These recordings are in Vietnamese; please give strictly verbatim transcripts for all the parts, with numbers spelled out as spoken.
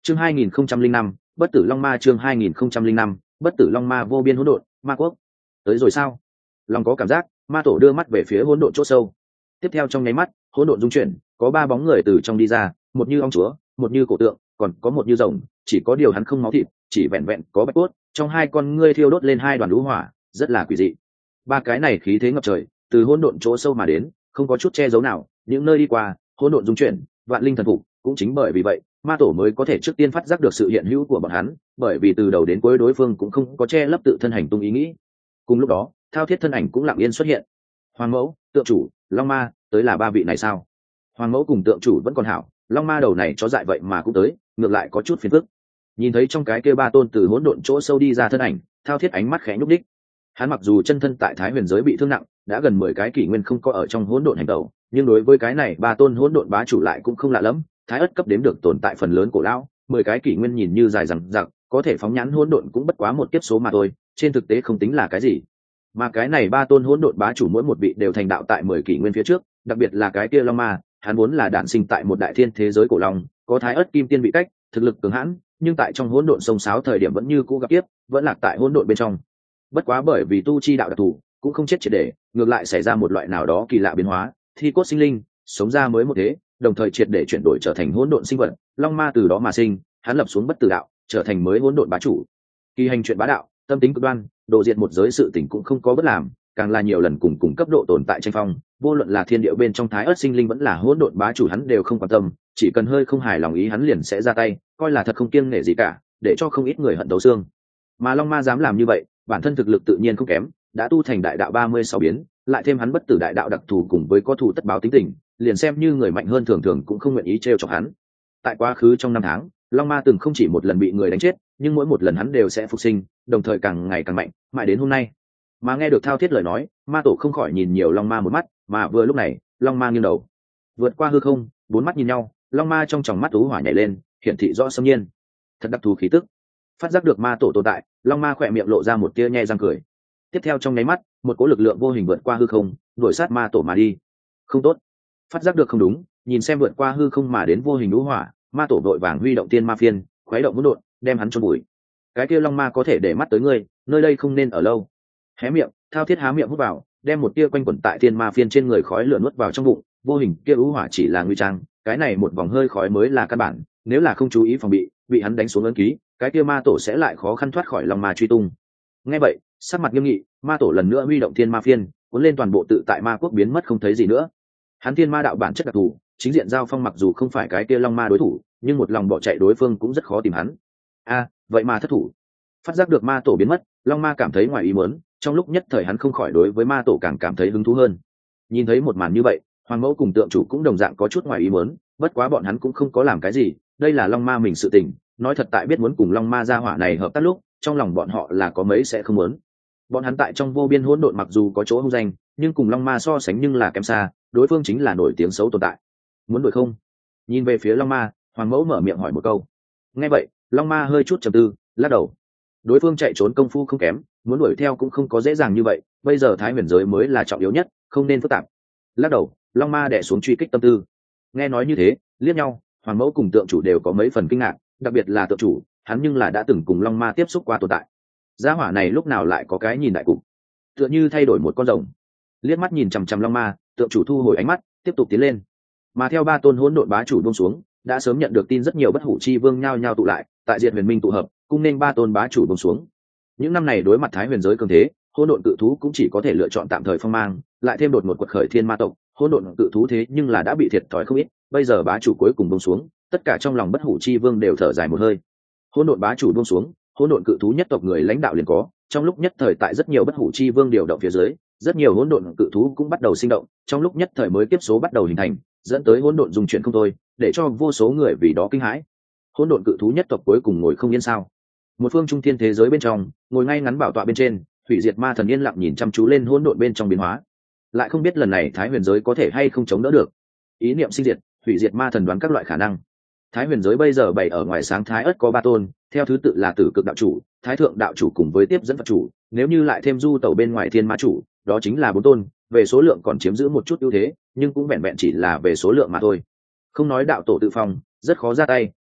chương hai nghìn không trăm linh năm bất tử long ma chương hai nghìn không trăm linh năm bất tử long ma vô biên hỗn độn ma quốc. Tới rồi sao? Lòng có cảm giác, ma tổ đưa mắt về phía hỗn độn chỗ sâu. Tiếp theo trong nháy mắt, hỗn độn dung chuyển, có ba bóng người từ trong đi ra, một như ong chúa, một như cổ tượng, còn có một như rồng, chỉ có điều hắn không máu thịt, chỉ vẹn vẹn có bạch cốt, trong hai con ngươi thiêu đốt lên hai đoàn lũ hỏa, rất là quỷ dị. Ba cái này khí thế ngập trời, từ hỗn độn chỗ sâu mà đến, không có chút che giấu nào, những nơi đi qua, hỗn độn dung chuyển, vạn linh thần phục, cũng chính bởi vì vậy, ma tổ mới có thể trước tiên phát giác được sự hiện hữu của bọn hắn, bởi vì từ đầu đến cuối đối phương cũng không có che lấp tự thân hành tung ý nghĩ. Cùng lúc đó, thao thiết thân ảnh cũng lặng yên xuất hiện. Hoàng mẫu, tượng chủ, long ma, tới là ba vị này sao? Hoàng mẫu cùng tượng chủ vẫn còn hảo, long ma đầu này chó dại vậy mà cũng tới, ngược lại có chút phiền phức. Nhìn thấy trong cái kia ba tôn từ hỗn độn chỗ sâu đi ra thân ảnh, thao thiết ánh mắt khẽ nhúc đích. Hắn mặc dù chân thân tại thái huyền giới bị thương nặng, đã gần mười cái kỷ nguyên không có ở trong hỗn độn hành tẩu, nhưng đối với cái này ba tôn hỗn độn bá chủ lại cũng không lạ lắm. Thái ất cấp đếm được tồn tại phần lớn cổ lão, mười cái kỷ nguyên nhìn như dài dằng dặc, có thể phóng nhãn hỗn độn cũng bất quá một kiếp số mà thôi, trên thực tế không tính là cái gì. Mà cái này ba tôn hỗn độn bá chủ mỗi một vị đều thành đạo tại mười kỷ nguyên phía trước, đặc biệt là cái kia long ma, hắn vốn là đản sinh tại một đại thiên thế giới cổ long, có thái ất kim tiên vị cách, thực lực cường hãn, nhưng tại trong hỗn độn sông sáo thời điểm vẫn như cũ gặp kiếp, vẫn lạc tại hỗn độn bên trong. Bất quá bởi vì tu chi đạo đặc thù, cũng không chết triệt để, ngược lại xảy ra một loại nào đó kỳ lạ biến hóa, thi cốt sinh linh, sống ra mới một thế, đồng thời triệt để chuyển đổi trở thành hỗn độn sinh vật, long ma từ đó mà sinh, hắn lập xuống bất tử đạo, trở thành mới hỗn độn bá chủ. Kỳ hành chuyện bá đạo, tâm tính cực đoan, độ diệt một giới sự tình cũng không có bất làm, càng là nhiều lần cùng cùng cấp độ tồn tại tranh phong, vô luận là thiên địa bên trong thái ớt sinh linh vẫn là hỗn độn bá chủ hắn đều không quan tâm, chỉ cần hơi không hài lòng ý hắn liền sẽ ra tay, coi là thật không kiêng nể gì cả, để cho không ít người hận thấu xương. Mà long ma dám làm như vậy, bản thân thực lực tự nhiên không kém, đã tu thành đại đạo ba mươi sáu biến, lại thêm hắn bất tử đại đạo đặc thù cùng với có thù tất báo tính tình, liền xem như người mạnh hơn thường thường cũng không nguyện ý trêu chọc hắn. Tại quá khứ trong năm tháng, long ma từng không chỉ một lần bị người đánh chết, nhưng mỗi một lần hắn đều sẽ phục sinh, đồng thời càng ngày càng mạnh, mãi đến hôm nay. Mà nghe được thao thiết lời nói, ma tổ không khỏi nhìn nhiều long ma một mắt, mà vừa lúc này, long ma nghiêng đầu, vượt qua hư không, bốn mắt nhìn nhau, long ma trong tròng mắt thú hỏa nhảy lên, hiển thị rõ xâm nhiên, thật đặc thù khí tức. Phát giác được ma tổ tồn tại, long ma khỏe miệng lộ ra một tia nhe răng cười. Tiếp theo trong nháy mắt, một cỗ lực lượng vô hình vượt qua hư không, đuổi sát ma tổ mà đi. Không tốt. Phát giác được không đúng, nhìn xem vượt qua hư không mà đến vô hình lũ hỏa, ma tổ vội vàng huy động tiên ma phiên, khuấy động hỗn độn, đem hắn chôn bụi. Cái kia long ma có thể để mắt tới ngươi, nơi đây không nên ở lâu. Hé miệng, thao thiết há miệng hút vào, đem một tia quanh quẩn tại tiên ma phiên trên người khói lửa nuốt vào trong bụng, vô hình kia lũ hỏa chỉ là nguy trang, cái này một vòng hơi khói mới là căn bản, nếu là không chú ý phòng bị, bị hắn đánh xuống ấn ký, cái kia ma tổ sẽ lại khó khăn thoát khỏi long ma truy tung. Nghe vậy, sắc mặt nghiêm nghị, ma tổ lần nữa huy động thiên ma phiên, cuốn lên toàn bộ tự tại ma quốc biến mất không thấy gì nữa. Hắn thiên ma đạo bản chất đặc thù, chính diện giao phong mặc dù không phải cái kia long ma đối thủ, nhưng một lòng bỏ chạy đối phương cũng rất khó tìm hắn. A, vậy mà thất thủ. Phát giác được ma tổ biến mất, long ma cảm thấy ngoài ý muốn, trong lúc nhất thời hắn không khỏi đối với ma tổ càng cảm thấy hứng thú hơn. Nhìn thấy một màn như vậy, hoàng mẫu cùng tượng chủ cũng đồng dạng có chút ngoài ý muốn, bất quá bọn hắn cũng không có làm cái gì, đây là long ma mình sự tình, nói thật tại biết muốn cùng long ma gia hỏa này hợp tác lúc, trong lòng bọn họ là có mấy sẽ không muốn. Bọn hắn tại trong vô biên hỗn độn mặc dù có chỗ hung danh, nhưng cùng long ma so sánh nhưng là kém xa, đối phương chính là nổi tiếng xấu tồn tại. Muốn đuổi không? Nhìn về phía long ma, hoàng mẫu mở miệng hỏi một câu. Nghe vậy, long ma hơi chút trầm tư, lắc đầu. Đối phương chạy trốn công phu không kém, muốn đuổi theo cũng không có dễ dàng như vậy, bây giờ thái huyền giới mới là trọng yếu nhất, không nên phức tạp. Lắc đầu, long ma đè xuống truy kích tâm tư. Nghe nói như thế, liếc nhau, hoàng mẫu cùng tượng chủ đều có mấy phần kinh ngạc, đặc biệt là tượng chủ, hắn nhưng là đã từng cùng long ma tiếp xúc qua tồn tại. Gia hỏa này lúc nào lại có cái nhìn đại cục, tựa như thay đổi một con rồng. Liếc mắt nhìn chằm chằm long ma, tượng chủ thu hồi ánh mắt, tiếp tục tiến lên. Mà theo ba tôn hỗn độn bá chủ buông xuống, đã sớm nhận được tin rất nhiều bất hủ chi vương nhao nhao tụ lại, tại Diệt Huyền Minh tụ hợp, cung nên ba tôn bá chủ buông xuống. Những năm này đối mặt thái huyền giới cường thế, hỗn độn cự thú cũng chỉ có thể lựa chọn tạm thời phong mang, lại thêm đột ngột quật khởi thiên ma tộc, hỗn độn cự thú thế nhưng là đã bị thiệt thòi không ít, bây giờ bá chủ cuối cùng buông xuống, tất cả trong lòng bất hủ chi vương đều thở dài một hơi. Hỗn độn bá chủ buông xuống, hỗn độn cự thú nhất tộc người lãnh đạo liền có, trong lúc nhất thời tại rất nhiều bất hủ chi vương điều động phía dưới, rất nhiều hỗn độn cự thú cũng bắt đầu sinh động, trong lúc nhất thời mới tiếp số bắt đầu hình thành, dẫn tới hỗn độn dung chuyển không thôi, để cho vô số người vì đó kinh hãi. Hỗn độn cự thú nhất tộc cuối cùng ngồi không yên sao? Một phương trung thiên thế giới bên trong, ngồi ngay ngắn bảo tọa bên trên, hủy diệt ma thần yên lặng nhìn chăm chú lên hỗn độn bên trong biến hóa, lại không biết lần này thái huyền giới có thể hay không chống đỡ được. Ý niệm sinh diệt, hủy diệt ma thần đoán các loại khả năng. Thái huyền giới bây giờ bày ở ngoài sáng thái ất có ba tôn, theo thứ tự là tử cực đạo chủ, thái thượng đạo chủ cùng với tiếp dẫn phật chủ, nếu như lại thêm du tẩu bên ngoài thiên ma chủ, đó chính là bốn tôn, về số lượng còn chiếm giữ một chút ưu thế, nhưng cũng vẹn vẹn chỉ là về số lượng mà thôi. Không nói đạo tổ tự phong rất khó ra tay,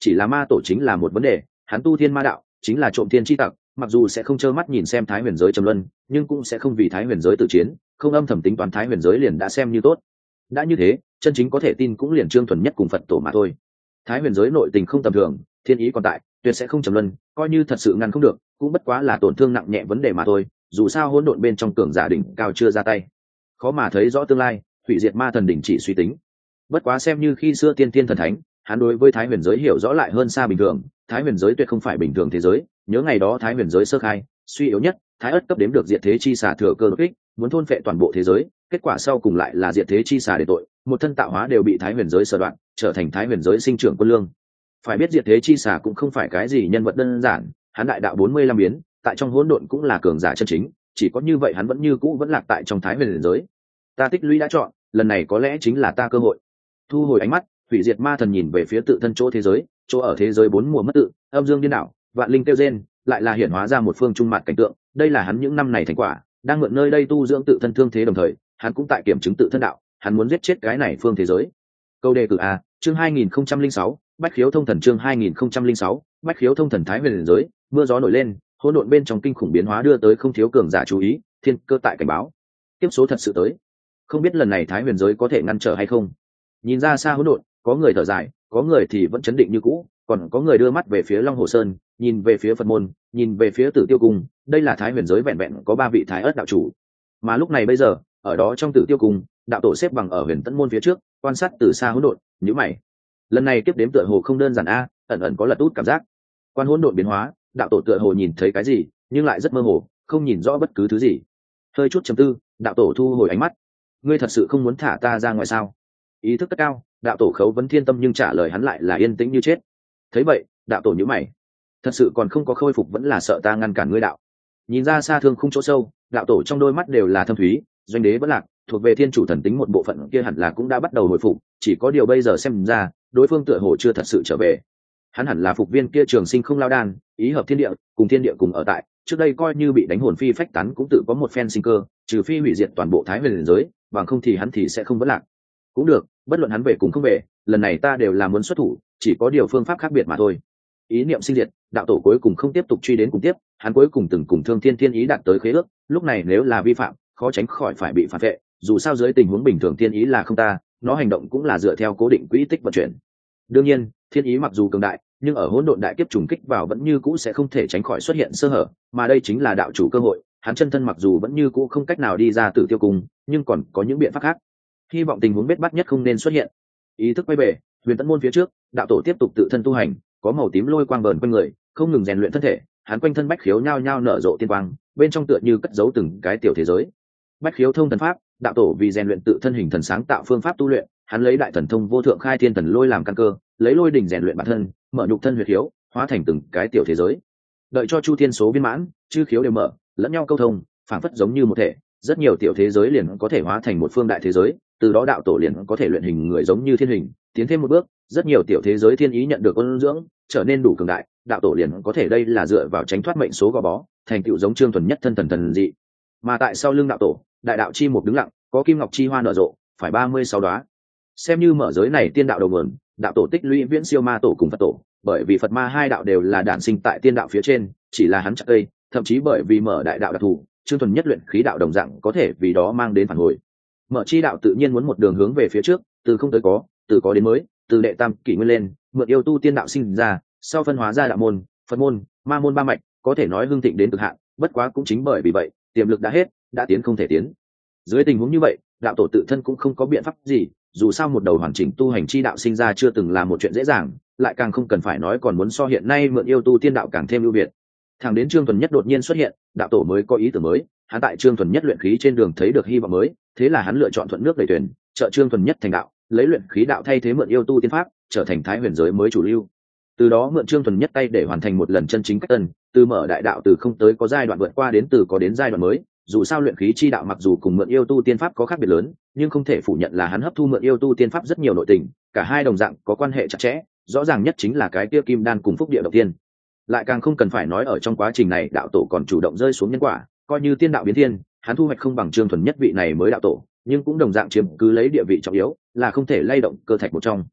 chỉ là ma tổ chính là một vấn đề, hắn tu thiên ma đạo chính là trộm thiên chi tặc, mặc dù sẽ không trơ mắt nhìn xem thái huyền giới trầm luân, nhưng cũng sẽ không vì thái huyền giới tự chiến, không âm thầm tính toán thái huyền giới liền đã xem như tốt. Đã như thế, chân chính có thể tin cũng liền Trương Thuần Nhất cùng Phật tổ mà thôi. Thái huyền giới nội tình không tầm thường, thiên ý còn tại, tuyệt sẽ không trầm luân, coi như thật sự ngăn không được, cũng bất quá là tổn thương nặng nhẹ vấn đề mà thôi, dù sao hỗn độn bên trong cường giả đỉnh cao chưa ra tay, khó mà thấy rõ tương lai, hủy diệt ma thần đỉnh chỉ suy tính. Bất quá xem như khi xưa tiên tiên thần thánh, hắn đối với thái huyền giới hiểu rõ lại hơn xa bình thường, thái huyền giới tuyệt không phải bình thường thế giới, nhớ ngày đó thái huyền giới sơ khai, suy yếu nhất, thái ất cấp đếm được diệt thế chi xà thừa cơ đột kích, muốn thôn phệ toàn bộ thế giới, kết quả sau cùng lại là diệt thế chi xà để tội, một thân tạo hóa đều bị thái huyền giới sờ đoạn, trở thành thái huyền giới sinh trưởng quân lương. Phải biết diệt thế chi xà cũng không phải cái gì nhân vật đơn giản, hắn đại đạo bốn mươi lăm biến, tại trong hỗn độn cũng là cường giả chân chính, chỉ có như vậy hắn vẫn như cũ vẫn lạc tại trong thái huyền giới. Ta tích lũy đã chọn, lần này có lẽ chính là ta cơ hội. Thu hồi ánh mắt, hủy diệt ma thần nhìn về phía tự thân chỗ thế giới, chỗ ở thế giới bốn mùa mất tự, âm dương điên đảo, vạn linh tiêu rên, lại là hiển hóa ra một phương trung mạn cảnh tượng, đây là hắn những năm này thành quả, đang mượn nơi đây tu dưỡng tự thân thương thế đồng thời, hắn cũng tại kiểm chứng tự thân đạo, hắn muốn giết chết cái này phương thế giới. Câu đề cử a, chương hai nghìn không trăm linh sáu, Bách Khiếu Thông Thần chương hai nghìn không trăm linh sáu, Bách Khiếu Thông Thần thái huyền giới, mưa gió nổi lên, hỗn độn bên trong kinh khủng biến hóa đưa tới không thiếu cường giả chú ý, thiên cơ tại cảnh báo. Tiếp số thật sự tới. Không biết lần này thái huyền giới có thể ngăn trở hay không. Nhìn ra xa hỗn độn, có người thở dài, có người thì vẫn chấn định như cũ, còn có người đưa mắt về phía Long Hồ Sơn, nhìn về phía Phật môn, nhìn về phía Tử Tiêu Cung, đây là thái huyền giới vẹn vẹn có ba vị thái ất đạo chủ. Mà lúc này bây giờ, ở đó trong Tử Tiêu Cung, đạo tổ xếp bằng ở Huyền Tẫn môn phía trước, quan sát từ xa hỗn độn, nhíu mày. Lần này tiếp đếm tựa hồ không đơn giản a, ẩn ẩn có lật út cảm giác. Quan hỗn độn biến hóa, đạo tổ tựa hồ nhìn thấy cái gì, nhưng lại rất mơ hồ, không nhìn rõ bất cứ thứ gì. Hơi chút trầm tư, đạo tổ thu hồi ánh mắt. Ngươi thật sự không muốn thả ta ra ngoài sao? Ý thức tất cao, đạo tổ khấu vấn thiên tâm nhưng trả lời hắn lại là yên tĩnh như chết. Thấy vậy, đạo tổ nhíu mày. Thật sự còn không có khôi phục vẫn là sợ ta ngăn cản ngươi đạo. Nhìn ra xa thương khung chỗ sâu, đạo tổ trong đôi mắt đều là thâm thúy, doanh đế bất lạc, thuộc về thiên chủ thần tính một bộ phận kia hẳn là cũng đã bắt đầu hồi phục, chỉ có điều bây giờ xem ra, đối phương tựa hồ chưa thật sự trở về. Hắn hẳn là phục viên kia trường sinh không lao đan, ý hợp thiên địa, cùng thiên địa cùng ở tại, trước đây coi như bị đánh hồn phi phách tán cũng tự có một phen sinh cơ, trừ phi hủy diệt toàn bộ thái huyền giới, bằng không thì hắn thì sẽ không vấn lạc. Cũng được, bất luận hắn về cũng không về, lần này ta đều là muốn xuất thủ, chỉ có điều phương pháp khác biệt mà thôi. Ý niệm sinh diệt, đạo tổ cuối cùng không tiếp tục truy đến cùng tiếp, hắn cuối cùng từng cùng Thương Thiên Thiên ý đạt tới khế ước, lúc này nếu là vi phạm, khó tránh khỏi phải bị phản vệ, dù sao dưới tình huống bình thường thiên ý là không ta, nó hành động cũng là dựa theo cố định quỹ tích vận chuyển. Đương nhiên, thiên ý mặc dù cường đại, nhưng ở hỗn độn đại kiếp trùng kích vào vẫn như cũ sẽ không thể tránh khỏi xuất hiện sơ hở, mà đây chính là đạo chủ cơ hội, hắn chân thân mặc dù vẫn như cũ không cách nào đi ra Tử Tiêu Cung, nhưng còn có những biện pháp khác. Hy vọng tình huống bết bát nhất không nên xuất hiện. Ý thức quay về, Huyền Tẫn môn phía trước, đạo tổ tiếp tục tự thân tu hành, có màu tím lôi quang vờn quanh người, không ngừng rèn luyện thân thể, hắn quanh thân bách khiếu nhao nhao nở rộ tiên quang, bên trong tựa như cất giấu từng cái tiểu thế giới. Bách khiếu thông thần pháp, đạo tổ vì rèn luyện tự thân hình thần sáng tạo phương pháp tu luyện, hắn lấy đại thần thông vô thượng khai thiên thần lôi làm căn cơ, lấy lôi đỉnh rèn luyện bản thân, mở nhục thân huyệt khiếu, hóa thành từng cái tiểu thế giới. Đợi cho chu thiên số viên mãn, chư khiếu đều mở, lẫn nhau câu thông, phảng phất giống như một thể, rất nhiều tiểu thế giới liền có thể hóa thành một phương đại thế giới, từ đó đạo tổ liền có thể luyện hình người giống như thiên hình, tiến thêm một bước, rất nhiều tiểu thế giới thiên ý nhận được ôn dưỡng, trở nên đủ cường đại, đạo tổ liền có thể đây là dựa vào tránh thoát mệnh số gò bó, thành tựu giống Trương Thuần Nhất thân thần thần dị. Mà tại sau lưng đạo tổ, đại đạo chi một đứng lặng, có kim ngọc chi hoa nở rộ, phải ba mươi sáu đóa. Xem như mở giới này tiên đạo đầu nguồn, đạo tổ tích lũy viễn siêu ma tổ cùng Phật tổ, bởi vì Phật ma hai đạo đều là đản sinh tại tiên đạo phía trên, chỉ là hắn chặt cây, thậm chí bởi vì mở đại đạo đặc thù, Trương Thuần Nhất luyện khí đạo đồng dạng có thể vì đó mang đến phản hồi. Mở chi đạo tự nhiên muốn một đường hướng về phía trước, từ không tới có, từ có đến mới, từ đệ tam kỷ nguyên lên, mượn yêu tu tiên đạo sinh ra, sau phân hóa ra đạo môn, Phật môn, ma môn ba mạch, có thể nói hưng thịnh đến cực hạn, bất quá cũng chính bởi vì vậy, tiềm lực đã hết, đã tiến không thể tiến. Dưới tình huống như vậy, đạo tổ tự thân cũng không có biện pháp gì, dù sao một đầu hoàn chỉnh tu hành chi đạo sinh ra chưa từng là một chuyện dễ dàng, lại càng không cần phải nói còn muốn so hiện nay mượn yêu tu tiên đạo càng thêm ưu việt. Thẳng đến Trương Thuần Nhất đột nhiên xuất hiện, đạo tổ mới có ý tưởng mới, hắn tại Trương Thuần Nhất luyện khí trên đường thấy được hy vọng mới, thế là hắn lựa chọn thuận nước đẩy thuyền, trợ Trương Thuần Nhất thành đạo, lấy luyện khí đạo thay thế mượn yêu tu tiên pháp, trở thành thái huyền giới mới chủ lưu. Từ đó mượn Trương Thuần Nhất tay để hoàn thành một lần chân chính cách tân, từ mở đại đạo từ không tới có giai đoạn vượt qua đến từ có đến giai đoạn mới. Dù sao luyện khí chi đạo mặc dù cùng mượn yêu tu tiên pháp có khác biệt lớn, nhưng không thể phủ nhận là hắn hấp thu mượn yêu tu tiên pháp rất nhiều nội tình, cả hai đồng dạng có quan hệ chặt chẽ, rõ ràng nhất chính là cái kia kim đan cùng phúc địa đầu tiên. Lại càng không cần phải nói ở trong quá trình này đạo tổ còn chủ động rơi xuống nhân quả, coi như tiên đạo biến thiên, hắn thu hoạch không bằng Trương Thuần Nhất vị này mới đạo tổ, nhưng cũng đồng dạng chiếm cứ lấy địa vị trọng yếu, là không thể lay động cơ thạch một trong.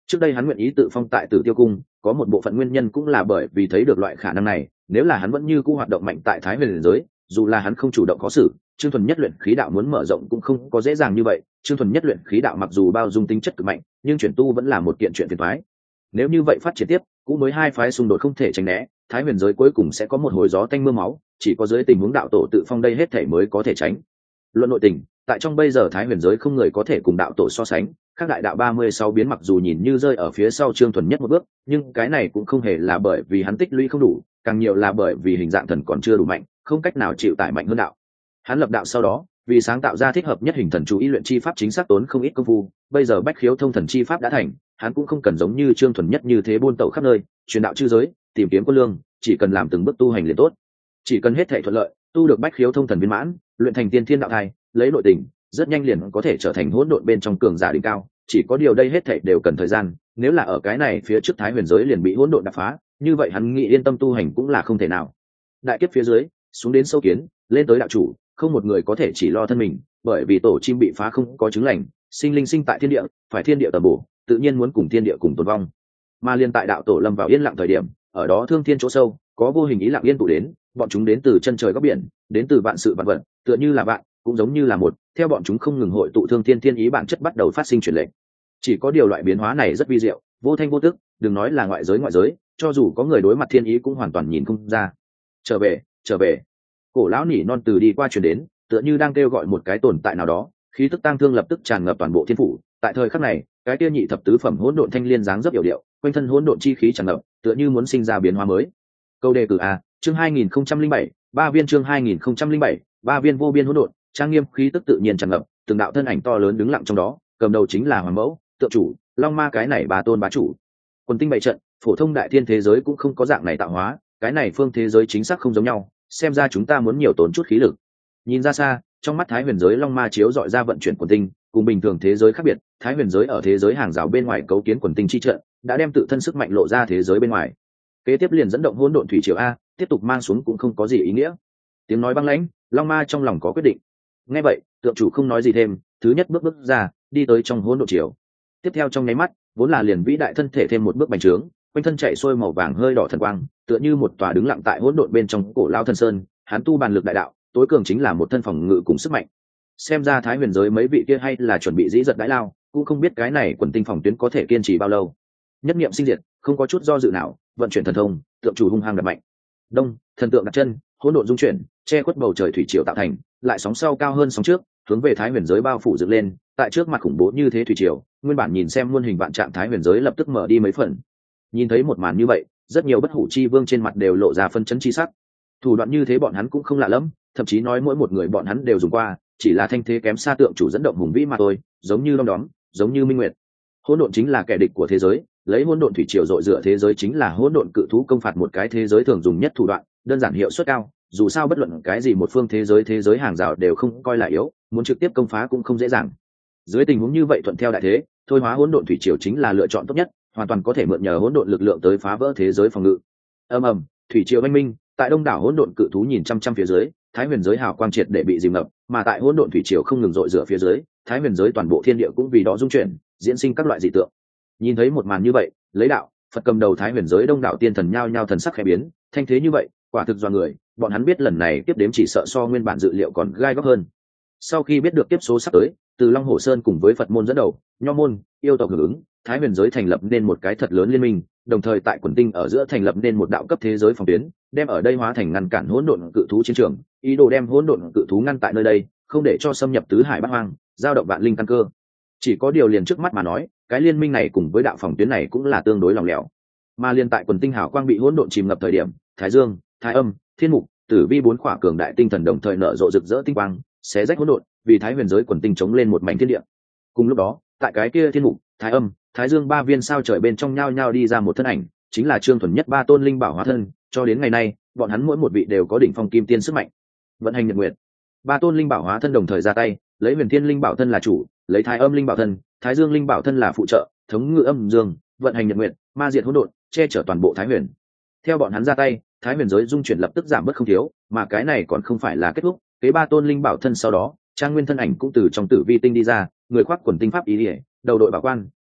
Trước đây hắn nguyện ý tự phong tại Tử Tiêu cung, có một bộ phận nguyên nhân cũng là bởi vì thấy được loại khả năng này, nếu là hắn vẫn như cũ hoạt động mạnh tại Thái Huyền giới, dù là hắn không chủ động có xử, Trương Thuần Nhất luyện khí đạo muốn mở rộng cũng không có dễ dàng như vậy. Trương Thuần Nhất luyện khí đạo mặc dù bao dung tính chất cực mạnh, nhưng chuyển tu vẫn là một kiện chuyện phiền toái. Nếu như vậy phát triển tiếp, cũng mới hai phái xung đột không thể tránh né, Thái Huyền giới cuối cùng sẽ có một hồi gió tanh mưa máu, chỉ có dưới tình huống đạo tổ tự phong đây hết thể mới có thể tránh. Luận nội tình, tại trong bây giờ Thái Huyền giới không người có thể cùng đạo tổ so sánh, các đại đạo ba mươi sáu biến mặc dù nhìn như rơi ở phía sau Trương Thuần Nhất một bước, nhưng cái này cũng không hề là bởi vì hắn tích lũy không đủ, càng nhiều là bởi vì hình dạng thần còn chưa đủ mạnh, không cách nào chịu tải mạnh hơn đạo. Hắn lập đạo sau đó, vì sáng tạo ra thích hợp nhất hình thần chú ý luyện chi pháp chính xác tốn không ít công phu, bây giờ bách khiếu thông thần chi pháp đã thành, hắn cũng không cần giống như Trương Thuần Nhất như thế buôn tẩu khắp nơi, truyền đạo chư giới, tìm kiếm quân lương, chỉ cần làm từng bước tu hành liền tốt. Chỉ cần hết thảy thuận lợi, tu được bách khiếu thông thần viên mãn, luyện thành tiên thiên đạo thai, lấy nội tình, rất nhanh liền có thể trở thành hỗn độn bên trong cường giả đỉnh cao, chỉ có điều đây hết thảy đều cần thời gian, nếu là ở cái này phía trước Thái Huyền giới liền bị hỗn độn đập phá, như vậy hắn nghĩ yên tâm tu hành cũng là không thể nào. Đại kiếp phía dưới, xuống đến sâu kiến, lên tới đạo chủ, không một người có thể chỉ lo thân mình, bởi vì tổ chim bị phá không có chứng lành, sinh linh sinh tại thiên địa, phải thiên địa tầm bổ, tự nhiên muốn cùng thiên địa cùng tồn vong. Mà liên tại đạo tổ lâm vào yên lặng thời điểm, ở đó thương thiên chỗ sâu, có vô hình ý lặng yên tụ đến, bọn chúng đến từ chân trời góc biển, đến từ vạn sự vạn vật, tựa như là bạn, cũng giống như là một, theo bọn chúng không ngừng hội tụ thương thiên thiên ý bản chất bắt đầu phát sinh chuyển lệnh. Chỉ có điều loại biến hóa này rất vi diệu, vô thanh vô tức, đừng nói là ngoại giới ngoại giới, cho dù có người đối mặt thiên ý cũng hoàn toàn nhìn không ra. Trở về, trở về. Cổ lão nỉ non từ đi qua truyền đến, tựa như đang kêu gọi một cái tồn tại nào đó, khí tức tang thương lập tức tràn ngập toàn bộ thiên phủ. Tại thời khắc này, cái kia nhị thập tứ phẩm hỗn độn thanh liên dáng dấp yểu điệu, quanh thân hỗn độn chi khí tràn ngập, tựa như muốn sinh ra biến hóa mới. Câu đề cử a, chương hai nghìn không trăm linh bảy, ba viên chương hai nghìn không trăm linh bảy, ba viên vô biên hỗn độn, trang nghiêm khí tức tự nhiên tràn ngập, từng đạo thân ảnh to lớn đứng lặng trong đó, cầm đầu chính là Hoàng Mẫu, Tượng chủ, Long Ma cái này bà tôn bá chủ. Quần tinh bày trận, phổ thông đại thiên thế giới cũng không có dạng này tạo hóa, cái này phương thế giới chính xác không giống nhau, xem ra chúng ta muốn nhiều tốn chút khí lực. Nhìn ra xa, trong mắt Thái Huyền giới Long Ma chiếu dọi ra vận chuyển quần tinh, cùng bình thường thế giới khác biệt, Thái Huyền giới ở thế giới hàng rào bên ngoài cấu kiến quần tinh chi trận, đã đem tự thân sức mạnh lộ ra thế giới bên ngoài. Kế tiếp liền dẫn động hỗn độn thủy triều a, tiếp tục mang xuống cũng không có gì ý nghĩa. Tiếng nói băng lãnh, Long Ma trong lòng có quyết định. Nghe vậy, tượng chủ không nói gì thêm, thứ nhất bước bước ra, đi tới trong hỗn độn triều. Tiếp theo trong nháy mắt, vốn là liền vĩ đại thân thể thêm một bước bành trướng, quanh thân chạy xuôi màu vàng hơi đỏ thần quang, tựa như một tòa đứng lặng tại hỗn độn bên trong cổ lao thần sơn. Hắn tu bàn lực đại đạo, tối cường chính là một thân phòng ngự cùng sức mạnh. Xem ra Thái Huyền giới mấy vị kia hay là chuẩn bị dĩ giật đãi lao, cũng không biết cái này quần tinh phòng tuyến có thể kiên trì bao lâu. Nhất niệm sinh diệt, không có chút do dự nào, vận chuyển thần thông, tượng chủ hung hăng đập mạnh. Đông, thần tượng đặt chân, hỗn độn dung chuyển, che khuất bầu trời thủy triều tạo thành, lại sóng sau cao hơn sóng trước, hướng về Thái Huyền giới bao phủ dựng lên. Tại trước mặt khủng bố như thế thủy triều, nguyên bản nhìn xem muôn hình vạn trạng Thái Huyền giới lập tức mở đi mấy phần. Nhìn thấy một màn như vậy, rất nhiều bất hủ chi vương trên mặt đều lộ ra phân chấn chi sắc. Thủ đoạn như thế bọn hắn cũng không lạ lắm, thậm chí nói mỗi một người bọn hắn đều dùng qua, chỉ là thanh thế kém xa tượng chủ dẫn động hùng vĩ mà thôi, giống như Long Đóm, giống như Minh Nguyệt. Hỗn độn chính là kẻ địch của thế giới, lấy hỗn độn thủy triều dội dựa thế giới chính là hỗn độn cự thú công phạt một cái thế giới thường dùng nhất thủ đoạn, đơn giản hiệu suất cao, dù sao bất luận cái gì một phương thế giới thế giới hàng rào đều không coi là yếu, muốn trực tiếp công phá cũng không dễ dàng. Dưới tình huống như vậy thuận theo đại thế, thôi hóa hỗn độn thủy triều chính là lựa chọn tốt nhất, hoàn toàn có thể mượn nhờ hỗn độn lực lượng tới phá vỡ thế giới phòng ngự. Ầm ầm, thủy triều oanh minh, tại đông đảo hỗn độn cự thú nhìn chăm chăm phía dưới, Thái Huyền giới hào quang triệt để bị dìm ngập, mà tại hỗn độn thủy triều không ngừng dội rửa phía dưới, Thái Huyền giới toàn bộ thiên địa cũng vì đó rung chuyển, diễn sinh các loại dị tượng. Nhìn thấy một màn như vậy, lấy đạo, Phật cầm đầu Thái Huyền giới đông đảo tiên thần nhao nhao thần sắc khẽ biến, thanh thế như vậy, quả thực do người, bọn hắn biết lần này tiếp đếm chỉ sợ so nguyên bản dự liệu còn gai góc hơn. Sau khi biết được tiếp số sắp tới, từ Long Hổ Sơn cùng với Phật môn dẫn đầu, Nho môn, yêu tộc hưởng ứng, Thái Huyền giới thành lập nên một cái thật lớn liên minh, đồng thời tại quần tinh ở giữa thành lập nên một đạo cấp thế giới phòng tuyến, đem ở đây hóa thành ngăn cản hỗn độn cự thú chiến trường, ý đồ đem hỗn độn cự thú ngăn tại nơi đây, không để cho xâm nhập tứ hải bát hoang, giao động vạn linh căn cơ. Chỉ có điều liền trước mắt mà nói, cái liên minh này cùng với đạo phòng tuyến này cũng là tương đối lỏng lẻo. Mà liên tại quần tinh hào quang bị hỗn độn chìm ngập thời điểm, Thái Dương, Thái Âm, Thiên Mục, Tử Vi bốn khỏa cường đại tinh thần đồng thời nở rộ rực rỡ tinh quang, xé rách hỗn độn, vì Thái Huyền giới quần tinh chống lên một mảnh thiên địa. Cùng lúc đó, tại cái kia Thiên Mục, Thái Âm, Thái Dương ba viên sao trời bên trong nhao nhao đi ra một thân ảnh, chính là Trương Thuần Nhất ba tôn linh bảo hóa thân, cho đến ngày nay, bọn hắn mỗi một vị đều có đỉnh phong kim tiên sức mạnh. Vận hành nhật nguyệt, ba tôn linh bảo hóa thân đồng thời ra tay, lấy Huyền Thiên linh bảo thân là chủ, lấy Thái Âm linh bảo thân, Thái Dương linh bảo thân là phụ trợ, thống ngự âm dương, vận hành nhật nguyệt, ma diệt hỗn độn, che chở toàn bộ Thái Huyền. Theo bọn hắn ra tay, Thái Huyền giới dung chuyển lập tức giảm bớt không thiếu, mà cái này còn không phải là kết thúc, kế ba tôn linh bảo thân sau đó, Trang Nguyên thân ảnh cũng từ trong tử vi tinh đi ra, người khoác quần tinh pháp ý liễu, đầu đội bảo quan,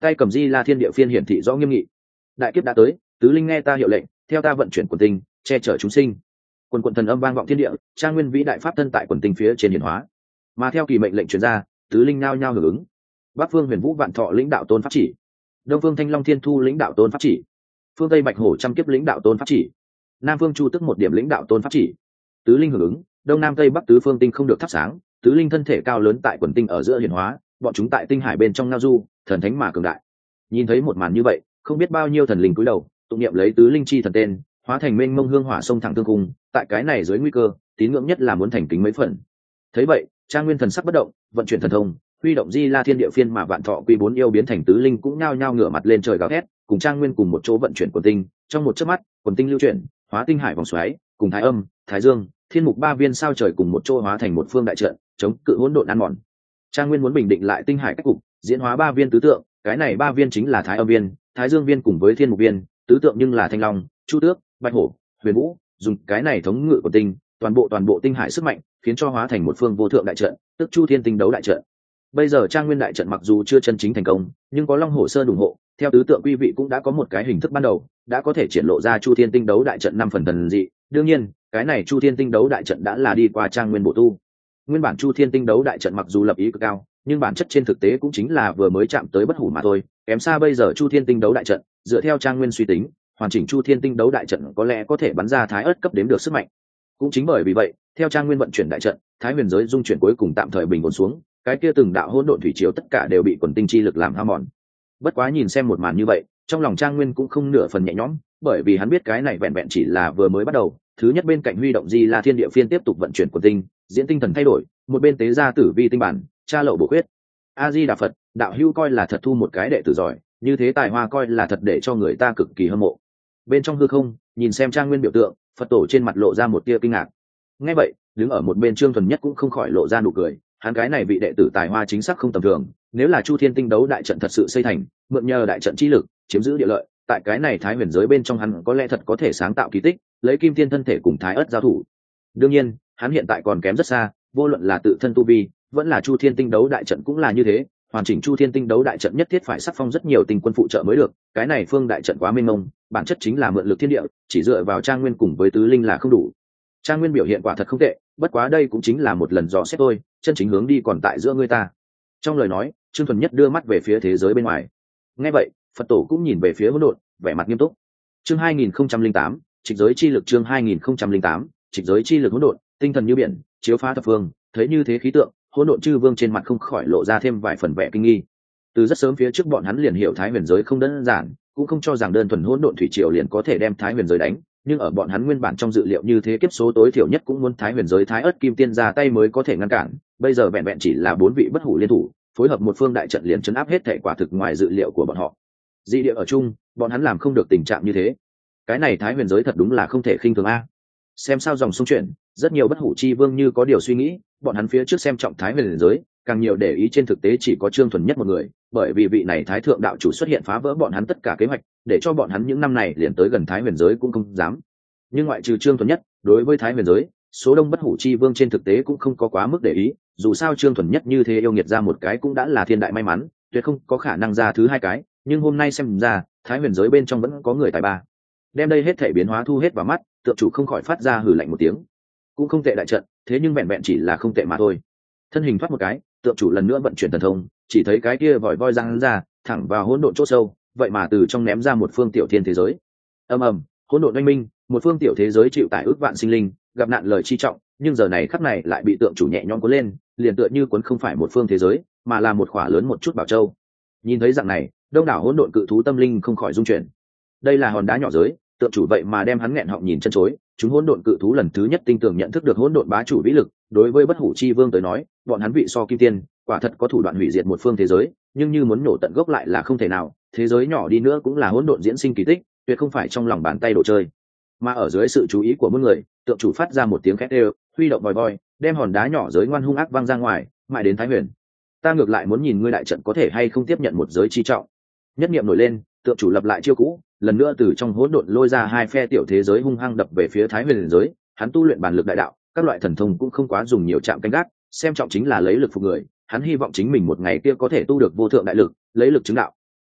tay cầm di la thiên địa phiên hiển thị rõ nghiêm nghị. Đại kiếp đã tới, tứ linh nghe ta hiệu lệnh, theo ta vận chuyển quần tinh, che chở chúng sinh. Quần quần thần âm vang vọng thiên địa, trang nguyên vĩ đại pháp thân tại quần tinh phía trên hiển hóa. Mà theo kỳ mệnh lệnh truyền ra, tứ linh nao nhao hưởng ứng. Bắc phương Huyền Vũ Vạn Thọ lĩnh đạo tôn pháp chỉ, đông phương Thanh Long Thiên Thu lĩnh đạo tôn pháp chỉ, phương tây Bạch Hổ trăm kiếp lĩnh đạo tôn pháp chỉ, nam phương Chu Tức một điểm lĩnh đạo tôn pháp chỉ. Tứ linh hưởng ứng, đông nam tây bắc tứ phương tinh không được thắp sáng, tứ linh thân thể cao lớn tại quần tinh ở giữa hiển hóa, bọn chúng tại tinh hải bên trong ngao du, thần thánh mà cường đại. Nhìn thấy một màn như vậy, không biết bao nhiêu thần linh cúi đầu, tụng niệm lấy tứ linh chi thần tên, hóa thành mênh mông hương hỏa sông thẳng tương cung. Tại cái này dưới nguy cơ, tín ngưỡng nhất là muốn thành kính mấy phần. Thấy vậy, Trang Nguyên thần sắc bất động, vận chuyển thần thông, huy động di la thiên địa phiên mà vạn thọ quy bốn yêu biến thành tứ linh cũng nhao nhao ngửa mặt lên trời gào thét, cùng Trang Nguyên cùng một chỗ vận chuyển quần tinh. Trong một chớp mắt, quần tinh lưu chuyển, hóa tinh hải vòng xoáy, cùng thái âm, thái dương, thiên mục ba viên sao trời cùng một chỗ hóa thành một phương đại trận, chống cự hỗn độn ăn mòn. Trang Nguyên muốn bình định lại tinh hải cách cục, diễn hóa ba viên tứ tượng, cái này ba viên chính là thái âm viên, thái dương viên cùng với thiên mục viên, tứ tượng nhưng là thanh long, chu tước, bạch hổ, huyền vũ, dùng cái này thống ngự của tinh, toàn bộ toàn bộ tinh hải sức mạnh, khiến cho hóa thành một phương vô thượng đại trận, tức Chu Thiên Tinh Đấu đại trận. Bây giờ Trang Nguyên đại trận mặc dù chưa chân chính thành công, nhưng có Long Hổ Sơn ủng hộ, theo tứ tượng quy vị cũng đã có một cái hình thức ban đầu, đã có thể triển lộ ra Chu Thiên Tinh Đấu đại trận năm phần thần dị. Đương nhiên, cái này Chu Thiên Tinh Đấu đại trận đã là đi qua Trang Nguyên bổ tu. Nguyên bản Chu Thiên Tinh Đấu đại trận mặc dù lập ý cực cao, nhưng bản chất trên thực tế cũng chính là vừa mới chạm tới bất hủ mà thôi, kém xa bây giờ Chu Thiên Tinh Đấu đại trận. Dựa theo Trang Nguyên suy tính, hoàn chỉnh Chu Thiên Tinh Đấu đại trận có lẽ có thể bắn ra thái ớt cấp đếm được sức mạnh. Cũng chính bởi vì vậy, theo Trang Nguyên vận chuyển đại trận, thái huyền giới dung chuyển cuối cùng tạm thời bình ổn xuống, cái kia từng đạo hỗn độn thủy triều tất cả đều bị quần tinh chi lực làm hao mòn. Bất quá nhìn xem một màn như vậy, trong lòng Trang Nguyên cũng không nửa phần nhẹ nhõm, bởi vì hắn biết cái này vẹn vẹn chỉ là vừa mới bắt đầu. Thứ nhất, bên cạnh huy động di la thiên địa phiên tiếp tục vận chuyển quần tinh, diễn tinh thần thay đổi, một bên tế ra tử vi tinh bản, tra lậu bổ khuyết. A Di Đà Phật, đạo hữu coi là thật thu một cái đệ tử giỏi, như thế tài hoa coi là thật để cho người ta cực kỳ hâm mộ. Bên trong hư không, nhìn xem Trang Nguyên biểu tượng, Phật tổ trên mặt lộ ra một tia kinh ngạc. Nghe vậy, đứng ở một bên Trương Thuần Nhất cũng không khỏi lộ ra nụ cười, hắn cái này vị đệ tử tài hoa chính xác không tầm thường, nếu là Chu Thiên Tinh Đấu đại trận thật sự xây thành, mượn nhờ đại trận chi lực, chiếm giữ địa lợi, tại cái này thái huyền giới bên trong hắn có lẽ thật có thể sáng tạo kỳ tích, lấy kim tiên thân thể cùng thái ớt giao thủ. Đương nhiên, hắn hiện tại còn kém rất xa, vô luận là tự thân tu vi, vẫn là Chu Thiên Tinh Đấu đại trận cũng là như thế, hoàn chỉnh Chu Thiên Tinh Đấu đại trận nhất thiết phải sắc phong rất nhiều tinh quân phụ trợ mới được, cái này phương đại trận quá mênh mông, bản chất chính là mượn lực thiên địa, chỉ dựa vào Trang Nguyên cùng với tứ linh là không đủ. Trang Nguyên biểu hiện quả thật không tệ, bất quá đây cũng chính là một lần dò xét thôi, chân chính hướng đi còn tại giữa ngươi ta. Trong lời nói, Trương Thuần Nhất đưa mắt về phía thế giới bên ngoài. Nghe vậy, Phật tổ cũng nhìn về phía hỗn độn, vẻ mặt nghiêm túc. Chương hai nghìn không trăm lẻ tám, trịch giới chi lực. Chương hai nghìn không trăm lẻ tám, trịch giới chi lực hỗn độn, tinh thần như biển, chiếu phá thập phương, thấy như thế khí tượng, hỗn độn chư vương trên mặt không khỏi lộ ra thêm vài phần vẻ kinh nghi. Từ rất sớm phía trước bọn hắn liền hiểu thái huyền giới không đơn giản, cũng không cho rằng đơn thuần hỗn độn thủy triều liền có thể đem thái huyền giới đánh, nhưng ở bọn hắn nguyên bản trong dự liệu như thế kiếp số tối thiểu nhất cũng muốn thái huyền giới thái ớt kim tiên ra tay mới có thể ngăn cản, bây giờ vẹn vẹn chỉ là bốn vị bất hủ liên thủ, phối hợp một phương đại trận liền chấn áp hết thể quả thực ngoài dự liệu của bọn họ. Dị địa ở chung, bọn hắn làm không được tình trạng như thế. Cái này thái huyền giới thật đúng là không thể khinh thường a. Xem sao dòng sông chuyển, rất nhiều bất hủ chi vương như có điều suy nghĩ, bọn hắn phía trước xem trọng thái huyền giới, càng nhiều để ý trên thực tế chỉ có Trương Thuần Nhất một người, bởi vì vị này thái thượng đạo chủ xuất hiện phá vỡ bọn hắn tất cả kế hoạch, để cho bọn hắn những năm này liền tới gần thái huyền giới cũng không dám. Nhưng ngoại trừ Trương Thuần Nhất, đối với thái huyền giới, số đông bất hủ chi vương trên thực tế cũng không có quá mức để ý, dù sao Trương Thuần Nhất như thế yêu nghiệt ra một cái cũng đã là thiên đại may mắn, tuyệt không có khả năng ra thứ hai cái, nhưng hôm nay xem ra, thái huyền giới bên trong vẫn có người tài ba. Đem đây hết thể biến hóa thu hết vào mắt, tượng chủ không khỏi phát ra hừ lạnh một tiếng. Cũng không tệ đại trận, thế nhưng vẹn vẹn chỉ là không tệ mà thôi. Thân hình thoát một cái, tượng chủ lần nữa vận chuyển thần thông, chỉ thấy cái kia vòi voi giang ra, thẳng vào hỗn độn chỗ sâu, vậy mà từ trong ném ra một phương tiểu thiên thế giới. Ầm ầm, hỗn độn oanh minh, một phương tiểu thế giới chịu tải ước vạn sinh linh, gặp nạn lời chi trọng, nhưng giờ này khắc này lại bị tượng chủ nhẹ nhõm cuốn lên, liền tựa như cuốn không phải một phương thế giới, mà là một khỏa lớn một chút bảo châu. Nhìn thấy dạng này, đông đảo hỗn độn cự thú tâm linh không khỏi rung chuyển. Đây là hòn đá nhỏ giới, tượng chủ vậy mà đem hắn nghẹn họng nhìn chân chối. Chúng hỗn độn cự thú lần thứ nhất tinh tường nhận thức được hỗn độn bá chủ vĩ lực, đối với bất hủ chi vương tới nói, bọn hắn vị so kim tiên, quả thật có thủ đoạn hủy diệt một phương thế giới, nhưng như muốn nổ tận gốc lại là không thể nào, thế giới nhỏ đi nữa cũng là hỗn độn diễn sinh kỳ tích, tuyệt không phải trong lòng bàn tay đồ chơi. Mà ở dưới sự chú ý của mỗi người, tượng chủ phát ra một tiếng khét đều, huy động vòi voi, đem hòn đá nhỏ giới ngoan hung ác văng ra ngoài, mãi đến thái huyền. Ta ngược lại muốn nhìn ngươi đại trận có thể hay không tiếp nhận một giới chi trọng. Nhất niệm nổi lên, tượng chủ lập lại chiêu cũ, lần nữa từ trong hỗn độn lôi ra hai phe tiểu thế giới hung hăng đập về phía thái huyền giới. Hắn tu luyện bản lực đại đạo, các loại thần thông cũng không quá dùng nhiều chạm canh gác, xem trọng chính là lấy lực phục người. Hắn hy vọng chính mình một ngày kia có thể tu được vô thượng đại lực, lấy lực chứng đạo.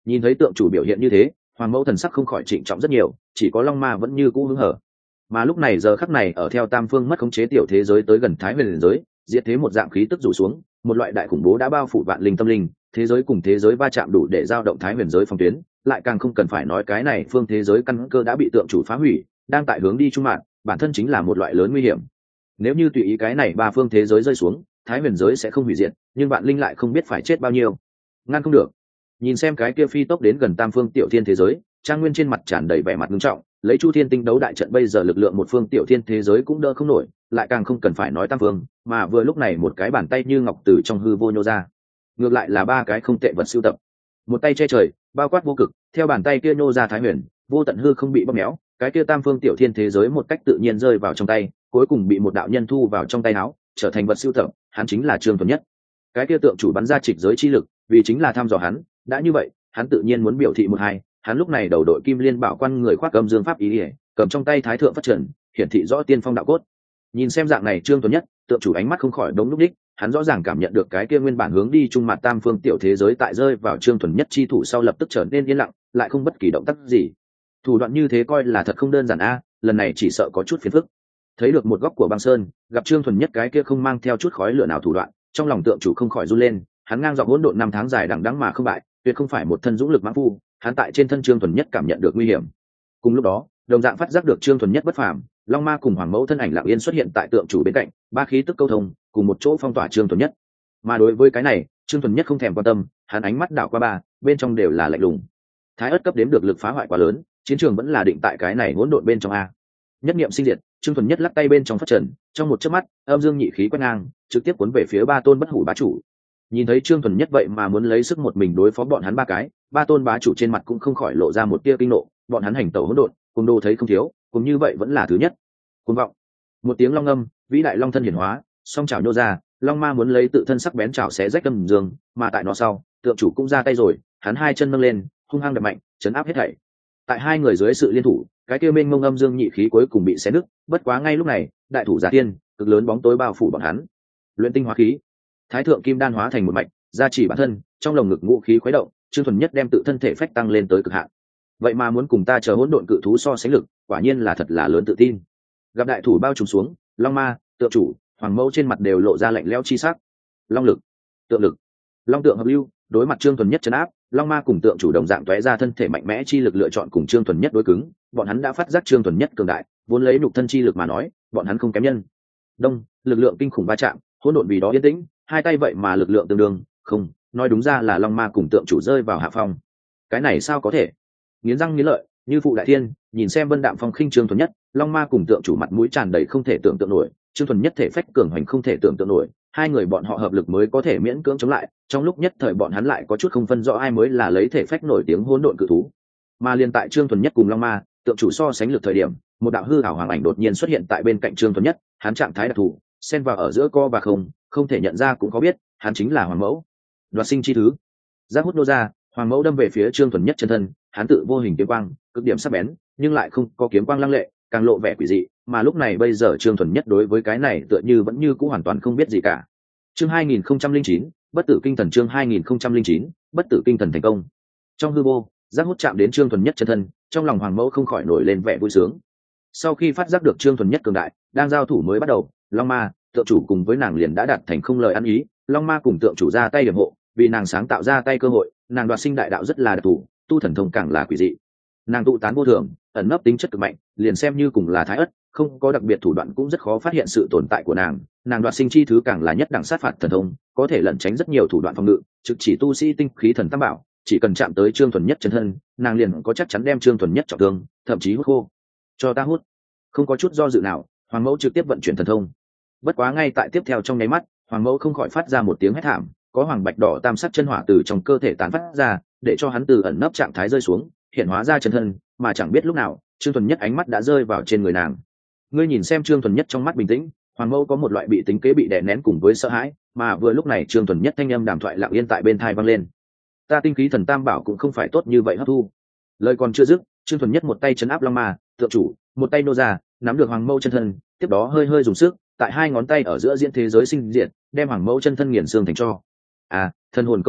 Nhìn thấy tượng chủ biểu hiện như thế, hoàng mẫu thần sắc không khỏi trịnh trọng rất nhiều, chỉ có long ma vẫn như cũ hứng hở. Mà lúc này giờ khắc này ở theo tam phương mất khống chế tiểu thế giới tới gần thái huyền giới, diệt thế một dạng khí tức rủ xuống, một loại đại khủng bố đã bao phủ vạn linh tâm linh, thế giới cùng thế giới va chạm đủ để giao động thái huyền giới phòng tuyến, lại càng không cần phải nói cái này phương thế giới căn cơ đã bị tượng chủ phá hủy, đang tại hướng đi trung mạng, bản thân chính là một loại lớn nguy hiểm. Nếu như tùy ý cái này ba phương thế giới rơi xuống, thái huyền giới sẽ không hủy diệt, nhưng vạn linh lại không biết phải chết bao nhiêu. Ngăn không được. Nhìn xem cái kia phi tốc đến gần tam phương tiểu thiên thế giới, Trang Nguyên trên mặt tràn đầy vẻ mặt nghiêm trọng, lấy Chu Thiên Tinh đấu đại trận bây giờ lực lượng một phương tiểu thiên thế giới cũng đỡ không nổi, lại càng không cần phải nói tam phương, mà vừa lúc này một cái bàn tay như ngọc từ trong hư vô nhô ra. Ngược lại là ba cái không tệ vật sưu tập. Một tay che trời, bao quát vô cực, theo bàn tay kia nhô ra thái huyền, vô tận hư không bị bóp méo, cái kia tam phương tiểu thiên thế giới một cách tự nhiên rơi vào trong tay, cuối cùng bị một đạo nhân thu vào trong tay áo, trở thành vật sưu tập, hắn chính là Trương Thuần Nhất. Cái kia tượng chủ bắn ra trịch giới chi lực, vì chính là thăm dò hắn, đã như vậy, hắn tự nhiên muốn biểu thị một hai, hắn lúc này đầu đội kim liên bảo quan người khoác âm dương pháp ý ỉa, cầm trong tay thái thượng phát trần, hiển thị rõ tiên phong đạo cốt. Nhìn xem dạng này Trương Tuấn Nhất, tượng chủ ánh mắt không khỏi đống lúc đích, hắn rõ ràng cảm nhận được cái kia nguyên bản hướng đi trung mặt tam phương tiểu thế giới tại rơi vào Trương Tuấn Nhất chi thủ sau lập tức trở nên yên lặng, lại không bất kỳ động tác gì. Thủ đoạn như thế coi là thật không đơn giản a, lần này chỉ sợ có chút phiền phức. Thấy được một góc của băng sơn, gặp Trương Tuấn Nhất cái kia không mang theo chút khói lửa nào thủ đoạn, trong lòng tượng chủ không khỏi run lên, hắn ngang dọc hỗn độn năm tháng dài đằng đẵng mà không bại, tuyệt không phải một thân dũng lực mãng phu, hắn tại trên thân Trương Tuấn Nhất cảm nhận được nguy hiểm. Cùng lúc đó, đồng dạng phát giác được Trương Tuấn Nhất bất phàm, Long Ma cùng Hoàng Mẫu thân ảnh lặng yên xuất hiện tại tượng chủ bên cạnh, ba khí tức câu thông, cùng một chỗ phong tỏa Trương Tuấn Nhất. Mà đối với cái này, Trương Tuấn Nhất không thèm quan tâm, hắn ánh mắt đảo qua ba, bên trong đều là lạnh lùng. Thái ớt cấp đếm được lực phá hoại quá lớn, chiến trường vẫn là định tại cái này hỗn độn bên trong a. Nhất niệm sinh diệt, Trương Tuấn Nhất lắc tay bên trong phát trần, trong một chớp mắt, âm dương nhị khí quét ngang, trực tiếp cuốn về phía ba tôn bất hủ bá chủ. Nhìn thấy Trương Tuấn Nhất vậy mà muốn lấy sức một mình đối phó bọn hắn ba cái, ba tôn bá chủ trên mặt cũng không khỏi lộ ra một tia kinh nộ, bọn hắn hành tẩu hỗn độn, cùng đô thấy không thiếu, cũng như vậy vẫn là thứ nhất. Cuồng vọng. Một tiếng long âm, vĩ đại long thân hiển hóa, song chảo nhô ra, long ma muốn lấy tự thân sắc bén chảo xé rách âm dương, mà tại nó sau, tượng chủ cũng ra tay rồi, hắn hai chân nâng lên, hung hăng đập mạnh, chấn áp hết thảy. Tại hai người dưới sự liên thủ, cái kia mênh mông âm dương nhị khí cuối cùng bị xé nứt, bất quá ngay lúc này, đại thủ giả tiên, cực lớn bóng tối bao phủ bọn hắn. Luyện tinh hóa khí, thái thượng kim đan hóa thành một mạch, gia trì bản thân, trong lồng ngực ngũ khí khuấy động, Trương Thuần Nhất đem tự thân thể phách tăng lên tới cực hạn. Vậy mà muốn cùng ta chờ hỗn độn cự thú so sánh lực, quả nhiên là thật là lớn tự tin. Gặp đại thủ bao trùm xuống, long ma, tượng chủ, hoàng mẫu trên mặt đều lộ ra lạnh lẽo chi sắc. Long lực, tượng lực, long tượng hợp lưu, đối mặt Trương Thuần Nhất trấn áp, long ma cùng tượng chủ đồng dạng tóe ra thân thể mạnh mẽ chi lực lựa chọn cùng Trương Thuần Nhất đối cứng, bọn hắn đã phát giác Trương Thuần Nhất cường đại, vốn lấy nhục thân chi lực mà nói, bọn hắn không kém nhân. Đông, lực lượng kinh khủng va chạm, hỗn độn vì đó yên tĩnh, hai tay vậy mà lực lượng tương đương, không, nói đúng ra là long ma cùng tượng chủ rơi vào hạ phong. Cái này sao có thể? Nghiến răng nghiến lợi, như phụ đại thiên, nhìn xem Vân Đạm Phong khinh Trương Thuần Nhất, long ma cùng tượng chủ mặt mũi tràn đầy không thể tưởng tượng nổi, Trương Thuần Nhất thể phách cường hành không thể tưởng tượng nổi, hai người bọn họ hợp lực mới có thể miễn cưỡng chống lại, trong lúc nhất thời bọn hắn lại có chút không phân rõ ai mới là lấy thể phách nổi tiếng hỗn độn cự thú. Mà liên tại Trương Thuần Nhất cùng long ma, tượng chủ so sánh lực thời điểm, một đạo hư ảo hoàng ảnh đột nhiên xuất hiện tại bên cạnh Trương Thuần Nhất, hắn trạng thái đặc thù, xen vào ở giữa co và không, không thể nhận ra cũng có biết, hắn chính là Hoàng Mẫu. Đoạt sinh chi thứ. Giác hút nô ra, Hoàng Mẫu đâm về phía Trương Thuần Nhất chân thân, hắn tự vô hình kiếm quang, cực điểm sắc bén, nhưng lại không có kiếm quang lăng lệ, càng lộ vẻ quỷ dị, mà lúc này bây giờ Trương Thuần Nhất đối với cái này tựa như vẫn như cũ hoàn toàn không biết gì cả. Chương hai nghìn không trăm linh chín, bất tử kinh thần chương hai nghìn không trăm linh chín, bất tử kinh thần thành công. Trong hư vô, giác hút chạm đến Trương Thuần Nhất chân thân, trong lòng Hoàng Mẫu không khỏi nổi lên vẻ vui sướng. Sau khi phát giác được Trương Thuần Nhất cường đại, đang giao thủ mới bắt đầu, long ma, tượng chủ cùng với nàng liền đã đạt thành không lời ăn ý, long ma cùng tượng chủ ra tay điểm hộ, vì nàng sáng tạo ra tay cơ hội, nàng đoạt sinh đại đạo rất là đặc thù, tu thần thông càng là quỷ dị. Nàng tụ tán vô thường, ẩn nấp tính chất cực mạnh, liền xem như cùng là thái ất, không có đặc biệt thủ đoạn cũng rất khó phát hiện sự tồn tại của nàng. Nàng đoạt sinh chi thứ càng là nhất đẳng sát phạt thần thông, có thể lẩn tránh rất nhiều thủ đoạn phòng ngự, trực chỉ tu sĩ tinh khí thần tam bảo, chỉ cần chạm tới Trương Thuần Nhất chân thân, nàng liền có chắc chắn đem Trương Thuần Nhất trọng thương, thậm chí hút khô. Cho ta hút. Không có chút do dự nào, Hoàng Mẫu trực tiếp vận chuyển thần thông. Bất quá ngay tại tiếp theo trong nháy mắt, Hoàng Mẫu không khỏi phát ra một tiếng hét thảm, có hoàng bạch đỏ tam sắc chân hỏa từ trong cơ thể tán phát ra, để cho hắn từ ẩn nấp trạng thái rơi xuống, hiện hóa ra chân thân, mà chẳng biết lúc nào, Trương Thuần Nhất ánh mắt đã rơi vào trên người nàng. Ngươi nhìn xem Trương Thuần Nhất trong mắt bình tĩnh, Hoàng Mẫu có một loại bị tính kế bị đè nén cùng với sợ hãi, mà vừa lúc này Trương Thuần Nhất thanh âm đàm thoại lặng yên tại bên tai vang lên. Ta tinh khí thần tam bảo cũng không phải tốt như vậy hấp thu. Lời còn chưa dứt, Trương Thuần Nhất một tay chấn áp long ma, tượng chủ, một tay nô ra, nắm được Hoàng Mẫu chân thân, tiếp đó hơi hơi dùng sức, tại hai ngón tay ở giữa diễn thế giới sinh diệt, đem Hoàng Mẫu chân thân nghiền xương thành tro. À, thân hồn câu diện,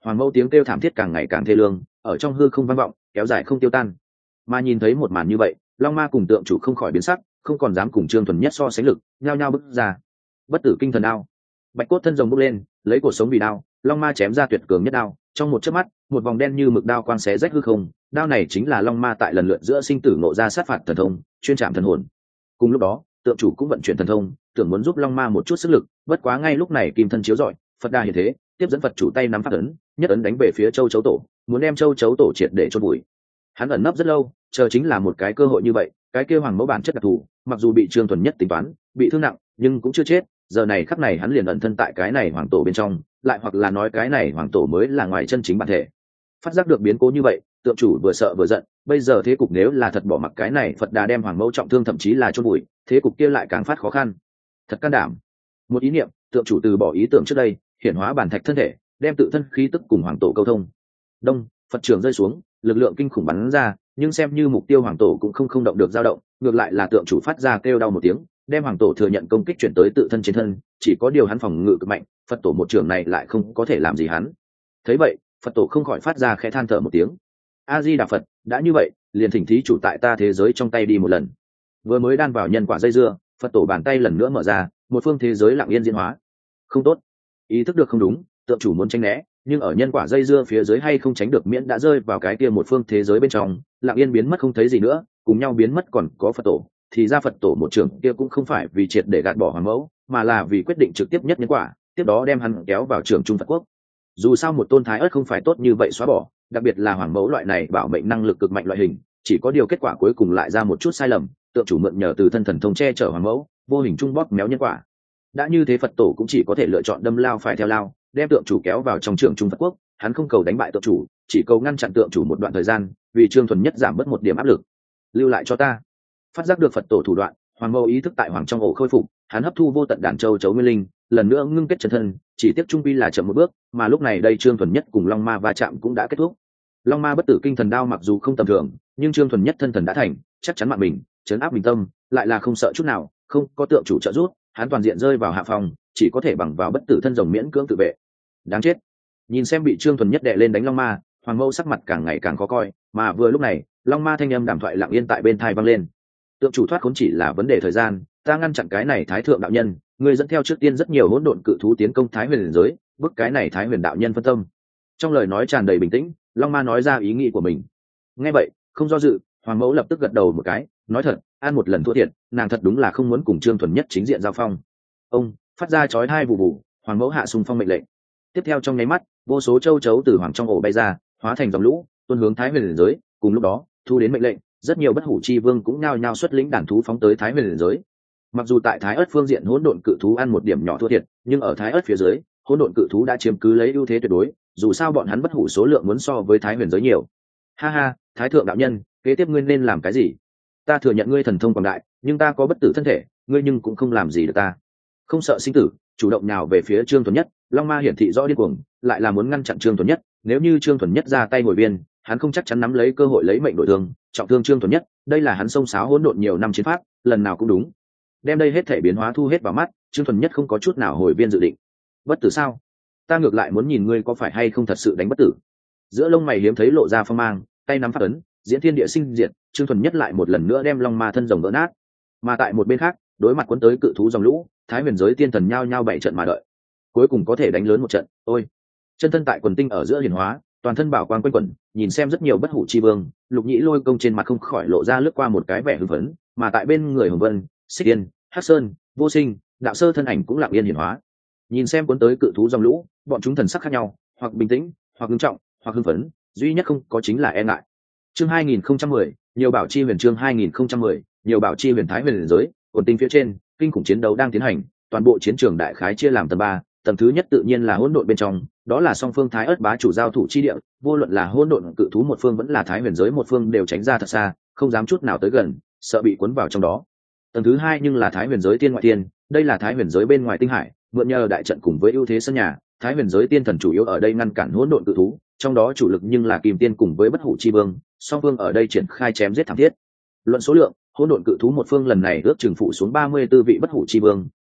hoàng mẫu tiếng kêu thảm thiết càng ngày càng thê lương, ở trong hư không vang vọng, kéo dài không tiêu tan. Mà nhìn thấy một màn như vậy, long ma cùng tượng chủ không khỏi biến sắc, không còn dám cùng trương thuần nhất so sánh lực, nhao nhao bước ra. Bất tử kinh thần đao, bạch cốt thân rồng bốc lên, lấy cuộc sống vì đao, long ma chém ra tuyệt cường nhất đao, trong một chớp mắt một vòng đen như mực đao quang xé rách hư không. Đao này chính là long ma tại lần lượt giữa sinh tử nộ ra sát phạt thần thông, chuyên chạm thần hồn. Cùng lúc đó tượng chủ cũng vận chuyển thần thông, tưởng muốn giúp long ma một chút sức lực, bất quá ngay lúc này kim thân chiếu rọi, phật đà hiện thế, tiếp dẫn phật chủ tay nắm phát ấn, nhất ấn đánh về phía châu chấu tổ, muốn đem châu chấu tổ triệt để chôn vùi. Hắn ẩn nấp rất lâu, chờ chính là một cái cơ hội như vậy. Cái kêu hoàng mẫu bản chất đặc thù, mặc dù bị trương thuần nhất tính toán bị thương nặng, nhưng cũng chưa chết. Giờ này khắc này hắn liền ẩn thân tại cái này hoàng tổ bên trong, lại hoặc là nói cái này hoàng tổ mới là ngoài chân chính bản thể. Phát giác được biến cố như vậy, tượng chủ vừa sợ vừa giận. Bây giờ thế cục nếu là thật bỏ mặc cái này phật đà đem hoàng mẫu trọng thương, thậm chí là chôn vùi, thế cục kia lại càng phát khó khăn. Thật can đảm. Một ý niệm, tượng chủ từ bỏ ý tưởng trước đây, hiển hóa bản thạch thân thể, đem tự thân khí tức cùng hoàng tổ câu thông. Đông, phật trường rơi xuống, lực lượng kinh khủng bắn ra, nhưng xem như mục tiêu hoàng tổ cũng không không động được dao động, ngược lại là tượng chủ phát ra kêu đau một tiếng, đem hoàng tổ thừa nhận công kích chuyển tới tự thân trên thân. Chỉ có điều hắn phòng ngự cực mạnh, phật tổ một trường này lại không có thể làm gì hắn. Thấy vậy, phật tổ không khỏi phát ra khẽ than thở một tiếng. A Di Đà Phật, đã như vậy, liền thỉnh thí chủ tại ta thế giới trong tay đi một lần. Vừa mới đan vào nhân quả dây dưa, phật tổ bàn tay lần nữa mở ra, một phương thế giới lặng yên diễn hóa. Không tốt, ý thức được không đúng, tượng chủ muốn tránh né, nhưng ở nhân quả dây dưa phía dưới hay không tránh được, miễn đã rơi vào cái kia một phương thế giới bên trong, lặng yên biến mất không thấy gì nữa. Cùng nhau biến mất còn có phật tổ, thì ra phật tổ một trưởng kia cũng không phải vì triệt để gạt bỏ hoàng mẫu, mà là vì quyết định trực tiếp nhất nhân quả, tiếp đó đem hắn kéo vào trường trung Phật quốc. Dù sao một tôn thái ớt không phải tốt như vậy xóa bỏ, đặc biệt là hoàng mẫu loại này bảo mệnh năng lực cực mạnh loại hình, chỉ có điều kết quả cuối cùng lại ra một chút sai lầm. Tượng chủ mượn nhờ từ thân thần thông che chở hoàng mẫu, vô hình trung bóp méo nhân quả. Đã như thế phật tổ cũng chỉ có thể lựa chọn đâm lao phải theo lao, đem tượng chủ kéo vào trong trường trung Phật quốc. Hắn không cầu đánh bại tượng chủ, chỉ cầu ngăn chặn tượng chủ một đoạn thời gian, vì trương thuần nhất giảm bớt một điểm áp lực. Lưu lại cho ta. Phát giác được phật tổ thủ đoạn, hoàng mẫu ý thức tại hoàng trong ổ khôi phục, hắn hấp thu vô tận đàn châu chấu nguyên linh, lần nữa ngưng kết chân thân. Chỉ tiếc trung vi là chậm một bước, mà lúc này đây trương thuần nhất cùng long ma va chạm cũng đã kết thúc. Long ma bất tử kinh thần đao mặc dù không tầm thường, nhưng trương thuần nhất thân thần đã thành, chắc chắn mạng mình, chấn áp bình tâm, lại là không sợ chút nào. Không có tượng chủ trợ giúp, hắn toàn diện rơi vào hạ phòng, chỉ có thể bằng vào bất tử thân rồng miễn cưỡng tự vệ. Đáng chết. Nhìn xem bị trương thuần nhất đè lên đánh long ma, hoàng mẫu sắc mặt càng ngày càng khó coi. Mà vừa lúc này, long ma thanh âm đàm thoại lặng yên tại bên tai vang lên. Tượng chủ thoát khốn chỉ là vấn đề thời gian, ta ngăn chặn cái này thái thượng đạo nhân, ngươi dẫn theo trước tiên rất nhiều hỗn độn cự thú tiến công thái huyền giới, bức cái này thái huyền đạo nhân phân tâm. Trong lời nói tràn đầy bình tĩnh, long ma nói ra ý nghĩ của mình. Nghe vậy, không do dự, hoàng mẫu lập tức gật đầu một cái, nói thật, ăn một lần thua thiệt, nàng thật đúng là không muốn cùng trương thuần nhất chính diện giao phong. Ông phát ra chói tai vụ vụ, hoàng mẫu hạ xung phong mệnh lệnh. Tiếp theo trong nháy mắt, vô số châu chấu từ hoàng trong ổ bay ra, hóa thành dòng lũ, tuôn hướng thái huyền giới. Cùng lúc đó, thu đến mệnh lệnh, rất nhiều bất hủ chi vương cũng nhao nhao xuất lĩnh đàn thú phóng tới thái huyền giới. Mặc dù tại thái ớt phương diện hỗn độn cự thú ăn một điểm nhỏ thua thiệt, nhưng ở thái ớt phía dưới, hỗn độn cự thú đã chiếm cứ lấy ưu thế tuyệt đối. Dù sao bọn hắn bất hủ số lượng muốn so với thái huyền giới nhiều. Ha ha, thái thượng đạo nhân, kế tiếp ngươi nên làm cái gì? Ta thừa nhận ngươi thần thông quảng đại, nhưng ta có bất tử thân thể, ngươi nhưng cũng không làm gì được ta. Không sợ sinh tử, chủ động nhào về phía trương thuần nhất. Long ma hiển thị rõ điên cuồng, lại là muốn ngăn chặn trương thuần nhất. Nếu như trương thuần nhất ra tay ngồi viên, hắn không chắc chắn nắm lấy cơ hội lấy mệnh đổi thương, trọng thương trương thuần nhất. Đây là hắn xông xáo hỗn độn nhiều năm chiến pháp, lần nào cũng đúng. Đem đây hết thể biến hóa thu hết vào mắt, trương thuần nhất không có chút nào hồi viên dự định. Bất tử sao? Ta ngược lại muốn nhìn ngươi có phải hay không thật sự đánh bất tử. Giữa lông mày hiếm thấy lộ ra phong mang, tay nắm phát ấn, diễn thiên địa sinh diệt, trương thuần nhất lại một lần nữa đem long ma thân rồng vỡ nát. Mà tại một bên khác, đối mặt cuốn tới cự thú dòng lũ, thái huyền giới tiên thần nhao nhao bảy trận mà đợi, cuối cùng có thể đánh lớn một trận. Ôi, chân thân tại quần tinh ở giữa hiển hóa, toàn thân bảo quang quanh quẩn, nhìn xem rất nhiều bất hủ chi vương, lục nhĩ lôi công trên mặt không khỏi lộ ra lướt qua một cái vẻ hưng phấn. Mà tại bên người hồng vân, xích yên, hắc sơn, vô sinh, đạo sơ thân ảnh cũng lặng yên hiển hóa, nhìn xem cuốn tới cự thú dòng lũ, bọn chúng thần sắc khác nhau, hoặc bình tĩnh, hoặc nghiêm trọng, hoặc hưng phấn, duy nhất không có chính là e ngại. Chương hai nghìn không trăm mười, nhiều bảo chi huyền. Chương hai nghìn không trăm mười, nhiều bảo chi huyền. Thái huyền giới, quần tinh phía trên, kinh khủng chiến đấu đang tiến hành, toàn bộ chiến trường đại khái chia làm tầng ba. Tầng thứ nhất tự nhiên là hỗn độn bên trong, đó là song phương thái ớt bá chủ giao thủ chi địa, vô luận là hỗn độn cự thú một phương vẫn là thái huyền giới một phương đều tránh ra thật xa, không dám chút nào tới gần, sợ bị cuốn vào trong đó. Tầng thứ hai nhưng là thái huyền giới tiên ngoại tiên, đây là thái huyền giới bên ngoài tinh hải, mượn nhờ đại trận cùng với ưu thế sân nhà, thái huyền giới tiên thần chủ yếu ở đây ngăn cản hỗn độn cự thú, trong đó chủ lực nhưng là kim tiên cùng với bất hủ chi vương, song phương ở đây triển khai chém giết thảm thiết. Luận số lượng, hỗn độn cự thú một phương lần này ước chừng phụ xuống ba mươi tư vị bất hủ chi vương,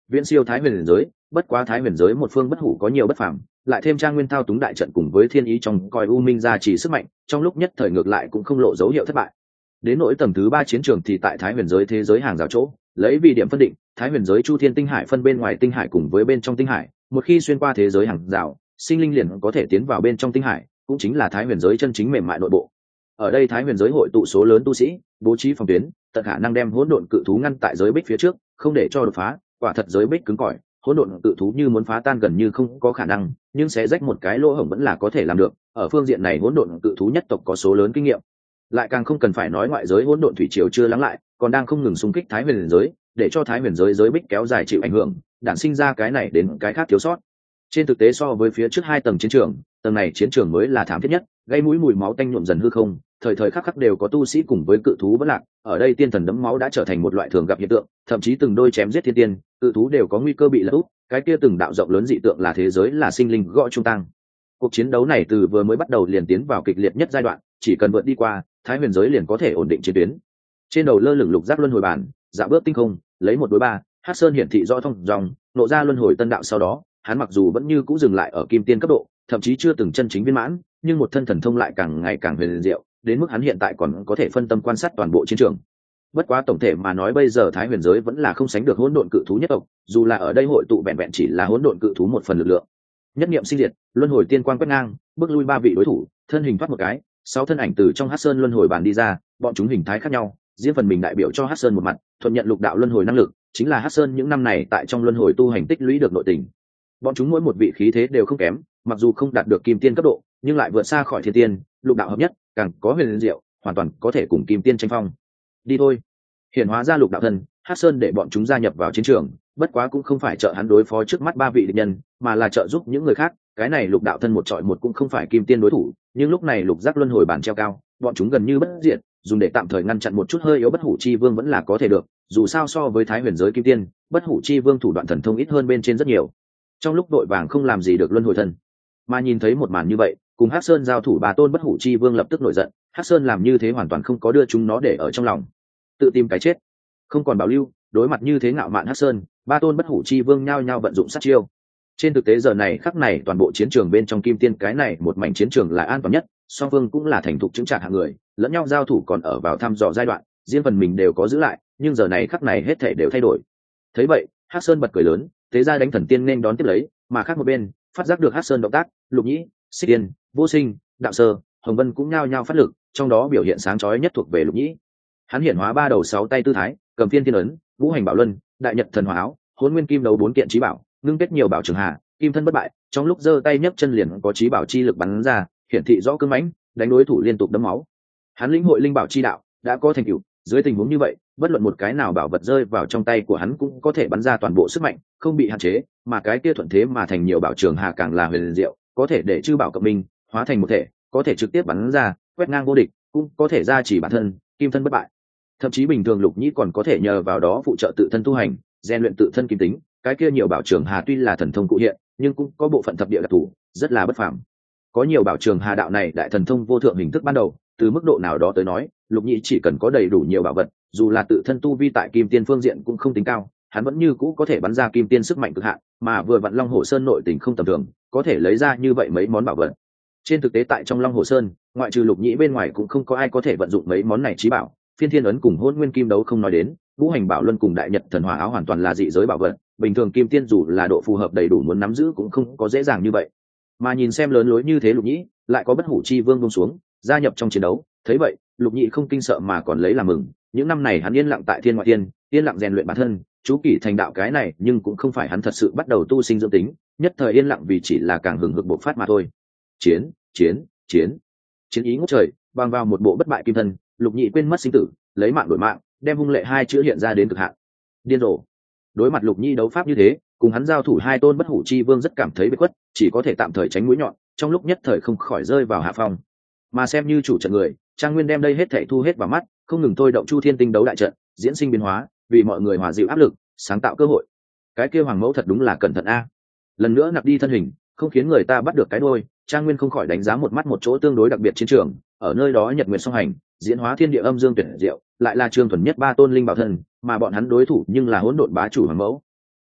viễn siêu thái huyền giới. Bất quá thái huyền giới một phương bất hủ có nhiều bất phàm, lại thêm Trang Nguyên thao túng đại trận cùng với thiên ý trong coi u minh gia trì sức mạnh, trong lúc nhất thời ngược lại cũng không lộ dấu hiệu thất bại. Đến nỗi tầng thứ ba chiến trường thì tại thái huyền giới thế giới hàng rào chỗ, lấy vì điểm phân định, thái huyền giới chu thiên tinh hải phân bên ngoài tinh hải cùng với bên trong tinh hải, một khi xuyên qua thế giới hàng rào, sinh linh liền có thể tiến vào bên trong tinh hải, cũng chính là thái huyền giới chân chính mềm mại nội bộ. Ở đây thái huyền giới hội tụ số lớn tu sĩ, bố trí phòng tuyến, tận khả năng đem hỗn độn cự thú ngăn tại giới bích phía trước, không để cho đột phá. Quả thật giới bích cứng cỏi, hỗn độn cự thú như muốn phá tan gần như không có khả năng, nhưng sẽ rách một cái lỗ hổng vẫn là có thể làm được. Ở phương diện này hỗn độn cự thú nhất tộc có số lớn kinh nghiệm, lại càng không cần phải nói ngoại giới hỗn độn thủy triều chưa lắng lại, còn đang không ngừng xung kích thái huyền giới, để cho thái huyền giới giới bích kéo dài chịu ảnh hưởng, đản sinh ra cái này đến cái khác thiếu sót. Trên thực tế so với phía trước hai tầng chiến trường, tầng này chiến trường mới là thảm thiết nhất, gây mũi mùi máu tanh nhuộm dần hư không, thời thời khắc khắc đều có tu sĩ cùng với cự thú vẫn lạc. Ở đây tiên thần đẫm máu đã trở thành một loại thường gặp hiện tượng, thậm chí từng đôi chém giết thiên tiên, cự thú đều có nguy cơ bị lật úp. Cái kia từng đạo rộng lớn dị tượng là thế giới là sinh linh gõ trung tăng. Cuộc chiến đấu này từ vừa mới bắt đầu liền tiến vào kịch liệt nhất giai đoạn, chỉ cần vượt đi qua, thái huyền giới liền có thể ổn định chiến tuyến. Trên đầu lơ lửng lục giác luân hồi bản, dạ bước tinh không, lấy một đối ba, Hắc Sơn hiển thị rõ thông dòng, nộ ra luân hồi tân đạo. Sau đó, hắn mặc dù vẫn như cũ dừng lại ở kim tiên cấp độ, thậm chí chưa từng chân chính viên mãn, nhưng một thân thần thông lại càng ngày càng huyền diệu, đến mức hắn hiện tại còn có thể phân tâm quan sát toàn bộ chiến trường. Bất quá tổng thể mà nói bây giờ thái huyền giới vẫn là không sánh được hỗn độn cự thú nhất tộc, dù là ở đây hội tụ vẹn vẹn chỉ là hỗn độn cự thú một phần lực lượng. Nhất niệm sinh diệt, luân hồi tiên quang quét ngang, bước lui ba vị đối thủ, thân hình thoát một cái, sáu thân ảnh từ trong Hắc Sơn luân hồi bàn đi ra, bọn chúng hình thái khác nhau, riêng phần mình đại biểu cho Hắc Sơn một mặt, thuận nhận lục đạo luân hồi năng lực, chính là Hắc Sơn những năm này tại trong luân hồi tu hành tích lũy được nội tình. Bọn chúng mỗi một vị khí thế đều không kém, mặc dù không đạt được kim tiên cấp độ, nhưng lại vượt xa khỏi thiên tiên, lục đạo hợp nhất, càng có huyền diệu, hoàn toàn có thể cùng kim tiên tranh phong. Đi thôi. Hiển hóa ra lục đạo thân, Hắc Sơn để bọn chúng gia nhập vào chiến trường, bất quá cũng không phải trợ hắn đối phó trước mắt ba vị địch nhân, mà là trợ giúp những người khác. Cái này lục đạo thân một trọi một cũng không phải kim tiên đối thủ, nhưng lúc này lục giác luân hồi bản treo cao, bọn chúng gần như bất diệt, dùng để tạm thời ngăn chặn một chút hơi yếu bất hủ chi vương vẫn là có thể được. Dù sao so với thái huyền giới kim tiên, bất hủ chi vương thủ đoạn thần thông ít hơn bên trên rất nhiều. Trong lúc đội vàng không làm gì được luân hồi thân, mà nhìn thấy một màn như vậy, cùng Hắc Sơn giao thủ ba tôn bất hủ chi vương lập tức nổi giận. Hắc Sơn làm như thế hoàn toàn không có đưa chúng nó để ở trong lòng, tự tìm cái chết, không còn bảo lưu. Đối mặt như thế ngạo mạn Hắc Sơn, ba tôn bất hủ chi vương nhao nhao vận dụng sát chiêu. Trên thực tế giờ này khắc này toàn bộ chiến trường bên trong kim tiên cái này một mảnh chiến trường là an toàn nhất, song phương cũng là thành thục chứng trạng hạng người, lẫn nhau giao thủ còn ở vào thăm dò giai đoạn, riêng phần mình đều có giữ lại, nhưng giờ này khắc này hết thể đều thay đổi. Thấy vậy, Hắc Sơn bật cười lớn, thế ra đánh thần tiên nên đón tiếp lấy, mà khác một bên, phát giác được Hắc Sơn động tác, Lục Nhĩ, Xích Tiên, Vô Sinh, Đạo Sơ, Hồng Vân cũng nhao nhao phát lực, trong đó biểu hiện sáng chói nhất thuộc về Lục Nhĩ. Hắn hiển hóa ba đầu sáu tay tư thái, cầm phiên thiên ấn, Vũ Hành Bảo Luân, Đại Nhật Thần Hỏa Áo, Hỗn Nguyên Kim Đấu bốn kiện chí bảo, ngưng kết nhiều bảo trường hạ, kim thân bất bại, trong lúc giơ tay nhấc chân liền có chí bảo chi lực bắn ra, hiển thị rõ cương mãnh, đánh đối thủ liên tục đấm máu. Hắn lĩnh hội linh bảo chi đạo, đã có thành tựu, dưới tình huống như vậy, bất luận một cái nào bảo vật rơi vào trong tay của hắn cũng có thể bắn ra toàn bộ sức mạnh, không bị hạn chế, mà cái kia thuận thế mà thành nhiều bảo trường hạ càng là huyền diệu, có thể để chư bảo cộng minh, hóa thành một thể, có thể trực tiếp bắn ra, quét ngang vô địch, cũng có thể ra chỉ bản thân, kim thân bất bại. Thậm chí bình thường Lục Nhĩ còn có thể nhờ vào đó phụ trợ tự thân tu hành, rèn luyện tự thân kim tính. Cái kia nhiều bảo trường hà tuy là thần thông cụ hiện, nhưng cũng có bộ phận thập địa đặc thù, rất là bất phàm. Có nhiều bảo trường hà đạo này đại thần thông vô thượng hình thức ban đầu, từ mức độ nào đó tới nói, Lục Nhĩ chỉ cần có đầy đủ nhiều bảo vật, dù là tự thân tu vi tại kim tiên phương diện cũng không tính cao, hắn vẫn như cũ có thể bắn ra kim tiên sức mạnh cực hạn, mà vừa vặn Long Hồ Sơn nội tình không tầm thường, có thể lấy ra như vậy mấy món bảo vật. Trên thực tế tại trong Long Hồ Sơn, ngoại trừ Lục Nhĩ bên ngoài cũng không có ai có thể vận dụng mấy món này chí bảo, phiên thiên ấn cùng Hỗn Nguyên Kim Đấu không nói đến, Vũ Hành Bảo Luân cùng Đại Nhật Thần Hỏa Áo hoàn toàn là dị giới bảo vật, bình thường kim tiên dù là độ phù hợp đầy đủ muốn nắm giữ cũng không có dễ dàng như vậy. Mà nhìn xem lớn lối như thế Lục Nhĩ, lại có bất hủ chi vương buông xuống, gia nhập trong chiến đấu, thấy vậy, Lục Nhĩ không kinh sợ mà còn lấy làm mừng, những năm này hắn yên lặng tại thiên ngoại thiên, yên lặng rèn luyện bản thân, chú kỷ thành đạo cái này, nhưng cũng không phải hắn thật sự bắt đầu tu sinh dưỡng tính, nhất thời yên lặng vì chỉ là càng hừng hực bộc phát mà thôi. Chiến, chiến, chiến. Chiến ý ngút trời, bàng vào một bộ bất bại kim thân, Lục Nhĩ quên mất sinh tử, lấy mạng đổi mạng, đem hung lệ hai chữ hiện ra đến cực hạn. Điên rồ. Đối mặt Lục Nhĩ đấu pháp như thế, cùng hắn giao thủ hai tôn bất hủ chi vương rất cảm thấy bế khuất, chỉ có thể tạm thời tránh mũi nhọn, trong lúc nhất thời không khỏi rơi vào hạ phong. Mà xem như chủ trận người, Trang Nguyên đem đây hết thảy thu hết vào mắt, không ngừng thôi động Chu Thiên Tinh đấu đại trận, diễn sinh biến hóa, vì mọi người hòa dịu áp lực, sáng tạo cơ hội. Cái kia Hoàng Mẫu thật đúng là cẩn thận a. Lần nữa nạp đi thân hình, không khiến người ta bắt được cái đuôi, Trang Nguyên không khỏi đánh giá một mắt một chỗ tương đối đặc biệt chiến trường, ở nơi đó Nhật Nguyệt song hành, diễn hóa thiên địa âm dương tuyệt diệu, lại là trường thuần nhất ba tôn linh bảo thần, mà bọn hắn đối thủ nhưng là hỗn độn bá chủ Hoàng Mẫu.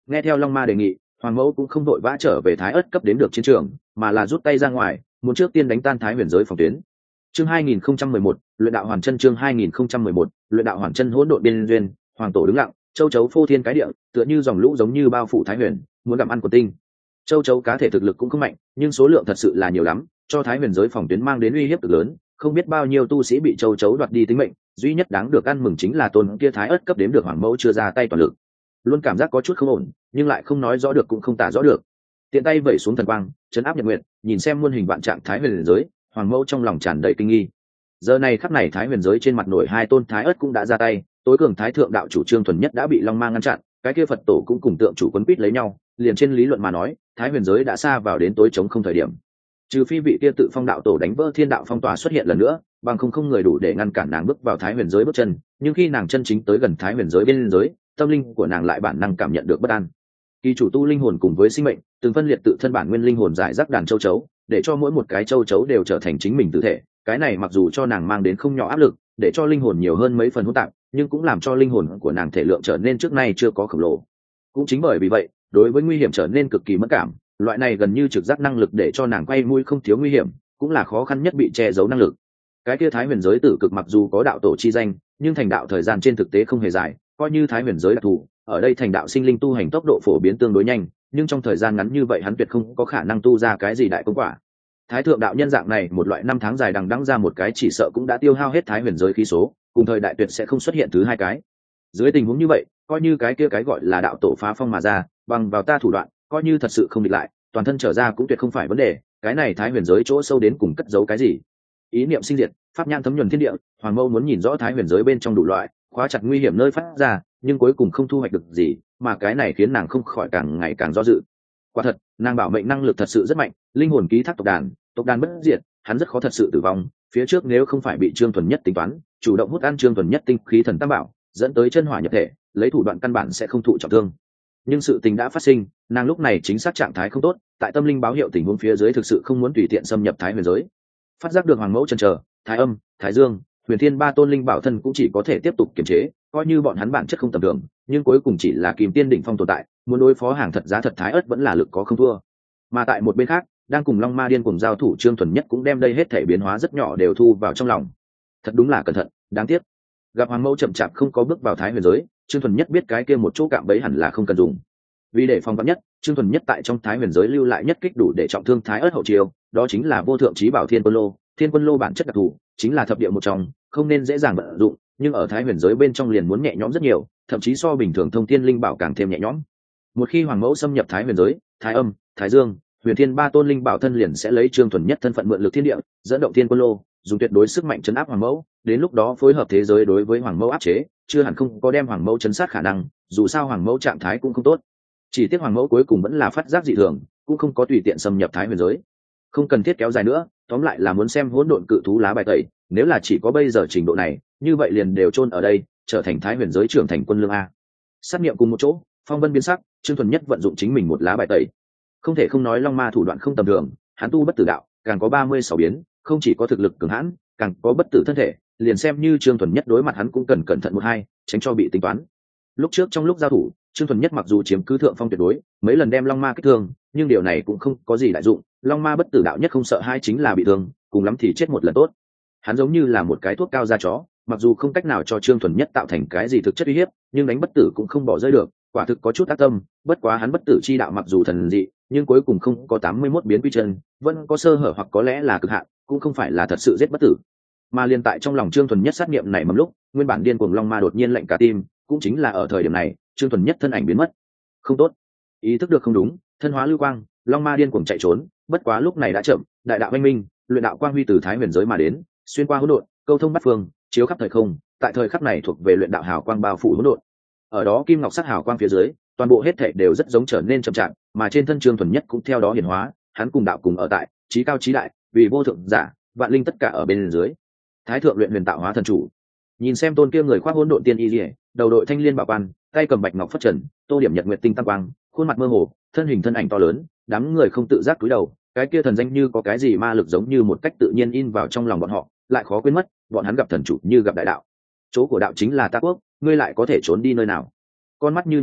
Nghe theo long ma đề nghị, hoàng mẫu cũng không đội vã trở về thái ất cấp đến được chiến trường, mà là rút tay ra ngoài, muốn trước tiên đánh tan thái huyền giới phòng tuyến. Chương hai nghìn không trăm mười một, luyện đạo hoàn chân. Chương hai nghìn không trăm mười một, luyện đạo hoàn chân. Hỗn độn biên duyên, hoàng tổ đứng lặng, châu chấu phô thiên cái địa, tựa như dòng lũ giống như bao phủ thái huyền, muốn gặm ăn của tinh. Châu chấu cá thể thực lực cũng không mạnh, nhưng số lượng thật sự là nhiều lắm, cho thái huyền giới phòng tuyến mang đến uy hiếp cực lớn, không biết bao nhiêu tu sĩ bị châu chấu đoạt đi tính mệnh. Duy nhất đáng được ăn mừng chính là tôn kia thái ất cấp đếm được hoàng mẫu chưa ra tay toàn lực, luôn cảm giác có chút không ổn, nhưng lại không nói rõ được cũng không tả rõ được. Tiện tay vẩy xuống thần quang, chấn áp nhật nguyện, nhìn xem muôn hình vạn trạng thái huyền giới, hoàng mẫu trong lòng tràn đầy kinh nghi. Giờ này khắc này thái huyền giới trên mặt nổi hai tôn thái ất cũng đã ra tay, tối cường thái thượng đạo chủ Trương Thuần Nhất đã bị long mang ngăn chặn, cái kia Phật tổ cũng cùng tượng chủ quấn quýt lấy nhau, liền trên lý luận mà nói, thái huyền giới đã xa vào đến tối trống không thời điểm. Trừ phi vị kia tự phong đạo tổ đánh vỡ thiên đạo phong tỏa xuất hiện lần nữa, bằng không không người đủ để ngăn cản nàng bước vào thái huyền giới bước chân, nhưng khi nàng chân chính tới gần thái huyền giới bên giới, tâm linh của nàng lại bản năng cảm nhận được bất an. Kỳ chủ tu linh hồn cùng với sinh mệnh, từng phân liệt tự thân bản nguyên linh hồn giải rác đàn châu chấu, để cho mỗi một cái châu chấu đều trở thành chính mình tự thể. Cái này mặc dù cho nàng mang đến không nhỏ áp lực, để cho linh hồn nhiều hơn mấy phần hỗn tạp, nhưng cũng làm cho linh hồn của nàng thể lượng trở nên trước nay chưa có khổng lồ. Cũng chính bởi vì vậy, đối với nguy hiểm trở nên cực kỳ mất cảm, loại này gần như trực giác năng lực để cho nàng quay mũi không thiếu nguy hiểm, cũng là khó khăn nhất bị che giấu năng lực. Cái kia thái huyền giới tử cực mặc dù có đạo tổ chi danh, nhưng thành đạo thời gian trên thực tế không hề dài, coi như thái huyền giới đặc thù, ở đây thành đạo sinh linh tu hành tốc độ phổ biến tương đối nhanh, nhưng trong thời gian ngắn như vậy hắn tuyệt không có khả năng tu ra cái gì đại công quả. Thái thượng đạo nhân dạng này một loại năm tháng dài đằng đẵng ra một cái chỉ sợ cũng đã tiêu hao hết thái huyền giới khí số, cùng thời đại tuyệt sẽ không xuất hiện thứ hai cái. Dưới tình huống như vậy, coi như cái kia cái gọi là đạo tổ phá phong mà ra, bằng vào ta thủ đoạn, coi như thật sự không địch lại, toàn thân trở ra cũng tuyệt không phải vấn đề. Cái này thái huyền giới chỗ sâu đến cùng cất giấu cái gì? Ý niệm sinh diệt, pháp nhãn thấm nhuần thiên địa, hoàng mâu muốn nhìn rõ thái huyền giới bên trong đủ loại, khóa chặt nguy hiểm nơi phát ra, nhưng cuối cùng không thu hoạch được gì, mà cái này khiến nàng không khỏi càng ngày càng do dự. Quả thật, nàng bảo mệnh năng lực thật sự rất mạnh, linh hồn ký thác tộc đàn, tộc đàn bất diệt, hắn rất khó thật sự tử vong. Phía trước nếu không phải bị Trương Thuần Nhất tính toán, chủ động hút ăn Trương Thuần Nhất tinh khí thần tam bảo, dẫn tới chân hỏa nhập thể, lấy thủ đoạn căn bản sẽ không thụ trọng thương. Nhưng sự tình đã phát sinh, nàng lúc này chính xác trạng thái không tốt, tại tâm linh báo hiệu tình huống phía dưới thực sự không muốn tùy tiện xâm nhập thái huyền giới. Phát giác được hoàng mẫu chần chờ, thái âm, thái dương, huyền thiên ba tôn linh bảo thân cũng chỉ có thể tiếp tục kiềm chế, coi như bọn hắn bản chất không tầm thường, nhưng cuối cùng chỉ là kìm tiên đỉnh phong tồn tại, muốn đối phó hàng thật giá thật thái ất vẫn là lực có không thua. Mà tại một bên khác, đang cùng long ma điên cùng giao thủ Trương Thuần Nhất cũng đem đây hết thể biến hóa rất nhỏ đều thu vào trong lòng. Thật đúng là cẩn thận, đáng tiếc gặp hoàng mẫu chậm chạp không có bước vào thái huyền giới, Trương Thuần Nhất biết cái kia một chỗ cạm bẫy hẳn là không cần dùng. Vì để phòng vắn nhất, Trương Thuần Nhất tại trong thái huyền giới lưu lại nhất kích đủ để trọng thương thái ất hậu chiêu, đó chính là vô thượng chí bảo thiên quân lô. Thiên quân lô bản chất đặc thù, chính là thập địa một trong, không nên dễ dàng vận dụng, nhưng ở thái huyền giới bên trong liền muốn nhẹ nhõm rất nhiều, thậm chí so bình thường thông thiên linh bảo càng thêm nhẹ nhõm. Một khi hoàng mẫu xâm nhập thái huyền giới, thái âm, thái dương, huyền thiên ba tôn linh bảo thân liền sẽ lấy Trương Thuần Nhất thân phận mượn lực thiên địa, dẫn động thiên quân lô, dùng tuyệt đối sức mạnh chấn áp hoàng mẫu. Đến lúc đó phối hợp thế giới đối với hoàng mẫu áp chế, chưa hẳn không có đem hoàng mẫu chấn sát khả năng. Dù sao hoàng mẫu trạng thái cũng không tốt, chỉ tiếc hoàng mẫu cuối cùng vẫn là phát giác dị thường, cũng không có tùy tiện xâm nhập thái huyền giới. Không cần thiết kéo dài nữa, tóm lại là muốn xem hỗn độn cự thú lá bài tẩy. Nếu là chỉ có bây giờ trình độ này, như vậy liền đều chôn ở đây, trở thành thái huyền giới trưởng thành quân lương a. Sát niệm cùng một chỗ, phong vân biến sắc, Trương Thuần Nhất vận dụng chính mình một lá bài tẩy. Không thể không nói long ma thủ đoạn không tầm thường, hắn tu bất tử đạo, càng có ba mươi sáu biến, không chỉ có thực lực cường hãn, càng có bất tử thân thể, liền xem như Trương Thuần Nhất đối mặt hắn cũng cần cẩn thận một hai, tránh cho bị tính toán. Lúc trước trong lúc giao thủ, Trương Thuần Nhất mặc dù chiếm cứ thượng phong tuyệt đối, mấy lần đem long ma kích thương, nhưng điều này cũng không có gì đại dụng. Long ma bất tử đạo nhất không sợ hai chính là bị thương, cùng lắm thì chết một lần tốt. Hắn giống như là một cái thuốc cao da chó, mặc dù không cách nào cho Trương Thuần Nhất tạo thành cái gì thực chất uy hiếp, nhưng đánh bất tử cũng không bỏ rơi được, quả thực có chút ác tâm. Bất quá hắn bất tử chi đạo mặc dù thần dị, nhưng cuối cùng không có tám mươi mốt biến quy chân, vẫn có sơ hở hoặc có lẽ là cực hạn, cũng không phải là thật sự giết bất tử. Mà liên tại trong lòng Trương Thuần Nhất sát niệm này mầm lúc, nguyên bản điên cuồng long ma đột nhiên lạnh cả tim, cũng chính là ở thời điểm này, Trương Thuần Nhất thân ảnh biến mất. Không tốt, ý thức được không đúng, thân hóa lưu quang, long ma điên cuồng chạy trốn. Bất quá lúc này đã chậm, đại đạo anh minh, luyện đạo quang huy từ thái huyền giới mà đến, xuyên qua hỗn độn, câu thông bát phương, chiếu khắp thời không. Tại thời khắc này thuộc về luyện đạo hào quang bao phủ hỗn độn. Ở đó kim ngọc sắc hào quang phía dưới, toàn bộ hết thảy đều rất giống trở nên chậm chạp, mà trên thân Trương Thuần Nhất cũng theo đó hiển hóa, hắn cùng đạo cùng ở tại, chí cao chí đại, vì vô thượng giả, vạn linh tất cả ở bên dưới. Thái thượng luyện huyền tạo hóa thần chủ. Nhìn xem tôn kia người khoác hỗn độn tiên y liễu, đầu đội thanh liên bảo quan, tay cầm bạch ngọc phất trần, tô điểm nhật nguyệt tinh tam quang, khuôn mặt mơ hồ, thân hình thân ảnh to lớn, đám người không tự giác cúi đầu. Cái kia thần danh như có cái gì ma lực giống như một cách tự nhiên in vào trong lòng bọn họ, lại khó quên mất, bọn hắn gặp thần chủ như gặp đại đạo. Chỗ của đạo chính là ta quốc, ngươi lại có thể trốn đi nơi nào? Con mắt như nhật nguyệt,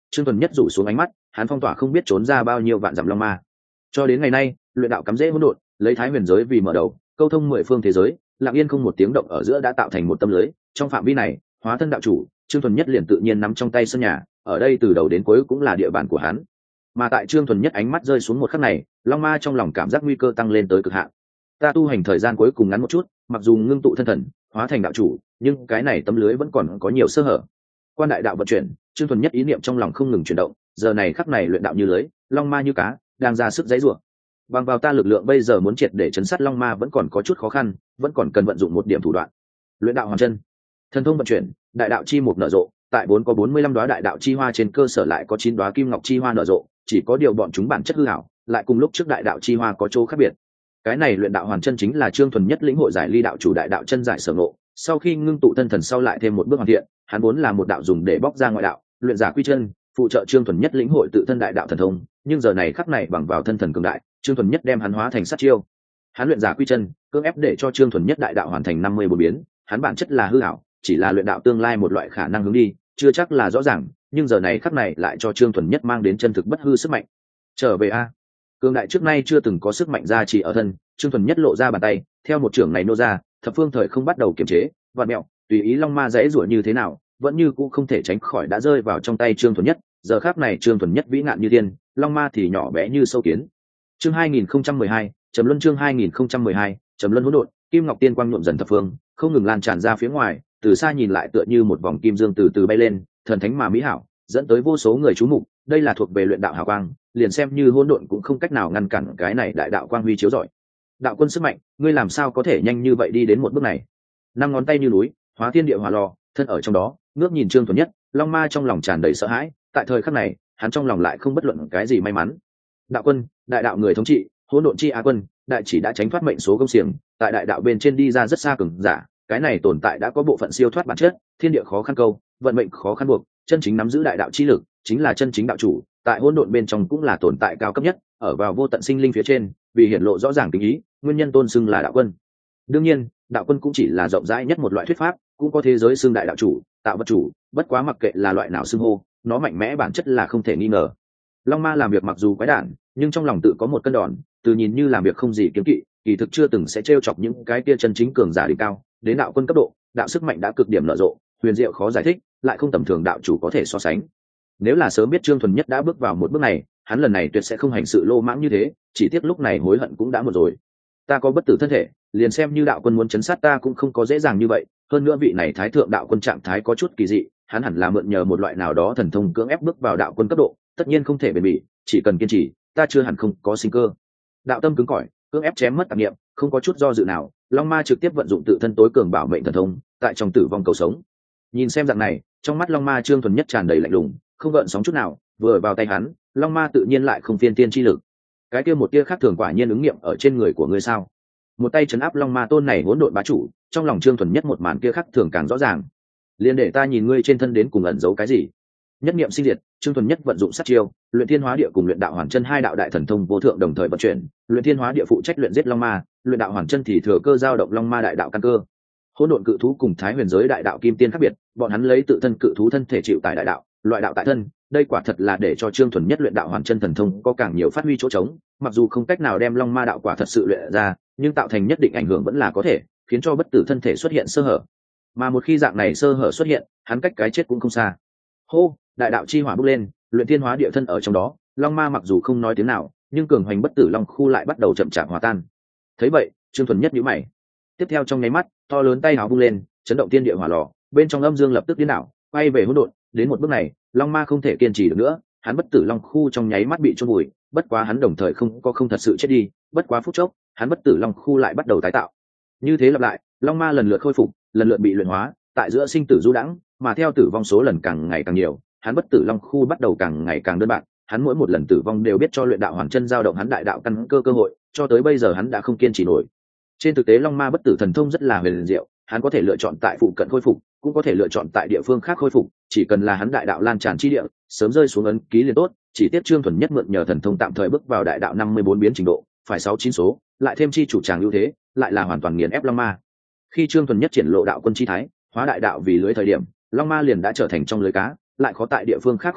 Trương Thuần Nhất rủ xuống ánh mắt, hắn phong tỏa không biết trốn ra bao nhiêu vạn dặm long ma. Cho đến ngày nay, luyện đạo cắm rễ hỗn độn, lấy thái huyền giới vì mở đầu, câu thông mười phương thế giới, lặng yên không một tiếng động ở giữa đã tạo thành một tâm lưới. Trong phạm vi này, hóa thân đạo chủ, Trương Thuần Nhất liền tự nhiên nắm trong tay sân nhà, ở đây từ đầu đến cuối cũng là địa bàn của hắn. Mà tại Trương Thuần Nhất ánh mắt rơi xuống một khắc này, long ma trong lòng cảm giác nguy cơ tăng lên tới cực hạn. Ta tu hành thời gian cuối cùng ngắn một chút, mặc dù ngưng tụ thân thần, hóa thành đạo chủ, nhưng cái này tấm lưới vẫn còn có nhiều sơ hở. Quan đại đạo vận chuyển, Trương Thuần Nhất ý niệm trong lòng không ngừng chuyển động, giờ này khắc này luyện đạo như lưới, long ma như cá, đang ra sức giãy giụa. Bằng vào ta lực lượng bây giờ muốn triệt để chấn sát long ma vẫn còn có chút khó khăn, vẫn còn cần vận dụng một điểm thủ đoạn. Luyện đạo hoàn chân, thần thông vận chuyển, đại đạo chi mục nở rộ, tại bốn có bốn mươi lăm đóa đại đạo chi hoa trên cơ sở lại có chín đóa kim ngọc chi hoa nở rộ, chỉ có điều bọn chúng bản chất hư ảo, lại cùng lúc trước đại đạo chi hoa có chỗ khác biệt. Cái này luyện đạo hoàn chân chính là Trương Thuần Nhất lĩnh hội giải ly đạo chủ đại đạo chân giải sở ngộ, sau khi ngưng tụ thân thần sau lại thêm một bước hoàn thiện, hắn vốn là một đạo dùng để bóc ra ngoại đạo, luyện giả quy chân, phụ trợ Trương Thuần Nhất lĩnh hội tự thân đại đạo thần thông, nhưng giờ này khắc này bằng vào thân thần cường đại, Trương Thuần Nhất đem hắn hóa thành sát chiêu. Hắn luyện giả quy chân, cưỡng ép để cho Trương Thuần Nhất đại đạo hoàn thành năm mươi bốn biến, hắn bản chất là hư ảo, chỉ là luyện đạo tương lai một loại khả năng hướng đi, chưa chắc là rõ ràng, nhưng giờ này khắc này lại cho Trương Thuần Nhất mang đến chân thực bất hư sức mạnh. Trở về a. Cường đại trước nay chưa từng có sức mạnh ra chỉ ở thân, Trương Thuần Nhất lộ ra bàn tay, theo một trưởng này nô ra, thập phương thời không bắt đầu kiềm chế, vặn mẹo, tùy ý long ma dãy rủa như thế nào, vẫn như cũ không thể tránh khỏi đã rơi vào trong tay Trương Thuần Nhất. Giờ khắc này Trương Thuần Nhất vĩ ngạn như tiên, long ma thì nhỏ bé như sâu kiến. Chương hai nghìn không trăm mười hai, Trầm Luân chương hai nghìn không trăm mười hai, Trầm Luân hỗn độn, kim ngọc tiên quang nhuộm dần thập phương, không ngừng lan tràn ra phía ngoài, từ xa nhìn lại tựa như một vòng kim dương từ từ bay lên, thần thánh mà mỹ hảo, dẫn tới vô số người chú mục. Đây là thuộc về luyện đạo hào quang, liền xem như hỗn độn cũng không cách nào ngăn cản cái này đại đạo quang huy chiếu rọi. Đạo quân sức mạnh, ngươi làm sao có thể nhanh như vậy đi đến một bước này? Năm ngón tay như núi, hóa thiên địa hỏa lò, thân ở trong đó, ngước nhìn Trương Thuần Nhất, long ma trong lòng tràn đầy sợ hãi. Tại thời khắc này, hắn trong lòng lại không bất luận cái gì may mắn. Đạo quân, đại đạo người thống trị, hỗn độn chi á quân, đại chỉ đã tránh thoát mệnh số công xiềng, tại đại đạo bên trên đi ra rất xa cường giả, cái này tồn tại đã có bộ phận siêu thoát bản chất, thiên địa khó khăn câu, vận mệnh khó khăn buộc, chân chính nắm giữ đại đạo chi lực, chính là chân chính đạo chủ, tại hỗn độn bên trong cũng là tồn tại cao cấp nhất, ở vào vô tận sinh linh phía trên, vì hiển lộ rõ ràng tình ý, nguyên nhân tôn xưng là đạo quân. Đương nhiên, đạo quân cũng chỉ là rộng rãi nhất một loại thuyết pháp, cũng có thế giới xưng đại đạo chủ, tạo vật chủ, bất quá mặc kệ là loại nào xưng hô, nó mạnh mẽ bản chất là không thể nghi ngờ. Long ma làm việc mặc dù quái đản, nhưng trong lòng tự có một cân đòn, từ nhìn như làm việc không gì kiếm kỵ, kỳ thực chưa từng sẽ trêu chọc những cái kia chân chính cường giả đỉnh cao, đến đạo quân cấp độ, đạo sức mạnh đã cực điểm nở rộ, huyền diệu khó giải thích, lại không tầm thường đạo chủ có thể so sánh. Nếu là sớm biết Trương Thuần Nhất đã bước vào một bước này, hắn lần này tuyệt sẽ không hành sự lô mãng như thế, chỉ tiếc lúc này hối hận cũng đã một rồi. Ta có bất tử thân thể, liền xem như đạo quân muốn chấn sát ta cũng không có dễ dàng như vậy, hơn nữa vị này thái thượng đạo quân trạng thái có chút kỳ dị, hắn hẳn là mượn nhờ một loại nào đó thần thông cưỡng ép bước vào đạo quân cấp độ, tất nhiên không thể bền bỉ, chỉ cần kiên trì, ta chưa hẳn không có sinh cơ. Đạo tâm cứng cỏi, cưỡng ép chém mất tạp niệm, không có chút do dự nào, long ma trực tiếp vận dụng tự thân tối cường bảo mệnh thần thông, tại trong tử vong cầu sống. Nhìn xem dạng này, trong mắt long ma Trương Thuần Nhất tràn đầy lạnh lùng, không gợn sóng chút nào, vừa vào tay hắn, long ma tự nhiên lại không phiên tiên chi lực. Cái kia một tia khác thường quả nhiên ứng nghiệm ở trên người của ngươi sao? Một tay chấn áp long ma tôn này hỗn độn bá chủ, trong lòng Trương Thuần Nhất một màn kia khác thường càng rõ ràng. Liên để ta nhìn ngươi trên thân đến cùng ẩn giấu cái gì. Nhất niệm sinh diệt, Trương Thuần Nhất vận dụng sát chiêu, luyện thiên hóa địa cùng luyện đạo hoàn chân hai đạo đại thần thông vô thượng đồng thời vận chuyển, luyện thiên hóa địa phụ trách luyện giết long ma, luyện đạo hoàn chân thì thừa cơ giao động long ma đại đạo căn cơ. Hỗn độn cự thú cùng thái huyền giới đại đạo kim tiên khác biệt, bọn hắn lấy tự thân cự thú thân thể chịu tại đại đạo, loại đạo tại thân, đây quả thật là để cho Trương Thuần Nhất luyện đạo hoàn chân thần thông có càng nhiều phát huy chỗ trống, mặc dù không cách nào đem long ma đạo quả thật sự luyện ra, nhưng tạo thành nhất định ảnh hưởng vẫn là có thể, khiến cho bất tử thân thể xuất hiện sơ hở. Mà một khi dạng này sơ hở xuất hiện, hắn cách cái chết cũng không xa. Hô, đại đạo chi hỏa bốc lên, luyện thiên hóa địa thân ở trong đó, long ma mặc dù không nói tiếng nào, nhưng cường hoành bất tử long khu lại bắt đầu chậm chạp hòa tan. Thấy vậy, Trương Thuần Nhất nhíu mày. Tiếp theo trong nháy mắt, to lớn tay áo vung lên, chấn động thiên địa hỏa lò, bên trong âm dương lập tức biến đảo, quay về hỗn độn. Đến một bước này, long ma không thể kiên trì được nữa, hắn bất tử long khu trong nháy mắt bị chôn vùi, bất quá hắn đồng thời không có không thật sự chết đi, bất quá phút chốc, hắn bất tử long khu lại bắt đầu tái tạo. Như thế lặp lại, long ma lần lượt khôi phục, lần lượt bị luyện hóa, tại giữa sinh tử du đãng, mà theo tử vong số lần càng ngày càng nhiều, hắn bất tử long khu bắt đầu càng ngày càng đơn bạc, hắn mỗi một lần tử vong đều biết cho luyện đạo hoàn chân giao động hắn đại đạo căn cơ cơ hội, cho tới bây giờ hắn đã không kiên trì nổi. Trên thực tế long ma bất tử thần thông rất là huyền diệu, hắn có thể lựa chọn tại phụ cận khôi phục, cũng có thể lựa chọn tại địa phương khác khôi phục, chỉ cần là hắn đại đạo lan tràn chi địa, sớm rơi xuống ấn ký liền tốt, chỉ tiếc Trương Thuần Nhất mượn nhờ thần thông tạm thời bước vào đại đạo năm mươi bốn biến trình độ, phải sáu chín số, lại thêm chi chủ tràng ưu thế, lại là hoàn toàn nghiền ép long ma. Khi Trương Thuần Nhất triển lộ đạo quân chi thái, hóa đại đạo vì lưới thời điểm, long ma liền đã trở thành trong lưới cá, lại khó tại địa phương khác khôi phục,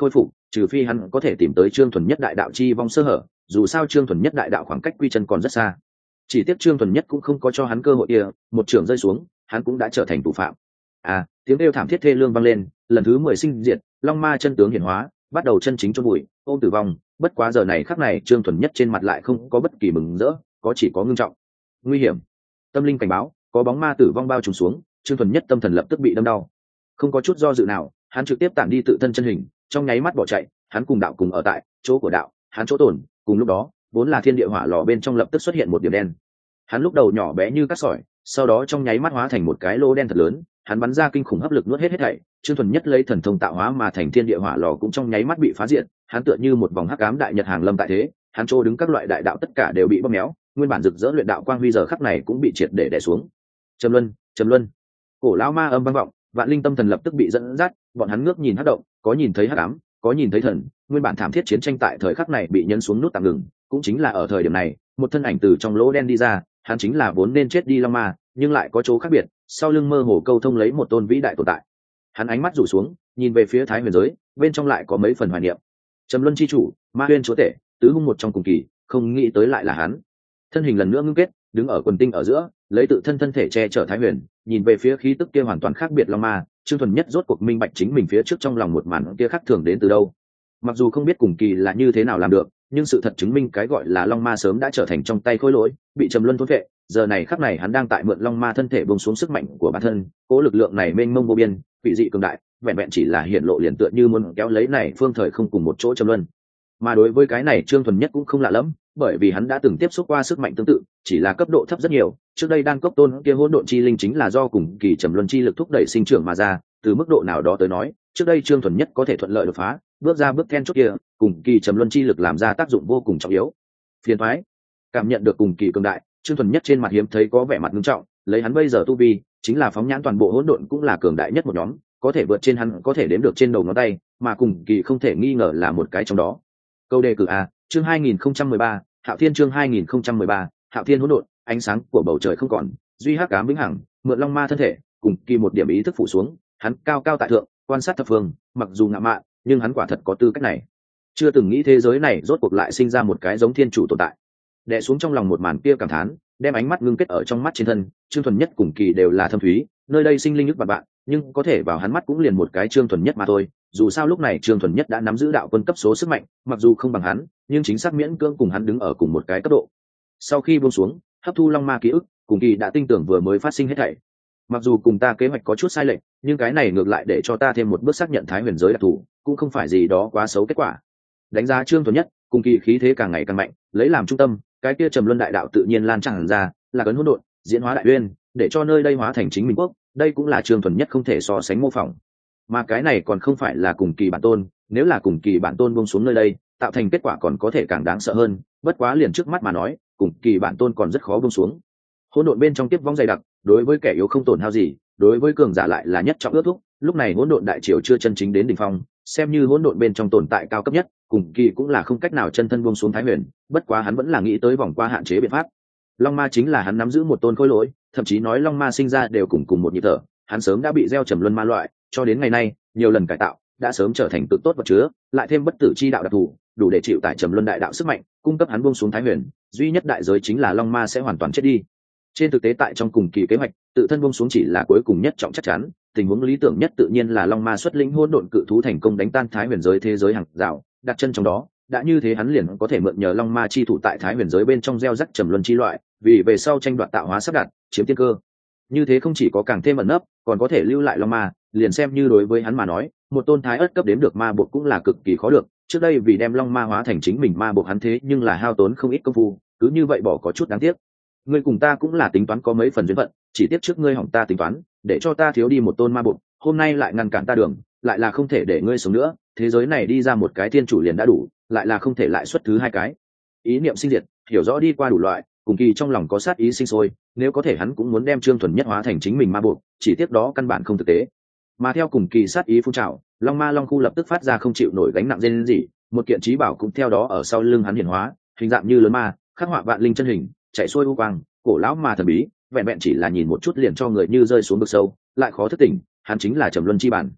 trừ phi hắn có thể tìm tới Trương Thuần Nhất đại đạo chi vong sơ hở, dù sao Trương Thuần Nhất đại đạo khoảng cách quy chân còn rất xa. Chỉ tiếc Trương Thuần Nhất cũng không có cho hắn cơ hội kia, một trường rơi xuống, hắn cũng đã trở thành tù phạm. À, tiếng kêu thảm thiết thê lương vang lên, lần thứ mười sinh diệt, long ma chân tướng hiển hóa, bắt đầu chân chính chôn bụi, ôm tử vong. Bất quá giờ này khắc này, Trương Thuần Nhất trên mặt lại không có bất kỳ mừng rỡ, có chỉ có ngưng trọng. Nguy hiểm. Tâm linh cảnh báo, có bóng ma tử vong bao trùm xuống, Trương Thuần Nhất tâm thần lập tức bị đâm đau. Không có chút do dự nào, hắn trực tiếp tản đi tự thân chân hình, trong nháy mắt bỏ chạy. Hắn cùng đạo cùng ở tại chỗ của đạo, hắn chỗ tổn. Cùng lúc đó, vốn là thiên địa hỏa lò bên trong lập tức xuất hiện một điểm đen. Hắn lúc đầu nhỏ bé như cát sỏi, sau đó trong nháy mắt hóa thành một cái lỗ đen thật lớn. Hắn bắn ra kinh khủng hấp lực nuốt hết hết thảy. Trương Thuần Nhất lấy thần thông tạo hóa mà thành thiên địa hỏa lò cũng trong nháy mắt bị phá diệt. Hắn tựa như một vòng hắc ám đại nhật hàng lâm tại thế, hắn chỗ đứng các loại đại đạo tất cả đều bị bóp méo, nguyên bản rực rỡ luyện đạo quang huy giờ khắc này cũng bị triệt để đè xuống. Trầm luân, trầm luân. Cổ lão ma âm vang vọng, vạn linh tâm thần lập tức bị dẫn dắt, bọn hắn ngước nhìn hắc động, có nhìn thấy hắc ám, có nhìn thấy thần, nguyên bản thảm thiết chiến tranh tại thời khắc này bị nhấn xuống nút tạm ngừng, cũng chính là ở thời điểm này, một thân ảnh từ trong lỗ đen đi ra, hắn chính là vốn nên chết đi long ma, nhưng lại có chỗ khác biệt, sau lưng mơ hồ câu thông lấy một tôn vĩ đại tồn tại. Hắn ánh mắt rủ xuống, nhìn về phía Thái Huyền giới, bên trong lại có mấy phần hoài niệm. Trầm luân chi chủ, ma huyên chúa tể, tứ hung một trong cùng kỳ, không nghĩ tới lại là hắn. Thân hình lần nữa ngưng kết, đứng ở quần tinh ở giữa, lấy tự thân thân thể che chở Thái Huyền, nhìn về phía khí tức kia hoàn toàn khác biệt long ma, Trương Thuần Nhất rốt cuộc minh bạch chính mình phía trước trong lòng một màn kia khác thường đến từ đâu. Mặc dù không biết cùng kỳ là như thế nào làm được, nhưng sự thật chứng minh cái gọi là long ma sớm đã trở thành trong tay khối lỗi, bị trầm luân thôn vệ. Giờ này khắc này hắn đang tại mượn long ma thân thể bông xuống sức mạnh của bản thân, cố lực lượng này mênh mông vô biên, vị dị cường đại, vẹn vẹn chỉ là hiện lộ liền tựa như muốn kéo lấy này phương thời không cùng một chỗ trầm luân. Mà đối với cái này Trương Thuần Nhất cũng không lạ lắm, bởi vì hắn đã từng tiếp xúc qua sức mạnh tương tự, chỉ là cấp độ thấp rất nhiều. Trước đây đan cốc tôn kia hỗn độn chi linh chính là do cùng kỳ trầm luân chi lực thúc đẩy sinh trưởng mà ra, từ mức độ nào đó tới nói, trước đây Trương Thuần Nhất có thể thuận lợi đột phá, bước ra bước then chốt kia, cùng kỳ trầm luân chi lực làm ra tác dụng vô cùng trọng yếu. Phiền toái. Cảm nhận được cùng kỳ cường đại, Trương Thuần Nhất trên mặt hiếm thấy có vẻ mặt nghiêm trọng, lấy hắn bây giờ tu vi, chính là phóng nhãn toàn bộ hỗn độn cũng là cường đại nhất một nhóm, có thể vượt trên hắn có thể đếm được trên đầu ngón tay, mà cùng kỳ không thể nghi ngờ là một cái trong đó. Câu đề cử a, chương hai nghìn không trăm mười ba, Hạo Thiên chương hai nghìn không trăm mười ba, Hạo Thiên hỗn độn, ánh sáng của bầu trời không còn, duy hắc ám vĩnh hằng, mượn long ma thân thể, cùng kỳ một điểm ý thức phủ xuống, hắn cao cao tại thượng, quan sát thập phương, mặc dù ngạo mạn, nhưng hắn quả thật có tư cách này. Chưa từng nghĩ thế giới này rốt cuộc lại sinh ra một cái giống thiên chủ tồn tại. Đè xuống trong lòng một màn kia cảm thán, đem ánh mắt ngưng kết ở trong mắt trên thân, Trương Thuần Nhất cùng kỳ đều là thâm thúy, nơi đây sinh linh nhức bạt bạn, nhưng có thể vào hắn mắt cũng liền một cái Trương Thuần Nhất mà thôi. Dù sao lúc này Trương Thuần Nhất đã nắm giữ đạo quân cấp số sức mạnh, mặc dù không bằng hắn, nhưng chính xác miễn cưỡng cùng hắn đứng ở cùng một cái cấp độ. Sau khi buông xuống, hấp thu long ma ký ức, cùng kỳ đã tin tưởng vừa mới phát sinh hết thảy. Mặc dù cùng ta kế hoạch có chút sai lệch, nhưng cái này ngược lại để cho ta thêm một bước xác nhận Thái Huyền giới đặc thù, cũng không phải gì đó quá xấu kết quả. Đánh giá Trương Thuần Nhất, cùng kỳ khí thế càng ngày càng mạnh, lấy làm trung tâm, cái kia trầm luân đại đạo tự nhiên lan tràn ra, là cấn hỗn độn, diễn hóa đại uyên, để cho nơi đây hóa thành chính mình quốc, đây cũng là Trương Thuần Nhất không thể so sánh mô phỏng. Mà cái này còn không phải là cùng kỳ bản tôn, nếu là cùng kỳ bản tôn buông xuống nơi đây, tạo thành kết quả còn có thể càng đáng sợ hơn, bất quá liền trước mắt mà nói, cùng kỳ bản tôn còn rất khó buông xuống. Hỗn độn bên trong tiếp vong dày đặc, đối với kẻ yếu không tổn hao gì, đối với cường giả lại là nhất trọng ước thúc, lúc này hỗn độn đại triều chưa chân chính đến đỉnh phong, xem như hỗn độn bên trong tồn tại cao cấp nhất, cùng kỳ cũng là không cách nào chân thân buông xuống Thái Huyền, bất quá hắn vẫn là nghĩ tới vòng qua hạn chế biện pháp. Long ma chính là hắn nắm giữ một tôn khối lỗi, thậm chí nói long ma sinh ra đều cùng cùng một nhịp thở, hắn sớm đã bị gieo trầm luân ma loại, cho đến ngày nay, nhiều lần cải tạo, đã sớm trở thành cực tốt vật chứa, lại thêm bất tử chi đạo đặc thù, đủ để chịu tải trầm luân đại đạo sức mạnh, cung cấp hắn buông xuống Thái Huyền, duy nhất đại giới chính là long ma sẽ hoàn toàn chết đi. Trên thực tế tại trong cùng kỳ kế hoạch, tự thân buông xuống chỉ là cuối cùng nhất trọng chắc chắn, tình huống lý tưởng nhất tự nhiên là long ma xuất lĩnh hỗn độn cự thú thành công đánh tan Thái Huyền giới thế giới hàng rào, đặt chân trong đó, đã như thế hắn liền có thể mượn nhờ long ma chi thủ tại Thái Huyền giới bên trong gieo rắc trầm luân chi loại, vì về sau tranh đoạt tạo hóa sắp đặt, chiếm tiên cơ. Như thế không chỉ có càng thêm ẩn nấp, còn có thể lưu lại long ma, liền xem như đối với hắn mà nói, một tôn thái ớt cấp đếm được ma buộc cũng là cực kỳ khó được. Trước đây vì đem long ma hóa thành chính mình ma buộc hắn thế nhưng là hao tốn không ít công phu, cứ như vậy bỏ có chút đáng tiếc. Ngươi cùng ta cũng là tính toán có mấy phần duyên phận, chỉ tiếc trước ngươi hỏng ta tính toán, để cho ta thiếu đi một tôn ma buộc, hôm nay lại ngăn cản ta đường, lại là không thể để ngươi sống nữa, thế giới này đi ra một cái thiên chủ liền đã đủ, lại là không thể lại xuất thứ hai cái. Ý niệm sinh diệt, hiểu rõ đi qua đủ loại, cùng kỳ trong lòng có sát ý sinh sôi, nếu có thể hắn cũng muốn đem Trương Thuần Nhất hóa thành chính mình ma buộc, chỉ tiếc đó căn bản không thực tế. Mà theo cùng kỳ sát ý phun trào, long ma long khu lập tức phát ra không chịu nổi gánh nặng rên rỉ, một kiện trí bảo cũng theo đó ở sau lưng hắn hiển hóa, hình dạng như lớn ma, khắc họa vạn linh chân hình, chạy xuôi u quang, cổ lão mà thần bí, vẹn vẹn chỉ là nhìn một chút liền cho người như rơi xuống vực sâu, lại khó thức tỉnh, hắn chính là trầm luân chi bản.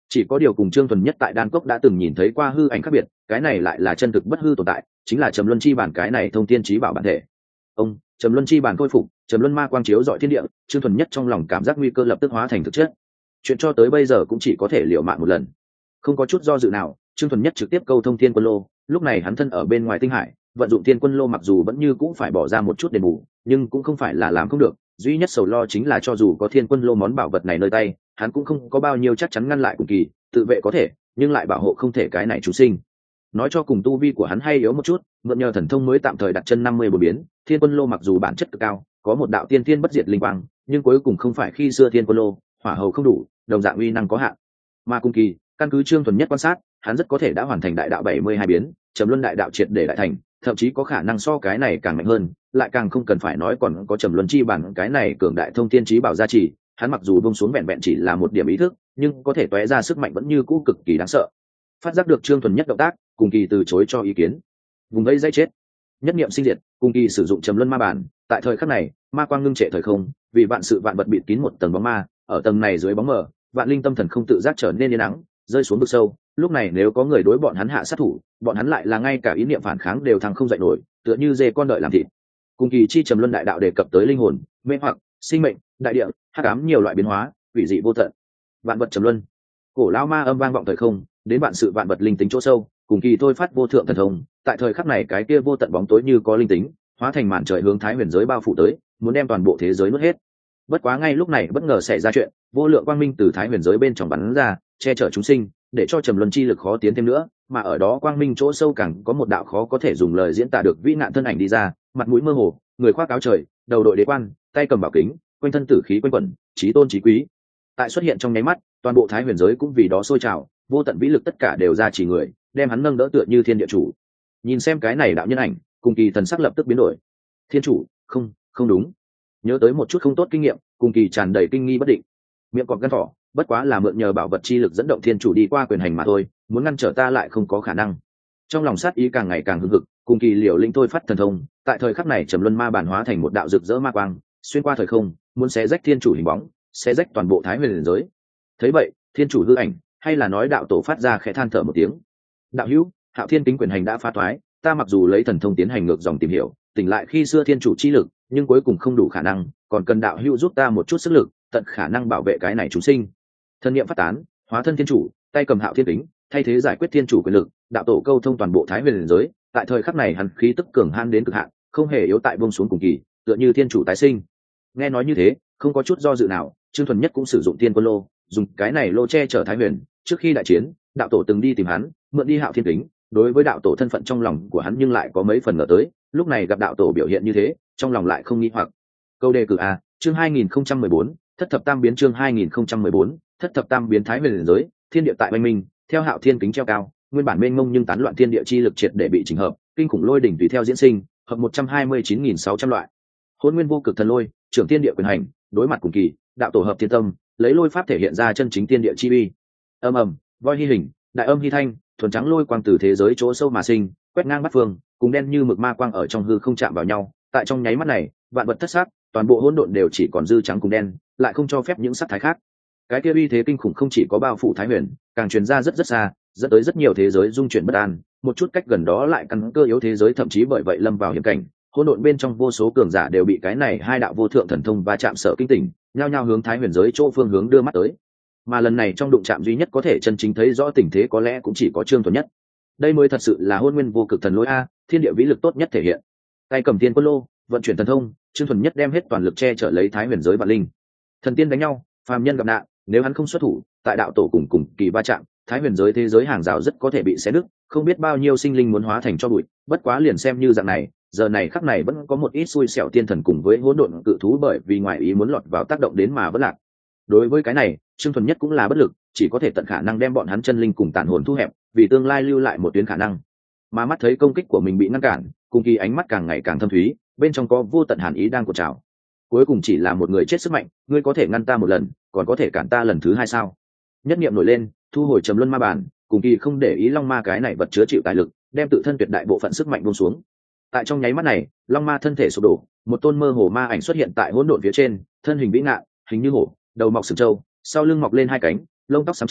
Chỉ có điều cùng Trương Thuần Nhất tại Đan Cốc đã từng nhìn thấy qua hư ảnh khác biệt, cái này lại là chân thực bất hư tồn tại, chính là Trầm Luân Chi bản cái này thông tiên trí bảo bản thể. Ông, Trầm Luân Chi bản khôi phục, Trầm Luân ma quang chiếu dọi thiên địa, Trương Thuần Nhất trong lòng cảm giác nguy cơ lập tức hóa thành thực chất. Chuyện cho tới bây giờ cũng chỉ có thể liều mạng một lần. Không có chút do dự nào, Trương Thuần Nhất trực tiếp câu thông Thiên Quân Lô, lúc này hắn thân ở bên ngoài tinh hải, vận dụng Thiên Quân Lô mặc dù vẫn như cũng phải bỏ ra một chút đền bù, nhưng cũng không phải là làm không được, duy nhất sầu lo chính là cho dù có Thiên Quân Lô món bảo vật này nơi tay, hắn cũng không có bao nhiêu chắc chắn ngăn lại Cùng Kỳ, tự vệ có thể, nhưng lại bảo hộ không thể cái này chúng sinh. Nói cho cùng tu vi của hắn hay yếu một chút, mượn nhờ thần thông mới tạm thời đặt chân năm mươi bổ biến, Thiên Quân Lô mặc dù bản chất cực cao, có một đạo tiên thiên bất diệt linh quang, nhưng cuối cùng không phải khi xưa Thiên Quân Lô, hỏa hầu không đủ, đồng dạng uy năng có hạn. Mà Cùng Kỳ, căn cứ Trương Thuần Nhất quan sát, hắn rất có thể đã hoàn thành đại đạo bảy mươi hai biến, Trầm Luân đại đạo triệt để đại thành, thậm chí có khả năng so cái này càng mạnh hơn, lại càng không cần phải nói còn có Trầm Luân chi bản cái này cường đại thông thiên trí bảo gia trì, hắn mặc dù buông xuống vẹn vẹn chỉ là một điểm ý thức, nhưng có thể tóe ra sức mạnh vẫn như cũ cực kỳ đáng sợ. Phát giác được Trương Thuần Nhất động tác, Cùng Kỳ từ chối cho ý kiến. Vùng vây dây chết, nhất niệm sinh diệt, Cùng Kỳ sử dụng Trầm Luân ma bản, tại thời khắc này, ma quang ngưng trệ thời không, vì vạn sự vạn vật bịt kín một tầng bóng ma, ở tầng này dưới bóng mờ, vạn linh tâm thần không tự giác trở nên yên nắng, rơi xuống vực sâu. Lúc này nếu có người đối bọn hắn hạ sát thủ, bọn hắn lại là ngay cả ý niệm phản kháng đều thăng không dậy nổi, tựa như dê con đợi làm thịt. Cùng Kỳ chi Trầm Luân đại đạo đề cập tới linh hồn, mê hoặc, sinh mệnh, đại địa, hắc ám nhiều loại biến hóa, quỷ dị vô tận. Vạn vật Trầm Luân, cổ lão ma âm vang vọng thời không, đến vạn sự vạn vật linh tính chỗ sâu, Cùng Kỳ thôi phát vô thượng thần thông, tại thời khắc này cái kia vô tận bóng tối như có linh tính, hóa thành màn trời hướng Thái Huyền giới bao phủ tới, muốn đem toàn bộ thế giới nuốt hết. Bất quá ngay lúc này bất ngờ xảy ra chuyện, vô lượng quang minh từ Thái Huyền giới bên trong bắn ra, che chở chúng sinh, để cho Trầm Luân chi lực khó tiến thêm nữa, mà ở đó quang minh chỗ sâu càng có một đạo khó có thể dùng lời diễn tả được vĩ nạn thân ảnh đi ra, mặt mũi mơ hồ, người khoác áo trời, đầu đội đế quan, tay cầm bảo kính, quanh thân tử khí quanh quẩn, chí tôn chí quý. Tại xuất hiện trong nháy mắt, toàn bộ Thái Huyền giới cũng vì đó sôi trào, vô tận vĩ lực tất cả đều ra chỉ người, đem hắn nâng đỡ tựa như thiên địa chủ. Nhìn xem cái này đạo nhân ảnh, Cùng Kỳ thần sắc lập tức biến đổi. Thiên chủ, không, không đúng. Nhớ tới một chút không tốt kinh nghiệm, Cùng Kỳ tràn đầy kinh nghi bất định. Miệng cọp gan thỏ, bất quá là mượn nhờ bảo vật chi lực dẫn động thiên chủ đi qua quyền hành mà thôi, muốn ngăn trở ta lại không có khả năng. Trong lòng sát ý càng ngày càng hưng hực, Cùng Kỳ liều lĩnh thôi phát thần thông, tại thời khắc này Trầm Luân ma bản hóa thành một đạo rực rỡ ma quang, xuyên qua thời không, muốn xé rách thiên chủ hình bóng, xé rách toàn bộ Thái Huyền giới. Thấy vậy, thiên chủ hư ảnh, hay là nói đạo tổ phát ra khẽ than thở một tiếng. Đạo hữu, Hạo Thiên kính quyền hành đã phá thoái, ta mặc dù lấy thần thông tiến hành ngược dòng tìm hiểu, tỉnh lại khi xưa thiên chủ chi lực, nhưng cuối cùng không đủ khả năng, còn cần đạo hữu giúp ta một chút sức lực, tận khả năng bảo vệ cái này chúng sinh. Thân niệm phát tán, hóa thân thiên chủ, tay cầm Hạo Thiên kính, thay thế giải quyết thiên chủ quyền lực, đạo tổ câu thông toàn bộ Thái Huyền giới, tại thời khắc này hắn khí tức cường han đến cực hạn, không hề yếu tại buông xuống Cùng Kỳ, tựa như thiên chủ tái sinh. Nghe nói như thế, không có chút do dự nào, Trương Thuần Nhất cũng sử dụng Thiên Quân Lô, dùng cái này lô che chở Thái Huyền. Trước khi đại chiến, đạo tổ từng đi tìm hắn, mượn đi Hạo Thiên kính, đối với đạo tổ thân phận trong lòng của hắn nhưng lại có mấy phần ngờ tới, lúc này gặp đạo tổ biểu hiện như thế, trong lòng lại không nghi hoặc. Câu đề cử a, chương hai nghìn không trăm mười bốn, thất thập tam biến chương hai nghìn không trăm mười bốn, thất thập tam biến Thái Huyền giới, thiên địa tại oanh minh, theo Hạo Thiên kính treo cao, nguyên bản mênh mông nhưng tán loạn thiên địa chi lực triệt để bị chỉnh hợp, kinh khủng lôi đỉnh tùy theo diễn sinh, hợp một trăm hai mươi chín nghìn sáu trăm loại. Hỗn nguyên vô cực thần lôi, trưởng thiên địa quyền hành, đối mặt Cùng Kỳ, đạo tổ hợp thiên tâm, lấy lôi pháp thể hiện ra chân chính thiên địa chi uy. Âm ầm, voi hy hình, đại âm hy thanh, thuần trắng lôi quang từ thế giới chỗ sâu mà sinh, quét ngang bát phương, cùng đen như mực ma quang ở trong hư không chạm vào nhau, tại trong nháy mắt này, vạn vật thất sắc, toàn bộ hỗn độn đều chỉ còn dư trắng cùng đen, lại không cho phép những sắc thái khác. Cái kia uy thế kinh khủng không chỉ có bao phủ Thái Huyền, càng truyền ra rất rất xa, dẫn tới rất nhiều thế giới dung chuyển bất an, một chút cách gần đó lại căn cơ yếu thế giới thậm chí bởi vậy lâm vào hiểm cảnh. Hỗn độn bên trong vô số cường giả đều bị cái này hai đạo vô thượng thần thông va chạm sợ kinh tỉnh, nhao nhao hướng Thái Huyền giới chỗ phương hướng đưa mắt tới. Mà lần này trong đụng chạm duy nhất có thể chân chính thấy rõ tình thế có lẽ cũng chỉ có Trương Thuần Nhất. Đây mới thật sự là hôn nguyên vô cực thần lôi a, thiên địa vĩ lực tốt nhất thể hiện. Tay cầm Thiên Quân Lô, vận chuyển thần thông, Trương Thuần Nhất đem hết toàn lực che chở lấy Thái Huyền giới vạn linh. Thần tiên đánh nhau, phàm nhân gặp nạn, nếu hắn không xuất thủ, tại đạo tổ cùng cùng kỳ va chạm, Thái Huyền giới thế giới hàng rào rất có thể bị xé nứt, không biết bao nhiêu sinh linh muốn hóa thành cho bụi. Bất quá liền xem như dạng này, giờ này khắc này vẫn có một ít xui xẻo tiên thần cùng với hỗn độn cự thú bởi vì ngoại ý muốn lọt vào tác động đến mà vẫn lạc. Đối với cái này, Trương Thuần Nhất cũng là bất lực, chỉ có thể tận khả năng đem bọn hắn chân linh cùng tàn hồn thu hẹp, vì tương lai lưu lại một tuyến khả năng. Mà mắt thấy công kích của mình bị ngăn cản, cùng kỳ ánh mắt càng ngày càng thâm thúy, bên trong có vô tận hàn ý đang cuộn trào. Cuối cùng chỉ là một người chết sức mạnh, ngươi có thể ngăn ta một lần, còn có thể cản ta lần thứ hai sao? Nhất niệm nổi lên, thu hồi trầm luân ma bản, cùng kỳ không để ý long ma cái này vật chứa chịu tài lực, đem tự thân tuyệt đại bộ phận sức mạnh buông xuống. Tại trong nháy mắt này, long ma thân thể sụp đổ, một tôn mơ hồ ma ảnh xuất hiện tại hỗn độn phía trên, thân hình vĩ ngạn, hình như hổ, đầu mọc sừng trâu, sau lưng mọc lên hai cánh, lông tóc xám trắng,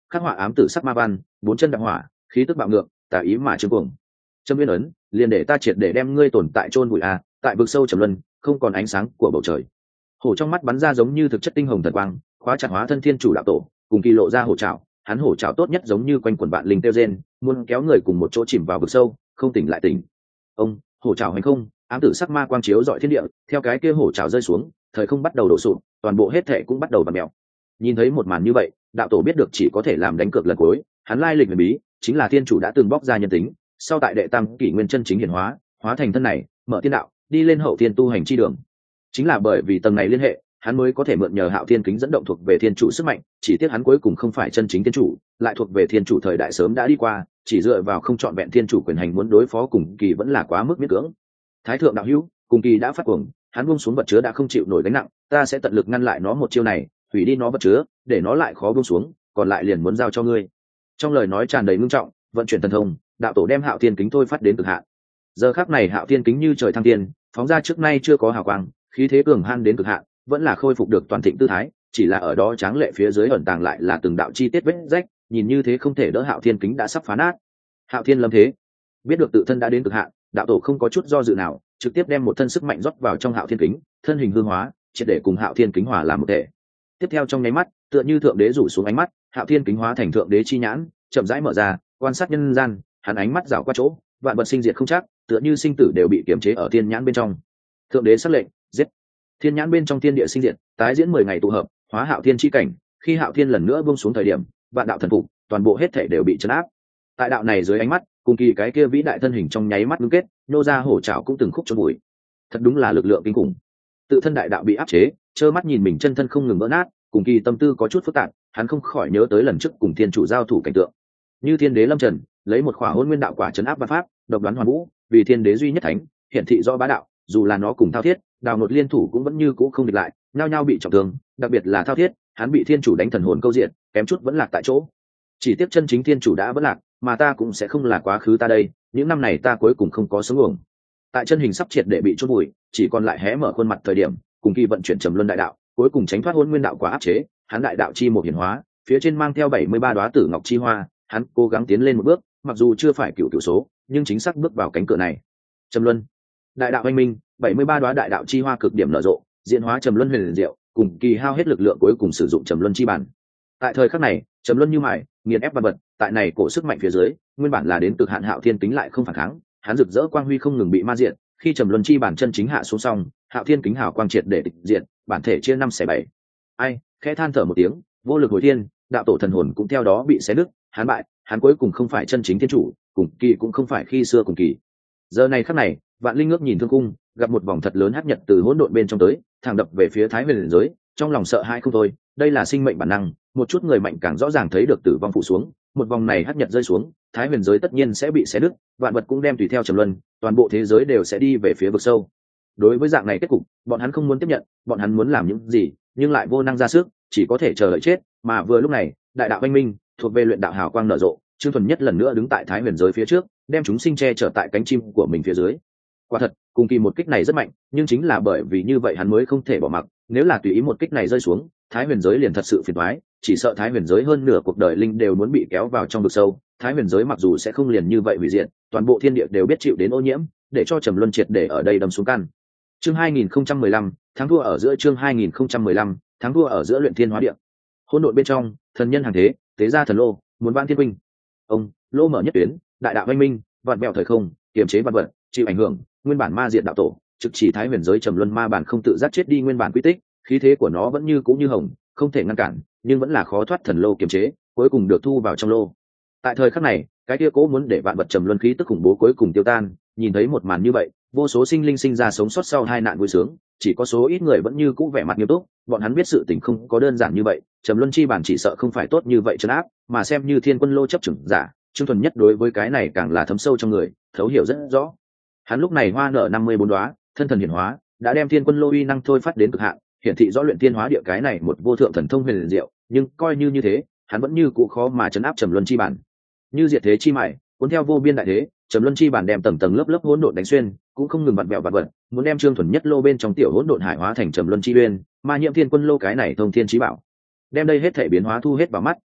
khắc họa ám tử sắc ma văn, bốn chân đạp hỏa, khí tức bạo ngược, tà ý mà trương cuồng. Châm Nguyên ấn, liền để ta triệt để đem ngươi tồn tại chôn vùi a, tại vực sâu trầm luân, không còn ánh sáng của bầu trời. Hổ trong mắt bắn ra giống như thực chất tinh hồng thần quang, khóa chặt hóa thân thiên chủ đạo tổ, cùng kỳ lộ ra hổ trảo, hắn hổ trảo tốt nhất giống như quanh quần vạn linh tiêu gen, muốn kéo người cùng một chỗ chìm vào vực sâu, không tỉnh lại tỉnh. Ông, hổ trảo hành không, ám tử sắc ma quang chiếu dọi thiên địa, theo cái kia hổ trảo rơi xuống, thời không bắt đầu đổ sụp, toàn bộ hết thảy cũng bắt đầu vặn mèo. Nhìn thấy một màn như vậy, đạo tổ biết được chỉ có thể làm đánh cược lần cuối, hắn lai lịch huyền bí, chính là thiên chủ đã từng bóc ra nhân tính, sau tại đệ tam kỷ nguyên chân chính hiển hóa, hóa thành thân này, mở thiên đạo, đi lên hậu thiên tu hành chi đường. Chính là bởi vì tầng này liên hệ, hắn mới có thể mượn nhờ hạo thiên kính dẫn động thuộc về thiên chủ sức mạnh, chỉ tiếc hắn cuối cùng không phải chân chính thiên chủ, lại thuộc về thiên chủ thời đại sớm đã đi qua, chỉ dựa vào không chọn vẹn thiên chủ quyền hành muốn đối phó cùng kỳ vẫn là quá mức miễn cưỡng. Thái thượng đạo hữu, cùng kỳ đã phát cuồng, hắn buông xuống vật chứa đã không chịu nổi gánh nặng, ta sẽ tận lực ngăn lại nó một chiêu này, hủy đi nó vật chứa, để nó lại khó buông xuống, còn lại liền muốn giao cho ngươi. Trong lời nói tràn đầy ngưng trọng, vận chuyển thần thông, đạo tổ đem hạo thiên kính thôi phát đến cực hạn. Giờ khắc này hạo thiên kính như trời thăng tiên, phóng ra trước nay chưa có hào quang, khí thế cường han đến cực hạn, vẫn là khôi phục được toàn thịnh tư thái, chỉ là ở đó tráng lệ phía dưới ẩn tàng lại là từng đạo chi tiết vết rách, nhìn như thế không thể đỡ hạo thiên kính đã sắp phá nát. Hạo thiên lâm thế, biết được tự thân đã đến cực hạn, đạo tổ không có chút do dự nào, trực tiếp đem một thân sức mạnh rót vào trong hạo thiên kính, thân hình hư hóa, triệt để cùng hạo thiên kính hòa làm một thể. Tiếp theo trong nháy mắt, tựa như thượng đế rủ xuống ánh mắt, hạo thiên kính hóa thành thượng đế chi nhãn, chậm rãi mở ra, quan sát nhân gian, hắn ánh mắt rảo qua chỗ, vạn vật sinh diệt không chắc, tựa như sinh tử đều bị kiềm chế ở thiên nhãn bên trong. Thượng đế sắc lệnh, giết. Thiên nhãn bên trong thiên địa sinh diệt, tái diễn mười ngày tụ hợp, hóa hạo thiên chi cảnh, khi hạo thiên lần nữa buông xuống thời điểm, vạn đạo thần phục, toàn bộ hết thể đều bị chấn áp. Tại đạo này dưới ánh mắt, cùng kỳ cái kia vĩ đại thân hình trong nháy mắt ngưng kết, nô ra hổ trảo cũng từng khúc chôn bụi. Thật đúng là lực lượng kinh khủng. Tự thân đại đạo bị áp chế, trơ mắt nhìn mình chân thân không ngừng vỡ nát, cùng kỳ tâm tư có chút phức tạp, hắn không khỏi nhớ tới lần trước cùng thiên chủ giao thủ cảnh tượng. Như thiên đế lâm trần, lấy một khỏa hôn nguyên đạo quả chấn áp văn pháp, độc đoán hoàn vũ, vì thiên đế duy nhất thánh, hiển thị do bá đạo, dù là nó cùng thao thiết, đào nột liên thủ cũng vẫn như cũ không địch lại, nhao nhao bị trọng thương, đặc biệt là thao thiết, hắn bị thiên chủ đánh thần hồn câu diện, kém chút vẫn lạc tại chỗ. Chỉ tiếc chân chính thiên chủ đã vẫn lạc, mà ta cũng sẽ không là quá khứ ta đây, những năm này ta cuối cùng không có sống uổng. Tại chân hình sắp triệt để bị chôn bụi, chỉ còn lại hé mở khuôn mặt thời điểm, cùng kỳ vận chuyển trầm luân đại đạo, cuối cùng tránh thoát hôn nguyên đạo quả áp chế, hắn đại đạo chi một hiển hóa, phía trên mang theo bảy mươi ba đóa tử ngọc chi hoa, hắn cố gắng tiến lên một bước, mặc dù chưa phải cửu cửu số, nhưng chính xác bước vào cánh cửa này. Trầm luân, đại đạo anh minh, bảy mươi ba đóa đại đạo chi hoa cực điểm nở rộ, diễn hóa trầm luân huyền diệu, cùng kỳ hao hết lực lượng cuối cùng sử dụng trầm luân chi bản. Tại thời khắc này, trầm luân như mài, nghiền ép vật vật, tại này cổ sức mạnh phía dưới, nguyên bản là đến cực hạn hạo thiên kính lại không phản kháng, hắn rực rỡ quang huy không ngừng bị ma diệt, khi trầm luân chi bản chân chính hạ xuống xong, hạo thiên kính hào quang triệt để tịch diệt, bản thể chia năm xẻ bảy. Ai, khẽ than thở một tiếng, vô lực hồi thiên, đạo tổ thần hồn cũng theo đó bị xé nứt, hắn bại, hắn cuối cùng không phải chân chính thiên chủ, cùng kỳ cũng không phải khi xưa cùng kỳ. Giờ này khắc này, vạn linh ngước nhìn thương cung, gặp một vòng thật lớn hắc nhật từ hỗn độn bên trong tới, thẳng đập về phía thái huyền giới, trong lòng sợ hãi không thôi, đây là sinh mệnh bản năng, một chút người mạnh càng rõ ràng thấy được tử vong phụ xuống, một vòng này hắc nhật rơi xuống, thái huyền giới tất nhiên sẽ bị xé nứt, vạn vật cũng đem tùy theo trầm luân, toàn bộ thế giới đều sẽ đi về phía vực sâu. Đối với dạng này kết cục, bọn hắn không muốn tiếp nhận, bọn hắn muốn làm những gì, nhưng lại vô năng ra sức, chỉ có thể chờ đợi chết, mà vừa lúc này, đại đạo anh minh, thuộc về luyện đạo hào quang nở rộ, Trương Thuần Nhất lần nữa đứng tại thái huyền giới phía trước, đem chúng sinh che chở tại cánh chim của mình phía dưới. Quả thật, cùng kỳ một kích này rất mạnh, nhưng chính là bởi vì như vậy hắn mới không thể bỏ mặc, nếu là tùy ý một kích này rơi xuống, thái huyền giới liền thật sự phiền toái, chỉ sợ thái huyền giới hơn nửa cuộc đời linh đều muốn bị kéo vào trong vực sâu. Thái huyền giới mặc dù sẽ không liền như vậy hủy diệt, toàn bộ thiên địa đều biết chịu đến ô nhiễm, để cho trầm luân triệt để ở đây đâm xuống căn. Chương hai nghìn không trăm mười lăm, thắng thua ở giữa chương hai nghìn không trăm mười lăm, thắng thua ở giữa luyện thiên hóa địa. Hỗn độn bên trong, thần nhân hàng thế, tế gia thần lô, muốn vạn thiên binh. Ông, lô mở nhất tuyến, đại đạo anh minh, vạn bèo thời không, kiềm chế vạn vật, chịu ảnh hưởng, nguyên bản ma diệt đạo tổ, trực chỉ thái huyền giới trầm luân ma bản không tự giác chết đi nguyên bản quy tích, khí thế của nó vẫn như cũ như hồng, không thể ngăn cản, nhưng vẫn là khó thoát thần lô kiềm chế, cuối cùng được thu vào trong lô. Tại thời khắc này, cái kia cố muốn để vạn vật trầm luân khí tức khủng bố cuối cùng tiêu tan, nhìn thấy một màn như vậy, vô số sinh linh sinh ra sống sót sau hai nạn vui sướng, chỉ có số ít người vẫn như cũ vẻ mặt nghiêm túc, bọn hắn biết sự tình không có đơn giản như vậy, trầm luân chi bản chỉ sợ không phải tốt như vậy trấn áp, mà xem như thiên quân lô chấp trưởng giả, Trương Thuần Nhất đối với cái này càng là thấm sâu trong người, thấu hiểu rất rõ. Hắn lúc này hoa nở năm mươi bốn đóa, thân thần hiển hóa, đã đem thiên quân lô uy năng thôi phát đến cực hạn, hiển thị rõ luyện thiên hóa địa cái này một vô thượng thần thông huyền diệu, nhưng coi như như thế, hắn vẫn như cũ khó mà trấn áp trầm luân chi bản. Như diệt thế chi mại, cuốn theo vô biên đại thế, trầm luân chi bản đem tầng tầng lớp lớp hỗn độn đánh xuyên, cũng không ngừng vặn vẹo vặn vẹo, muốn đem Trương Thuần Nhất lô bên trong tiểu hỗn độn hải hóa thành trầm luân chi uyên, ma nhiễm thiên quân lô cái này thông thiên chí bảo. Đem đây hết thể biến hóa thu hết vào mắt,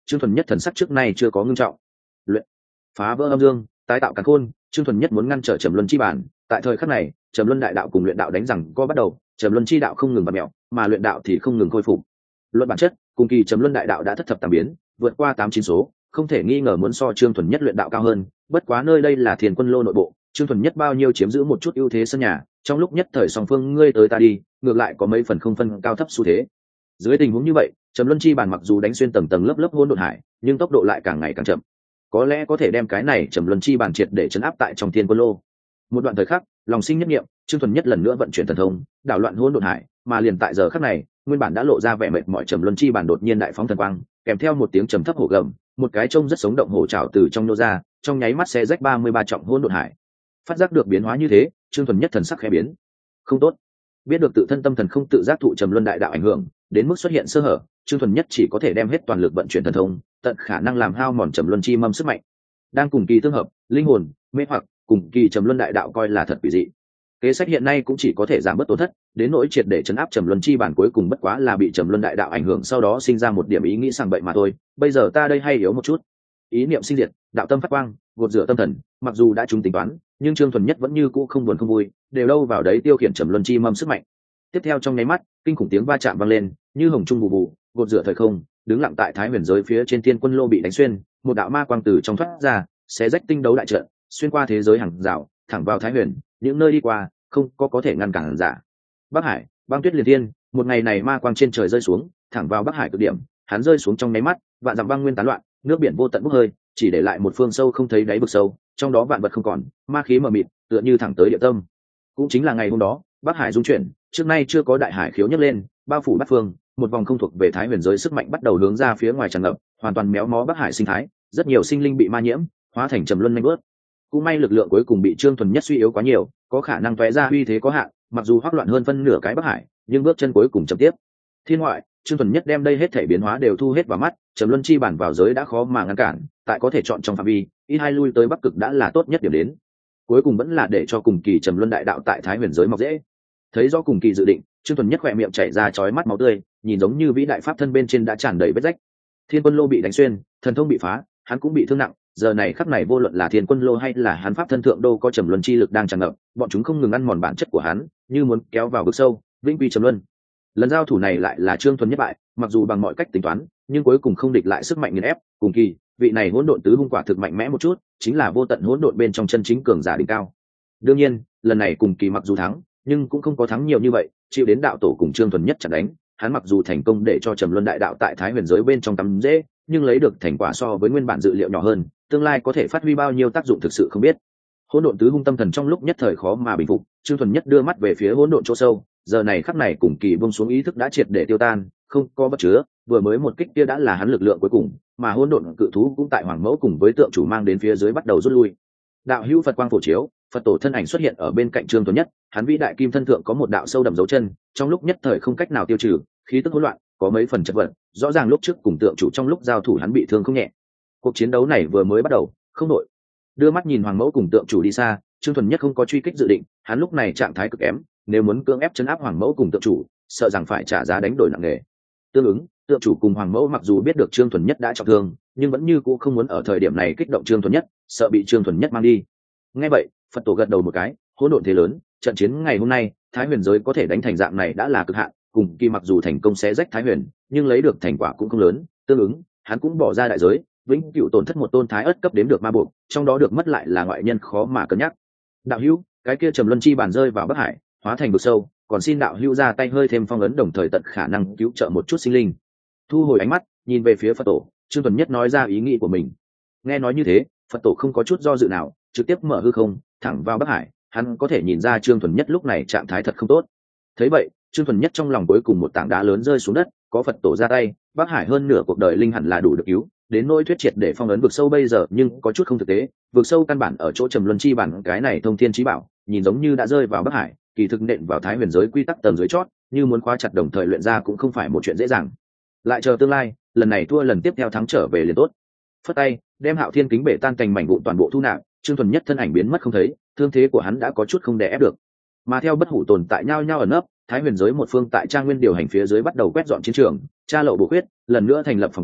Trương Thuần Nhất thần sắc trước nay chưa có ngưng trọng. Luyện phá vỡ âm dương, tái tạo càn khôn, Trương Thuần Nhất muốn ngăn trở Trầm Luân chi bản. Tại thời khắc này, Trầm Luân đại đạo cùng luyện đạo đánh rằng co bắt đầu, Trầm Luân chi đạo không ngừng bật mẹo, mà luyện đạo thì không ngừng khôi phục. Luận bản chất, cùng kỳ Trầm Luân đại đạo đã thất thập tam biến, vượt qua tám chín số, không thể nghi ngờ muốn so Trương Thuần Nhất luyện đạo cao hơn. Bất quá nơi đây là Thiên Quân Lô nội bộ, Trương Thuần Nhất bao nhiêu chiếm giữ một chút ưu thế sân nhà, trong lúc nhất thời song phương ngươi tới ta đi, ngược lại có mấy phần không phân cao thấp xu thế. Dưới tình huống như vậy, Trầm Luân chi bản mặc dù đánh xuyên tầng tầng lớp lớp hỗn độn hải, nhưng tốc độ lại càng ngày càng chậm. Có lẽ có thể đem cái này Trầm Luân chi bản triệt để chấn áp tại trong Thiên Quân Lô. Một đoạn thời khắc, lòng sinh nhất niệm, Trương Thuần Nhất lần nữa vận chuyển thần thông, đảo loạn hỗn độn hải, mà liền tại giờ khắc này, nguyên bản đã lộ ra vẻ mệt mỏi Trầm Luân chi bản đột nhiên đại phóng thần quang, kèm theo một tiếng trầm thấp hổ gầm, một cái trông rất sống động hổ trảo từ trong nô ra, trong nháy mắt sẽ rách ba mươi ba trọng hỗn độn hải. Phát giác được biến hóa như thế, Trương Thuần Nhất thần sắc khẽ biến. Không tốt. Biết được tự thân tâm thần không tự giác thụ Trầm Luân đại đạo ảnh hưởng, đến mức xuất hiện sơ hở, Trương Thuần Nhất chỉ có thể đem hết toàn lực vận chuyển thần thông, tận khả năng làm hao mòn Trầm Luân chi mâm sức mạnh. Đang cùng kỳ tương hợp, linh hồn, mê hoặc, cùng kỳ Trầm Luân đại đạo coi là thật quỷ dị. Kế sách hiện nay cũng chỉ có thể giảm bớt tổn thất, đến nỗi triệt để chấn áp Trầm Luân chi bản cuối cùng bất quá là bị Trầm Luân đại đạo ảnh hưởng sau đó sinh ra một điểm ý nghĩ sang bậy mà thôi. Bây giờ ta đây hay yếu một chút. Ý niệm sinh diệt, đạo tâm phát quang, gột rửa tâm thần, mặc dù đã trúng tính toán, nhưng Trương Thuần Nhất vẫn như cũ không buồn không vui, đều đâu vào đấy tiêu khiển Trầm Luân chi mâm sức mạnh. Tiếp theo trong nháy mắt, kinh khủng tiếng va chạm vang lên, như hồng trung vụ vụ, gột rửa thời không, đứng lặng tại Thái Huyền giới phía trên Thiên Quân Lô bị đánh xuyên, một đạo ma quang từ trong thoát ra, xé rách tinh đấu đại trận, xuyên qua thế giới hàng rào, thẳng vào Thái Huyền, những nơi đi qua, không có có thể ngăn cản giả. Bắc Hải, băng tuyết liên thiên, một ngày này ma quang trên trời rơi xuống, thẳng vào Bắc Hải cực điểm, hắn rơi xuống trong nháy mắt, vạn dặm băng nguyên tán loạn, nước biển vô tận bốc hơi, chỉ để lại một phương sâu không thấy đáy vực sâu, trong đó vạn vật không còn, ma khí mờ mịt, tựa như thẳng tới địa tâm. Cũng chính là ngày hôm đó, Bắc Hải dung chuyển, trước nay chưa có đại hải khiếu nhấc lên, bao phủ bát phương, một vòng không thuộc về Thái Huyền giới sức mạnh bắt đầu hướng ra phía ngoài tràn ngập, hoàn toàn méo mó Bắc Hải sinh thái, rất nhiều sinh linh bị ma nhiễm, hóa thành trầm luân nhanh bước. Cũng may lực lượng cuối cùng bị Trương Thuần Nhất suy yếu quá nhiều, có khả năng tóe ra uy thế có hạn, mặc dù hoắc loạn hơn phân nửa cái Bắc Hải, nhưng bước chân cuối cùng chậm tiếp. Thiên ngoại, Trương Thuần Nhất đem đây hết thể biến hóa đều thu hết vào mắt, trầm luân chi bản vào giới đã khó mà ngăn cản, tại có thể chọn trong phạm vi, ít hai lui tới Bắc Cực đã là tốt nhất điểm đến. Cuối cùng vẫn là để cho cùng kỳ trầm luân đại đạo tại Thái Huyền giới mọc dễ. Thấy rõ cùng kỳ dự định, Trương Thuần Nhất khỏe miệng chảy ra chói mắt máu tươi, nhìn giống như vĩ đại pháp thân bên trên đã tràn đầy vết rách. Thiên Quân Lô bị đánh xuyên, thần thông bị phá, hắn cũng bị thương nặng, giờ này khắc này vô luận là Thiên Quân Lô hay là hắn pháp thân thượng đô có trầm luân chi lực đang tràn ngập, bọn chúng không ngừng ăn mòn bản chất của hắn, như muốn kéo vào vực sâu, vĩnh quy trầm luân. Lần giao thủ này lại là Trương Thuần Nhất bại, mặc dù bằng mọi cách tính toán, nhưng cuối cùng không địch lại sức mạnh nghiền ép, cùng kỳ, vị này hỗn độn tứ hung quả thực mạnh mẽ một chút, chính là vô tận hỗn độn bên trong chân chính cường giả đỉnh cao. Đương nhiên, lần này cùng kỳ mặc dù thắng, nhưng cũng không có thắng nhiều như vậy, chịu đến đạo tổ cùng Trương Thuần Nhất chặn đánh, hắn mặc dù thành công để cho trầm luân đại đạo tại Thái Huyền giới bên trong tắm dễ, nhưng lấy được thành quả so với nguyên bản dự liệu nhỏ hơn, tương lai có thể phát huy bao nhiêu tác dụng thực sự không biết. Hỗn độn tứ hung tâm thần trong lúc nhất thời khó mà bình phục, Trương Thuần Nhất đưa mắt về phía hỗn độn chỗ sâu, giờ này khắc này cùng kỳ buông xuống ý thức đã triệt để tiêu tan, không có bất chứa, vừa mới một kích kia đã là hắn lực lượng cuối cùng, mà hỗn độn cự thú cũng tại hoàng mẫu cùng với tượng chủ mang đến phía dưới bắt đầu rút lui. Đạo hữu Phật quang phổ chiếu, Phật tổ thân ảnh xuất hiện ở bên cạnh Trương Thuần Nhất, hắn vĩ đại kim thân thượng có một đạo sâu đậm dấu chân, trong lúc nhất thời không cách nào tiêu trừ, khí tức hỗn loạn, có mấy phần chật vật, rõ ràng lúc trước cùng tượng chủ trong lúc giao thủ hắn bị thương không nhẹ. Cuộc chiến đấu này vừa mới bắt đầu, không đội. Đưa mắt nhìn hoàng mẫu cùng tượng chủ đi xa, Trương Thuần Nhất không có truy kích dự định, hắn lúc này trạng thái cực kém, nếu muốn cưỡng ép chấn áp hoàng mẫu cùng tượng chủ, sợ rằng phải trả giá đánh đổi nặng nề. Tương ứng, tượng chủ cùng hoàng mẫu mặc dù biết được Trương Thuần Nhất đã trọng thương, nhưng vẫn như cũ không muốn ở thời điểm này kích động Trương Thuần Nhất, sợ bị Trương Thuần Nhất mang đi. Nghe vậy, Phật tổ gật đầu một cái, hỗn độn thế lớn, trận chiến ngày hôm nay, Thái Huyền giới có thể đánh thành dạng này đã là cực hạn, cùng kỳ mặc dù thành công xé rách Thái Huyền, nhưng lấy được thành quả cũng không lớn, tương ứng, hắn cũng bỏ ra đại giới, vĩnh cửu tổn thất một tôn thái ất cấp đếm được ma buộc, trong đó được mất lại là ngoại nhân khó mà cân nhắc. Đạo hữu, cái kia trầm luân chi bản rơi vào Bắc Hải, hóa thành vực sâu, còn xin đạo hữu ra tay hơi thêm phong ấn đồng thời tận khả năng cứu trợ một chút sinh linh. Thu hồi ánh mắt, nhìn về phía Phật tổ, Trương Thuần Nhất nói ra ý nghĩ của mình. Nghe nói như thế, Phật tổ không có chút do dự nào, trực tiếp mở hư không, thẳng vào Bắc Hải, hắn có thể nhìn ra Trương Thuần Nhất lúc này trạng thái thật không tốt. Thấy vậy, Trương Thuần Nhất trong lòng cuối cùng một tảng đá lớn rơi xuống đất, có Phật tổ ra tay, Bắc Hải hơn nửa cuộc đời linh hẳn là đủ được cứu, đến nỗi thuyết triệt để phong ấn vực sâu bây giờ nhưng có chút không thực tế, vực sâu căn bản ở chỗ trầm luân chi bản cái này thông thiên chí bảo, nhìn giống như đã rơi vào Bắc Hải, kỳ thực nện vào Thái Huyền giới quy tắc tầng dưới chót, như muốn khóa chặt đồng thời luyện ra cũng không phải một chuyện dễ dàng. Lại chờ tương lai, lần này thua lần tiếp theo thắng trở về liền tốt. Phất tay, đem Hạo Thiên kính bể tan thành mảnh vụn toàn bộ thu nạp, Trương Thuần Nhất thân ảnh biến mất không thấy, thương thế của hắn đã có chút không đè ép được. Mà theo bất hủ tồn tại nhau nhau ẩn nấp, Thái Huyền giới một phương tại Trang Nguyên điều hành phía dưới bắt đầu quét dọn chiến trường, tra lậu bổ khuyết, lần nữa thành lập phòng tuyến,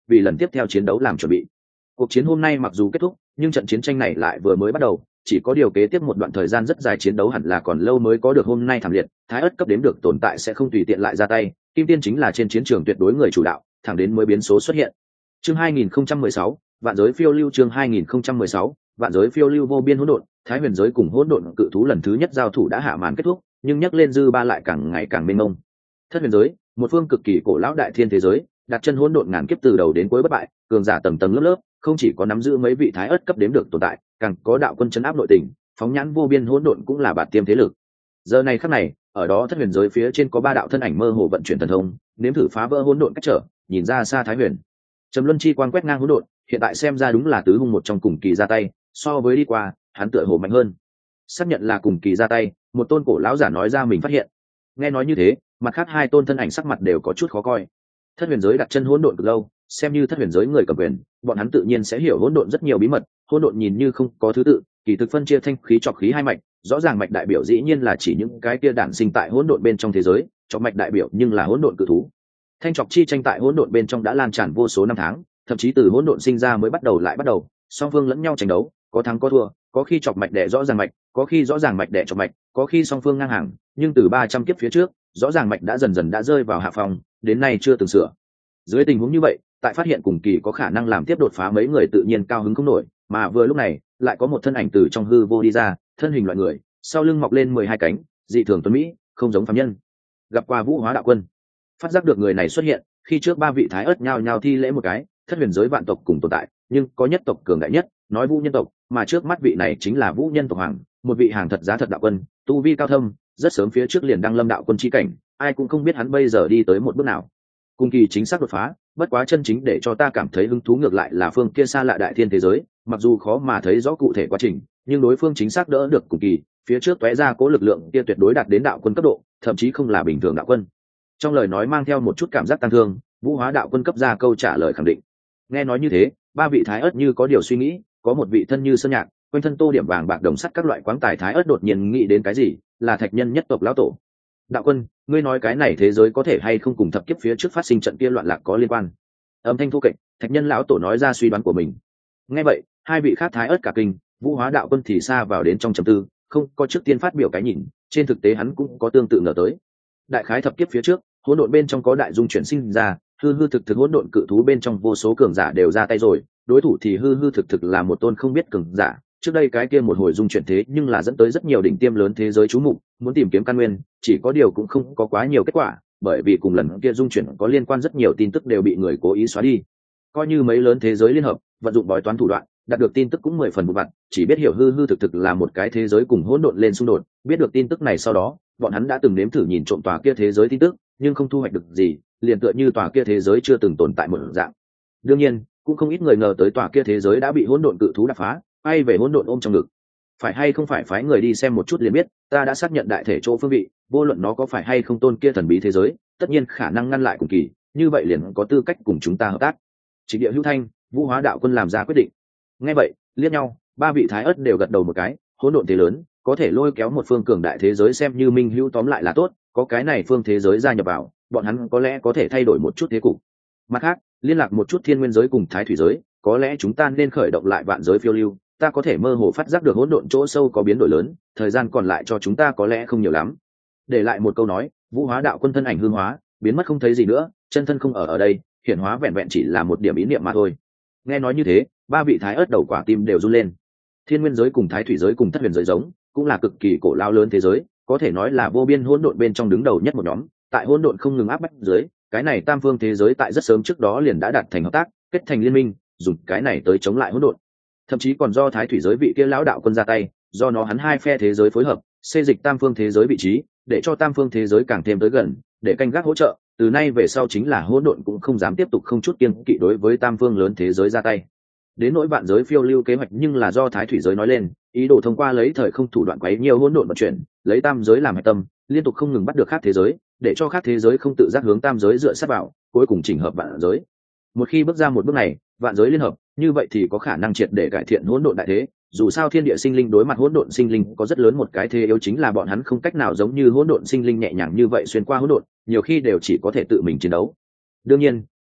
vì lần tiếp theo chiến đấu làm chuẩn bị. Cuộc chiến hôm nay mặc dù kết thúc, nhưng trận chiến tranh này lại vừa mới bắt đầu, chỉ có điều kế tiếp một đoạn thời gian rất dài chiến đấu hẳn là còn lâu mới có được hôm nay thảm liệt. Thái ất cấp đếm được tồn tại sẽ không tùy tiện lại ra tay, Kim Tiên chính là trên chiến trường tuyệt đối người chủ đạo, thẳng đến mới biến số xuất hiện. Chương hai nghìn không trăm mười sáu, vạn giới phiêu lưu. Chương hai nghìn không trăm mười sáu, vạn giới phiêu lưu vô biên hỗn độn. Thái huyền giới cùng hỗn độn cự thú lần thứ nhất giao thủ đã hạ màn kết thúc, nhưng nhắc lên dư ba lại càng ngày càng mênh mông. Thất huyền giới, một phương cực kỳ cổ lão đại thiên thế giới, đặt chân hỗn độn ngàn kiếp từ đầu đến cuối bất bại, cường giả tầng tầng lớp lớp, không chỉ có nắm giữ mấy vị thái ớt cấp đếm được tồn tại, càng có đạo quân chấn áp nội tình, phóng nhãn vô biên hỗn độn cũng là bạt tiêm thế lực. Giờ này khắc này, ở đó thất huyền giới phía trên có ba đạo thân ảnh mơ hồ vận chuyển thần thông, nếm thử phá vỡ hỗn độn cách trở, nhìn ra xa Thái huyền. Trầm luân chi quang quét ngang hỗn độn, hiện tại xem ra đúng là tứ hung một trong cùng kỳ ra tay, so với đi qua, hắn tựa hồ mạnh hơn. Xác nhận là cùng kỳ ra tay, một tôn cổ lão giả nói ra mình phát hiện. Nghe nói như thế, mặt khác hai tôn thân ảnh sắc mặt đều có chút khó coi. Thất huyền giới đặt chân hỗn độn cực lâu, xem như thất huyền giới người cầm quyền, bọn hắn tự nhiên sẽ hiểu hỗn độn rất nhiều bí mật. Hỗn độn nhìn như không có thứ tự, kỳ thực phân chia thanh khí trọc khí hai mạch, rõ ràng mạch đại biểu dĩ nhiên là chỉ những cái kia đản sinh tại hỗn độn bên trong thế giới, trọc mạch đại biểu nhưng là hỗn độn cự thú. Thanh trọc chi tranh tại hỗn độn bên trong đã lan tràn vô số năm tháng, thậm chí từ hỗn độn sinh ra mới bắt đầu lại bắt đầu, song phương lẫn nhau tranh đấu, có thắng có thua, có khi trọc mạch đẻ rõ ràng mạch, có khi rõ ràng mạch đẻ trọc mạch, có khi song phương ngang hàng, nhưng từ ba trăm kiếp phía trước, rõ ràng mạch đã dần dần đã rơi vào hạ phòng, đến nay chưa từng sửa. Dưới tình huống như vậy, tại phát hiện cùng kỳ có khả năng làm tiếp đột phá, mấy người tự nhiên cao hứng không nổi, mà vừa lúc này, lại có một thân ảnh từ trong hư vô đi ra, thân hình loại người, sau lưng mọc lên mười hai cánh, dị thường tuấn mỹ, không giống phàm nhân. Gặp qua Vũ Hóa đạo quân, phát giác được người này xuất hiện, khi trước ba vị thái ớt nhao nhao thi lễ một cái, thất huyền giới vạn tộc cùng tồn tại, nhưng có nhất tộc cường đại nhất, nói Vũ nhân tộc, mà trước mắt vị này chính là Vũ nhân tộc hoàng, một vị hàng thật giá thật đạo quân, tu vi cao thâm, rất sớm phía trước liền đăng lâm đạo quân chi cảnh, ai cũng không biết hắn bây giờ đi tới một bước nào. Cùng kỳ chính xác đột phá, bất quá chân chính để cho ta cảm thấy hứng thú ngược lại là phương kia xa lạ đại thiên thế giới, mặc dù khó mà thấy rõ cụ thể quá trình, nhưng đối phương chính xác đỡ được cùng kỳ, phía trước tóe ra cố lực lượng kia tuyệt đối đạt đến đạo quân cấp độ, thậm chí không là bình thường đạo quân. Trong lời nói mang theo một chút cảm giác tăng thương, Vũ Hóa đạo quân cấp ra câu trả lời khẳng định. Nghe nói như thế, ba vị thái ớt như có điều suy nghĩ, có một vị thân như sơn nhạc, quanh thân tô điểm vàng bạc đồng sắt các loại quáng tài thái ớt đột nhiên nghĩ đến cái gì, là thạch nhân nhất tộc lão tổ. Đạo quân, ngươi nói cái này thế giới có thể hay không cùng thập kiếp phía trước phát sinh trận kia loạn lạc có liên quan? Âm thanh thô kệch, thạch nhân lão tổ nói ra suy đoán của mình. Nghe vậy, hai vị khác thái ớt cả kinh, Vũ Hóa đạo quân thì xa vào đến trong trầm tư, không có trước tiên phát biểu cái nhìn, trên thực tế hắn cũng có tương tự ngờ tới. Đại khái thập kiếp phía trước, hỗn độn bên trong có đại dung chuyển sinh ra, hư hư thực thực hỗn độn cự thú bên trong vô số cường giả đều ra tay rồi, đối thủ thì hư hư thực thực là một tôn không biết cường giả. Trước đây cái kia một hồi dung chuyển thế nhưng là dẫn tới rất nhiều đỉnh tiêm lớn thế giới chú mục, muốn tìm kiếm căn nguyên, chỉ có điều cũng không có quá nhiều kết quả, bởi vì cùng lần kia dung chuyển có liên quan rất nhiều tin tức đều bị người cố ý xóa đi. Coi như mấy lớn thế giới liên hợp, vận dụng bói toán thủ đoạn, đạt được tin tức cũng mười phần vụ vặt, chỉ biết hiểu hư hư thực thực là một cái thế giới cùng hỗn độn lên xung đột, biết được tin tức này sau đó, bọn hắn đã từng nếm thử nhìn trộm tòa kia thế giới tin tức, nhưng không thu hoạch được gì, liền tựa như tòa kia thế giới chưa từng tồn tại một dạng. Đương nhiên, cũng không ít người ngờ tới tòa kia thế giới đã bị hỗn độn cự thú đập phá, bay về hỗn độn ôm trong ngực. Phải hay không phải phái người đi xem một chút liền biết, ta đã xác nhận đại thể chỗ phương vị, vô luận nó có phải hay không tôn kia thần bí thế giới, tất nhiên khả năng ngăn lại cùng kỳ, như vậy liền có tư cách cùng chúng ta hợp tác. Chỉ địa hữu thanh, Vũ Hóa đạo quân làm ra quyết định. Nghe vậy, liếc nhau, ba vị thái ớt đều gật đầu một cái, hỗn độn thế lớn, có thể lôi kéo một phương cường đại thế giới xem như minh hữu, tóm lại là tốt, có cái này phương thế giới gia nhập vào, bọn hắn có lẽ có thể thay đổi một chút thế cục. Mặt khác, liên lạc một chút thiên nguyên giới cùng thái thủy giới, có lẽ chúng ta nên khởi động lại vạn giới phiêu lưu, ta có thể mơ hồ phát giác được hỗn độn chỗ sâu có biến đổi lớn, thời gian còn lại cho chúng ta có lẽ không nhiều lắm. Để lại một câu nói, Vũ Hóa đạo quân thân ảnh hương hóa, biến mất không thấy gì nữa, chân thân không ở ở đây, hiển hóa vẹn vẹn chỉ là một điểm ý niệm mà thôi. Nghe nói như thế, ba vị thái ớt đầu quả tim đều run lên. Thiên nguyên giới cùng thái thủy giới cùng thất huyền giới giống, cũng là cực kỳ cổ lao lớn thế giới, có thể nói là vô biên hỗn độn bên trong đứng đầu nhất một nhóm. Tại hỗn độn không ngừng áp bách dưới, cái này tam phương thế giới tại rất sớm trước đó liền đã đạt thành hợp tác, kết thành liên minh, dùng cái này tới chống lại hỗn độn. Thậm chí còn do thái thủy giới vị kia lão đạo quân ra tay, do nó hắn hai phe thế giới phối hợp, xê dịch tam phương thế giới vị trí, để cho tam phương thế giới càng thêm tới gần, để canh gác hỗ trợ. Từ nay về sau chính là hỗn độn cũng không dám tiếp tục không chút kiêng kỵ đối với tam phương lớn thế giới ra tay. Đến nỗi vạn giới phiêu lưu kế hoạch nhưng là do thái thủy giới nói lên, ý đồ thông qua lấy thời không thủ đoạn quấy nhiều hỗn độn vận chuyển, lấy tam giới làm hạch tâm, liên tục không ngừng bắt được khác thế giới, để cho khác thế giới không tự giác hướng tam giới dựa sát vào, cuối cùng chỉnh hợp vạn giới. Một khi bước ra một bước này, vạn giới liên hợp, như vậy thì có khả năng triệt để cải thiện hỗn độn đại thế. Dù sao thiên địa sinh linh đối mặt hỗn độn sinh linh có rất lớn một cái thế yếu, chính là bọn hắn không cách nào giống như hỗn độn sinh linh nhẹ nhàng như vậy xuyên qua hỗn độn, nhiều khi đều chỉ có thể tự mình chiến đấu. Đương nhiên,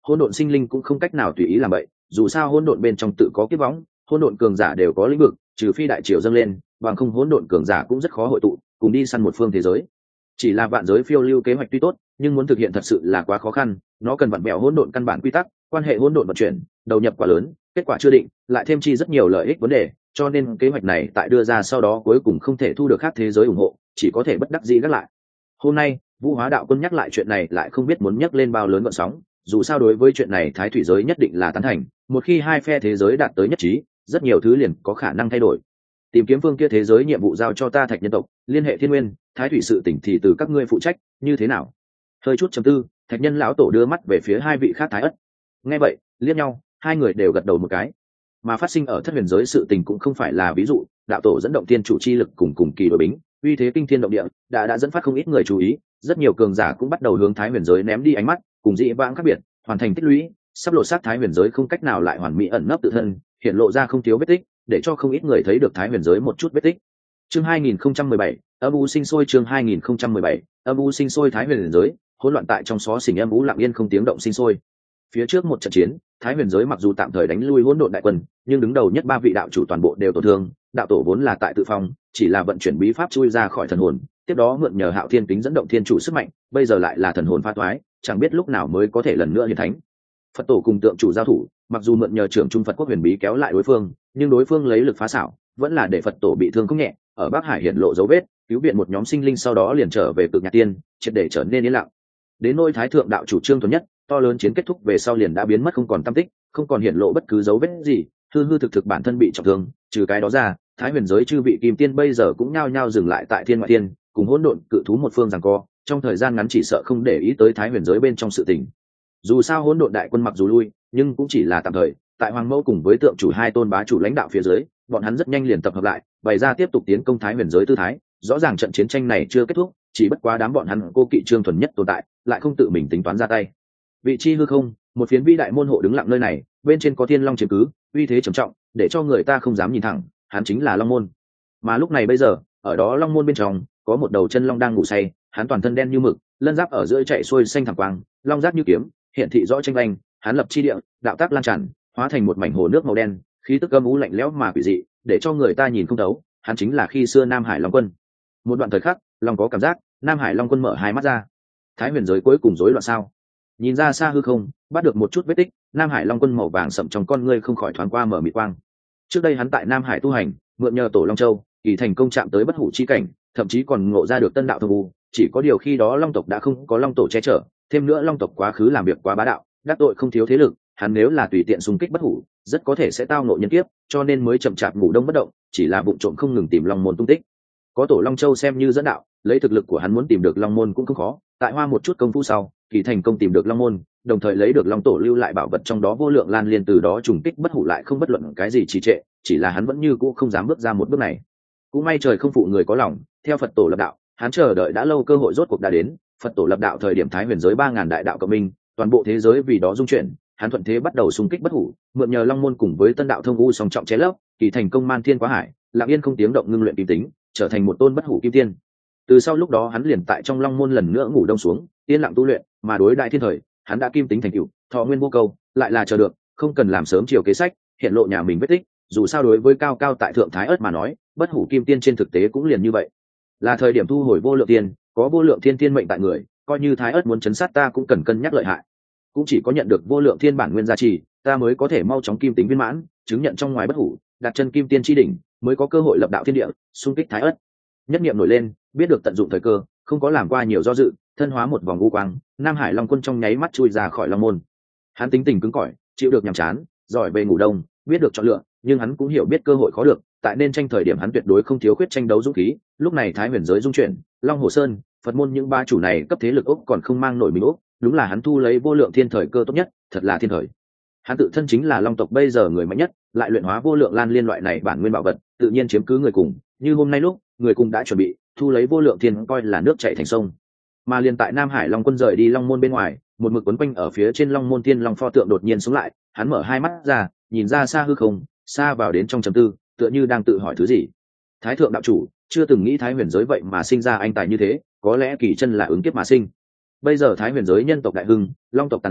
hỗn độn sinh linh cũng không cách nào tùy ý làm vậy, dù sao hỗn độn bên trong tự có kiếp võng, hỗn độn cường giả đều có lĩnh vực, trừ phi đại triều dâng lên, bằng không hỗn độn cường giả cũng rất khó hội tụ cùng đi săn một phương thế giới. Chỉ là vạn giới phiêu lưu kế hoạch tuy tốt, nhưng muốn thực hiện thật sự là quá khó khăn, nó cần vặn vẹo hỗn độn căn bản quy tắc, quan hệ hỗn độn vận chuyển, đầu nhập quá lớn, kết quả chưa định, lại thêm chi rất nhiều lợi ích vấn đề, cho nên kế hoạch này tại đưa ra sau đó cuối cùng không thể thu được khác thế giới ủng hộ, chỉ có thể bất đắc dĩ gác lại. Hôm nay, Vũ Hóa Đạo Quân nhắc lại chuyện này lại không biết muốn nhắc lên bao lớn gợn sóng, dù sao đối với chuyện này Thái thủy giới nhất định là tán thành, một khi hai phe thế giới đạt tới nhất trí, rất nhiều thứ liền có khả năng thay đổi. Tìm kiếm phương kia thế giới nhiệm vụ giao cho ta Thạch nhân tộc, liên hệ Thiên Nguyên, Thái thủy sự tỉnh thì từ các ngươi phụ trách, như thế nào? Hơi chút trầm tư, Thạch nhân lão tổ đưa mắt về phía hai vị khác Thái ất. Nghe vậy, liếc nhau, hai người đều gật đầu một cái. Mà phát sinh ở thất huyền giới sự tình cũng không phải là ví dụ, đạo tổ dẫn động tiên chủ chi lực cùng cùng kỳ đội bính, uy thế kinh thiên động địa, đã đã dẫn phát không ít người chú ý, rất nhiều cường giả cũng bắt đầu hướng Thái huyền giới ném đi ánh mắt, cùng dị vãng khác biệt, hoàn thành tích lũy, sắp lộ sát Thái huyền giới không cách nào lại hoàn mỹ ẩn nấp tự thân, hiện lộ ra không thiếu vết tích, để cho không ít người thấy được Thái huyền giới một chút vết tích. Chương hai nghìn không trăm mười bảy, âm u sinh sôi. Chương hai nghìn không trăm mười bảy, âm u sinh sôi. Thái huyền giới hỗn loạn tại trong xó xỉnh âm u lặng yên không tiếng động sinh sôi. Phía trước một trận chiến, Thái huyền giới mặc dù tạm thời đánh lui hỗn độn đại quân, nhưng đứng đầu nhất ba vị đạo chủ toàn bộ đều tổn thương, đạo tổ vốn là tại tự phong, chỉ là vận chuyển bí pháp chui ra khỏi thần hồn, tiếp đó mượn nhờ Hạo Thiên kính dẫn động thiên chủ sức mạnh, bây giờ lại là thần hồn pha toái, chẳng biết lúc nào mới có thể lần nữa hiển thánh. Phật tổ cùng tượng chủ giao thủ, mặc dù mượn nhờ trưởng trung Phật quốc huyền bí kéo lại đối phương, nhưng đối phương lấy lực phá xảo, vẫn là để Phật tổ bị thương không nhẹ, ở Bắc Hải hiện lộ dấu vết, cứu viện một nhóm sinh linh sau đó liền trở về Cực Nhạc Tiên, triệt để trở nên yên lặng. Đến nôi Thái thượng đạo chủ Trương Thuần Nhất, to lớn chiến kết thúc về sau liền đã biến mất không còn tăm tích, không còn hiện lộ bất cứ dấu vết gì, hư hư thực thực bản thân bị trọng thương, trừ cái đó ra, Thái huyền giới chư vị kim tiên bây giờ cũng nhao nhao dừng lại tại Thiên Ngoại Tiên, cùng hỗn độn cự thú một phương giằng co, trong thời gian ngắn chỉ sợ không để ý tới Thái huyền giới bên trong sự tình. Dù sao hỗn độn đại quân mặc dù lui, nhưng cũng chỉ là tạm thời, tại Hoàng Mẫu cùng với tượng chủ hai tôn bá chủ lãnh đạo phía dưới, bọn hắn rất nhanh liền tập hợp lại, bày ra tiếp tục tiến công Thái huyền giới tư thái, rõ ràng trận chiến tranh này chưa kết thúc, chỉ bất quá đám bọn hắn cô kỵ Trương Thuần Nhất tồn tại, lại không tự mình tính toán ra tay. Vị chi hư không, một phiến vĩ đại môn hộ đứng lặng nơi này, bên trên có thiên long chiếm cứ, uy thế trầm trọng, để cho người ta không dám nhìn thẳng, hắn chính là Long môn. Mà lúc này bây giờ, ở đó Long môn bên trong, có một đầu chân long đang ngủ say, hắn toàn thân đen như mực, lân giáp ở giữa chạy xuôi xanh thẳng quang, long giáp như kiếm, hiện thị rõ tranh vanh, hắn lập chi địa, đạo tác lan tràn, hóa thành một mảnh hồ nước màu đen, khí tức âm u lạnh lẽo mà quỷ dị, để cho người ta nhìn không thấu, hắn chính là khi xưa Nam Hải Long quân. Một đoạn thời khắc, long có cảm giác, Nam Hải Long quân mở hai mắt ra. Thái huyền giới cuối cùng rối loạn sao? Nhìn ra xa hư không, bắt được một chút vết tích, Nam Hải Long quân màu vàng sậm trong con ngươi không khỏi thoáng qua mở mịt quang. Trước đây hắn tại Nam Hải tu hành, mượn nhờ tổ Long Châu, kỳ thành công chạm tới bất hủ chi cảnh, thậm chí còn ngộ ra được tân đạo thông u, chỉ có điều khi đó Long tộc đã không có Long tổ che chở, thêm nữa Long tộc quá khứ làm việc quá bá đạo, đắc tội không thiếu thế lực, hắn nếu là tùy tiện xung kích bất hủ, rất có thể sẽ tao ngộ nhân kiếp, cho nên mới chậm chạp ngủ đông bất động, chỉ là vụng trộm không ngừng tìm Long môn tung tích. Có tổ Long Châu xem như dẫn đạo, lấy thực lực của hắn muốn tìm được Long môn cũng không khó, tại hoa một chút công phu sau, kỳ thành công tìm được Long môn, đồng thời lấy được Long tổ lưu lại bảo vật trong đó vô lượng lan liên, từ đó trùng kích bất hủ lại không bất luận cái gì trì trệ, chỉ là hắn vẫn như cũ không dám bước ra một bước này. Cũng may trời không phụ người có lòng, theo Phật tổ lập đạo, hắn chờ đợi đã lâu cơ hội rốt cuộc đã đến. Phật tổ lập đạo thời điểm Thái huyền giới ba ngàn đại đạo cộng minh, toàn bộ thế giới vì đó dung chuyển, hắn thuận thế bắt đầu xung kích bất hủ, mượn nhờ Long môn cùng với tân đạo thông u song trọng chế lấp, kỳ thành công man thiên quá hải, lặng yên không tiếng động ngưng luyện kim tính, trở thành một tôn bất hủ kim tiên. Từ sau lúc đó hắn liền tại trong Long môn lần nữa ngủ đông xuống, yên lặng tu luyện, mà đối đại thiên thời, hắn đã kim tính thành cựu, thọ nguyên vô câu, lại là chờ được, không cần làm sớm chiều kế sách, hiện lộ nhà mình vết tích. Dù sao đối với cao cao tại thượng Thái ất mà nói, bất hủ kim tiên trên thực tế cũng liền như vậy, là thời điểm thu hồi vô lượng tiên, có vô lượng thiên tiên mệnh tại người, coi như Thái ất muốn chấn sát ta cũng cần cân nhắc lợi hại, cũng chỉ có nhận được vô lượng thiên bản nguyên gia trì, ta mới có thể mau chóng kim tính viên mãn, chứng nhận trong ngoài bất hủ, đặt chân kim tiên chi đỉnh, mới có cơ hội lập đạo thiên địa, xung kích Thái ất. Nhất niệm nổi lên, biết được tận dụng thời cơ, không có làm qua nhiều do dự, thân hóa một vòng u quang, Nam Hải Long quân trong nháy mắt chui ra khỏi Long môn. Hắn tính tình cứng cỏi, chịu được nhàm chán, giỏi về ngủ đông, biết được chọn lựa, nhưng hắn cũng hiểu biết cơ hội khó được, tại nên tranh thời điểm hắn tuyệt đối không thiếu khuyết tranh đấu dũng khí. Lúc này Thái huyền giới dung chuyển, Long Hồ Sơn, Phật môn những ba chủ này cấp thế lực ốc còn không mang nổi mình ốc, đúng là hắn thu lấy vô lượng thiên thời cơ tốt nhất, thật là thiên thời. Hắn tự thân chính là Long tộc bây giờ người mạnh nhất, lại luyện hóa vô lượng lan liên loại này bản nguyên bảo vật, tự nhiên chiếm cứ người cùng, như hôm nay lúc, người cùng đã chuẩn bị, thu lấy vô lượng thiên coi là nước chảy thành sông. Mà liền tại Nam Hải Long quân rời đi Long môn bên ngoài, một mực quấn quanh ở phía trên Long môn tiên long pho tượng đột nhiên sống lại, hắn mở hai mắt ra, nhìn ra xa hư không, xa vào đến trong trầm tư, tựa như đang tự hỏi thứ gì. Thái thượng đạo chủ chưa từng nghĩ Thái huyền giới vậy mà sinh ra anh tài như thế, có lẽ kỳ chân là ứng kiếp mà sinh. Bây giờ Thái huyền giới nhân tộc đại hưng, Long tộc tàn lụi,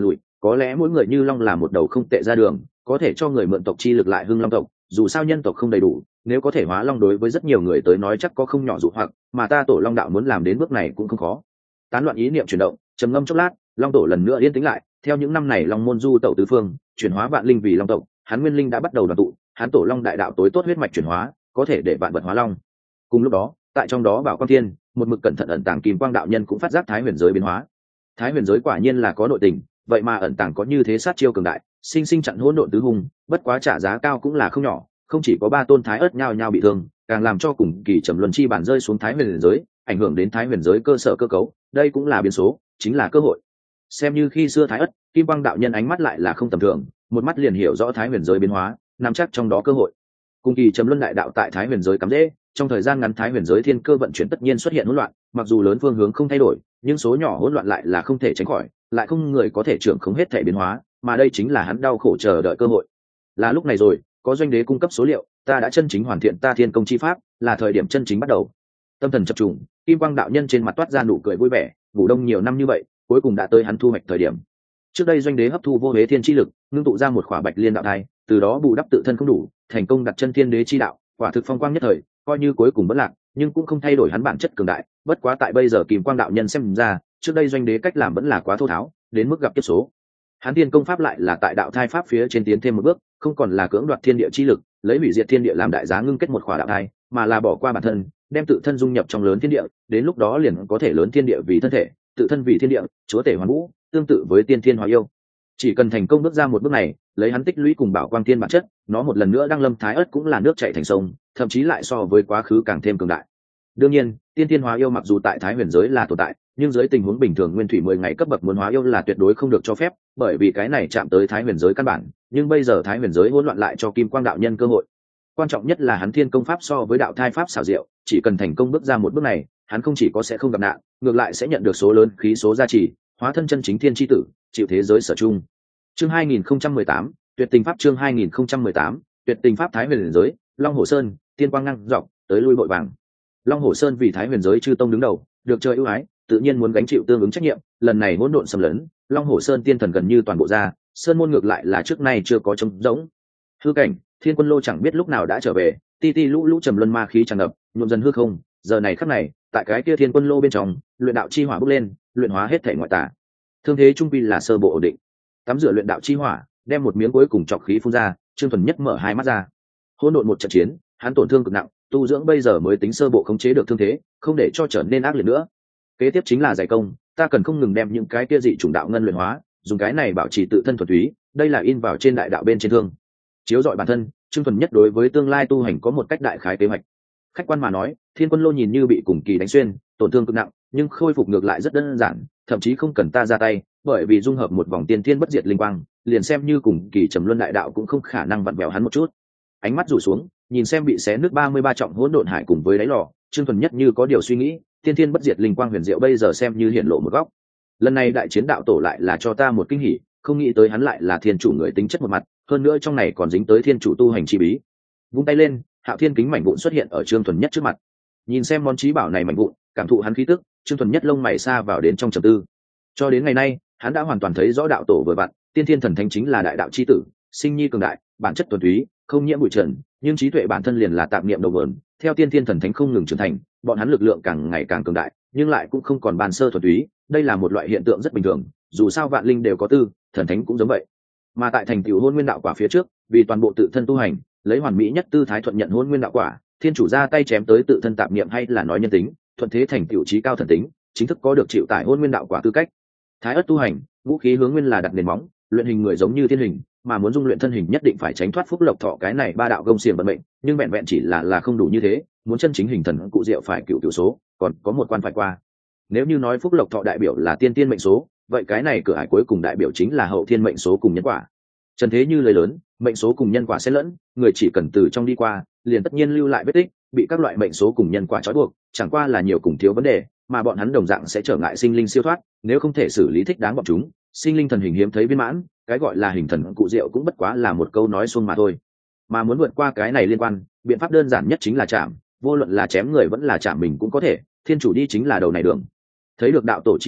có lẽ mỗi người như long là một đầu không tệ ra đường, có thể cho người mượn tộc chi lực lại hưng long tộc, dù sao nhân tộc không đầy đủ, nếu có thể hóa long đối với rất nhiều người tới nói chắc có không nhỏ dụ hoặc, mà ta tổ long đạo muốn làm đến bước này cũng không khó. Tán loạn ý niệm chuyển động, trầm ngâm chốc lát, long tổ lần nữa yên tĩnh lại. Theo những năm này long môn du tẩu tứ phương, chuyển hóa vạn linh vì long tộc, hắn nguyên linh đã bắt đầu đoàn tụ, hắn tổ long đại đạo tối tốt huyết mạch chuyển hóa, có thể để vạn vật hóa long. Cùng lúc đó, tại trong đó bảo quang thiên, một mực cẩn thận ẩn tàng kim quang đạo nhân cũng phát giác thái huyền giới biến hóa. Thái huyền giới quả nhiên là có nội tình, vậy mà ẩn tàng có như thế sát chiêu cường đại, sinh sinh chặn hỗn độn tứ hùng, bất quá trả giá cao cũng là không nhỏ, không chỉ có ba tôn thái ớt nhao nhao bị thương, càng làm cho cùng kỳ trầm luân chi bản rơi xuống thái huyền giới, ảnh hưởng đến thái huyền giới cơ sở cơ cấu, đây cũng là biến số, chính là cơ hội. Xem như khi xưa thái ất, kim quang đạo nhân ánh mắt lại là không tầm thường, một mắt liền hiểu rõ thái huyền giới biến hóa, nắm chắc trong đó cơ hội. Cùng kỳ trầm luân đại đạo tại thái huyền giới cắm rễ, trong thời gian ngắn thái huyền giới thiên cơ vận chuyển tất nhiên xuất hiện hỗn loạn, mặc dù lớn phương hướng không thay đổi, nhưng số nhỏ hỗn loạn lại là không thể tránh khỏi, lại không người có thể trưởng không hết thể biến hóa, mà đây chính là hắn đau khổ chờ đợi cơ hội. Là lúc này rồi, có doanh đế cung cấp số liệu, ta đã chân chính hoàn thiện ta thiên công chi pháp, là thời điểm chân chính bắt đầu. Tâm thần chập trùng, kim quang đạo nhân trên mặt toát ra nụ cười vui vẻ, ngủ đông nhiều năm như vậy, cuối cùng đã tới hắn thu hoạch thời điểm. Trước đây doanh đế hấp thu vô huế thiên chi lực, ngưng tụ ra một khỏa bạch liên đạo thai, từ đó bù đắp tự thân không đủ, thành công đặt chân thiên đế chi đạo, quả thực phong quang nhất thời, coi như cuối cùng bất lạc, nhưng cũng không thay đổi hắn bản chất cường đại. Bất quá tại bây giờ kim quang đạo nhân xem ra, trước đây doanh đế cách làm vẫn là quá thô tháo, đến mức gặp kiếp số. Hắn thiên công pháp lại là tại đạo thai pháp phía trên tiến thêm một bước, không còn là cưỡng đoạt thiên địa chi lực, lấy hủy diệt thiên địa làm đại giá ngưng kết một khỏa đạo thai, mà là bỏ qua bản thân, đem tự thân dung nhập trong lớn thiên địa, đến lúc đó liền có thể lớn thiên địa vì thân thể, tự thân vì thiên địa, chúa tể hoàn vũ, tương tự với tiên thiên hóa yêu. Chỉ cần thành công bước ra một bước này, lấy hắn tích lũy cùng bảo quang thiên bản chất, nó một lần nữa đăng lâm thái ớt cũng là nước chảy thành sông, thậm chí lại so với quá khứ càng thêm cường đại. Đương nhiên, tiên thiên hóa yêu mặc dù tại thái huyền giới là tồn tại, nhưng dưới tình huống bình thường nguyên thủy mười ngày cấp bậc muốn hóa yêu là tuyệt đối không được cho phép, bởi vì cái này chạm tới thái huyền giới căn bản, nhưng bây giờ thái huyền giới hỗn loạn lại cho kim quang đạo nhân cơ hội. Quan trọng nhất là hắn thiên công pháp so với đạo thai pháp xảo diệu, chỉ cần thành công bước ra một bước này, hắn không chỉ có sẽ không gặp nạn, ngược lại sẽ nhận được số lớn khí số gia trì, hóa thân chân chính thiên chi tử, chịu thế giới sở chung. Chương hai nghìn không trăm mười tám, tuyệt tình pháp chương hai nghìn không trăm mười tám, tuyệt tình pháp thái huyền giới, Long Hồ Sơn, tiên quang ngăng dọc, tới lui vội vàng. Long Hồ Sơn vì thái huyền giới chư tông đứng đầu, được trời ưu ái, tự nhiên muốn gánh chịu tương ứng trách nhiệm, lần này hỗn độn xâm lấn, Long Hồ Sơn tiên thần gần như toàn bộ ra, sơn môn ngược lại là trước nay chưa có trống rỗng. Hư cảnh, Thiên Quân Lô chẳng biết lúc nào đã trở về, ti ti lũ lũ trầm luân ma khí tràn ngập, nhuộm dần hư không, giờ này khắc này, tại cái kia Thiên Quân Lô bên trong, luyện đạo chi hỏa bốc lên, luyện hóa hết thể ngoại tà. Thương thế trung quy là sơ bộ ổn định. Tắm rửa luyện đạo chi hỏa, đem một miếng cuối cùng trọc khí phun ra, Trương Thuần Nhất mở hai mắt ra. Hỗn độn một trận chiến, hắn tổn thương cực nặng, tu dưỡng bây giờ mới tính sơ bộ khống chế được thương thế, không để cho trở nên ác liệt nữa. Kế tiếp chính là giải công, ta cần không ngừng đem những cái kia dị chủng đạo ngân luyện hóa, dùng cái này bảo trì tự thân thuần túy, đây là in vào trên đại đạo bên trên thương. Chiếu rọi bản thân, Trương Thuần Nhất đối với tương lai tu hành có một cách đại khái kế hoạch. Khách quan mà nói, Thiên Quân Lô nhìn như bị cùng kỳ đánh xuyên, tổn thương cực nặng, nhưng khôi phục ngược lại rất đơn giản, thậm chí không cần ta ra tay, bởi vì dung hợp một vòng tiên thiên bất diệt linh quang, liền xem như cùng kỳ trầm luân đại đạo cũng không khả năng vặn vẹo hắn một chút. Ánh mắt rủ xuống, nhìn xem bị xé nước ba mươi ba trọng hỗn độn hải cùng với đáy lò, Trương Thuần Nhất như có điều suy nghĩ, tiên thiên bất diệt linh quang huyền diệu bây giờ xem như hiện lộ một góc. Lần này đại chiến đạo tổ lại là cho ta một kinh hỉ, không nghĩ tới hắn lại là thiên chủ người tính chất một mặt, hơn nữa trong này còn dính tới thiên chủ tu hành chi bí. Vung tay lên, Hạo Thiên kính mảnh vụn xuất hiện ở Trương Thuần Nhất trước mặt. Nhìn xem món trí bảo này mảnh vụn, cảm thụ hắn khí tức, Trương Thuần Nhất lông mày xa vào đến trong trầm tư. Cho đến ngày nay, hắn đã hoàn toàn thấy rõ đạo tổ vừa vặn, tiên thiên thần thánh chính là đại đạo chi tử, sinh nhi cường đại, bản chất thuần túy, không nhiễm bụi trần, nhưng trí tuệ bản thân liền là tạm niệm đầu vườn. Theo tiên thiên thần thánh không ngừng trưởng thành, bọn hắn lực lượng càng ngày càng cường đại, nhưng lại cũng không còn bàn sơ thuần túy, đây là một loại hiện tượng rất bình thường, dù sao vạn linh đều có tư, thần thánh cũng giống vậy. Mà tại thành tựu hôn nguyên đạo quả phía trước, vì toàn bộ tự thân tu hành, lấy hoàn mỹ nhất tư thái thuận nhận hôn nguyên đạo quả, thiên chủ ra tay chém tới tự thân tạm niệm hay là nói nhân tính, thuận thế thành tựu trí cao thần tính, chính thức có được chịu tải hôn nguyên đạo quả tư cách. Thái ất tu hành, vũ khí hướng nguyên là đặt nền móng, luyện hình người giống như thiên hình, mà muốn dung luyện thân hình nhất định phải tránh thoát phúc lộc thọ cái này ba đạo gông xiềng vận mệnh, nhưng vẹn vẹn chỉ là là không đủ như thế, muốn chân chính hình thần cụ diệu phải cựu cựu số, còn có một quan phải qua. Nếu như nói phúc lộc thọ đại biểu là tiên tiên mệnh số, vậy cái này cửa ải cuối cùng đại biểu chính là hậu thiên mệnh số cùng nhân quả. Trần thế như lời lớn, mệnh số cùng nhân quả sẽ lẫn, người chỉ cần từ trong đi qua, liền tất nhiên lưu lại vết tích, bị các loại mệnh số cùng nhân quả trói buộc, chẳng qua là nhiều cùng thiếu vấn đề, mà bọn hắn đồng dạng sẽ trở ngại sinh linh siêu thoát, nếu không thể xử lý thích đáng bọn chúng, sinh linh thần hình hiếm thấy viên mãn, cái gọi là hình thần cụ diệu cũng bất quá là một câu nói suông mà thôi. Mà muốn vượt qua cái này liên quan, biện pháp đơn giản nhất chính là chạm, vô luận là chém người vẫn là chạm mình cũng có thể, thiên chủ đi chính là đầu này đường. Thấy được đạo tổ chi bí,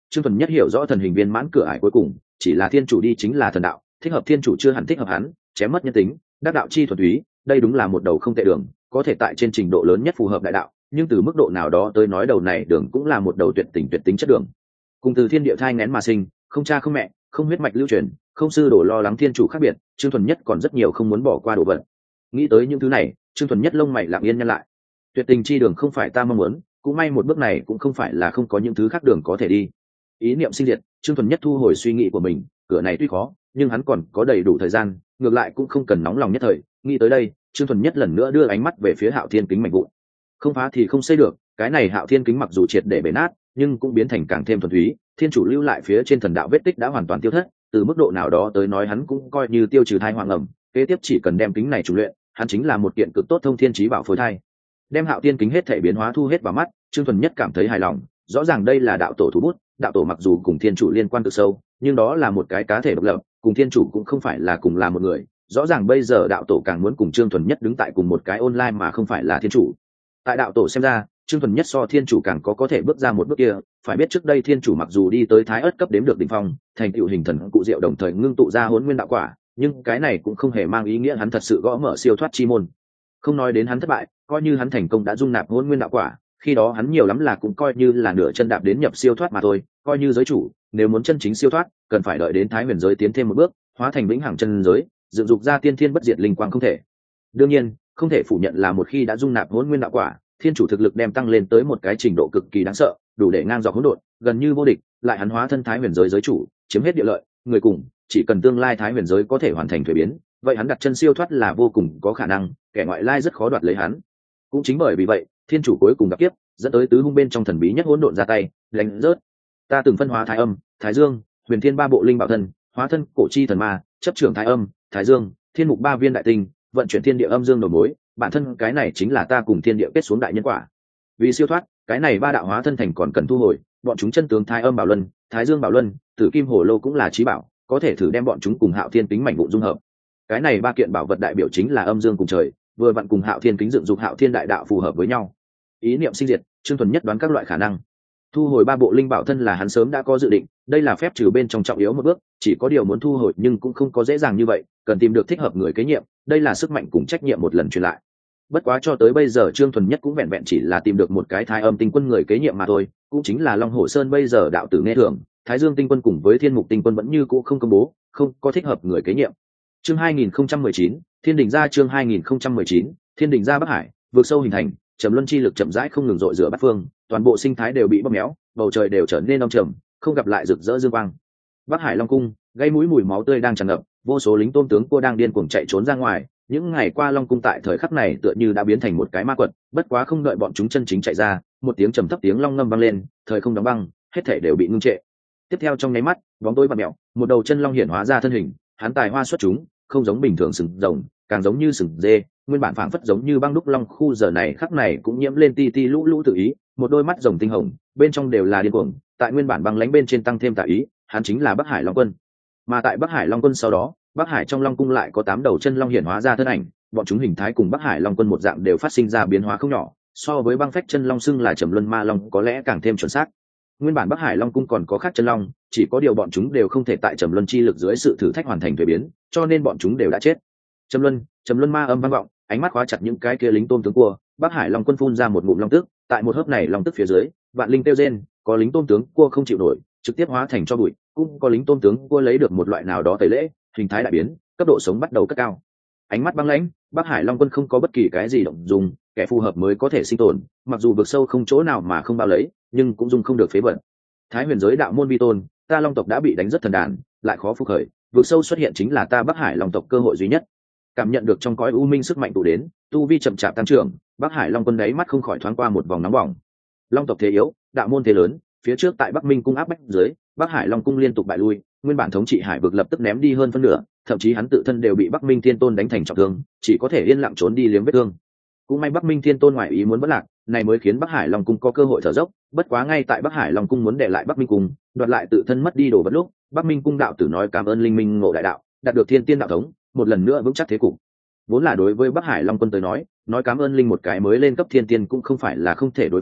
Trương Thuần Nhất hiểu rõ thần hình viên mãn cửa ải cuối cùng chỉ là thiên chủ đi chính là thần đạo, thích hợp thiên chủ chưa hẳn thích hợp hắn, chém mất nhân tính, đắc đạo chi thuần túy, đây đúng là một đầu không tệ đường, có thể tại trên trình độ lớn nhất phù hợp đại đạo, nhưng từ mức độ nào đó tới nói đầu này đường cũng là một đầu tuyệt tình tuyệt tính chất đường. Cùng từ thiên địa thai nghén mà sinh, không cha không mẹ, không huyết mạch lưu truyền, không sư đổ lo lắng thiên chủ khác biệt, Trương Thuần Nhất còn rất nhiều không muốn bỏ qua đồ vật. Nghĩ tới những thứ này, Trương Thuần Nhất lông mày lặng yên nhăn lại. Tuyệt tình chi đường không phải ta mong muốn, cũng may một bước này cũng không phải là không có những thứ khác đường có thể đi. Ý niệm sinh diệt, Trương Thuần Nhất thu hồi suy nghĩ của mình, cửa này tuy khó, nhưng hắn còn có đầy đủ thời gian, ngược lại cũng không cần nóng lòng nhất thời. Nghĩ tới đây, Trương Thuần Nhất lần nữa đưa ánh mắt về phía Hạo Thiên kính mảnh vụn. Không phá thì không xây được, cái này Hạo Thiên kính mặc dù triệt để bể nát, nhưng cũng biến thành càng thêm thuần túy, thiên chủ lưu lại phía trên thần đạo vết tích đã hoàn toàn tiêu thất, từ mức độ nào đó tới nói hắn cũng coi như tiêu trừ thai hoàng ẩm, kế tiếp chỉ cần đem kính này chủ luyện, hắn chính là một kiện cực tốt thông thiên chí bảo phối thai. Đem Hạo Thiên kính hết thể biến hóa thu hết vào mắt, Trương Thuần Nhất cảm thấy hài lòng, rõ ràng đây là đạo tổ thủ bút, đạo tổ mặc dù cùng thiên chủ liên quan cực sâu, nhưng đó là một cái cá thể độc lập, cùng thiên chủ cũng không phải là cùng là một người. Rõ ràng bây giờ đạo tổ càng muốn cùng Trương Thuần Nhất đứng tại cùng một cái online mà không phải là thiên chủ. Tại đạo tổ xem ra, Trương Thuần Nhất so thiên chủ càng có có thể bước ra một bước kia. Phải biết trước đây thiên chủ mặc dù đi tới thái ớt cấp đếm được đỉnh phong, thành tựu hình thần cụ diệu đồng thời ngưng tụ ra hỗn nguyên đạo quả, nhưng cái này cũng không hề mang ý nghĩa hắn thật sự gõ mở siêu thoát chi môn. Không nói đến hắn thất bại, coi như hắn thành công đã dung nạp hỗn nguyên đạo quả, khi đó hắn nhiều lắm là cũng coi như là nửa chân đạp đến nhập siêu thoát mà thôi. Coi như giới chủ, nếu muốn chân chính siêu thoát, cần phải đợi đến thái huyền giới tiến thêm một bước, hóa thành vĩnh hằng chân giới, dựng dục ra tiên thiên bất diệt linh quang không thể. Đương nhiên, không thể phủ nhận là một khi đã dung nạp hỗn nguyên đạo quả, thiên chủ thực lực đem tăng lên tới một cái trình độ cực kỳ đáng sợ, đủ để ngang dọc hỗn độn, gần như vô địch. Lại hắn hóa thân thái huyền giới giới chủ, chiếm hết địa lợi, người cùng, chỉ cần tương lai thái huyền giới có thể hoàn thành thuế biến, vậy hắn đặt chân siêu thoát là vô cùng có khả năng, kẻ ngoại lai rất khó đoạt lấy hắn. Cũng chính bởi vì vậy, thiên chủ cuối cùng gặp kiếp, dẫn tới tứ hung bên trong thần bí nhất hỗn độn ra tay, đánh rớt. Ta từng phân hóa thái âm, thái dương, huyền thiên ba bộ linh bảo thân, hóa thân cổ chi thần ma, chấp trưởng thái âm, thái dương, thiên mục ba viên đại tinh, vận chuyển thiên địa âm dương đầu mối, bản thân cái này chính là ta cùng thiên địa kết xuống đại nhân quả. Vì siêu thoát, cái này ba đạo hóa thân thành còn cần thu hồi, bọn chúng chân tướng thái âm bảo luân, thái dương bảo luân, tử kim hồ lô cũng là chí bảo, có thể thử đem bọn chúng cùng Hạo Thiên kính mảnh vụn dung hợp. Cái này ba kiện bảo vật đại biểu chính là âm dương cùng trời, vừa vặn cùng Hạo Thiên kính dựng dục Hạo Thiên đại đạo phù hợp với nhau. Ý niệm sinh diệt, Trương Thuần Nhất đoán các loại khả năng. Thu hồi ba bộ linh bảo thân là hắn sớm đã có dự định, đây là phép trừ bên trong trọng yếu một bước, chỉ có điều muốn thu hồi nhưng cũng không có dễ dàng như vậy, cần tìm được thích hợp người kế nhiệm, đây là sức mạnh cùng trách nhiệm một lần truyền lại. Bất quá cho tới bây giờ Trương Thuần Nhất cũng vẹn vẹn chỉ là tìm được một cái thái âm tinh quân người kế nhiệm mà thôi, cũng chính là Long Hổ Sơn bây giờ đạo tử nghe thường, Thái Dương tinh quân cùng với Thiên Mục tinh quân vẫn như cũ không công bố, không có thích hợp người kế nhiệm. Chương hai nghìn không trăm mười chín, Thiên Đình gia chương hai nghìn không trăm mười chín, Thiên Đình gia Bắc Hải, vượt sâu hình thành, trầm luân chi lực chậm rãi không ngừng dội rửa bát phương, toàn bộ sinh thái đều bị bóp méo, bầu trời đều trở nên âm trầm, không gặp lại rực rỡ dương quang. Bắc Hải Long cung, gây mũi mùi máu tươi đang tràn ngập, vô số lính tôm tướng cua đang điên cuồng chạy trốn ra ngoài. Những ngày qua Long cung tại thời khắc này tựa như đã biến thành một cái ma quật, bất quá không đợi bọn chúng chân chính chạy ra, một tiếng trầm thấp tiếng long ngâm vang lên, thời không đóng băng, hết thảy đều bị ngưng trệ. Tiếp theo trong nháy mắt, bóng tối vặn mèo, một đầu chân long hiển hóa ra thân hình, hắn tài hoa xuất chúng, không giống bình thường sừng rồng, càng giống như sừng dê, nguyên bản phảng phất giống như băng đúc long khu giờ này khắc này cũng nhiễm lên ti ti lũ lũ tự ý, một đôi mắt rồng tinh hồng, bên trong đều là điên cuồng, tại nguyên bản băng lãnh bên trên tăng thêm tà ý, hắn chính là Bắc Hải Long Quân. Mà tại Bắc Hải Long Quân sau đó, Bắc Hải trong Long cung lại có tám đầu chân long hiển hóa ra thân ảnh, bọn chúng hình thái cùng Bắc Hải Long Quân một dạng đều phát sinh ra biến hóa không nhỏ, so với băng phách chân long xưng là Trầm Luân Ma Long có lẽ càng thêm chuẩn xác. Nguyên bản Bắc Hải Long cung còn có khác chân long, chỉ có điều bọn chúng đều không thể tại Trầm Luân chi lực dưới sự thử thách hoàn thành thuế biến, cho nên bọn chúng đều đã chết. Trầm Luân, Trầm Luân Ma âm vang vọng, ánh mắt khóa chặt những cái kia lính tôm tướng cua, Bắc Hải Long Quân phun ra một ngụm long tức, tại một hớp này long tức phía dưới, vạn linh tiêu rên, có lính tôm tướng cua không chịu nổi, trực tiếp hóa thành cho bụi, cũng có lính tôm tướng cua lấy được một loại nào đó tẩy lễ, hình thái đại biến, cấp độ sống bắt đầu cất cao. Ánh mắt băng lãnh, Bắc Hải Long Quân không có bất kỳ cái gì động dùng, kẻ phù hợp mới có thể sinh tồn, mặc dù vực sâu không chỗ nào mà không bao lấy, nhưng cũng dùng không được phế vận. Thái huyền giới đạo môn vi tôn, ta Long tộc đã bị đánh rất thần đàn, lại khó phục khởi, vực sâu xuất hiện chính là ta Bắc Hải Long tộc cơ hội duy nhất. Cảm nhận được trong cõi u minh sức mạnh tụ đến, tu vi chậm chạp tăng trưởng, Bắc Hải Long Quân đáy mắt không khỏi thoáng qua một vòng nóng bỏng. Long tộc thế yếu, đạo môn thế lớn, phía trước tại Bắc Minh cung áp bách dưới, Bắc Hải Long cung liên tục bại lui, nguyên bản thống trị hải vực lập tức ném đi hơn phân nửa, thậm chí hắn tự thân đều bị Bắc Minh Thiên Tôn đánh thành trọng thương, chỉ có thể yên lặng trốn đi liếm vết thương. Cũng may Bắc Minh Thiên Tôn ngoại ý muốn bất lạc, này mới khiến Bắc Hải Long cung có cơ hội thở dốc, bất quá ngay tại Bắc Hải Long cung muốn để lại Bắc Minh cung, đoạt lại tự thân mất đi đồ vật lúc, Bắc Minh cung đạo tử nói cảm ơn linh minh ngộ đại đạo, đạt được thiên tiên đạo thống, một lần nữa vững chắc thế cục. Vốn là đối với Bắc Hải Long quân tới nói, nói cảm ơn linh một cái mới lên cấp thiên tiên cũng không phải là không thể đối phó,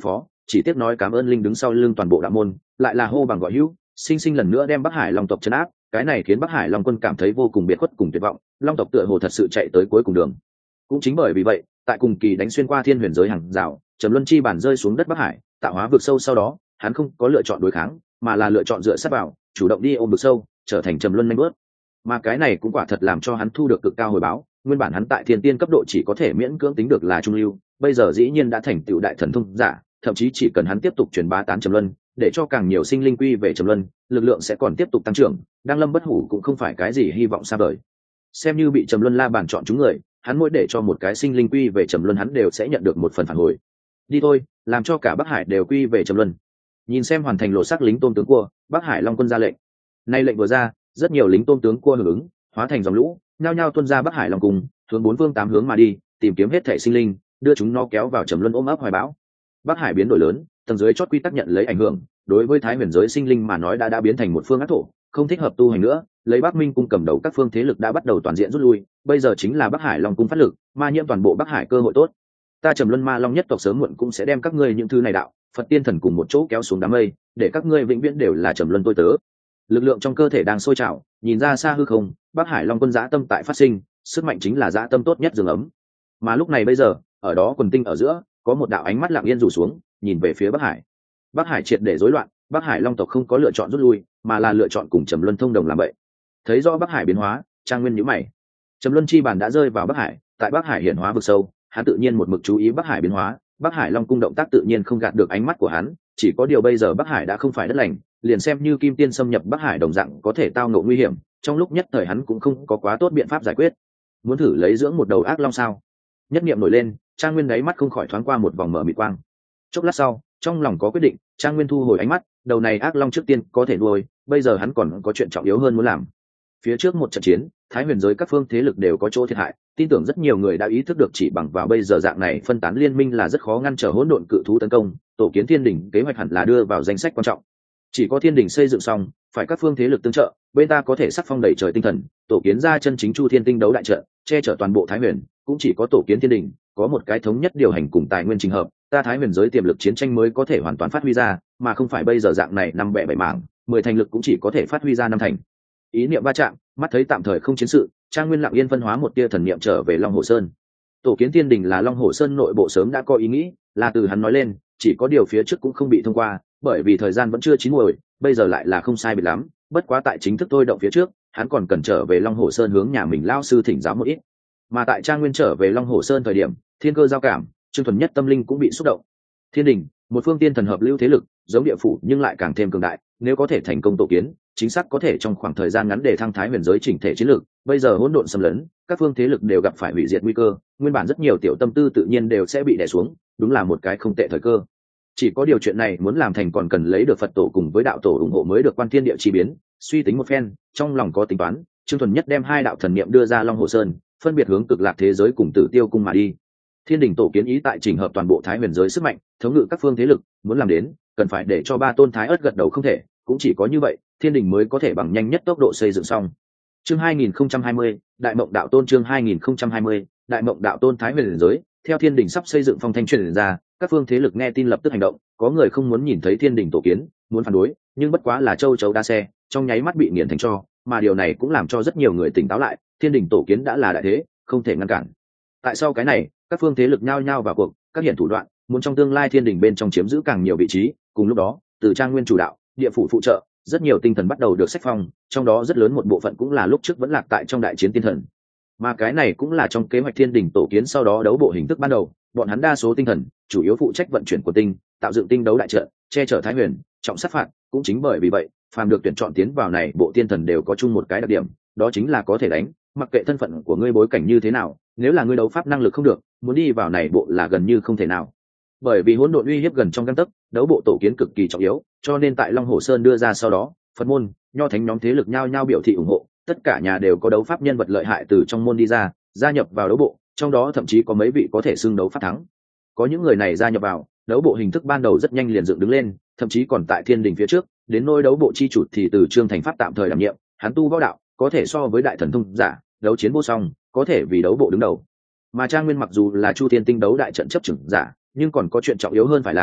chỉ tiếc nói cảm ơn linh đứng sau lưng toàn bộ đạo môn lại là hô bằng gọi hữu, sinh sinh lần nữa đem Bắc Hải Long tộc trấn áp. Cái này khiến Bắc Hải Long quân cảm thấy vô cùng biệt khuất cùng tuyệt vọng, Long tộc tựa hồ thật sự chạy tới cuối cùng đường. Cũng chính bởi vì vậy, tại cùng kỳ đánh xuyên qua thiên huyền giới hàng rào, Trầm Luân chi bản rơi xuống đất Bắc Hải, tạo hóa vực sâu sau đó, hắn không có lựa chọn đối kháng, mà là lựa chọn dựa sát vào, chủ động đi ôm vực sâu, trở thành Trầm Luân nhanh bước. Mà cái này cũng quả thật làm cho hắn thu được cực cao hồi báo, nguyên bản hắn tại thiên tiên cấp độ chỉ có thể miễn cưỡng tính được là trung lưu, bây giờ dĩ nhiên đã thành tựu đại thần thông giả, thậm chí chỉ cần hắn tiếp tục truyền bá tán Trầm Luân, để cho càng nhiều sinh linh quy về Trầm Luân, lực lượng sẽ còn tiếp tục tăng trưởng, đang lâm bất hủ cũng không phải cái gì hy vọng xa vời. Xem như bị Trầm Luân la bàn chọn chúng người, hắn mỗi để cho một cái sinh linh quy về Trầm Luân hắn đều sẽ nhận được một phần phản hồi. Đi thôi, làm cho cả Bắc Hải đều quy về Trầm Luân. Nhìn xem hoàn thành lộ sắc lính tôm tướng cua, Bắc Hải Long quân ra lệnh. Nay lệnh vừa ra, rất nhiều lính tôm tướng cua hưởng ứng, hóa thành dòng lũ, nhao nhao tuôn ra Bắc Hải Long cung, hướng bốn phương tám hướng mà đi, tìm kiếm hết thể sinh linh, đưa chúng nó kéo vào Trầm Luân ôm ấp hoài bão. Bắc Hải biến đổi lớn, tầng dưới chót quy tắc nhận lấy ảnh hưởng, đối với Thái Huyền giới sinh linh mà nói đã đã biến thành một phương ác thổ, không thích hợp tu hành nữa. Lấy Bắc Minh cung cầm đầu các phương thế lực đã bắt đầu toàn diện rút lui, bây giờ chính là Bắc Hải Long cung phát lực, ma nhiễm toàn bộ Bắc Hải cơ hội tốt. Ta Trầm Luân Ma Long nhất tộc sớm muộn cũng sẽ đem các ngươi những thứ này đạo, Phật tiên thần cùng một chỗ kéo xuống đám mây, để các ngươi vĩnh viễn đều là Trầm Luân tôi tớ. Lực lượng trong cơ thể đang sôi trào, nhìn ra xa hư không, Bắc Hải Long quân dã tâm tại phát sinh, sức mạnh chính là dã tâm tốt nhất giường ấm. Mà lúc này bây giờ, ở đó quần tinh ở giữa, có một đạo ánh mắt lặng yên rủ xuống, nhìn về phía Bắc Hải. Bắc Hải triệt để rối loạn, Bắc Hải Long tộc không có lựa chọn rút lui, mà là lựa chọn cùng Trầm Luân thông đồng làm vậy. Thấy rõ Bắc Hải biến hóa, Trang Nguyên nhíu mày. Trầm Luân chi bản đã rơi vào Bắc Hải, tại Bắc Hải hiển hóa vực sâu, hắn tự nhiên một mực chú ý Bắc Hải biến hóa, Bắc Hải Long cung động tác tự nhiên không gạt được ánh mắt của hắn, chỉ có điều bây giờ Bắc Hải đã không phải đất lành, liền xem như Kim Tiên xâm nhập Bắc Hải đồng dạng có thể tao ngộ nguy hiểm, trong lúc nhất thời hắn cũng không có quá tốt biện pháp giải quyết. Muốn thử lấy dưỡng một đầu ác long sao? Nhất niệm nổi lên, Trang Nguyên đáy mắt không khỏi thoáng qua một vòng mở mịt quang. Chốc lát sau, trong lòng có quyết định, Trang Nguyên thu hồi ánh mắt, đầu này ác long trước tiên có thể nuôi, bây giờ hắn còn có chuyện trọng yếu hơn muốn làm. Phía trước một trận chiến, Thái Huyền giới các phương thế lực đều có chỗ thiệt hại, tin tưởng rất nhiều người đã ý thức được chỉ bằng vào bây giờ dạng này phân tán liên minh là rất khó ngăn trở hỗn độn cự thú tấn công, tổ kiến thiên đỉnh kế hoạch hẳn là đưa vào danh sách quan trọng. Chỉ có thiên đỉnh xây dựng xong, phải các phương thế lực tương trợ, bên ta có thể sắc phong đẩy trời tinh thần, tổ kiến ra chân chính chu thiên tinh đấu đại trận, che chở toàn bộ Thái Huyền, cũng chỉ có tổ kiến thiên đỉnh, có một cái thống nhất điều hành cùng tài nguyên trình hợp, ta Thái Huyền giới tiềm lực chiến tranh mới có thể hoàn toàn phát huy ra, mà không phải bây giờ dạng này năm bẻ bảy mảng, mười thành lực cũng chỉ có thể phát huy ra năm thành. Ý niệm va chạm, mắt thấy tạm thời không chiến sự, Trang Nguyên lặng yên phân hóa một tia thần niệm trở về Long Hồ Sơn. Tổ kiến thiên đình là Long Hồ Sơn nội bộ sớm đã có ý nghĩ, là từ hắn nói lên, chỉ có điều phía trước cũng không bị thông qua, bởi vì thời gian vẫn chưa chín muồi, bây giờ lại là không sai biệt lắm, bất quá tại chính thức thôi động phía trước, hắn còn cần trở về Long Hồ Sơn hướng nhà mình lao sư thỉnh giáo một ít. Mà tại Trang Nguyên trở về Long Hồ Sơn thời điểm, thiên cơ giao cảm, Trương Thuần Nhất tâm linh cũng bị xúc động. Thiên đình, một phương tiên thần hợp lưu thế lực, giống địa phủ nhưng lại càng thêm cường đại, nếu có thể thành công tổ kiến, chính xác có thể trong khoảng thời gian ngắn để thăng Thái Huyền giới chỉnh thể chiến lược. Bây giờ hỗn độn xâm lấn, các phương thế lực đều gặp phải hủy diệt nguy cơ, nguyên bản rất nhiều tiểu tâm tư tự nhiên đều sẽ bị đè xuống, đúng là một cái không tệ thời cơ. Chỉ có điều chuyện này muốn làm thành còn cần lấy được Phật tổ cùng với đạo tổ ủng hộ mới được quan thiên địa chi biến. Suy tính một phen, trong lòng có tính toán, Trương Thuần Nhất đem hai đạo thần niệm đưa ra Long Hồ Sơn, phân biệt hướng cực lạc thế giới cùng Tử Tiêu cung mà đi. Thiên đình tổ kiến ý tại chỉnh hợp toàn bộ Thái Huyền giới sức mạnh, thống ngự các phương thế lực, muốn làm đến, cần phải để cho ba tôn thái ớt gật đầu không thể, cũng chỉ có như vậy, thiên đình mới có thể bằng nhanh nhất tốc độ xây dựng xong. Chương hai nghìn không trăm hai mươi, Đại Mộng Đạo Tôn chương hai nghìn không trăm hai mươi, Đại Mộng Đạo Tôn Thái Huyền giới, theo thiên đình sắp xây dựng phong thanh truyền ra, các phương thế lực nghe tin lập tức hành động, có người không muốn nhìn thấy thiên đình tổ kiến, muốn phản đối, nhưng bất quá là châu chấu đa xe, trong nháy mắt bị nghiền thành tro, mà điều này cũng làm cho rất nhiều người tỉnh táo lại, thiên đình tổ kiến đã là đại thế, không thể ngăn cản. Tại sau cái này, các phương thế lực nhao nhao vào cuộc, các hiện thủ đoạn, muốn trong tương lai thiên đình bên trong chiếm giữ càng nhiều vị trí, cùng lúc đó, từ Trang Nguyên chủ đạo, địa phủ phụ trợ, rất nhiều tinh thần bắt đầu được sách phong, trong đó rất lớn một bộ phận cũng là lúc trước vẫn lạc tại trong đại chiến tiên thần. Mà cái này cũng là trong kế hoạch thiên đình tổ kiến sau đó đấu bộ hình thức ban đầu, bọn hắn đa số tinh thần, chủ yếu phụ trách vận chuyển của tinh, tạo dựng tinh đấu đại trận, che chở Thái Huyền, trọng sát phạt, cũng chính bởi vì vậy, phàm được tuyển chọn tiến vào này bộ tiên thần đều có chung một cái đặc điểm, đó chính là có thể đánh, mặc kệ thân phận của ngươi bối cảnh như thế nào, nếu là ngươi đấu pháp năng lực không được, muốn đi vào này bộ là gần như không thể nào. Bởi vì hỗn độn uy hiếp gần trong gang tấc, đấu bộ tổ kiến cực kỳ trọng yếu, cho nên tại Long Hồ Sơn đưa ra sau đó, Phật môn, nho thánh nhóm thế lực nhao nhao biểu thị ủng hộ, tất cả nhà đều có đấu pháp nhân vật lợi hại từ trong môn đi ra, gia nhập vào đấu bộ, trong đó thậm chí có mấy vị có thể xưng đấu pháp thắng. Có những người này gia nhập vào, đấu bộ hình thức ban đầu rất nhanh liền dựng đứng lên, thậm chí còn tại thiên đình phía trước, đến nôi đấu bộ chi chủ thì từ Trương Thành Pháp tạm thời đảm nhiệm, hắn tu võ đạo, có thể so với đại thần thông giả, đấu chiến vô song, có thể vì đấu bộ đứng đầu. Mà Trang Nguyên mặc dù là Chu Thiên Tinh đấu đại trận chấp trưởng giả, nhưng còn có chuyện trọng yếu hơn phải làm,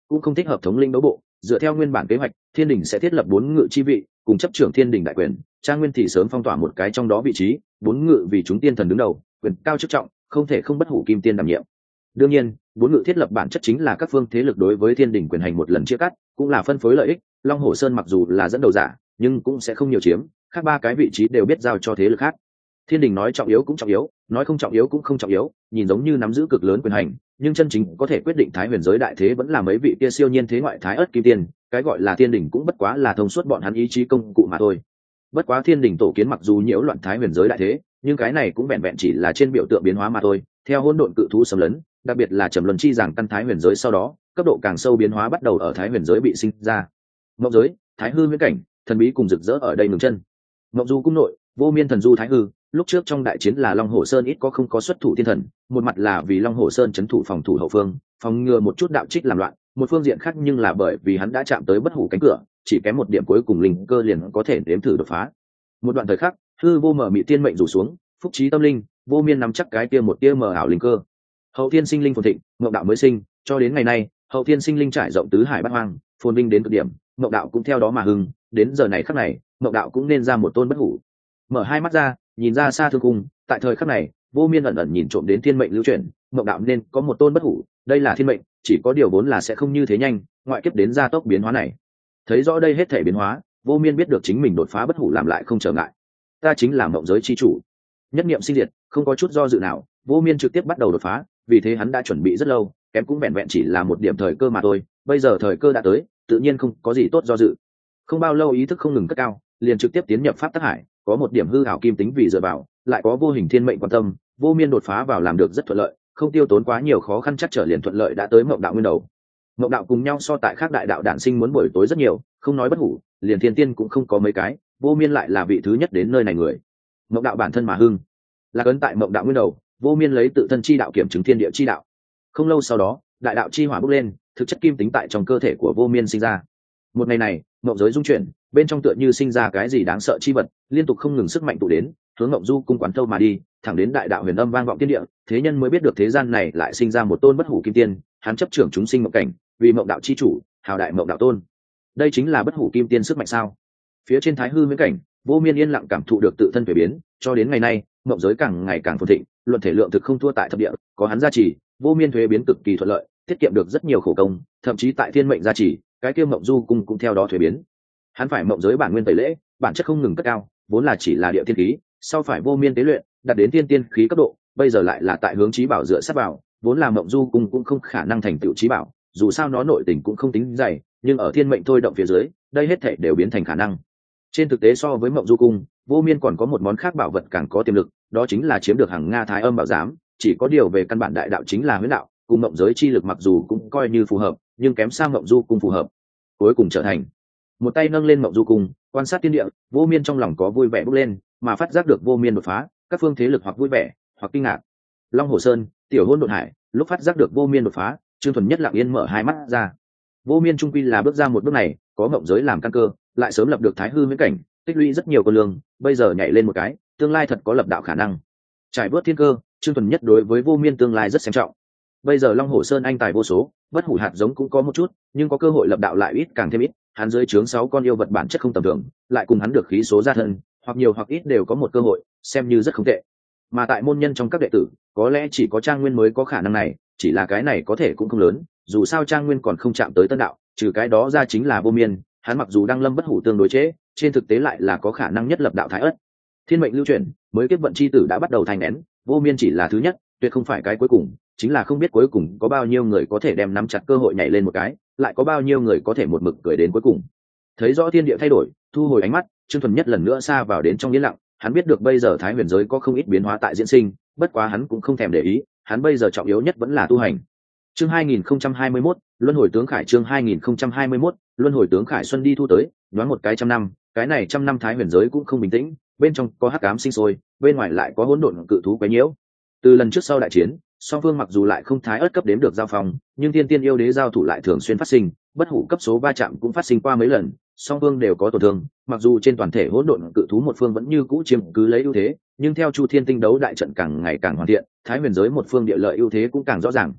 cũng không thích hợp thống lĩnh đấu bộ. Dựa theo nguyên bản kế hoạch, thiên đình sẽ thiết lập bốn ngự chi vị cùng chấp trưởng thiên đình đại quyền, trang nguyên thì sớm phong tỏa một cái trong đó vị trí, bốn ngự vì chúng tiên thần đứng đầu, quyền cao chức trọng, không thể không bất hủ kim tiên đảm nhiệm. Đương nhiên, bốn ngự thiết lập bản chất chính là các phương thế lực đối với thiên đình quyền hành một lần chia cắt, cũng là phân phối lợi ích. Long Hổ Sơn mặc dù là dẫn đầu giả, nhưng cũng sẽ không nhiều chiếm, khác ba cái vị trí đều biết giao cho thế lực khác. Thiên đình nói trọng yếu cũng trọng yếu, nói không trọng yếu cũng không trọng yếu, nhìn giống như nắm giữ cực lớn quyền hành, nhưng chân chính có thể quyết định thái huyền giới đại thế vẫn là mấy vị kia siêu nhiên thế ngoại thái ất kim tiên. Cái gọi là thiên đình cũng bất quá là thông suốt bọn hắn ý chí công cụ mà thôi. Bất quá thiên đình tổ kiến mặc dù nhiễu loạn thái huyền giới đại thế, nhưng cái này cũng vẹn vẹn chỉ là trên biểu tượng biến hóa mà thôi. Theo hỗn độn cự thú xâm lấn, đặc biệt là trầm luân chi giảng căn thái huyền giới sau đó, cấp độ càng sâu biến hóa bắt đầu ở thái huyền giới bị sinh ra. Mộng giới, thái hư viễn cảnh, thần bí cùng rực rỡ ở đây ngừng chân. Mộng du cung nội, vô miên thần du thái hư, lúc trước trong đại chiến là Long Hổ Sơn ít có không có xuất thủ thiên thần, một mặt là vì Long Hổ Sơn trấn thủ phòng thủ hậu phương, phòng ngừa một chút đạo trích làm loạn, một phương diện khác nhưng là bởi vì hắn đã chạm tới bất hủ cánh cửa, chỉ kém một điểm cuối cùng linh cơ liền có thể đếm thử đột phá. Một đoạn thời khắc, hư vô mở mị tiên mệnh rủ xuống, phúc trí tâm linh, vô miên nắm chắc cái kia một tia mờ ảo linh cơ. Hậu thiên sinh linh phồn thịnh, ngộ đạo mới sinh, cho đến ngày nay, hậu thiên sinh linh trải rộng tứ hải bát hoang, phồn vinh đến cực điểm, ngộ đạo cũng theo đó mà hưng, đến giờ này khắc này, ngộ đạo cũng nên ra một tôn bất hủ. Mở hai mắt ra, nhìn ra xa thương cung, tại thời khắc này, vô miên ẩn ẩn nhìn trộm đến thiên mệnh lưu chuyển, ngộ đạo nên có một tôn bất hủ, đây là thiên mệnh, chỉ có điều vốn là sẽ không như thế nhanh, ngoại kiếp đến gia tốc biến hóa này. Thấy rõ đây hết thể biến hóa, vô miên biết được chính mình đột phá bất hủ làm lại không trở ngại. Ta chính là mộng giới chi chủ. Nhất niệm sinh diệt, không có chút do dự nào, vô miên trực tiếp bắt đầu đột phá, vì thế hắn đã chuẩn bị rất lâu, kém cũng vẹn vẹn chỉ là một điểm thời cơ mà thôi, bây giờ thời cơ đã tới, tự nhiên không có gì tốt do dự. Không bao lâu ý thức không ngừng cất cao, liền trực tiếp tiến nhập pháp tắc hải, có một điểm hư ảo kim tính vì dựa vào, lại có vô hình thiên mệnh quan tâm, vô miên đột phá vào làm được rất thuận lợi, không tiêu tốn quá nhiều khó khăn chắc trở liền thuận lợi đã tới mộng đạo nguyên đầu. Mộng đạo cùng nhau so tại khác đại đạo đản sinh muốn buổi tối rất nhiều, không nói bất hủ, liền thiên tiên cũng không có mấy cái, vô miên lại là vị thứ nhất đến nơi này người. Mộng đạo bản thân mà hưng, là cấn tại mộng đạo nguyên đầu, vô miên lấy tự thân chi đạo kiểm chứng thiên địa chi đạo. Không lâu sau đó, đại đạo chi hỏa bốc lên, thực chất kim tính tại trong cơ thể của vô miên sinh ra. Một ngày này, mộng giới dung chuyển, bên trong tựa như sinh ra cái gì đáng sợ chi vật, liên tục không ngừng sức mạnh tụ đến, hướng mộng du cung quán thâu mà đi, thẳng đến đại đạo huyền âm vang vọng thiên địa, thế nhân mới biết được thế gian này lại sinh ra một tôn bất hủ kim tiên, hắn chấp trưởng chúng sinh mộng cảnh, vì mộng đạo chi chủ, hào đại mộng đạo tôn. Đây chính là bất hủ kim tiên sức mạnh sao? Phía trên thái hư viễn cảnh, vô miên yên lặng cảm thụ được tự thân chuyển biến, cho đến ngày nay, mộng giới càng ngày càng phồn thịnh, luận thể lượng thực không thua tại thập địa, có hắn gia trì, vô miên thuế biến cực kỳ thuận lợi, tiết kiệm được rất nhiều khổ công, thậm chí tại thiên mệnh gia trì, cái kia mộng du cung cũng theo đó thuế biến. Hắn phải mộng giới bản nguyên tẩy lễ, bản chất không ngừng cất cao, vốn là chỉ là địa thiên khí, sau phải vô miên tế luyện, đạt đến tiên tiên khí cấp độ, bây giờ lại là tại hướng chí bảo dựa sát vào, vốn là mộng du cung cũng không khả năng thành tựu chí bảo, dù sao nó nội tình cũng không tính dày, nhưng ở thiên mệnh thôi động phía dưới, đây hết thảy đều biến thành khả năng. Trên thực tế so với mộng du cung, vô miên còn có một món khác bảo vật càng có tiềm lực, đó chính là chiếm được hàng Nga Thái Âm bảo giám, chỉ có điều về căn bản đại đạo chính là huyễn đạo, cùng mộng giới chi lực mặc dù cũng coi như phù hợp, nhưng kém xa mộng du cung phù hợp. Cuối cùng trở thành một tay nâng lên mộng du cung, quan sát thiên địa, vô miên trong lòng có vui vẻ bốc lên, mà phát giác được vô miên đột phá, các phương thế lực hoặc vui vẻ, hoặc kinh ngạc. Long Hồ Sơn, tiểu hôn độn hải, lúc phát giác được vô miên đột phá, Trương Thuần Nhất lặng yên mở hai mắt ra. Vô miên trung quy là bước ra một bước này, có mộng giới làm căn cơ, lại sớm lập được thái hư viễn cảnh, tích lũy rất nhiều cơ lương, bây giờ nhảy lên một cái, tương lai thật có lập đạo khả năng. Trải bước thiên cơ, Trương Thuần Nhất đối với vô miên tương lai rất xem trọng. Bây giờ Long Hồ Sơn anh tài vô số, bất hủ hạt giống cũng có một chút, nhưng có cơ hội lập đạo lại ít càng thêm ít. Hắn dưới trướng sáu con yêu vật bản chất không tầm thường, lại cùng hắn được khí số gia thân, hoặc nhiều hoặc ít đều có một cơ hội, xem như rất không tệ. Mà tại môn nhân trong các đệ tử, có lẽ chỉ có Trang Nguyên mới có khả năng này, chỉ là cái này có thể cũng không lớn, dù sao Trang Nguyên còn không chạm tới tân đạo, trừ cái đó ra chính là vô miên, hắn mặc dù đang lâm bất hủ tương đối chế, trên thực tế lại là có khả năng nhất lập đạo thái ất. Thiên mệnh lưu chuyển, mới kiếp vận chi tử đã bắt đầu thành nén, vô miên chỉ là thứ nhất, tuyệt không phải cái cuối cùng, chính là không biết cuối cùng có bao nhiêu người có thể đem nắm chặt cơ hội nhảy lên một cái, lại có bao nhiêu người có thể một mực cười đến cuối cùng. Thấy rõ thiên địa thay đổi, thu hồi ánh mắt, Trương Thuần Nhất lần nữa xa vào đến trong yên lặng, hắn biết được bây giờ thái huyền giới có không ít biến hóa tại diễn sinh, bất quá hắn cũng không thèm để ý, hắn bây giờ trọng yếu nhất vẫn là tu hành. Chương hai nghìn không trăm hai mươi mốt, Luân hồi tướng Khải chương hai nghìn không trăm hai mươi mốt, Luân hồi tướng Khải xuân đi thu tới, đoán một cái trăm năm, cái này trăm năm thái huyền giới cũng không bình tĩnh, bên trong có hắc ám sinh sôi, bên ngoài lại có hỗn độn cự thú quấy nhiễu. Từ lần trước sau đại chiến, song phương mặc dù lại không thái ớt cấp đếm được giao phòng, nhưng tiên tiên yêu đế giao thủ lại thường xuyên phát sinh, bất hủ cấp số va chạm cũng phát sinh qua mấy lần, song phương đều có tổn thương, mặc dù trên toàn thể hỗn độn cự thú một phương vẫn như cũ chiếm cứ lấy ưu thế, nhưng theo chu thiên tinh đấu đại trận càng ngày càng hoàn thiện, thái huyền giới một phương địa lợi ưu thế cũng càng rõ ràng.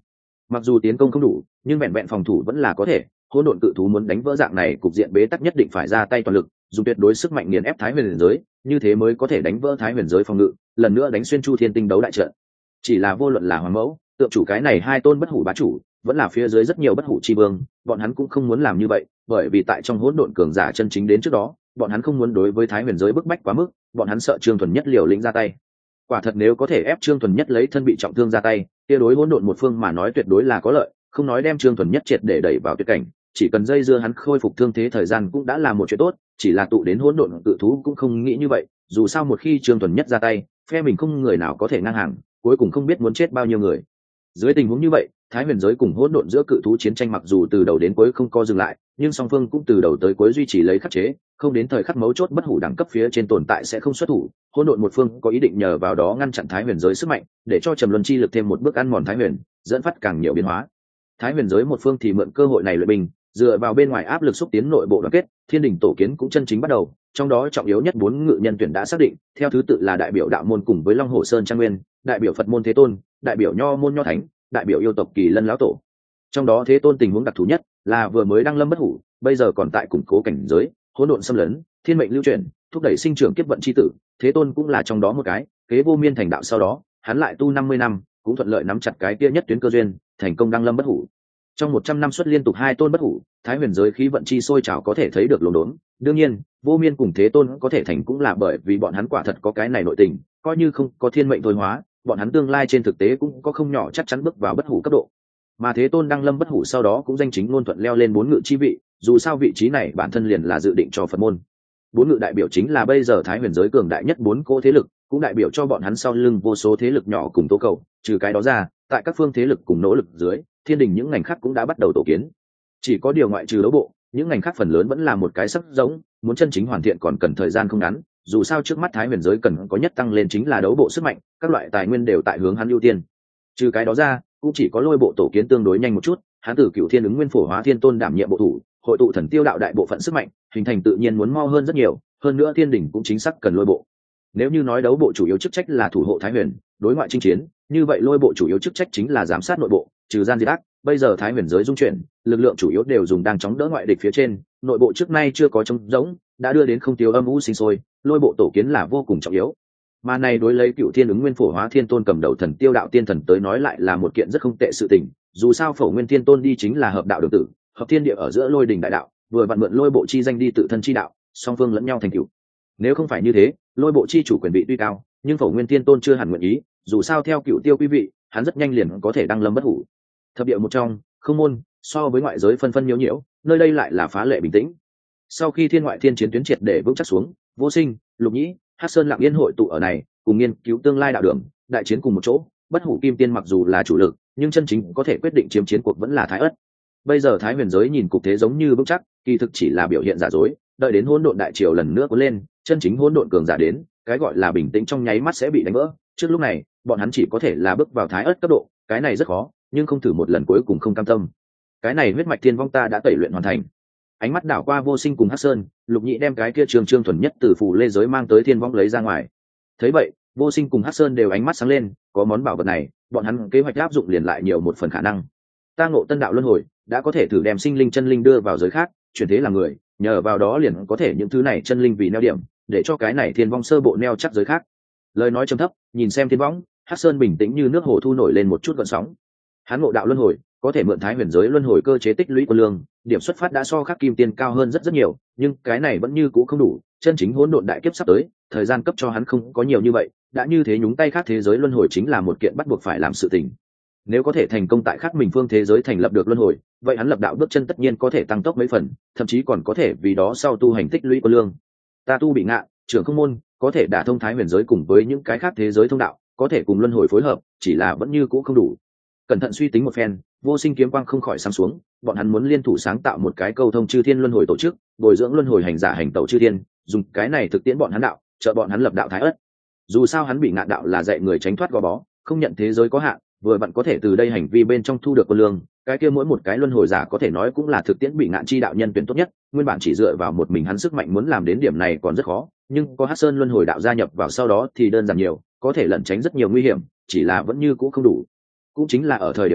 Mặc dù tiến công không đủ nhưng vẹn vẹn phòng thủ vẫn là có thể. Hỗn độn cự thú muốn đánh vỡ dạng này cục diện bế tắc nhất định phải ra tay toàn lực, dùng tuyệt đối sức mạnh nghiền ép thái huyền giới, như thế mới có thể đánh vỡ thái huyền giới phòng ngự, lần nữa đánh xuyên chu thiên tinh đấu đại trận. Chỉ là vô luận là hoàng mẫu, tượng chủ cái này hai tôn bất hủ bá chủ, vẫn là phía dưới rất nhiều bất hủ chi vương, bọn hắn cũng không muốn làm như vậy, bởi vì tại trong hỗn độn cường giả chân chính đến trước đó, bọn hắn không muốn đối với thái huyền giới bức bách quá mức, bọn hắn sợ Trương Thuần Nhất liều lĩnh ra tay. Quả thật nếu có thể ép Trương Thuần Nhất lấy thân bị trọng thương ra tay, kia đối hỗn độn một phương mà nói tuyệt đối là có lợi, không nói đem Trương Thuần Nhất triệt để đẩy vào tuyệt cảnh, chỉ cần dây dưa hắn khôi phục thương thế thời gian cũng đã là một chuyện tốt, chỉ là tụ đến hỗn độn tự thú cũng không nghĩ như vậy, dù sao một khi Trương Thuần Nhất ra tay, phe mình không người nào có thể ngang hàng, cuối cùng không biết muốn chết bao nhiêu người. Dưới tình huống như vậy, thái huyền giới cùng hỗn độn giữa cự thú chiến tranh mặc dù từ đầu đến cuối không co dừng lại, nhưng song phương cũng từ đầu tới cuối duy trì lấy khắc chế, không đến thời khắc mấu chốt bất hủ đẳng cấp phía trên tồn tại sẽ không xuất thủ. Hỗn độn một phương có ý định nhờ vào đó ngăn chặn thái huyền giới sức mạnh, để cho trầm luân chi lực thêm một bước ăn mòn thái huyền, dẫn phát càng nhiều biến hóa. Thái huyền giới một phương thì mượn cơ hội này luyện binh, dựa vào bên ngoài áp lực xúc tiến nội bộ đoàn kết, thiên đình tổ kiến cũng chân chính bắt đầu, trong đó trọng yếu nhất bốn ngự nhân tuyển đã xác định, theo thứ tự là đại biểu đạo môn cùng với Long Hồ Sơn Trang Nguyên, đại biểu Phật môn Thế Tôn, đại biểu Nho môn Nho Thánh, đại biểu yêu tộc Kỳ Lân lão tổ. Trong đó Thế Tôn tình huống đặc thù nhất là vừa mới đăng lâm bất hủ, bây giờ còn tại củng cố cảnh giới, hỗn độn xâm lấn, thiên mệnh lưu chuyển, thúc đẩy sinh trưởng kiếp vận chi tử, Thế Tôn cũng là trong đó một cái, kế vô miên thành đạo sau đó, hắn lại tu năm mươi năm, cũng thuận lợi nắm chặt cái kia nhất tuyến cơ duyên, thành công đăng lâm bất hủ. Trong một trăm năm xuất liên tục hai tôn bất hủ, thái huyền giới khí vận chi sôi trào có thể thấy được lồn đốn. Đương nhiên, vô miên cùng Thế Tôn có thể thành cũng là bởi vì bọn hắn quả thật có cái này nội tình, coi như không có thiên mệnh thôi hóa, bọn hắn tương lai trên thực tế cũng có không nhỏ chắc chắn bước vào bất hủ cấp độ. Mà Thế Tôn đăng lâm bất hủ sau đó cũng danh chính ngôn thuận leo lên bốn ngự chi vị, dù sao vị trí này bản thân liền là dự định cho Phật môn. Bốn ngự đại biểu chính là bây giờ thái huyền giới cường đại nhất bốn cỗ thế lực, cũng đại biểu cho bọn hắn sau lưng vô số thế lực nhỏ cùng tố cầu. Trừ cái đó ra, tại các phương thế lực cùng nỗ lực dưới, thiên đình những ngành khác cũng đã bắt đầu tổ kiến. Chỉ có điều ngoại trừ đấu bộ, những ngành khác phần lớn vẫn là một cái sắc giống, muốn chân chính hoàn thiện còn cần thời gian không ngắn. Dù sao trước mắt thái huyền giới cần có nhất tăng lên chính là đấu bộ sức mạnh, các loại tài nguyên đều tại hướng hắn ưu tiên. Trừ cái đó ra, cũng chỉ có lôi bộ tổ kiến tương đối nhanh một chút, hắn từ Cửu Thiên ứng nguyên phổ hóa thiên tôn đảm nhiệm bộ thủ, hội tụ thần tiêu đạo đại bộ phận sức mạnh, hình thành tự nhiên muốn mau hơn rất nhiều, hơn nữa thiên đình cũng chính xác cần lôi bộ. Nếu như nói đấu bộ chủ yếu chức trách là thủ hộ thái huyền, đối ngoại chinh chiến, như vậy lôi bộ chủ yếu chức trách chính là giám sát nội bộ, trừ gian diệt ác. Bây giờ thái huyền giới dung chuyển, lực lượng chủ yếu đều dùng đang chống đỡ ngoại địch phía trên, nội bộ trước nay chưa có trống rỗng, đã đưa đến không tiêu âm u sinh sôi, lôi bộ tổ kiến là vô cùng trọng yếu. Mà này đối lấy Cửu Thiên ứng nguyên phổ hóa thiên tôn cầm đầu thần tiêu đạo tiên thần tới nói lại là một kiện rất không tệ sự tình, dù sao phổ nguyên thiên tôn đi chính là hợp đạo đường tử, hợp thiên địa ở giữa lôi đình đại đạo, vừa vặn mượn lôi bộ chi danh đi tự thân chi đạo, song phương lẫn nhau thành cửu. Nếu không phải như thế, lôi bộ chi chủ quyền vị tuy cao, nhưng phổ nguyên thiên tôn chưa hẳn nguyện ý, dù sao theo Cửu Tiêu quý vị, hắn rất nhanh liền có thể đăng lâm bất hủ. Thập địa một trong, không môn, so với ngoại giới phân phân nhiễu nhiễu, nơi đây lại là phá lệ bình tĩnh. Sau khi thiên ngoại thiên chiến tuyến triệt để vững chắc xuống, Vô Sinh, Lục Nhĩ, Hắc Sơn lặng yên hội tụ ở này, cùng nghiên cứu tương lai đạo đường, đại chiến cùng một chỗ. Bất hủ kim tiên mặc dù là chủ lực, nhưng chân chính có thể quyết định chiếm chiến cuộc vẫn là Thái Ất. Bây giờ Thái huyền giới nhìn cục thế giống như vững chắc, kỳ thực chỉ là biểu hiện giả dối, đợi đến hỗn độn đại triều lần nữa cuốn lên, chân chính hỗn độn cường giả đến, cái gọi là bình tĩnh trong nháy mắt sẽ bị đánh vỡ. Trước lúc này, bọn hắn chỉ có thể là bước vào Thái Ất cấp độ, cái này rất khó, nhưng không thử một lần cuối cùng không cam tâm. Cái này huyết mạch thiên vong ta đã tẩy luyện hoàn thành. Ánh mắt đảo qua Vô Sinh cùng Hắc Sơn, Lục Nhĩ đem cái kia trường trương thuần nhất từ phù lê giới mang tới thiên vong lấy ra ngoài. Thấy vậy, Vô Sinh cùng Hắc Sơn đều ánh mắt sáng lên, có món bảo vật này, bọn hắn kế hoạch áp dụng liền lại nhiều một phần khả năng. Ta ngộ tân đạo luân hồi, đã có thể thử đem sinh linh chân linh đưa vào giới khác, chuyển thế làm người, nhờ vào đó liền có thể những thứ này chân linh vì neo điểm, để cho cái này thiên vong sơ bộ neo chắc giới khác. Lời nói trầm thấp, nhìn xem thiên vong, Hắc Sơn bình tĩnh như nước hồ thu nổi lên một chút gợn sóng. Hắn ngộ đạo luân hồi, có thể mượn thái huyền giới luân hồi cơ chế tích lũy quân lương, điểm xuất phát đã so khắc kim tiên cao hơn rất rất nhiều, nhưng cái này vẫn như cũ không đủ, chân chính hỗn độn đại kiếp sắp tới, thời gian cấp cho hắn không có nhiều như vậy, đã như thế nhúng tay khác thế giới luân hồi chính là một kiện bắt buộc phải làm sự tình. Nếu có thể thành công tại khác mình phương thế giới thành lập được luân hồi, vậy hắn lập đạo bước chân tất nhiên có thể tăng tốc mấy phần, thậm chí còn có thể vì đó sau tu hành tích lũy quân lương. Ta tu bị ngạ, trưởng không môn, có thể đả thông thái huyền giới cùng với những cái khác thế giới thông đạo, có thể cùng luân hồi phối hợp, chỉ là vẫn như cũ không đủ. Cẩn thận suy tính một phen, Vô Sinh kiếm quang không khỏi sáng xuống, bọn hắn muốn liên thủ sáng tạo một cái câu thông chư thiên luân hồi tổ chức, bồi dưỡng luân hồi hành giả hành tẩu chư thiên, dùng cái này thực tiễn bọn hắn đạo, trợ bọn hắn lập đạo thái ất. Dù sao hắn bị ngạn đạo là dạy người tránh thoát gò bó, không nhận thế giới có hạn, vừa vặn có thể từ đây hành vi bên trong thu được quân lương, cái kia mỗi một cái luân hồi giả có thể nói cũng là thực tiễn bị ngạn chi đạo nhân tuyển tốt nhất, nguyên bản chỉ dựa vào một mình hắn sức mạnh muốn làm đến điểm này còn rất khó, nhưng có Hắc Sơn luân hồi đạo gia nhập vào sau đó thì đơn giản nhiều, có thể lẩn tránh rất nhiều nguy hiểm, chỉ là vẫn như cũ không đủ. Cũng chính là ở thời điểm này,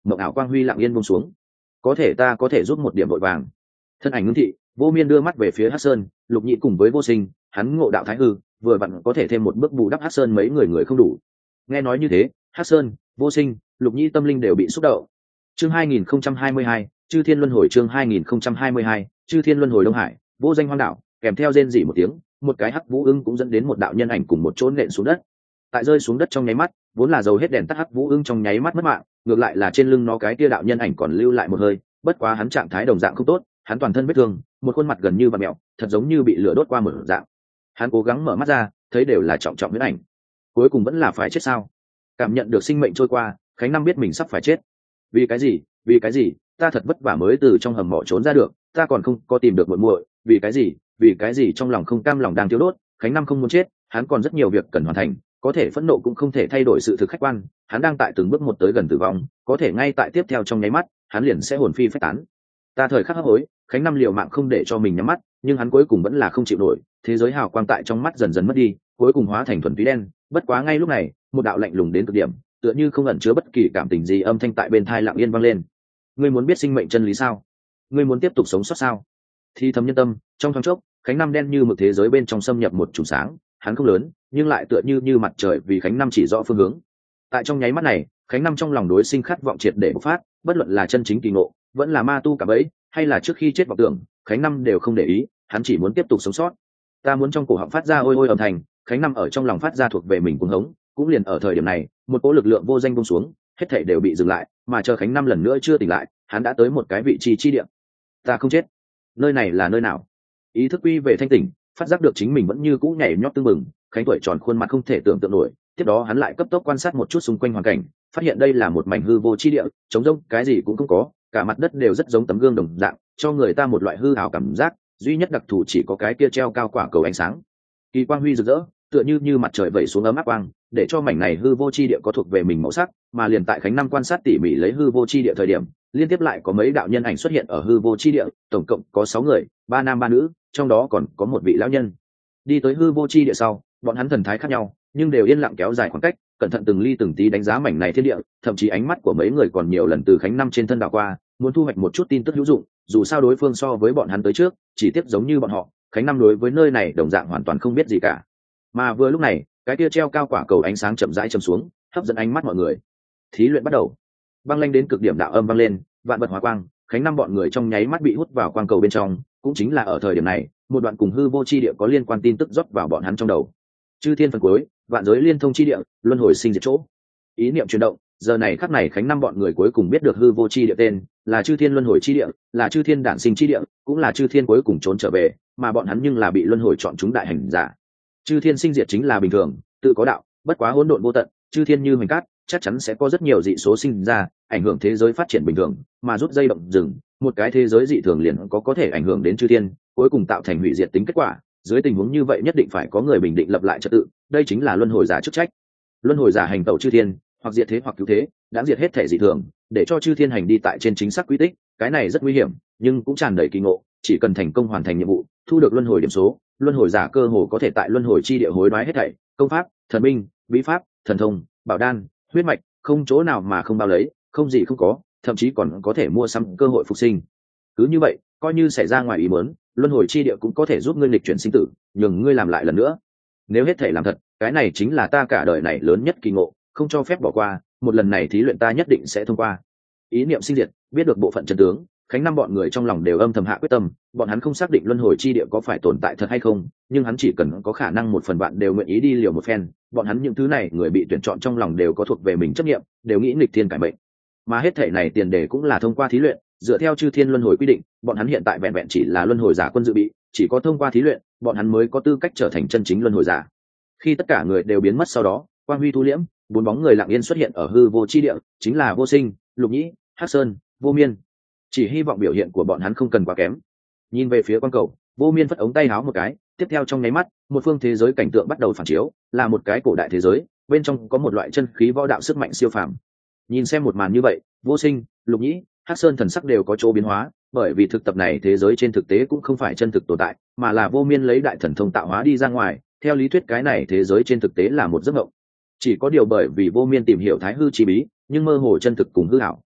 mộng ảo quang huy lặng yên buông xuống. Có thể ta có thể giúp một điểm vội vàng. Thân ảnh ngưng thị, Vô Miên đưa mắt về phía Hắc Sơn, Lục Nhĩ cùng với Vô Sinh, hắn ngộ đạo thái hư, vừa vặn có thể thêm một bước bù đắp Hắc Sơn mấy người người không đủ. Nghe nói như thế, Hắc Sơn, Vô Sinh, Lục Nhĩ tâm linh đều bị xúc động. Chương hai nghìn không trăm hai mươi hai, Chư Thiên Luân Hồi chương hai nghìn không trăm hai mươi hai, Chư Thiên Luân Hồi Đông Hải, vô danh hoang đảo, kèm theo rên rỉ một tiếng, một cái hắc vũ ưng cũng dẫn đến một đạo nhân ảnh cùng một chỗ nện xuống đất. Tại rơi xuống đất trong nháy mắt, vốn là dầu hết đèn tắt hắc vũ ưng trong nháy mắt mất mạng, ngược lại là trên lưng nó cái kia đạo nhân ảnh còn lưu lại một hơi, bất quá hắn trạng thái đồng dạng không tốt, hắn toàn thân vết thương, một khuôn mặt gần như vặn mèo, thật giống như bị lửa đốt qua một dạng. Hắn cố gắng mở mắt ra, thấy đều là trọng trọng huyễn ảnh. Cuối cùng vẫn là phải chết sao? Cảm nhận được sinh mệnh trôi qua, Khánh Năm biết mình sắp phải chết. Vì cái gì? Vì cái gì? Ta thật vất vả mới từ trong hầm mỏ trốn ra được, ta còn không có tìm được muội muội, vì cái gì? Vì cái gì trong lòng không cam lòng đang thiêu đốt, Khánh Năm không muốn chết, hắn còn rất nhiều việc cần hoàn thành, có thể phẫn nộ cũng không thể thay đổi sự thực khách quan, hắn đang tại từng bước một tới gần tử vong, có thể ngay tại tiếp theo trong nháy mắt, hắn liền sẽ hồn phi phách tán. Ta thời khắc hấp hối, Khánh Năm liều mạng không để cho mình nhắm mắt, nhưng hắn cuối cùng vẫn là không chịu nổi, thế giới hào quang tại trong mắt dần dần mất đi, cuối cùng hóa thành thuần túy đen. Bất quá ngay lúc này, một đạo lạnh lùng đến cực điểm, tựa như không ẩn chứa bất kỳ cảm tình gì âm thanh tại bên tai lặng yên vang lên. Ngươi muốn biết sinh mệnh chân lý sao? Ngươi muốn tiếp tục sống sót sao? Thì thầm nhân tâm, trong thoáng chốc, Khánh Năm đen như mực thế giới bên trong xâm nhập một chùm sáng, hắn không lớn, nhưng lại tựa như như mặt trời vì Khánh Năm chỉ rõ phương hướng. Tại trong nháy mắt này, Khánh Năm trong lòng đối sinh khát vọng triệt để bộc phát, bất luận là chân chính kỳ ngộ, vẫn là ma tu cả bấy, hay là trước khi chết vọng tưởng, Khánh Năm đều không để ý, hắn chỉ muốn tiếp tục sống sót. Ta muốn trong cổ họng phát ra ôi ôi âm thanh, Khánh Năm ở trong lòng phát ra thuộc về mình cuồng hống, cũng liền ở thời điểm này, một cỗ lực lượng vô danh buông xuống, hết thảy đều bị dừng lại, mà chờ Khánh Năm lần nữa chưa tỉnh lại, hắn đã tới một cái vị trí chi địa. Ta không chết. Nơi này là nơi nào? Ý thức quy về thanh tỉnh, phát giác được chính mình vẫn như cũ nhảy nhót tưng bừng, Khánh tuổi tròn khuôn mặt không thể tưởng tượng nổi. Tiếp đó hắn lại cấp tốc quan sát một chút xung quanh hoàn cảnh, phát hiện đây là một mảnh hư vô chi địa, trống rỗng, cái gì cũng không có, cả mặt đất đều rất giống tấm gương đồng dạng, cho người ta một loại hư ảo cảm giác, duy nhất đặc thù chỉ có cái kia treo cao quả cầu ánh sáng. Kỳ quang huy rực rỡ, tựa như như mặt trời vẩy xuống ấm áp quang, để cho mảnh này hư vô chi địa có thuộc về mình màu sắc, mà liền tại Khánh Năm quan sát tỉ mỉ lấy hư vô chi địa thời điểm, liên tiếp lại có mấy đạo nhân ảnh xuất hiện ở hư vô chi địa, tổng cộng có sáu người, ba nam ba nữ, trong đó còn có một vị lão nhân. Đi tới hư vô chi địa sau, bọn hắn thần thái khác nhau, nhưng đều yên lặng kéo dài khoảng cách, cẩn thận từng ly từng tí đánh giá mảnh này thiên địa, thậm chí ánh mắt của mấy người còn nhiều lần từ Khánh Năm trên thân đảo qua, muốn thu hoạch một chút tin tức hữu dụng, dù sao đối phương so với bọn hắn tới trước, chỉ tiếp giống như bọn họ, Khánh Năm đối với nơi này đồng dạng hoàn toàn không biết gì cả. Mà vừa lúc này, cái kia treo cao quả cầu ánh sáng chậm rãi chầm xuống, hấp dẫn ánh mắt mọi người. Thí luyện bắt đầu. Băng lanh đến cực điểm đạo âm vang lên, vạn vật hóa quang, Khánh Năm bọn người trong nháy mắt bị hút vào quang cầu bên trong, cũng chính là ở thời điểm này, một đoạn cùng hư vô chi địa có liên quan tin tức rót vào bọn hắn trong đầu. Chư thiên phần cuối, vạn giới liên thông chi địa, luân hồi sinh diệt chỗ. Ý niệm chuyển động, giờ này khắc này Khánh Năm bọn người cuối cùng biết được hư vô chi địa tên, là Chư Thiên luân hồi chi địa, là Chư Thiên đản sinh chi địa, cũng là Chư Thiên cuối cùng trốn trở về, mà bọn hắn nhưng là bị luân hồi chọn chúng đại hành giả. Chư Thiên sinh diệt chính là bình thường, tự có đạo, bất quá hỗn độn vô tận, Chư Thiên như hoành cát, chắc chắn sẽ có rất nhiều dị số sinh ra, ảnh hưởng thế giới phát triển bình thường, mà rút dây động dừng, một cái thế giới dị thường liền có có thể ảnh hưởng đến Chư Thiên, cuối cùng tạo thành hủy diệt tính kết quả. Dưới tình huống như vậy nhất định phải có người bình định lập lại trật tự, đây chính là luân hồi giả chức trách. Luân hồi giả hành tẩu Chư Thiên, hoặc diệt thế hoặc cứu thế, đã diệt hết thể dị thường, để cho Chư Thiên hành đi tại trên chính xác quy tích, cái này rất nguy hiểm, nhưng cũng tràn đầy kỳ ngộ, chỉ cần thành công hoàn thành nhiệm vụ, thu được luân hồi điểm số, luân hồi giả cơ hồ có thể tại luân hồi chi địa hối đoái hết thảy, công pháp, thần binh, bí pháp, thần thông, bảo đan, huyết mạch, không chỗ nào mà không bao lấy, không gì không có, thậm chí còn có thể mua sắm cơ hội phục sinh. Cứ như vậy, coi như xảy ra ngoài ý muốn, luân hồi chi địa cũng có thể giúp ngươi lịch chuyển sinh tử, nhường ngươi làm lại lần nữa. Nếu hết thể làm thật, cái này chính là ta cả đời này lớn nhất kỳ ngộ, không cho phép bỏ qua, một lần này thí luyện ta nhất định sẽ thông qua. Ý niệm sinh diệt, biết được bộ phận chân tướng, Khánh Năm bọn người trong lòng đều âm thầm hạ quyết tâm, bọn hắn không xác định luân hồi chi địa có phải tồn tại thật hay không, nhưng hắn chỉ cần có khả năng một phần bạn đều nguyện ý đi liều một phen, bọn hắn những thứ này người bị tuyển chọn trong lòng đều có thuộc về mình chấp nghiệm, đều nghĩ nghịch thiên cải mệnh. Mà hết thể này tiền đề cũng là thông qua thí luyện, dựa theo Chư Thiên luân hồi quy định, bọn hắn hiện tại vẹn vẹn chỉ là luân hồi giả quân dự bị, chỉ có thông qua thí luyện, bọn hắn mới có tư cách trở thành chân chính luân hồi giả. Khi tất cả người đều biến mất sau đó, quang huy thu liễm, bốn bóng người lặng yên xuất hiện ở hư vô chi địa, chính là Vô Sinh, Lục Nhĩ, Hắc Sơn, Vô Miên. Chỉ hy vọng biểu hiện của bọn hắn không cần quá kém. Nhìn về phía quang cầu, Vô Miên phất ống tay áo một cái, tiếp theo trong nháy mắt, một phương thế giới cảnh tượng bắt đầu phản chiếu, là một cái cổ đại thế giới, bên trong có một loại chân khí võ đạo sức mạnh siêu phàm. Nhìn xem một màn như vậy, Vô Sinh, Lục Nhĩ, Hắc Sơn thần sắc đều có chỗ biến hóa, bởi vì thực tập này thế giới trên thực tế cũng không phải chân thực tồn tại, mà là Vô Miên lấy đại thần thông tạo hóa đi ra ngoài, theo lý thuyết cái này thế giới trên thực tế là một giấc mộng. Chỉ có điều bởi vì Vô Miên tìm hiểu thái hư chi bí, nhưng mơ hồ chân thực cùng hư ảo,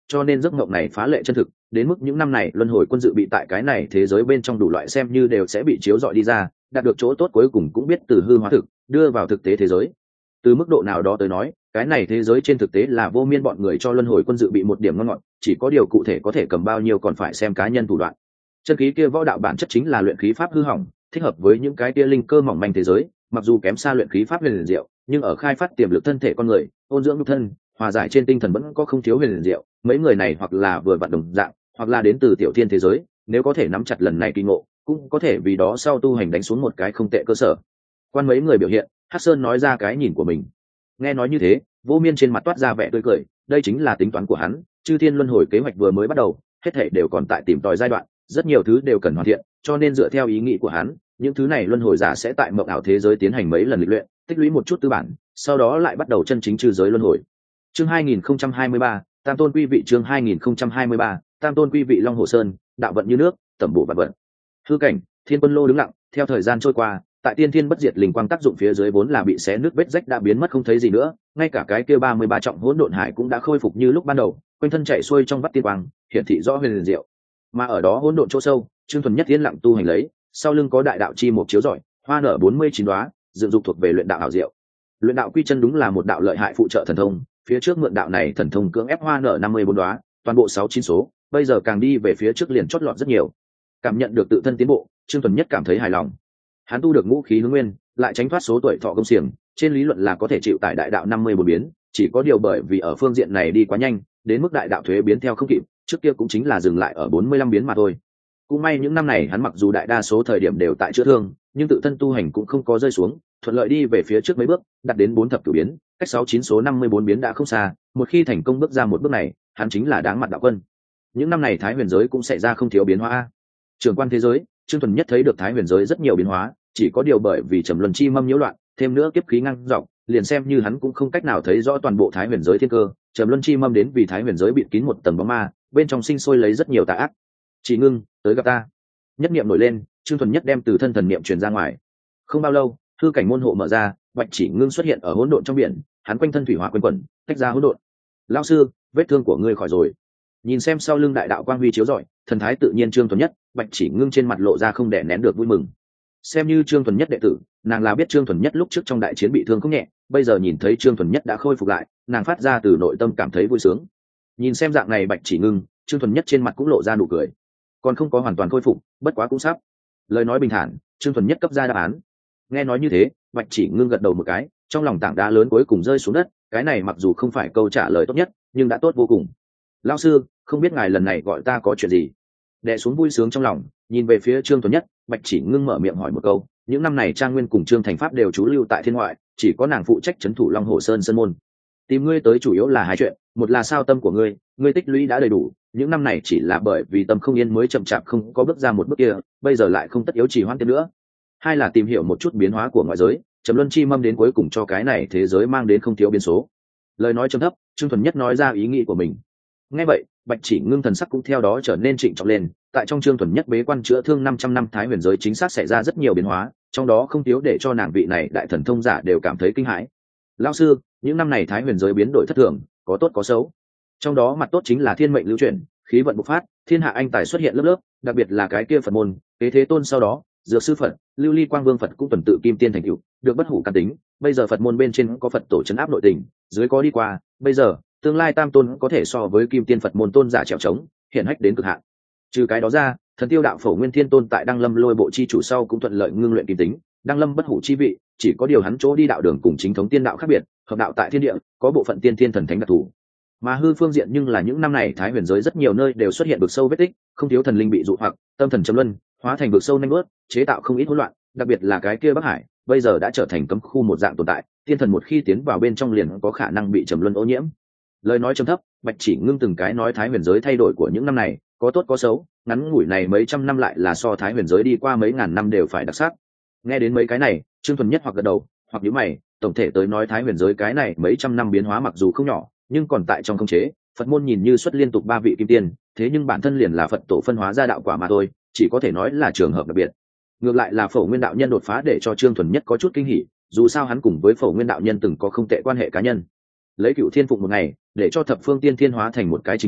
cho nên giấc mộng này phá lệ chân thực, đến mức những năm này luân hồi quân dự bị tại cái này thế giới bên trong đủ loại xem như đều sẽ bị chiếu dọi đi ra, đạt được chỗ tốt cuối cùng cũng biết từ hư hóa thực đưa vào thực tế thế giới. Từ mức độ nào đó tới nói, cái này thế giới trên thực tế là vô miên bọn người cho luân hồi quân dự bị một điểm ngon ngọt, chỉ có điều cụ thể có thể cầm bao nhiêu còn phải xem cá nhân thủ đoạn. Chân khí kia võ đạo bản chất chính là luyện khí pháp hư hỏng, thích hợp với những cái kia linh cơ mỏng manh thế giới, mặc dù kém xa luyện khí pháp huyền diệu, nhưng ở khai phát tiềm lực thân thể con người, ôn dưỡng nhục thân, hòa giải trên tinh thần vẫn có không thiếu huyền diệu. Mấy người này hoặc là vừa vặn đồng dạng, hoặc là đến từ tiểu thiên thế giới, nếu có thể nắm chặt lần này kỳ ngộ, cũng có thể vì đó sau tu hành đánh xuống một cái không tệ cơ sở. Quan mấy người biểu hiện, Hắc Sơn nói ra cái nhìn của mình. Nghe nói như thế, Vô Miên trên mặt toát ra vẻ tươi cười, đây chính là tính toán của hắn, Chư Thiên luân hồi kế hoạch vừa mới bắt đầu, hết thảy đều còn tại tìm tòi giai đoạn, rất nhiều thứ đều cần hoàn thiện, cho nên dựa theo ý nghĩ của hắn, những thứ này luân hồi giả sẽ tại mộng ảo thế giới tiến hành mấy lần lịch luyện, tích lũy một chút tư bản, sau đó lại bắt đầu chân chính trừ giới luân hồi. Chương hai nghìn không trăm hai mươi ba, Tam Tôn Quy Vị. Chương hai nghìn không trăm hai mươi ba, Tam Tôn Quy Vị. Long Hồ Sơn, đạo vận như nước, tẩm bổ vạn vận. Hư cảnh, Thiên Quân Lô đứng lặng, theo thời gian trôi qua, tại tiên thiên bất diệt linh quang tác dụng phía dưới vốn là bị xé nứt vết rách đã biến mất không thấy gì nữa, ngay cả cái kia ba mươi ba trọng hỗn độn hải cũng đã khôi phục như lúc ban đầu, quanh thân chạy xuôi trong vắt tiên quang, hiển thị rõ huyền diệu. Mà ở đó hỗn độn chỗ sâu, Trương Thuần Nhất yên lặng tu hành lấy, sau lưng có đại đạo chi một chiếu rọi, hoa nở bốn mươi chín đóa, dựng dục thuộc về luyện đạo ảo diệu. Luyện đạo quy chân đúng là một đạo lợi hại phụ trợ thần thông, phía trước mượn đạo này thần thông cưỡng ép hoa nở năm mươi bốn đóa, toàn bộ sáu chín số, bây giờ càng đi về phía trước liền chót lọt rất nhiều. Cảm nhận được tự thân tiến bộ, Trương Thuần Nhất cảm thấy hài lòng. Hắn tu được ngũ khí hướng nguyên, lại tránh thoát số tuổi thọ công xiềng, trên lý luận là có thể chịu tải đại đạo năm mươi bốn biến, chỉ có điều bởi vì ở phương diện này đi quá nhanh, đến mức đại đạo thuế biến theo không kịp, trước kia cũng chính là dừng lại ở bốn mươi lăm biến mà thôi. Cũng may những năm này hắn mặc dù đại đa số thời điểm đều tại chữa thương, nhưng tự thân tu hành cũng không có rơi xuống, thuận lợi đi về phía trước mấy bước, đạt đến bốn thập cửu biến, cách sáu chín số năm mươi bốn biến đã không xa, một khi thành công bước ra một bước này, hắn chính là đáng mặt đạo quân. Những năm này Thái Huyền giới cũng xảy ra không thiếu biến hóa. Trường quan thế giới, Trương Thuần Nhất thấy được Thái Huyền giới rất nhiều biến hóa, chỉ có điều bởi vì trầm luân chi mâm nhiễu loạn, thêm nữa kiếp khí ngăn dọc, liền xem như hắn cũng không cách nào thấy rõ toàn bộ Thái Huyền giới thiên cơ. Trầm luân chi mâm đến vì Thái Huyền giới bịt kín một tầng bóng ma, bên trong sinh sôi lấy rất nhiều tà ác. Chỉ Ngưng, tới gặp ta. Nhất niệm nổi lên, Trương Thuần Nhất đem từ thân thần niệm truyền ra ngoài. Không bao lâu, hư cảnh môn hộ mở ra, Bạch Chỉ Ngưng xuất hiện ở hỗn độn trong biển, hắn quanh thân thủy hỏa quấn quẩn, tách ra hỗn độn. Lão sư, vết thương của ngươi khỏi rồi. Nhìn xem sau lưng đại đạo quang huy chiếu rọi, thần thái tự nhiên Trương Thuần Nhất, Bạch Chỉ Ngưng trên mặt lộ ra không đè nén được vui mừng. Xem như Trương Thuần Nhất đệ tử, nàng là biết Trương Thuần Nhất lúc trước trong đại chiến bị thương không nhẹ, bây giờ nhìn thấy Trương Thuần Nhất đã khôi phục lại, nàng phát ra từ nội tâm cảm thấy vui sướng. Nhìn xem dạng này Bạch Chỉ Ngưng, Trương Thuần Nhất trên mặt cũng lộ ra nụ cười. Còn không có hoàn toàn khôi phục, bất quá cũng sắp. Lời nói bình thản, Trương Thuần Nhất cấp ra đáp án. Nghe nói như thế, Bạch Chỉ Ngưng gật đầu một cái, trong lòng tảng đá lớn cuối cùng rơi xuống đất, cái này mặc dù không phải câu trả lời tốt nhất, nhưng đã tốt vô cùng. Lão sư, không biết ngài lần này gọi ta có chuyện gì? Đè xuống vui sướng trong lòng, nhìn về phía Trương Thuần Nhất, Bạch Chỉ Ngưng mở miệng hỏi một câu. Những năm này Trang Nguyên cùng Trương Thành Pháp đều trú lưu tại thiên ngoại, chỉ có nàng phụ trách trấn thủ Long Hồ Sơn sơn môn. Tìm ngươi tới chủ yếu là hai chuyện, một là sao tâm của ngươi, ngươi tích lũy đã đầy đủ, những năm này chỉ là bởi vì tâm không yên mới chậm chạp không có bước ra một bước kia, bây giờ lại không tất yếu trì hoãn thêm nữa. Hai là tìm hiểu một chút biến hóa của ngoại giới, trầm luân chi mâm đến cuối cùng cho cái này thế giới mang đến không thiếu biến số. Lời nói trầm thấp, Trương Thuần Nhất nói ra ý nghĩ của mình. Nghe vậy, Bạch Chỉ Ngưng thần sắc cũng theo đó trở nên trịnh trọng lên, tại trong Trương Thuần Nhất bế quan chữa thương năm trăm năm Thái Huyền giới chính xác xảy ra rất nhiều biến hóa, trong đó không thiếu để cho nàng vị này đại thần thông giả đều cảm thấy kinh hãi. Lão sư, những năm này Thái Huyền giới biến đổi thất thường, có tốt có xấu. Trong đó mặt tốt chính là thiên mệnh lưu chuyển, khí vận bộc phát, thiên hạ anh tài xuất hiện lớp lớp, đặc biệt là cái kia Phật môn, kế thế tôn sau đó, Dược sư Phật, Lưu Ly Quang Vương Phật cũng tuần tự kim tiên thành tựu, được bất hủ căn tính, bây giờ Phật môn bên trên có Phật tổ trấn áp nội tình, dưới có đi qua, bây giờ tương lai tam tôn có thể so với kim tiên Phật môn tôn giả trèo trống, hiển hách đến cực hạn. Trừ cái đó ra, thần tiêu đạo phổ nguyên thiên tôn tại đăng lâm lôi bộ chi chủ sau cũng thuận lợi ngưng luyện kim tính, đăng lâm bất hủ chi vị, chỉ có điều hắn chỗ đi đạo đường cùng chính thống tiên đạo khác biệt, hợp đạo tại thiên địa, có bộ phận tiên thiên thần thánh đặc thù. Mà hư phương diện nhưng là những năm này Thái Huyền giới rất nhiều nơi đều xuất hiện vực sâu vết tích, không thiếu thần linh bị dụ hoặc, tâm thần chấm luân, hóa thành vực sâu nhanh bước, chế tạo không ít hỗn loạn, đặc biệt là cái kia Bắc Hải, bây giờ đã trở thành cấm khu một dạng tồn tại, tiên thần một khi tiến vào bên trong liền có khả năng bị trầm luân ô nhiễm. Lời nói trầm thấp, Bạch Chỉ Ngưng từng cái nói Thái Huyền giới thay đổi của những năm này, có tốt có xấu, ngắn ngủi này mấy trăm năm lại là so Thái Huyền giới đi qua mấy ngàn năm đều phải đặc sắc. Nghe đến mấy cái này, Trương Thuần Nhất hoặc gật đầu, hoặc nhíu mày, tổng thể tới nói Thái Huyền giới cái này mấy trăm năm biến hóa mặc dù không nhỏ, nhưng còn tại trong khống chế, Phật môn nhìn như xuất liên tục ba vị kim tiên, thế nhưng bản thân liền là Phật tổ phân hóa ra đạo quả mà thôi, chỉ có thể nói là trường hợp đặc biệt. Ngược lại là Phổ Nguyên đạo nhân đột phá để cho Trương Thuần Nhất có chút kinh hỉ, dù sao hắn cùng với Phổ Nguyên đạo nhân từng có không tệ quan hệ cá nhân. Lấy Cửu Thiên Phụng một ngày, để cho thập phương tiên thiên hóa thành một cái chính thể,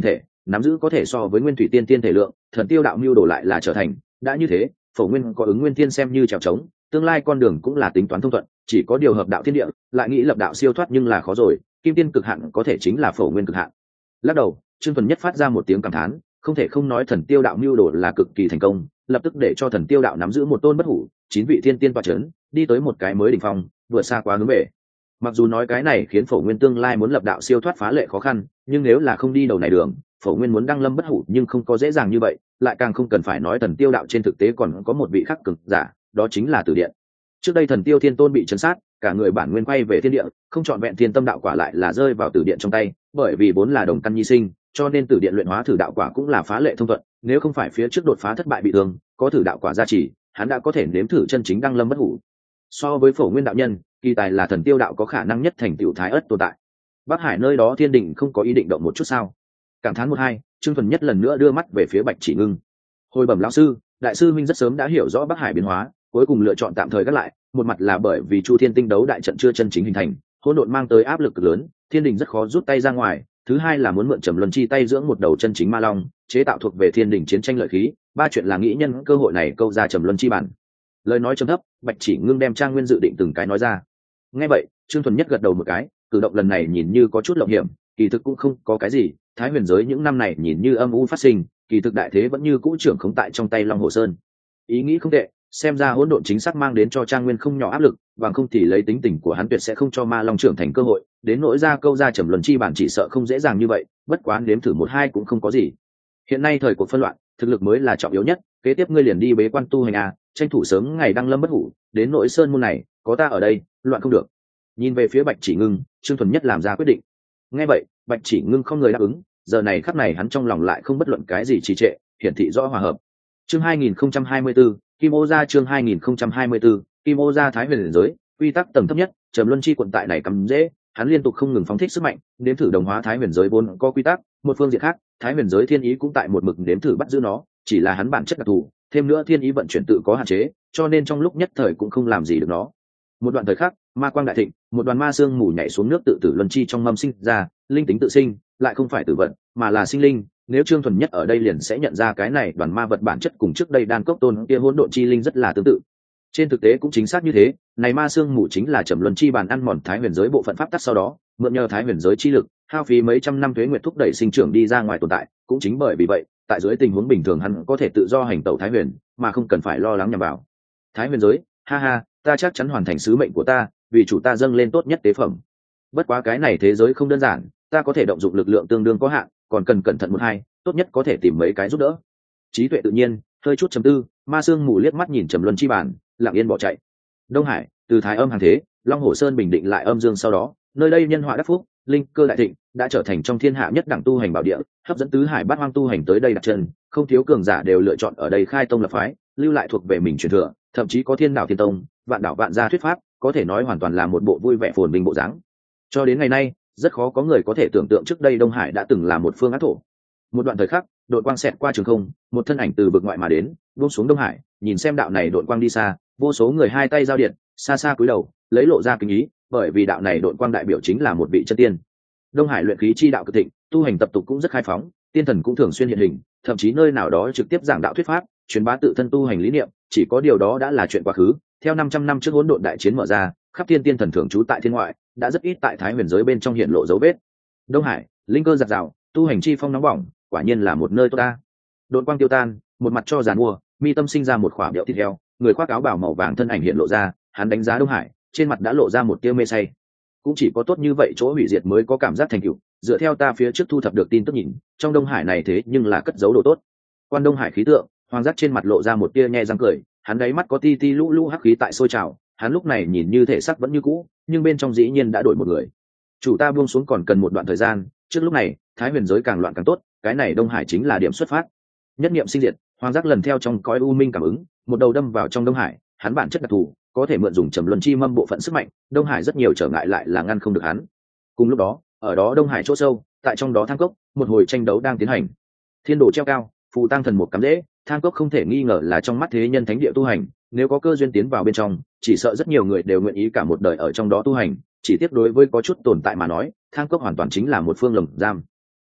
nắm giữ có thể so với nguyên thủy tiên tiên thể lượng, thần tiêu đạo mưu đồ lại là trở thành. Đã như thế, Phổ Nguyên có ứng nguyên tiên xem như trèo trống, tương lai con đường cũng là tính toán thông thuận, chỉ có điều hợp đạo thiên địa, lại nghĩ lập đạo siêu thoát nhưng là khó rồi, kim tiên cực hạn có thể chính là Phổ Nguyên cực hạn. Lắc đầu, Trương Thuần Nhất phát ra một tiếng cảm thán, không thể không nói thần tiêu đạo mưu đồ là cực kỳ thành công, lập tức để cho thần tiêu đạo nắm giữ một tôn bất hủ, chín vị thiên tiên tọa chấn, đi tới một cái mới đỉnh phong, vừa xa quá hướng về. Mặc dù nói cái này khiến Phổ Nguyên tương lai muốn lập đạo siêu thoát phá lệ khó khăn, nhưng nếu là không đi đầu này đường, Phổ Nguyên muốn đăng lâm bất hủ nhưng không có dễ dàng như vậy, lại càng không cần phải nói thần tiêu đạo trên thực tế còn có một vị khắc cực giả, đó chính là Tử Điện. Trước đây thần tiêu thiên tôn bị chấn sát, cả người bản nguyên quay về thiên địa, không chọn vẹn thiên tâm đạo quả lại là rơi vào Tử Điện trong tay, bởi vì vốn là đồng căn nhi sinh, cho nên Tử Điện luyện hóa thử đạo quả cũng là phá lệ thông thuận, nếu không phải phía trước đột phá thất bại bị thương, có thử đạo quả gia trì, hắn đã có thể nếm thử chân chính đăng lâm bất hủ. So với Phổ Nguyên đạo nhân, kỳ tài là thần tiêu đạo có khả năng nhất thành tựu thái ất tồn tại. Bắc Hải nơi đó thiên đình không có ý định động một chút sao? Cảm thán một hai, Trương Thuần Nhất lần nữa đưa mắt về phía Bạch Chỉ Ngưng. Hồi bẩm lão sư, đại sư minh rất sớm đã hiểu rõ Bắc Hải biến hóa, cuối cùng lựa chọn tạm thời gác lại, một mặt là bởi vì Chu Thiên Tinh đấu đại trận chưa chân chính hình thành, hỗn độn mang tới áp lực cực lớn, thiên đình rất khó rút tay ra ngoài, thứ hai là muốn mượn Trầm Luân chi tay dưỡng một đầu chân chính ma long, chế tạo thuộc về thiên đình chiến tranh lợi khí, ba chuyện là nghĩ nhân cơ hội này câu ra Trầm Luân chi bản. Lời nói trầm thấp, Bạch Chỉ Ngưng đem Trang Nguyên dự định từng cái nói ra. Nghe vậy, Trương Thuần Nhất gật đầu một cái, cử động lần này nhìn như có chút lộng hiểm, kỳ thực cũng không có cái gì, thái huyền giới những năm này nhìn như âm u phát sinh, kỳ thực đại thế vẫn như cũ trưởng khống tại trong tay Long Hồ Sơn. Ý nghĩ không tệ, xem ra hỗn độn chính xác mang đến cho Trang Nguyên không nhỏ áp lực, bằng không thì lấy tính tình của hắn tuyệt sẽ không cho Ma Long trưởng thành cơ hội, đến nỗi ra câu ra Trầm Luân chi bản chỉ sợ không dễ dàng như vậy, bất quá nếm thử một hai cũng không có gì. Hiện nay thời cuộc phân loạn, thực lực mới là trọng yếu nhất, kế tiếp ngươi liền đi bế quan tu hành a, tranh thủ sớm ngày đăng lâm bất hủ, đến nỗi sơn môn này, có ta ở đây, loạn không được. Nhìn về phía Bạch Chỉ Ngưng, Trương Thuần Nhất làm ra quyết định. Nghe vậy, Bạch Chỉ Ngưng không người đáp ứng, giờ này khắc này hắn trong lòng lại không bất luận cái gì trì trệ, hiển thị rõ hòa hợp. Chương hai nghìn không trăm hai mươi tư, Kim Ô gia chương hai nghìn không trăm hai mươi tư, Kim Ô gia thái huyền giới, quy tắc tầng thấp nhất, Trầm Luân chi quận tại này cắm dễ, hắn liên tục không ngừng phóng thích sức mạnh, đến thử đồng hóa thái huyền giới vốn có quy tắc, một phương diện khác, thái huyền giới thiên ý cũng tại một mực đếm thử bắt giữ nó, chỉ là hắn bản chất đặc thù, thêm nữa thiên ý vận chuyển tự có hạn chế, cho nên trong lúc nhất thời cũng không làm gì được nó. Một đoạn thời khắc, ma quang đại thịnh, một đoàn ma xương mù nhảy xuống nước tự tử luân chi trong mâm sinh ra, linh tính tự sinh, lại không phải tử vận, mà là sinh linh. Nếu Trương Thuần Nhất ở đây liền sẽ nhận ra cái này đoàn ma vật bản chất cùng trước đây đan cốc tôn kia hỗn độn chi linh rất là tương tự. Trên thực tế cũng chính xác như thế, này ma xương mù chính là Trầm Luân chi bàn ăn mòn thái huyền giới bộ phận pháp tắc, sau đó mượn nhờ thái huyền giới chi lực, hao phí mấy trăm năm tuế nguyệt thúc đẩy sinh trưởng đi ra ngoài tồn tại. Cũng chính bởi vì vậy, tại dưới tình huống bình thường hắn có thể tự do hành tẩu thái huyền, mà không cần phải lo lắng nhằm vào thái huyền giới. Ha ha, ta chắc chắn hoàn thành sứ mệnh của ta, vì chủ ta dâng lên tốt nhất tế phẩm. Bất quá cái này thế giới không đơn giản, ta có thể động dụng lực lượng tương đương có hạn, còn cần cẩn thận một hai, tốt nhất có thể tìm mấy cái giúp đỡ. Trí tuệ tự nhiên, hơi chút trầm tư, ma xương mù liếc mắt nhìn Trầm Luân chi bản, lặng yên bỏ chạy. Đông Hải, từ thái âm hàng thế, Long Hồ Sơn bình định lại âm dương sau đó, nơi đây nhân họa đắc phúc, linh cơ đại thịnh, đã trở thành trong thiên hạ nhất đẳng tu hành bảo địa, hấp dẫn tứ hải bát hoang tu hành tới đây đặt chân, không thiếu cường giả đều lựa chọn ở đây khai tông lập phái, lưu lại thuộc về mình truyền thừa, thậm chí có thiên đạo thiên tông, vạn đạo vạn gia thuyết pháp, có thể nói hoàn toàn là một bộ vui vẻ phồn vinh bộ dáng. Cho đến ngày nay, rất khó có người có thể tưởng tượng trước đây Đông Hải đã từng là một phương ác thổ. Một đoạn thời khắc, đội quang xẹt qua trường không, một thân ảnh từ vực ngoại mà đến, buông xuống Đông Hải, nhìn xem đạo này đội quang đi xa, vô số người hai tay giao điện, xa xa cúi đầu, lấy lộ ra kính ý, bởi vì đạo này đội quang đại biểu chính là một vị chân tiên. Đông Hải luyện khí chi đạo cực thịnh, tu hành tập tục cũng rất khai phóng, tiên thần cũng thường xuyên hiện hình, thậm chí nơi nào đó trực tiếp giảng đạo thuyết pháp, truyền bá tự thân tu hành lý niệm, chỉ có điều đó đã là chuyện quá khứ. Theo năm trăm năm trước hỗn độn đại chiến mở ra, khắp thiên tiên thần thường trú tại thiên ngoại, đã rất ít tại thái huyền giới bên trong hiện lộ dấu vết. Đông Hải, linh cơ giạt rào, tu hành chi phong nóng bỏng, quả nhiên là một nơi tốt ta. Độn quang tiêu tan, một mặt cho giàn mua, mi tâm sinh ra một khỏa biểu thịt heo, người khoác áo bào màu vàng thân ảnh hiện lộ ra, hắn đánh giá Đông Hải, trên mặt đã lộ ra một tia mê say. Cũng chỉ có tốt như vậy chỗ hủy diệt mới có cảm giác thành tựu, dựa theo ta phía trước thu thập được tin tức nhìn, trong Đông Hải này thế nhưng là cất giấu đồ tốt. Quan Đông Hải khí tượng, Hoàng Giác trên mặt lộ ra một tia nhe răng cười, hắn đáy mắt có ti ti lũ lũ hắc khí tại sôi trào, hắn lúc này nhìn như thể sắc vẫn như cũ, nhưng bên trong dĩ nhiên đã đổi một người. Chủ ta buông xuống còn cần một đoạn thời gian, trước lúc này, thái huyền giới càng loạn càng tốt, cái này Đông Hải chính là điểm xuất phát. Nhất niệm sinh diệt, Hoàng Giác lần theo trong cõi u minh cảm ứng, một đầu đâm vào trong Đông Hải, hắn bản chất đặc thù, có thể mượn dùng Trầm Luân chi mâm bộ phận sức mạnh, Đông Hải rất nhiều trở ngại lại là ngăn không được hắn. Cùng lúc đó, ở đó Đông Hải chỗ sâu, tại trong đó thang cốc, một hồi tranh đấu đang tiến hành. Thiên đồ treo cao, phù tăng thần một cắm dễ, thang cốc không thể nghi ngờ là trong mắt thế nhân thánh địa tu hành, nếu có cơ duyên tiến vào bên trong, chỉ sợ rất nhiều người đều nguyện ý cả một đời ở trong đó tu hành, chỉ tiếc đối với có chút tồn tại mà nói, thang cốc hoàn toàn chính là một phương lồng giam.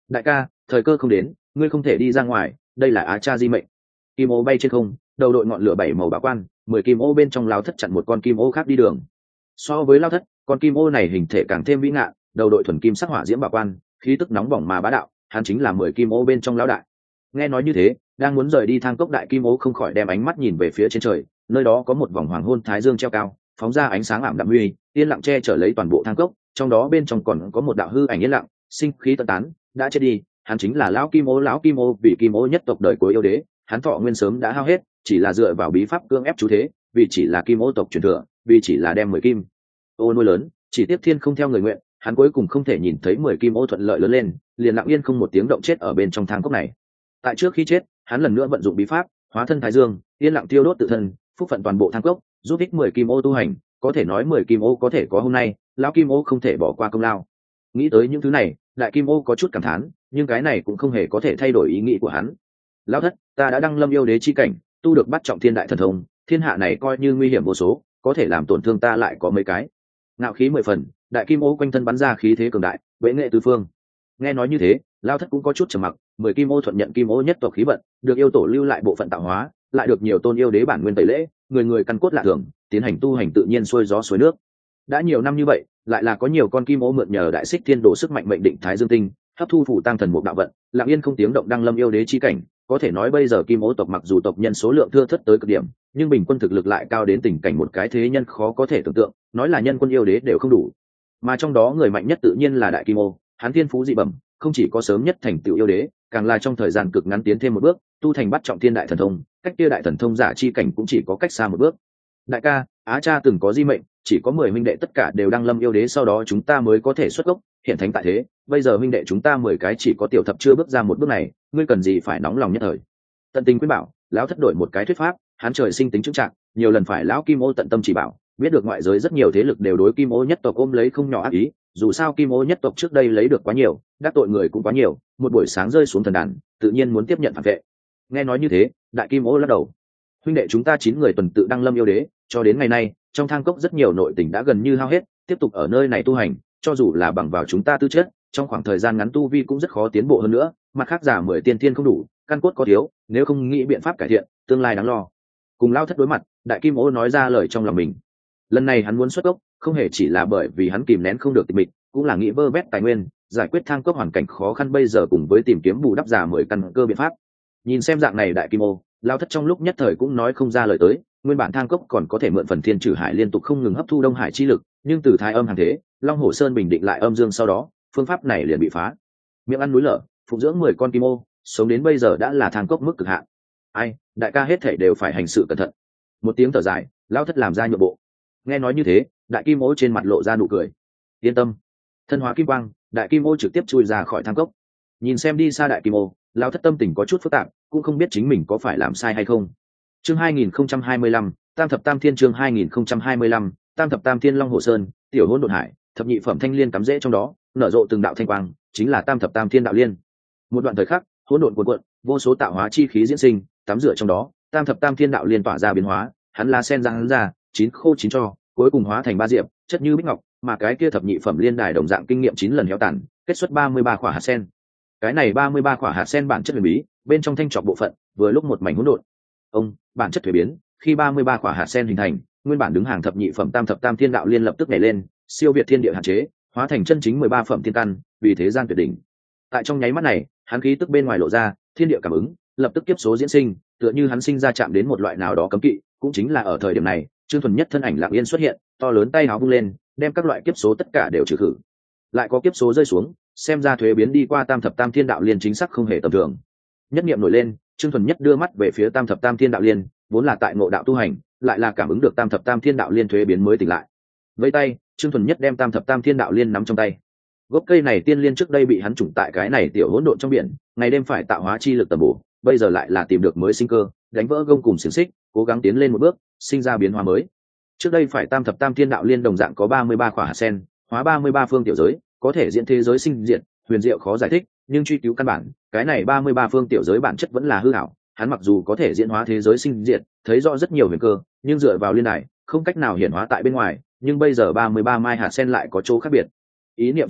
đại ca, thời cơ không đến, ngươi không thể đi ra ngoài, đây là á cha di mệnh. Kim ô bay trên không, đầu đội ngọn lửa bảy màu bảo quan, mười kim ô bên trong lao thất chặn một con kim ô khác đi đường. So với lao thất, con kim ô này hình thể càng thêm vĩ ngạn, đầu đội thuần kim sắc hỏa diễm bảo quan, khí tức nóng bỏng mà bá đạo, hắn chính là mười kim ô bên trong lão đại. Nghe nói như thế, đang muốn rời đi thang cốc đại kim ô không khỏi đem ánh mắt nhìn về phía trên trời, nơi đó có một vòng hoàng hôn thái dương treo cao, phóng ra ánh sáng ảm đạm huy, yên lặng che chở lấy toàn bộ thang cốc, trong đó bên trong còn có một đạo hư ảnh yên lặng, sinh khí tận tán, đã chết đi, hắn chính là lão kim ô lão kim ô vị kim ô nhất tộc đời cuối yêu đế, hắn thọ nguyên sớm đã hao hết, chỉ là dựa vào bí pháp cưỡng ép chú thế, vì chỉ là kim ô tộc truyền thừa, vì chỉ là đem mười kim ô nuôi lớn, chỉ tiếp thiên không theo người nguyện, hắn cuối cùng không thể nhìn thấy mười kim ô thuận lợi lớn lên, liền lặng yên không một tiếng động chết ở bên trong thang cốc này. Tại trước khi chết, hắn lần nữa vận dụng bí pháp, hóa thân thái dương, yên lặng tiêu đốt tự thân, phúc phận toàn bộ thang cốc, giúp ích mười kim ô tu hành, có thể nói mười kim ô có thể có hôm nay, lão kim ô không thể bỏ qua công lao. Nghĩ tới những thứ này, đại kim ô có chút cảm thán, nhưng cái này cũng không hề có thể thay đổi ý nghĩ của hắn. Lão thất, ta đã đăng lâm yêu đế chi cảnh, tu được bắt trọng thiên đại thần thông, thiên hạ này coi như nguy hiểm vô số, có thể làm tổn thương ta lại có mấy cái. Ngạo khí mười phần, đại kim ô quanh thân bắn ra khí thế cường đại, bệ nghệ tứ phương. Nghe nói như thế, Lão thất cũng có chút trầm mặc, mười kim ô thuận nhận kim ô nhất tộc khí vận, được yêu tổ lưu lại bộ phận tạo hóa, lại được nhiều tôn yêu đế bản nguyên tẩy lễ, người người căn cốt lạ thường, tiến hành tu hành tự nhiên xuôi gió xuôi nước. Đã nhiều năm như vậy, lại là có nhiều con kim ô mượn nhờ đại xích thiên đồ sức mạnh mệnh định thái dương tinh, hấp thu phủ tăng thần một đạo vận, lặng yên không tiếng động đăng lâm yêu đế chi cảnh. Có thể nói bây giờ kim ô tộc mặc dù tộc nhân số lượng thưa thớt tới cực điểm, nhưng bình quân thực lực lại cao đến tình cảnh một cái thế nhân khó có thể tưởng tượng, nói là nhân quân yêu đế đều không đủ. Mà trong đó người mạnh nhất tự nhiên là đại kim ô, hắn thiên phú dị bẩm, không chỉ có sớm nhất thành tựu yêu đế, càng là trong thời gian cực ngắn tiến thêm một bước, tu thành bắt trọng thiên đại thần thông, cách kia đại thần thông giả chi cảnh cũng chỉ có cách xa một bước. Đại ca, á cha từng có di mệnh, chỉ có mười huynh đệ tất cả đều đăng lâm yêu đế sau đó chúng ta mới có thể xuất gốc, hiện thánh tại thế, bây giờ huynh đệ chúng ta mười cái chỉ có tiểu thập chưa bước ra một bước này, ngươi cần gì phải nóng lòng nhất thời. Tận tình khuyên bảo, lão thất đổi một cái thuyết pháp, hắn trời sinh tính chững chạc, nhiều lần phải lão kim ô tận tâm chỉ bảo, biết được ngoại giới rất nhiều thế lực đều đối kim ô nhất tộc ôm lấy không nhỏ ác ý, dù sao kim ô nhất tộc trước đây lấy được quá nhiều, đắc tội người cũng quá nhiều, một buổi sáng rơi xuống thần đàn, tự nhiên muốn tiếp nhận phản vệ. Nghe nói như thế, đại kim ô lắc đầu, huynh đệ chúng ta chín người tuần tự đăng lâm yêu đế, cho đến ngày nay trong thang cốc rất nhiều nội tình đã gần như hao hết, tiếp tục ở nơi này tu hành, cho dù là bằng vào chúng ta tư chất, trong khoảng thời gian ngắn tu vi cũng rất khó tiến bộ hơn nữa, mặt khác giả mười tiên thiên không đủ, căn cốt có thiếu, nếu không nghĩ biện pháp cải thiện, tương lai đáng lo. Cùng lao thất đối mặt, đại kim ô nói ra lời trong lòng mình. Lần này hắn muốn xuất gốc, không hề chỉ là bởi vì hắn kìm nén không được tịch mịch, cũng là nghĩ vơ vét tài nguyên, giải quyết thang cốc hoàn cảnh khó khăn bây giờ cùng với tìm kiếm bù đắp giả mười căn cơ biện pháp. Nhìn xem dạng này đại kim ô, lao thất trong lúc nhất thời cũng nói không ra lời tới. Nguyên bản thang cốc còn có thể mượn phần thiên trừ hải liên tục không ngừng hấp thu đông hải chi lực, nhưng từ thái âm hàng thế, long hồ sơn bình định lại âm dương sau đó, phương pháp này liền bị phá. Miệng ăn núi lở, phụng dưỡng mười con kim ô, sống đến bây giờ đã là thang cốc mức cực hạn. Ai, đại ca hết thể đều phải hành sự cẩn thận. Một tiếng thở dài, lao thất làm ra nhượng bộ. Nghe nói như thế, đại kim ô trên mặt lộ ra nụ cười. Yên tâm, thân hóa kim quang, đại kim ô trực tiếp chui ra khỏi thang cốc. Nhìn xem đi xa đại kim ô, lao thất tâm tình có chút phức tạp, cũng không biết chính mình có phải làm sai hay không. Chương hai nghìn không trăm hai mươi lăm, Tam thập tam thiên chương hai nghìn không trăm hai mươi lăm, Tam thập tam thiên long hồ sơn, tiểu hỗn độn hải, thập nhị phẩm thanh liên cắm rễ trong đó, nở rộ từng đạo thanh quang, chính là Tam thập tam thiên đạo liên. Một đoạn thời khắc, hỗn độn cuộn cuộn, vô số tạo hóa chi khí diễn sinh, tắm rửa trong đó, Tam thập tam thiên đạo liên tỏa ra biến hóa, hắn là sen ra hắn ra, chín khô chín cho, cuối cùng hóa thành ba diệp, chất như bích ngọc, mà cái kia thập nhị phẩm liên đài đồng dạng kinh nghiệm chín lần héo tàn, kết xuất ba mươi ba quả hạt sen. Cái này ba mươi ba quả hạt sen bản chất huyền bí, bên trong thanh trọc bộ phận, vừa lúc một mảnh hỗn độn. Ông, bản chất thuế biến, khi ba mươi ba quả hạt sen hình thành, nguyên bản đứng hàng thập nhị phẩm tam thập tam thiên đạo liên lập tức nhảy lên, siêu việt thiên địa hạn chế, hóa thành chân chính mười ba phẩm thiên căn, vì thế gian tuyệt đỉnh. Tại trong nháy mắt này, hắn khí tức bên ngoài lộ ra, thiên địa cảm ứng, lập tức kiếp số diễn sinh, tựa như hắn sinh ra chạm đến một loại nào đó cấm kỵ, cũng chính là ở thời điểm này, Trương Thuần Nhất thân ảnh lặng yên xuất hiện, to lớn tay áo vung lên, đem các loại kiếp số tất cả đều trừ khử. Lại có kiếp số rơi xuống, xem ra thuế biến đi qua tam thập tam thiên đạo liên chính xác không hề tầm thường. Nhất niệm nổi lên, Trương Thuần Nhất đưa mắt về phía tam thập tam thiên đạo liên, vốn là tại ngộ đạo tu hành, lại là cảm ứng được tam thập tam thiên đạo liên thuế biến mới tỉnh lại. Với tay, Trương Thuần Nhất đem tam thập tam thiên đạo liên nắm trong tay. Gốc cây này tiên liên trước đây bị hắn trùng tại cái này tiểu hỗn độn trong biển, ngày đêm phải tạo hóa chi lực tầm bổ, bây giờ lại là tìm được mới sinh cơ, đánh vỡ gông cùng xiềng xích, cố gắng tiến lên một bước, sinh ra biến hóa mới. Trước đây phải tam thập tam thiên đạo liên đồng dạng có ba mươi ba khỏa hạt sen, hóa ba mươi ba phương tiểu giới, có thể diễn thế giới sinh diệt, huyền diệu khó giải thích, nhưng truy cứu căn bản, cái này ba mươi ba phương tiểu giới bản chất vẫn là hư ảo, hắn mặc dù có thể diễn hóa thế giới sinh diệt, thấy rõ rất nhiều huyền cơ, nhưng dựa vào liên đài, không cách nào hiển hóa tại bên ngoài, nhưng bây giờ ba mươi ba mai hạt sen lại có chỗ khác biệt. Ý niệm sinh diệt,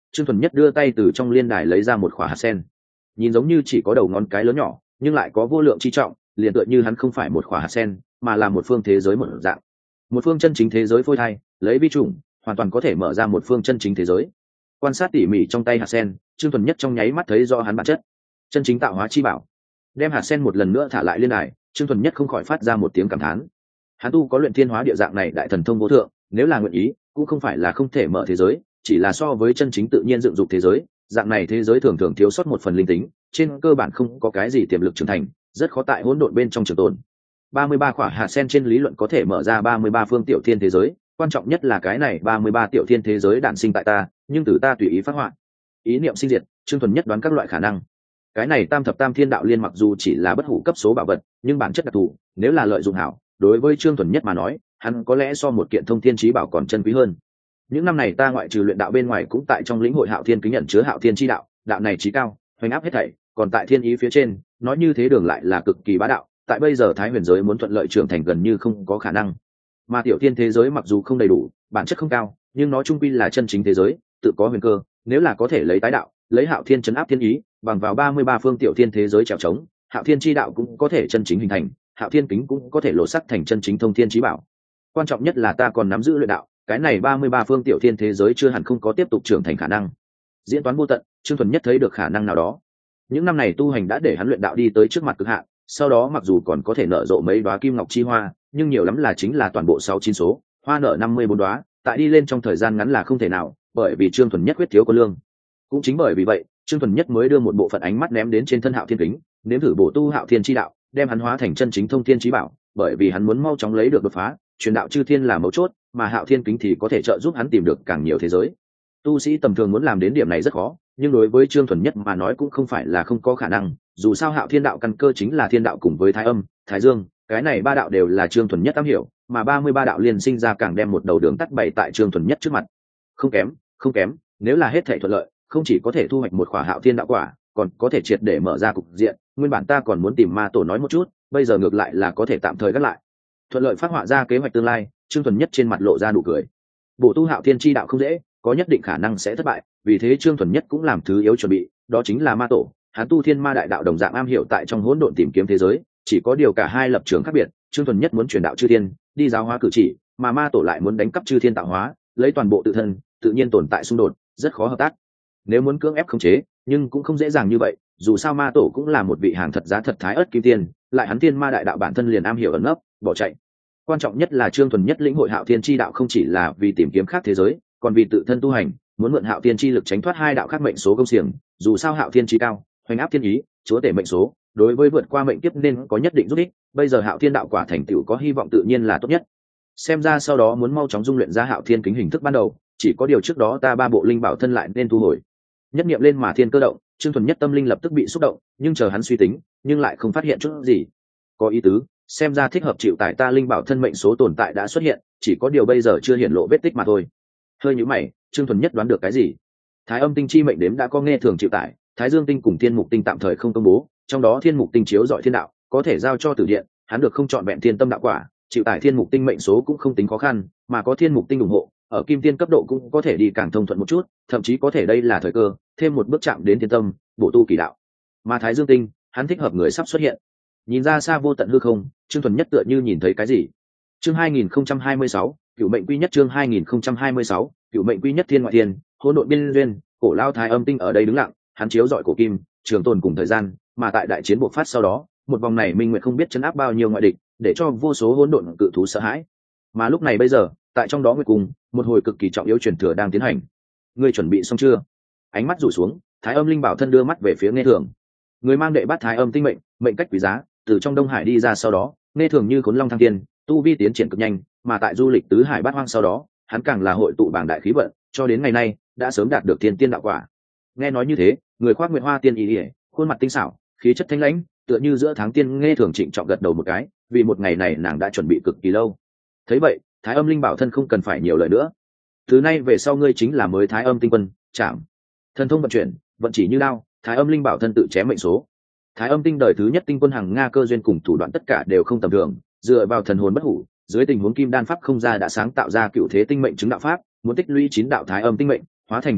Trương Thuần Nhất đưa tay từ trong liên đài lấy ra một quả hạt sen, nhìn giống như chỉ có đầu ngón cái lớn nhỏ, nhưng lại có vô lượng chi trọng, liền tựa như hắn không phải một quả hạt sen, mà là một phương thế giới một dạng, một phương chân chính thế giới phôi thai, lấy vi trùng, hoàn toàn có thể mở ra một phương chân chính thế giới. Quan sát tỉ mỉ trong tay hạt sen, Trương Thuần Nhất trong nháy mắt thấy rõ hắn bản chất, chân chính tạo hóa chi bảo. Đem hạt sen một lần nữa thả lại liên đài, Trương Thuần Nhất không khỏi phát ra một tiếng cảm thán. Hắn tu có luyện thiên hóa địa dạng này đại thần thông vô thượng, nếu là nguyện ý, cũng không phải là không thể mở thế giới, chỉ là so với chân chính tự nhiên dựng dục thế giới, dạng này thế giới thường thường thiếu sót một phần linh tính, trên cơ bản không có cái gì tiềm lực trưởng thành, rất khó tại hỗn độn bên trong trường tồn. ba mươi ba quả hạt sen trên lý luận có thể mở ra ba mươi ba phương tiểu thiên thế giới, quan trọng nhất là cái này ba mươi ba tiểu thiên thế giới đản sinh tại ta, nhưng từ ta tùy ý phát họa. Ý niệm sinh diệt, Trương Thuần Nhất đoán các loại khả năng. Cái này tam thập tam thiên đạo liên mặc dù chỉ là bất hủ cấp số bảo vật, nhưng bản chất đặc thù, nếu là lợi dụng hảo, đối với Trương Thuần Nhất mà nói, hắn có lẽ so một kiện thông thiên chí bảo còn chân quý hơn. Những năm này ta ngoại trừ luyện đạo bên ngoài cũng tại trong lĩnh hội Hạo Thiên kính nhận chứa Hạo Thiên chi đạo, đạo này chí cao, hoành áp hết thảy, còn tại thiên ý phía trên, nói như thế đường lại là cực kỳ bá đạo, tại bây giờ Thái Huyền giới muốn thuận lợi trưởng thành gần như không có khả năng. Mà tiểu thiên thế giới mặc dù không đầy đủ, bản chất không cao, nhưng nó trung quy là chân chính thế giới, tự có huyền cơ, nếu là có thể lấy tái đạo, lấy Hạo Thiên trấn áp thiên ý, bằng vào ba mươi ba phương tiểu thiên thế giới trèo trống, Hạo Thiên chi đạo cũng có thể chân chính hình thành, Hạo Thiên kính cũng có thể lộ sắc thành chân chính thông thiên chí bảo. Quan trọng nhất là ta còn nắm giữ luyện đạo, cái này ba mươi ba phương tiểu thiên thế giới chưa hẳn không có tiếp tục trưởng thành khả năng. Diễn toán vô tận, Trương Thuần Nhất thấy được khả năng nào đó. Những năm này tu hành đã để hắn luyện đạo đi tới trước mặt cực hạn, sau đó mặc dù còn có thể nở rộ mấy đóa kim ngọc chi hoa, nhưng nhiều lắm là chính là toàn bộ sáu chín số, hoa nở năm mươi bốn đóa, tại đi lên trong thời gian ngắn là không thể nào, bởi vì Trương Thuần Nhất quyết thiếu có lương. Cũng chính bởi vì vậy, Trương Thuần Nhất mới đưa một bộ phận ánh mắt ném đến trên thân Hạo Thiên kính, nếm thử bổ tu Hạo Thiên chi đạo, đem hắn hóa thành chân chính thông thiên chí bảo, bởi vì hắn muốn mau chóng lấy được đột phá, truyền đạo chư thiên là mấu chốt, mà Hạo Thiên kính thì có thể trợ giúp hắn tìm được càng nhiều thế giới. Tu sĩ tầm thường muốn làm đến điểm này rất khó, nhưng đối với Trương Thuần Nhất mà nói cũng không phải là không có khả năng, dù sao Hạo Thiên đạo căn cơ chính là thiên đạo cùng với Thái Âm, Thái Dương, cái này ba đạo đều là Trương Thuần Nhất am hiểu, mà ba mươi ba đạo liên sinh ra càng đem một đầu đường tắt bày tại Trương Thuần Nhất trước mặt. Không kém, không kém, nếu là hết thảy thuận lợi, không chỉ có thể thu hoạch một quả Hạo Thiên đạo quả, còn có thể triệt để mở ra cục diện, nguyên bản ta còn muốn tìm ma tổ nói một chút, bây giờ ngược lại là có thể tạm thời gác lại. Thuận lợi phát họa ra kế hoạch tương lai, Trương Thuần Nhất trên mặt lộ ra nụ cười. Bộ tu Hạo Thiên chi đạo không dễ, có nhất định khả năng sẽ thất bại, vì thế Trương Thuần Nhất cũng làm thứ yếu chuẩn bị, đó chính là ma tổ. Hắn tu Thiên Ma đại đạo đồng dạng am hiểu tại trong hỗn độn tìm kiếm thế giới, chỉ có điều cả hai lập trường khác biệt, Trương Thuần Nhất muốn truyền đạo chư thiên, đi giáo hóa cử chỉ, mà ma tổ lại muốn đánh cắp chư thiên tạo hóa, lấy toàn bộ tự thân, tự nhiên tồn tại xung đột, rất khó hợp tác. Nếu muốn cưỡng ép khống chế, nhưng cũng không dễ dàng như vậy, dù sao ma tổ cũng là một vị hàng thật giá thật thái ớt kim tiên, lại hắn Thiên Ma đại đạo bản thân liền am hiểu ẩn nấp, bỏ chạy. Quan trọng nhất là Trương Thuần Nhất lĩnh hội Hạo Thiên chi đạo không chỉ là vì tìm kiếm khác thế giới, còn vì tự thân tu hành, muốn mượn Hạo Thiên chi lực tránh thoát hai đạo khác mệnh số công xiềng, dù sao Hạo Thiên chi cao, hoành áp thiên ý, chúa tể mệnh số, đối với vượt qua mệnh kiếp nên có nhất định giúp ích, bây giờ Hạo Thiên đạo quả thành tựu có hy vọng tự nhiên là tốt nhất. Xem ra sau đó muốn mau chóng dung luyện ra Hạo Thiên kính hình thức ban đầu, chỉ có điều trước đó ta ba bộ linh bảo thân lại nên thu hồi. Nhất niệm lên mà thiên cơ động, Trương Thuần Nhất tâm linh lập tức bị xúc động, nhưng chờ hắn suy tính, nhưng lại không phát hiện chút gì. Có ý tứ, xem ra thích hợp chịu tải ta linh bảo thân mệnh số tồn tại đã xuất hiện, chỉ có điều bây giờ chưa hiển lộ vết tích mà thôi. Hơi nhíu mày, Trương Thuần Nhất đoán được cái gì? Thái Âm tinh chi mệnh đếm đã có nghe thường chịu tải, Thái Dương tinh cùng Thiên Mục tinh tạm thời không công bố, trong đó Thiên Mục tinh chiếu dọi thiên đạo, có thể giao cho Tử Điện, hắn được không chọn vẹn thiên tâm đạo quả, chịu tải Thiên Mục tinh mệnh số cũng không tính khó khăn, mà có Thiên Mục tinh ủng hộ, ở Kim Tiên cấp độ cũng có thể đi càng thông thuận một chút, thậm chí có thể đây là thời cơ, thêm một bước chạm đến thiên tâm, bổ tu kỳ đạo. Mà Thái Dương tinh, hắn thích hợp người sắp xuất hiện. Nhìn ra xa vô tận hư không, Trương Thuần Nhất tựa như nhìn thấy cái gì. Chương hai nghìn không trăm hai mươi sáu, Cửu mệnh quy nhất chương hai nghìn không trăm hai mươi sáu, Cửu mệnh quy nhất thiên ngoại thiên, hỗn độn biên duyên, cổ lao Thái Âm tinh ở đây đứng lặng, hắn chiếu rọi cổ kim, trường tồn cùng thời gian, mà tại đại chiến bộc phát sau đó, một vòng này Minh Nguyệt không biết chấn áp bao nhiêu ngoại địch, để cho vô số hỗn độn cự thú sợ hãi. Mà lúc này bây giờ, tại trong đó Nguyệt cùng, một hồi cực kỳ trọng yếu truyền thừa đang tiến hành. Ngươi chuẩn bị xong chưa? Ánh mắt rủ xuống, Thái Âm linh bảo thân đưa mắt về phía Nghe Thường. Người mang đệ bát Thái Âm tinh mệnh, mệnh cách quý giá, từ trong Đông Hải đi ra sau đó, Nghe Thường như khốn long thăng tiên, tu vi tiến triển cực nhanh, mà tại du lịch tứ hải bát hoang sau đó, hắn càng là hội tụ bảng đại khí vận, cho đến ngày nay đã sớm đạt được thiên tiên đạo quả. Nghe nói như thế, người khoác nguyệt hoa tiên y ỉa, khuôn mặt tinh xảo, khí chất thanh lãnh, tựa như giữa tháng tiên Nghe Thường trịnh trọng gật đầu một cái, vì một ngày này nàng đã chuẩn bị cực kỳ lâu. Thấy vậy, Thái Âm linh bảo thân không cần phải nhiều lời nữa. Từ nay về sau ngươi chính là mới Thái Âm tinh quân, chạm. Thần thông vận chuyển, vận chỉ như lao, Thái Âm linh bảo thân tự chém mệnh số. Thái Âm tinh đời thứ nhất tinh quân hàng Nga cơ duyên cùng thủ đoạn tất cả đều không tầm thường, dựa vào thần hồn bất hủ, dưới tình huống kim đan pháp không ra đã sáng tạo ra cựu thế tinh mệnh chứng đạo pháp, muốn tích lũy chín đạo Thái Âm tinh mệnh, hóa thành thiên mệnh,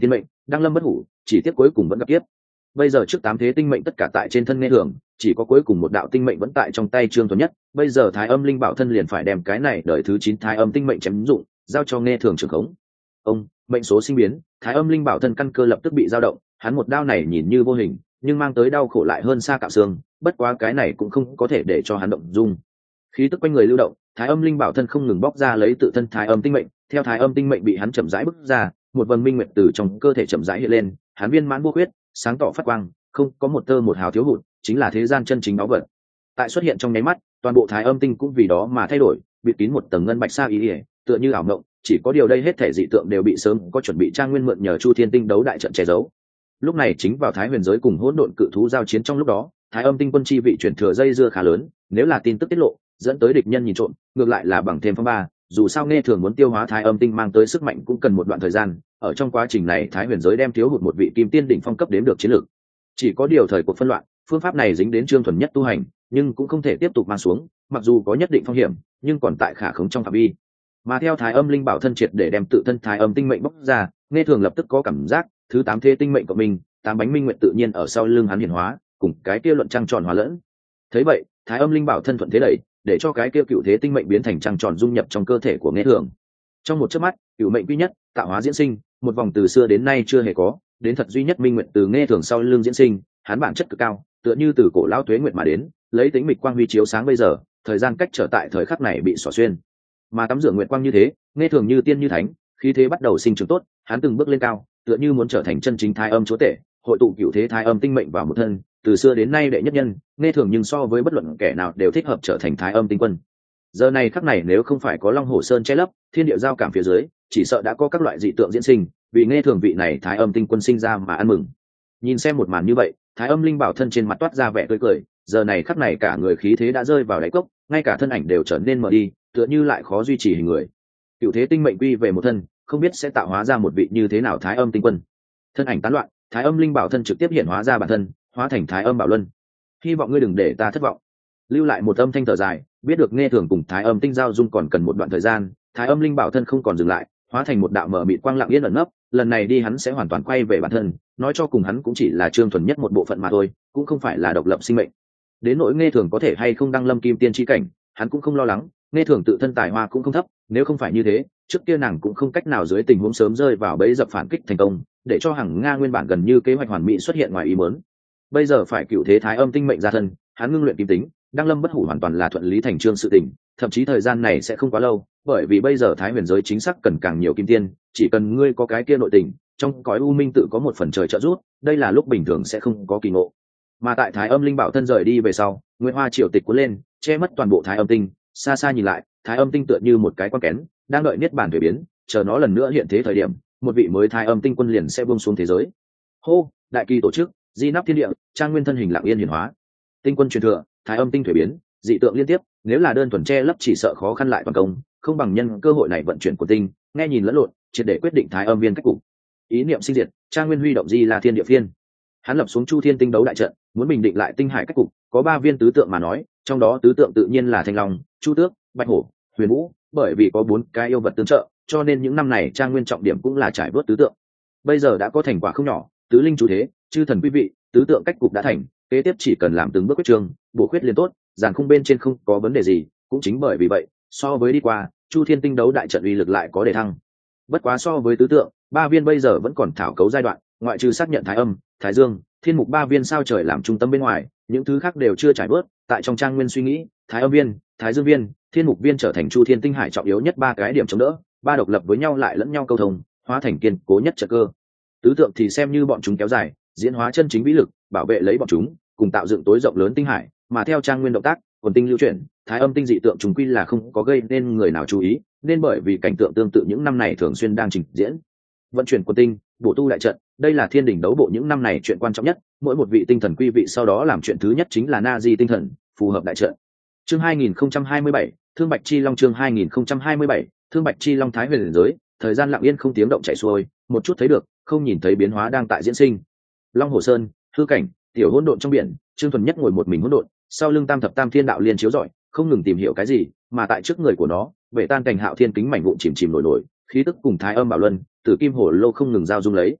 Đăng lâm bất hủ, chỉ tiếc cuối cùng vẫn gặp kiếp. Bây giờ trước tám thế tinh mệnh tất cả tại trên thân nghe thường, chỉ có cuối cùng một đạo tinh mệnh vẫn tại trong tay Trương Thuần Nhất. Bây giờ Thái Âm Linh Bảo thân liền phải đem cái này đợi thứ chín Thái Âm tinh mệnh chém dụng, giao cho nghe thường trưởng khống. Ông, mệnh số sinh biến, Thái Âm Linh Bảo thân căn cơ lập tức bị dao động, hắn một đao này nhìn như vô hình, nhưng mang tới đau khổ lại hơn xa cạo xương, bất quá cái này cũng không có thể để cho hắn động dung. Khí tức quanh người lưu động, Thái Âm Linh Bảo thân không ngừng bóc ra lấy tự thân Thái Âm tinh mệnh, theo Thái Âm tinh mệnh bị hắn chậm rãi bứt ra, một vầng minh nguyệt từ trong cơ thể chậm rãi hiện lên, hắn viên mãn vô khuyết, sáng tỏ phát quang, không có một tơ một hào thiếu hụt, chính là thế gian chân chính báu vật. Tại xuất hiện trong nháy mắt, toàn bộ Thái Âm tinh cũng vì đó mà thay đổi, bị kín một tầng ngân bạch sa ý, ý tựa như ảo mộng, chỉ có điều đây hết thể dị tượng đều bị sớm có chuẩn bị Trang Nguyên mượn nhờ Chu Thiên tinh đấu đại trận che giấu. Lúc này chính vào Thái Huyền giới cùng hỗn độn cự thú giao chiến trong lúc đó, Thái Âm tinh quân chi vị chuyển thừa dây dưa khá lớn, nếu là tin tức tiết lộ, dẫn tới địch nhân nhìn trộm, ngược lại là bằng thêm phong ba, dù sao nghe thường muốn tiêu hóa Thái Âm tinh mang tới sức mạnh cũng cần một đoạn thời gian, ở trong quá trình này Thái Huyền giới đem thiếu hụt một vị kim tiên đỉnh phong cấp đến được chiến lược. Chỉ có điều thời cuộc phân loạn, phương pháp này dính đến Trương Thuần Nhất tu hành, nhưng cũng không thể tiếp tục mang xuống, mặc dù có nhất định phong hiểm, nhưng còn tại khả khống trong phạm vi. Mà theo Thái Âm Linh Bảo thân triệt để đem tự thân Thái Âm tinh mệnh bóc ra, nghe thường lập tức có cảm giác, thứ tám thế tinh mệnh của mình, tám bánh minh nguyện tự nhiên ở sau lưng hắn hiển hóa, cùng cái kia luận trăng tròn hóa lẫn. Thấy vậy, Thái Âm Linh Bảo thân thuận thế đẩy, để cho cái kia cựu thế tinh mệnh biến thành trăng tròn dung nhập trong cơ thể của nghe thường. Trong một chớp mắt, cựu mệnh quy nhất, tạo hóa diễn sinh, một vòng từ xưa đến nay chưa hề có, đến thật duy nhất minh nguyện từ nghe thường sau lưng diễn sinh, hắn bản chất cực cao, tựa như từ cổ lão tuế nguyệt mà đến, lấy tính mịch quang huy chiếu sáng bây giờ, thời gian cách trở tại thời khắc này bị xỏ xuyên. Mà tắm rửa nguyệt quang như thế, nghe thường như tiên như thánh, khí thế bắt đầu sinh trưởng tốt, hắn từng bước lên cao, tựa như muốn trở thành chân chính Thái Âm chúa tể, hội tụ cựu thế Thái Âm tinh mệnh vào một thân, từ xưa đến nay đệ nhất nhân, nghe thường nhưng so với bất luận kẻ nào đều thích hợp trở thành Thái Âm tinh quân. Giờ này khắc này nếu không phải có Long Hổ Sơn che lấp, thiên địa giao cảm phía dưới, chỉ sợ đã có các loại dị tượng diễn sinh, vì nghe thường vị này Thái Âm tinh quân sinh ra mà ăn mừng. Nhìn xem một màn như vậy, Thái Âm Linh Bảo thân trên mặt toát ra vẻ tươi cười, giờ này khắc này cả người khí thế đã rơi vào đáy cốc, ngay cả thân ảnh đều trở nên mờ đi, tựa như lại khó duy trì hình người. Cựu thế tinh mệnh quy về một thân, không biết sẽ tạo hóa ra một vị như thế nào Thái Âm tinh quân. Thân ảnh tán loạn, Thái Âm Linh Bảo thân trực tiếp hiện hóa ra bản thân, hóa thành Thái Âm Bảo Luân. Hy vọng ngươi đừng để ta thất vọng. Lưu lại một âm thanh thở dài, biết được nghe thường cùng Thái Âm tinh giao dung còn cần một đoạn thời gian, Thái Âm Linh Bảo thân không còn dừng lại, hóa thành một đạo mở mịt quang lặng yên ẩn nấp, lần này đi hắn sẽ hoàn toàn quay về bản thân, nói cho cùng hắn cũng chỉ là Trương Thuần Nhất một bộ phận mà thôi, cũng không phải là độc lập sinh mệnh. Đến nỗi nghe thường có thể hay không đăng lâm kim tiên chi cảnh, hắn cũng không lo lắng, nghe thường tự thân tài hoa cũng không thấp, nếu không phải như thế, trước kia nàng cũng không cách nào dưới tình huống sớm rơi vào bẫy dập phản kích thành công, để cho Hằng Nga nguyên bản gần như kế hoạch hoàn mỹ xuất hiện ngoài ý muốn. Bây giờ phải cựu thế Thái Âm tinh mệnh ra thân, hắn ngưng luyện kim tính, đăng lâm bất hủ hoàn toàn là thuận lý thành chương sự tình, thậm chí thời gian này sẽ không quá lâu, bởi vì bây giờ Thái Huyền giới chính xác cần càng nhiều kim tiên, chỉ cần ngươi có cái kia nội tình, trong cõi u minh tự có một phần trời trợ giúp, đây là lúc bình thường sẽ không có kỳ ngộ. Mà tại Thái Âm Linh Bảo thân rời đi về sau, Nguyên Hoa triều tịch cuốn lên, che mất toàn bộ Thái Âm tinh, xa xa nhìn lại, Thái Âm tinh tựa như một cái quan kén, đang đợi niết bàn thủy biến, chờ nó lần nữa hiện thế thời điểm, một vị mới Thái Âm tinh quân liền sẽ buông xuống thế giới. Hô, đại kỳ tổ chức, di nắp thiên địa, Trang Nguyên thân hình lặng yên hiển hóa. Tinh quân truyền thừa, Thái Âm tinh thủy biến, dị tượng liên tiếp, nếu là đơn thuần che lấp chỉ sợ khó khăn lại toàn công, không bằng nhân cơ hội này vận chuyển của tinh, nghe nhìn lẫn lộn, triệt để quyết định Thái Âm viên cách cục. Ý niệm sinh diệt, Trang Nguyên huy động di là thiên địa phiên. Hắn lập xuống Chu Thiên tinh đấu đại trận, muốn bình định lại tinh hải cách cục, có ba viên tứ tượng mà nói, trong đó tứ tượng tự nhiên là Thanh Long, Chu Tước, Bạch Hổ, Huyền Vũ, bởi vì có bốn cái yêu vật tương trợ, cho nên những năm này Trang Nguyên trọng điểm cũng là trải vớt tứ tượng. Bây giờ đã có thành quả không nhỏ, tứ linh chủ thế, chư thần quý vị, tứ tượng cách cục đã thành, kế tiếp chỉ cần làm từng bước quyết trương, bổ khuyết liên tốt, giàn khung bên trên không có vấn đề gì, cũng chính bởi vì vậy, so với đi qua, Chu Thiên tinh đấu đại trận uy lực lại có đề thăng. Bất quá so với tứ tượng, ba viên bây giờ vẫn còn thảo cấu giai đoạn, ngoại trừ xác nhận Thái Âm, Thái Dương, Thiên Mục ba viên sao trời làm trung tâm bên ngoài, những thứ khác đều chưa trải bớt. Tại trong Trang Nguyên suy nghĩ, Thái Âm viên, Thái Dương viên, Thiên Mục viên trở thành Chu Thiên tinh hải trọng yếu nhất ba cái điểm chống đỡ, ba độc lập với nhau lại lẫn nhau câu thông, hóa thành kiên cố nhất trận cơ. Tứ tượng thì xem như bọn chúng kéo dài, diễn hóa chân chính vĩ lực, bảo vệ lấy bọn chúng, cùng tạo dựng tối rộng lớn tinh hải. Mà theo Trang Nguyên động tác, quần tinh lưu chuyển, Thái Âm tinh dị tượng trùng quy là không có gây nên người nào chú ý, nên bởi vì cảnh tượng tương tự những năm này thường xuyên đang trình diễn. Vận chuyển quần tinh, bổ tu đại trận, đây là thiên đỉnh đấu bộ những năm này chuyện quan trọng nhất, mỗi một vị tinh thần quy vị sau đó làm chuyện thứ nhất chính là na di tinh thần, phù hợp đại trận. Chương hai nghìn không trăm hai mươi bảy, Thương Bạch Chi Long chương hai nghìn không trăm hai mươi bảy, Thương Bạch Chi Long Thái Huyền giới, thời gian lặng yên không tiếng động chảy xuôi, một chút thấy được, không nhìn thấy biến hóa đang tại diễn sinh. Long Hồ Sơn, hư cảnh, tiểu hỗn độn trong biển, Trương Thuần Nhất ngồi một mình hỗn độn, sau lưng Tam Thập Tam Thiên đạo liên chiếu rọi, không ngừng tìm hiểu cái gì, mà tại trước người của nó, bể tan cảnh hạo thiên kính mảnh vụn chìm chìm nổi nổi, khí tức cùng Thái Âm Bảo Luân, Tử Kim Hổ Lô không ngừng giao dung lấy.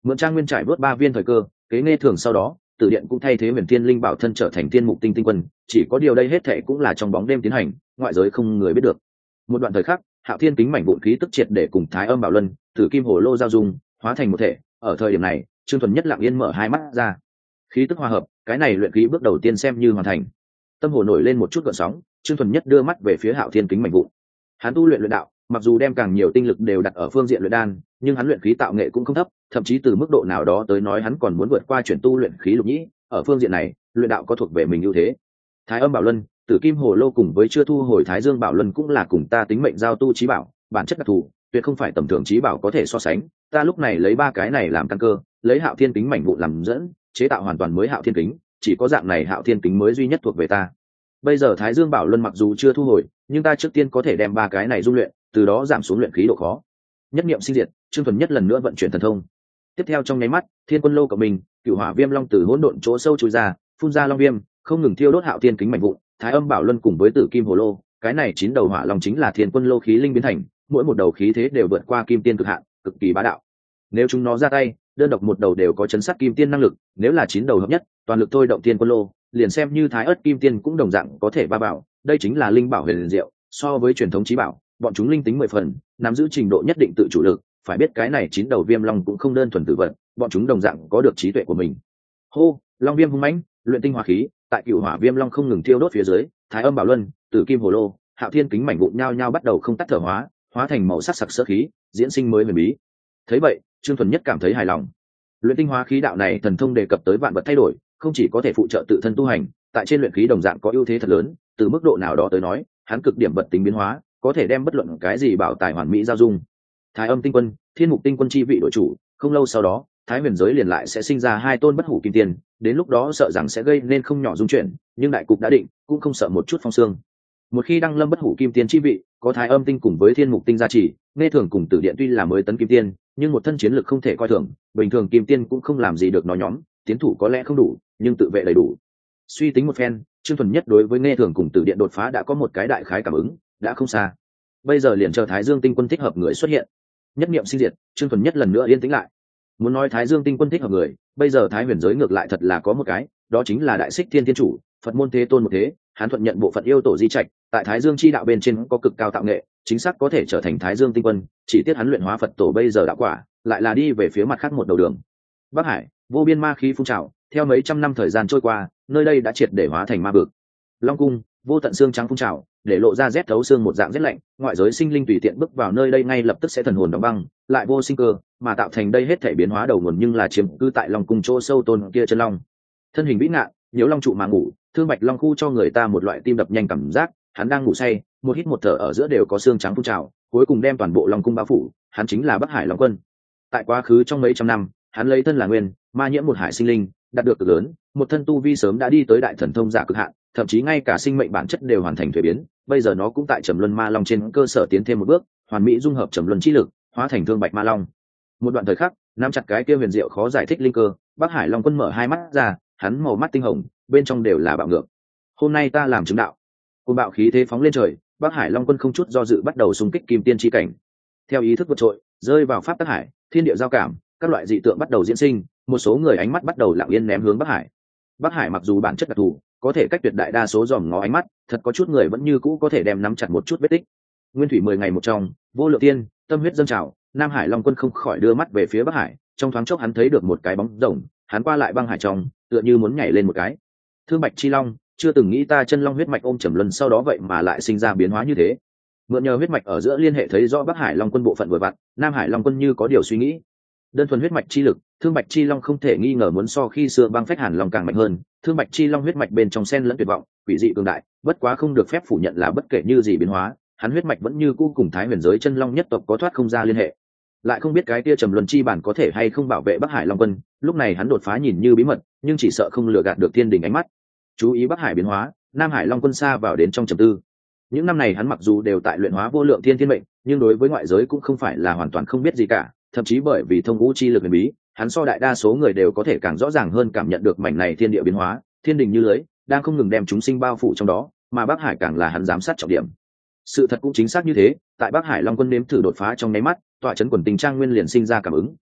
Mượn trang nguyên trải vớt ba viên thời cơ, kế nghe thường sau đó Tử Điện cũng thay thế Huyền Thiên Linh Bảo thân trở thành Thiên Mục Tinh Tinh Quân, chỉ có điều đây hết thệ cũng là trong bóng đêm tiến hành, ngoại giới không người biết được. Một đoạn thời khắc, Hạo Thiên kính mảnh vụn khí tức triệt để cùng Thái Âm Bảo Luân, Tử Kim Hồ Lô giao dung, hóa thành một thể. Ở thời điểm này, Trương Thuần Nhất lặng yên mở hai mắt ra. Khí tức hòa hợp, cái này luyện khí bước đầu tiên xem như hoàn thành. Tâm hồ nổi lên một chút gợn sóng, Trương Thuần Nhất đưa mắt về phía Hạo Thiên kính mảnh vụn. Hắn tu luyện luyện đạo, mặc dù đem càng nhiều tinh lực đều đặt ở phương diện luyện đan, nhưng hắn luyện khí tạo nghệ cũng không thấp, thậm chí từ mức độ nào đó tới nói hắn còn muốn vượt qua chuyển tu luyện khí lục nhĩ. Ở phương diện này, luyện đạo có thuộc về mình ưu thế. Thái Âm Bảo Luân, Tử Kim Hồ Lô cùng với chưa thu hồi Thái Dương Bảo Luân cũng là cùng ta tính mệnh giao tu chí bảo, bản chất đặc thù, tuyệt không phải tầm thường chí bảo có thể so sánh. Ta lúc này lấy ba cái này làm căn cơ, lấy Hạo Thiên kính mảnh vụn làm dẫn, chế tạo hoàn toàn mới Hạo Thiên kính, chỉ có dạng này Hạo Thiên kính mới duy nhất thuộc về ta. Bây giờ Thái Dương Bảo Luân mặc dù chưa thu hồi, nhưng ta trước tiên có thể đem ba cái này dung luyện, từ đó giảm xuống luyện khí độ khó. Nhất niệm sinh diệt, Trương Thuần Nhất lần nữa vận chuyển thần thông. Tiếp theo trong nháy mắt, Thiên Quân Lô của mình, Cửu Hỏa Viêm Long từ hỗn độn chỗ sâu chui ra, phun ra long viêm, không ngừng thiêu đốt Hạo Thiên kính mảnh vụn. Thái Âm Bảo Luân cùng với Tử Kim Hồ Lô, cái này chín đầu hỏa long chính là Thiên Quân Lô khí linh biến thành, mỗi một đầu khí thế đều vượt qua kim tiên cực hạn, cực kỳ bá đạo. Nếu chúng nó ra tay, đơn độc một đầu đều có chấn sát kim tiên năng lực, nếu là chín đầu hợp nhất, toàn lực thôi động Thiên Quân Lô, liền xem như Thái Ức kim tiên cũng đồng dạng có thể va vào. Đây chính là linh bảo huyền diệu, so với truyền thống chí bảo, bọn chúng linh tính mười phần, nắm giữ trình độ nhất định tự chủ lực. Phải biết cái này chín đầu viêm long cũng không đơn thuần tự vận, bọn chúng đồng dạng có được trí tuệ của mình. Hô, long viêm hung mãnh, luyện tinh hỏa khí, tại Cửu Hỏa Viêm Long không ngừng thiêu đốt phía dưới, Thái Âm Bảo Luân, Tử Kim Hồ Lô, Hạo Thiên kính mảnh vụn nhao nhao bắt đầu không tắt thở hóa, hóa thành màu sắc sặc sỡ khí, diễn sinh mới huyền bí. Thấy vậy, Trương Thuần Nhất cảm thấy hài lòng. Luyện tinh hóa khí đạo này thần thông đề cập tới vạn vật thay đổi, không chỉ có thể phụ trợ tự thân tu hành, tại trên luyện khí đồng dạng có ưu thế thật lớn, từ mức độ nào đó tới nói, hắn cực điểm vật tính biến hóa, có thể đem bất luận cái gì bảo tài hoàn mỹ giao dung. Thái Âm Tinh Quân, Thiên Mục Tinh Quân chi vị đội chủ, không lâu sau đó, Thái Huyền giới liền lại sẽ sinh ra hai tôn bất hủ kim tiền, đến lúc đó sợ rằng sẽ gây nên không nhỏ dung chuyển, nhưng đại cục đã định, cũng không sợ một chút phong sương. Một khi đăng lâm bất hủ kim tiên chi vị, có Thái Âm Tinh cùng với Thiên Mục Tinh gia trì, nghe thường cùng Tử Điện tuy là mới tấn kim tiên, nhưng một thân chiến lực không thể coi thường, bình thường kim tiên cũng không làm gì được nó nhóm, tiến thủ có lẽ không đủ, nhưng tự vệ đầy đủ. Suy tính một phen, Trương Thuần Nhất đối với nghe thường cùng Tử Điện đột phá đã có một cái đại khái cảm ứng, đã không xa. Bây giờ liền chờ Thái Dương Tinh Quân thích hợp người xuất hiện. Nhất niệm sinh diệt, Trương Thuần Nhất lần nữa yên tĩnh lại. Muốn nói Thái Dương Tinh Quân thích hợp người, bây giờ Thái Huyền giới ngược lại thật là có một cái, đó chính là Đại Xích Thiên Thiên Chủ, Phật môn Thế Tôn một thế, hắn thuận nhận bộ phận yêu tổ di trạch, tại Thái Dương chi đạo bên trên có cực cao tạo nghệ, chính xác có thể trở thành Thái Dương Tinh Quân, chỉ tiếc hắn luyện hóa Phật tổ bây giờ đã quả, lại là đi về phía mặt khác một đầu đường. Bắc Hải, vô biên ma khí phun trào, theo mấy trăm năm thời gian trôi qua, nơi đây đã triệt để hóa thành ma vực. Long cung, vô tận xương trắng phun trào, để lộ ra rét thấu xương một dạng rét lạnh, ngoại giới sinh linh tùy tiện bước vào nơi đây ngay lập tức sẽ thần hồn đóng băng, lại vô sinh cơ, mà tạo thành đây hết thể biến hóa đầu nguồn nhưng là chiếm cứ tại Long cung chỗ sâu tôn kia chân long. Thân hình vĩ ngạn, nhiễu long trụ mà ngủ, thương bạch long khu cho người ta một loại tim đập nhanh cảm giác, hắn đang ngủ say, một hít một thở ở giữa đều có xương trắng phun trào, cuối cùng đem toàn bộ Long cung bao phủ, hắn chính là Bắc Hải Long Quân. Tại quá khứ trong mấy trăm năm, hắn lấy thân là nguyên, ma nhiễm một hải sinh linh, đạt được cực lớn, một thân tu vi sớm đã đi tới đại thần thông giả cực hạn, thậm chí ngay cả sinh mệnh bản chất đều hoàn thành thuế biến, bây giờ nó cũng tại Trầm Luân Ma Long trên cơ sở tiến thêm một bước, hoàn mỹ dung hợp Trầm Luân chi lực, hóa thành Thương Bạch Ma Long. Một đoạn thời khắc, nắm chặt cái kia huyền diệu khó giải thích linh cơ, Bắc Hải Long Quân mở hai mắt ra, hắn màu mắt tinh hồng, bên trong đều là bạo ngược. Hôm nay ta làm chứng đạo. Cơn bạo khí thế phóng lên trời, Bắc Hải Long Quân không chút do dự bắt đầu xung kích kim tiên chi cảnh. Theo ý thức vượt trội, rơi vào pháp tắc hải, thiên địa giao cảm, các loại dị tượng bắt đầu diễn sinh, một số người ánh mắt bắt đầu lặng yên ném hướng Bắc Hải. Bắc Hải mặc dù bản chất đặc thù, có thể cách tuyệt đại đa số dòm ngó ánh mắt, thật có chút người vẫn như cũ có thể đem nắm chặt một chút vết tích. Nguyên thủy mười ngày một trong, vô lượng tiên, tâm huyết dâng trào, Nam Hải Long Quân không khỏi đưa mắt về phía Bắc Hải, trong thoáng chốc hắn thấy được một cái bóng rồng, hắn qua lại băng hải trong, tựa như muốn nhảy lên một cái. Thương Bạch Chi Long, chưa từng nghĩ ta chân long huyết mạch ôm Trầm Luân sau đó vậy mà lại sinh ra biến hóa như thế. Mượn nhờ huyết mạch ở giữa liên hệ thấy rõ Bắc Hải Long Quân bộ phận vừa vặn, Nam Hải Long Quân như có điều suy nghĩ. Đơn thuần huyết mạch chi lực, Thương Bạch Chi Long không thể nghi ngờ muốn so khi xưa băng phách hàn long càng mạnh hơn. Thương Bạch Chi Long huyết mạch bên trong xen lẫn tuyệt vọng, quỷ dị cường đại, bất quá không được phép phủ nhận là bất kể như gì biến hóa, hắn huyết mạch vẫn như cũ cùng Thái Huyền giới chân long nhất tộc có thoát không ra liên hệ. Lại không biết cái kia Trầm Luân chi bản có thể hay không bảo vệ Bắc Hải Long Quân, lúc này hắn đột phá nhìn như bí mật, nhưng chỉ sợ không lừa gạt được thiên đình ánh mắt. Chú ý Bắc Hải biến hóa, Nam Hải Long Quân xa vào đến trong trầm tư. Những năm này hắn mặc dù đều tại luyện hóa vô lượng thiên thiên mệnh, nhưng đối với ngoại giới cũng không phải là hoàn toàn không biết gì cả, thậm chí bởi vì thông ngũ chi lực huyền bí, hắn so đại đa số người đều có thể càng rõ ràng hơn cảm nhận được mảnh này thiên địa biến hóa, thiên đình như lưới, đang không ngừng đem chúng sinh bao phủ trong đó, mà Bắc Hải càng là hắn giám sát trọng điểm. Sự thật cũng chính xác như thế, tại Bắc Hải Long Quân nếm thử đột phá trong nháy mắt, tọa trấn quần tình trang nguyên liền sinh ra cảm ứng,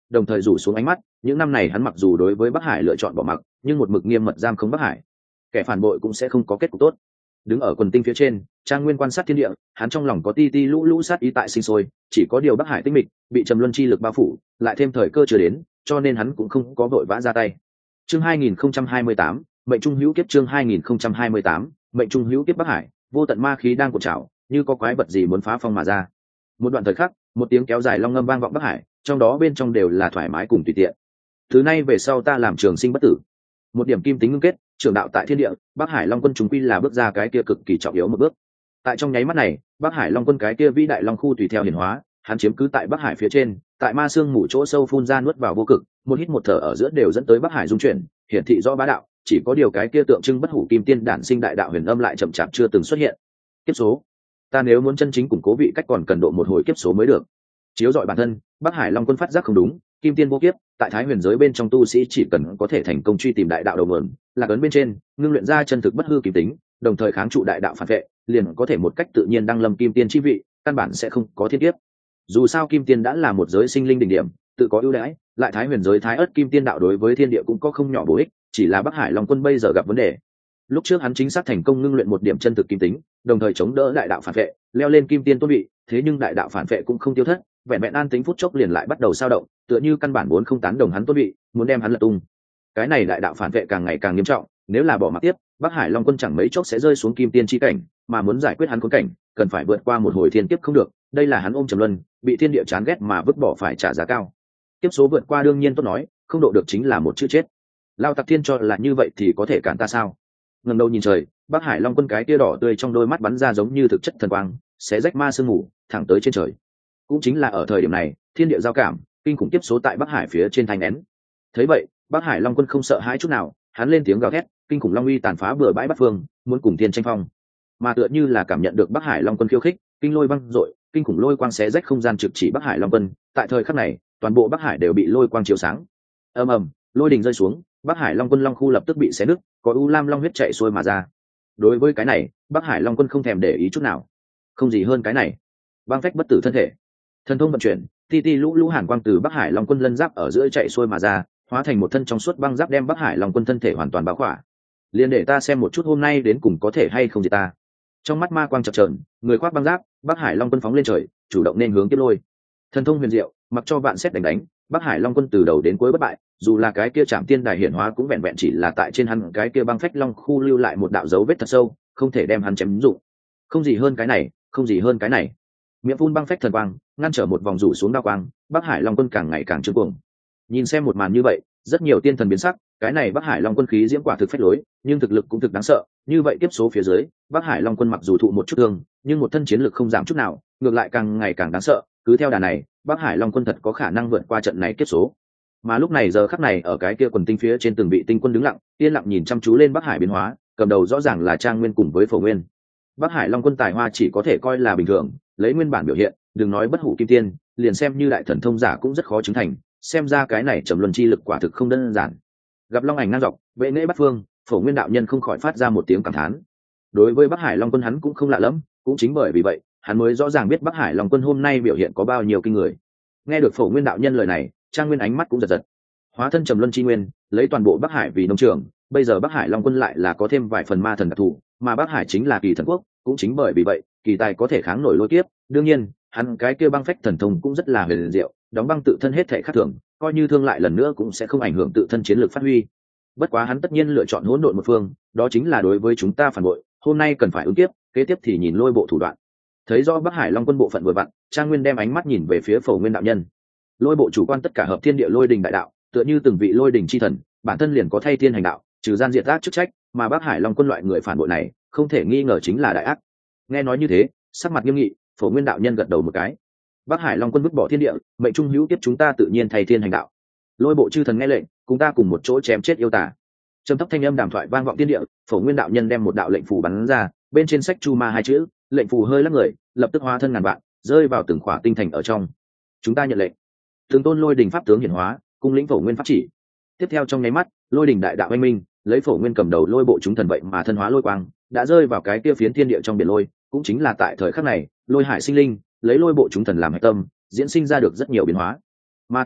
đồng thời rủ xuống ánh mắt. Những năm này hắn mặc dù đối với Bắc Hải lựa chọn bỏ mặc, nhưng một mực nghiêm mật giam không Bắc Hải, kẻ phản bội cũng sẽ không có kết cục tốt. Đứng ở quần tinh phía trên, Trang Nguyên quan sát thiên địa, hắn trong lòng có ti ti lũ lũ sát ý tại sinh sôi, chỉ có điều Bắc Hải tinh mịch, bị trầm luân chi lực bao phủ, lại thêm thời cơ chưa đến, cho nên hắn cũng không có vội vã ra tay. Chương hai nghìn không trăm hai mươi tám, mệnh trung hữu kiếp. Chương hai nghìn không trăm hai mươi tám, mệnh trung hữu kiếp. Bắc Hải, vô tận ma khí đang cuộn trào, như có quái vật gì muốn phá phong mà ra. Một đoạn thời khắc, một tiếng kéo dài long ngâm vang vọng Bắc Hải, trong đó bên trong đều là thoải mái cùng tùy tiện. Thứ nay về sau ta làm trường sinh bất tử. Một điểm kim tính ngưng kết, trường đạo tại thiên địa, Bắc Hải Long Quân chúng quy là bước ra cái kia cực kỳ trọng yếu một bước. Tại trong nháy mắt này, Bắc Hải Long Quân cái kia vĩ đại long khu tùy theo hiển hóa, hắn chiếm cứ tại Bắc Hải phía trên, tại ma xương mù chỗ sâu phun ra nuốt vào vô cực, một hít một thở ở giữa đều dẫn tới Bắc Hải dung chuyển, hiển thị rõ bá đạo, chỉ có điều cái kia tượng trưng bất hủ kim tiên đản sinh đại đạo huyền âm lại chậm chạp chưa từng xuất hiện. Kiếp số, ta nếu muốn chân chính củng cố vị cách còn cần độ một hồi kiếp số mới được. Chiếu dọi bản thân, Bắc Hải Long Quân phát giác không đúng, kim tiên vô kiếp, tại thái huyền giới bên trong tu sĩ chỉ cần có thể thành công truy tìm đại đạo đầu nguồn, lạc ấn bên trên, ngưng luyện ra chân thực bất hư kim tính, đồng thời kháng trụ đại đạo phản vệ, liền có thể một cách tự nhiên đăng lâm kim tiên chi vị, căn bản sẽ không có thiên kiếp. Dù sao kim tiên đã là một giới sinh linh đỉnh điểm, tự có ưu đãi, lại thái huyền giới thái ất kim tiên đạo đối với thiên địa cũng có không nhỏ bổ ích, chỉ là Bắc Hải Long Quân bây giờ gặp vấn đề. Lúc trước hắn chính xác thành công ngưng luyện một điểm chân thực kim tính, đồng thời chống đỡ đại đạo phản vệ, leo lên kim tiên tôn vị, thế nhưng đại đạo phản vệ cũng không tiêu thất, vẹn vẹn an tính phút chốc liền lại bắt đầu sao động, tựa như căn bản vốn không tán đồng hắn tôn vị, muốn đem hắn lật tung. Cái này đại đạo phản vệ càng ngày càng nghiêm trọng, nếu là bỏ mặc tiếp, Bắc Hải Long Quân chẳng mấy chốc sẽ rơi xuống kim tiên chi cảnh, mà muốn giải quyết hắn khốn cảnh, cần phải vượt qua một hồi thiên kiếp không được, đây là hắn ôm trầm luân, bị thiên địa chán ghét mà vứt bỏ phải trả giá cao. Kiếp số vượt qua đương nhiên tốt nói, không độ được chính là một chữ chết. Lao Tặc Thiên cho là như vậy thì có thể cản ta sao? Ngẩng đầu nhìn trời, Bắc Hải Long Quân cái tia đỏ tươi trong đôi mắt bắn ra giống như thực chất thần quang, sẽ rách ma sương mù, thẳng tới trên trời. Cũng chính là ở thời điểm này, thiên địa giao cảm, kinh khủng kiếp số tại Bắc Hải phía trên thành nén. Thấy vậy, Bắc Hải Long Quân không sợ hãi chút nào, hắn lên tiếng gào thét, kinh khủng long uy tàn phá bừa bãi bát phương, muốn cùng thiên tranh phong. Mà tựa như là cảm nhận được Bắc Hải Long Quân khiêu khích, kinh lôi băng rội, kinh khủng lôi quang xé rách không gian trực chỉ Bắc Hải Long Quân, tại thời khắc này, toàn bộ Bắc Hải đều bị lôi quang chiếu sáng. Ầm ầm, lôi đình rơi xuống, Bắc Hải Long Quân long khu lập tức bị xé nứt, có u lam long huyết chảy xuôi mà ra. Đối với cái này, Bắc Hải Long Quân không thèm để ý chút nào. Không gì hơn cái này. Băng phách bất tử thân thể. Thần thông vận chuyển, ti ti lũ lũ hàn quang từ Bắc Hải Long Quân lân giáp ở giữa chạy xuôi mà ra, hóa thành một thân trong suốt băng giáp đem Bắc Hải Long Quân thân thể hoàn toàn bao khỏa. Liền để ta xem một chút hôm nay đến cùng có thể hay không gì ta. Trong mắt ma quang chập chờn, người khoác băng giáp, Bắc Hải Long Quân phóng lên trời, chủ động nên hướng tiếp lôi. Thần thông huyền diệu, mặc cho vạn xét đánh đánh, Bắc Hải Long Quân từ đầu đến cuối bất bại, dù là cái kia Trảm Tiên Đài hiển hóa cũng vẹn vẹn chỉ là tại trên hắn cái kia băng phách long khu lưu lại một đạo dấu vết thật sâu, không thể đem hắn chém dụng. Không gì hơn cái này, không gì hơn cái này. Miệng phun băng phách thần quang, ngăn trở một vòng rủ xuống đao quang, Bắc Hải Long Quân càng ngày càng trương cuồng. Nhìn xem một màn như vậy, rất nhiều tiên thần biến sắc, cái này Bắc Hải Long Quân khí diễm quả thực phách lối, nhưng thực lực cũng thực đáng sợ, như vậy tiếp số phía dưới, Bắc Hải Long Quân mặc dù thụ một chút thương, nhưng một thân chiến lực không giảm chút nào, ngược lại càng ngày càng đáng sợ, cứ theo đà này, Bắc Hải Long Quân thật có khả năng vượt qua trận này kiếp số. Mà lúc này giờ khắc này ở cái kia quần tinh phía trên từng vị tinh quân đứng lặng, yên lặng nhìn chăm chú lên Bắc Hải biến hóa, cầm đầu rõ ràng là Trang Nguyên cùng với Phổ Nguyên. Bắc Hải Long Quân tài hoa chỉ có thể coi là bình thường, lấy nguyên bản biểu hiện, đừng nói bất hủ kim tiên, liền xem như đại thần thông giả cũng rất khó chứng thành, xem ra cái này trầm luân chi lực quả thực không đơn giản. Gặp long ảnh ngang dọc, vệ nễ bắt phương, Phổ Nguyên đạo nhân không khỏi phát ra một tiếng cảm thán. Đối với Bắc Hải Long Quân hắn cũng không lạ lắm, cũng chính bởi vì vậy, hắn mới rõ ràng biết Bắc Hải Long Quân hôm nay biểu hiện có bao nhiêu kinh người. Nghe được Phổ Nguyên đạo nhân lời này, Trang Nguyên ánh mắt cũng giật giật. Hóa thân trầm luân chi nguyên, lấy toàn bộ Bắc Hải vì nông trường, bây giờ Bắc Hải Long Quân lại là có thêm vài phần ma thần đặc thù, mà Bắc Hải chính là kỳ thần quốc, cũng chính bởi vì vậy, kỳ tài có thể kháng nổi lôi kiếp, đương nhiên, hắn cái kia băng phách thần thông cũng rất là huyền diệu, đóng băng tự thân hết thể khác thường, coi như thương lại lần nữa cũng sẽ không ảnh hưởng tự thân chiến lược phát huy. Bất quá hắn tất nhiên lựa chọn hỗn độn một phương, đó chính là đối với chúng ta phản bội, hôm nay cần phải ứng kiếp, kế tiếp thì nhìn lôi bộ thủ đoạn. Thấy do Bắc Hải Long Quân bộ phận vừa vặn, Trang Nguyên đem ánh mắt nhìn về phía Phổ Nguyên đạo nhân. Lôi bộ chủ quan tất cả hợp thiên địa lôi đình đại đạo, tựa như từng vị lôi đình chi thần, bản thân liền có thay thiên hành đạo, trừ gian diệt ác chức trách, mà Bắc Hải Long Quân loại người phản bội này, không thể nghi ngờ chính là đại ác. Nghe nói như thế, sắc mặt nghiêm nghị, Phổ Nguyên đạo nhân gật đầu một cái. Bắc Hải Long Quân vứt bỏ thiên địa, mệnh trung hữu tiếp chúng ta tự nhiên thay thiên hành đạo. Lôi bộ chư thần nghe lệnh, cùng ta cùng một chỗ chém chết yêu tà. Trầm thấp thanh âm đàm thoại vang vọng thiên địa, Phổ Nguyên đạo nhân đem một đạo lệnh phù bắn ra, bên trên sách chu ma hai chữ, lệnh phù hơi lắc người, lập tức hóa thân ngàn vạn, rơi vào từng khỏa tinh thành ở trong. Chúng ta nhận lệnh. Từng tôn lôi đình pháp tướng hiển hóa, cung lĩnh Phổ Nguyên pháp chỉ. Tiếp theo trong nháy mắt, lôi đình đại đạo anh minh, lấy Phổ Nguyên cầm đầu lôi bộ chúng thần vậy mà thân hóa lôi quang, đã rơi vào cái kia phiến thiên địa trong biển lôi, cũng chính là tại thời khắc này, lôi hải sinh linh, lấy lôi bộ chúng thần làm hệ tâm, diễn sinh ra được rất nhiều biến hóa. Mà tương ứng,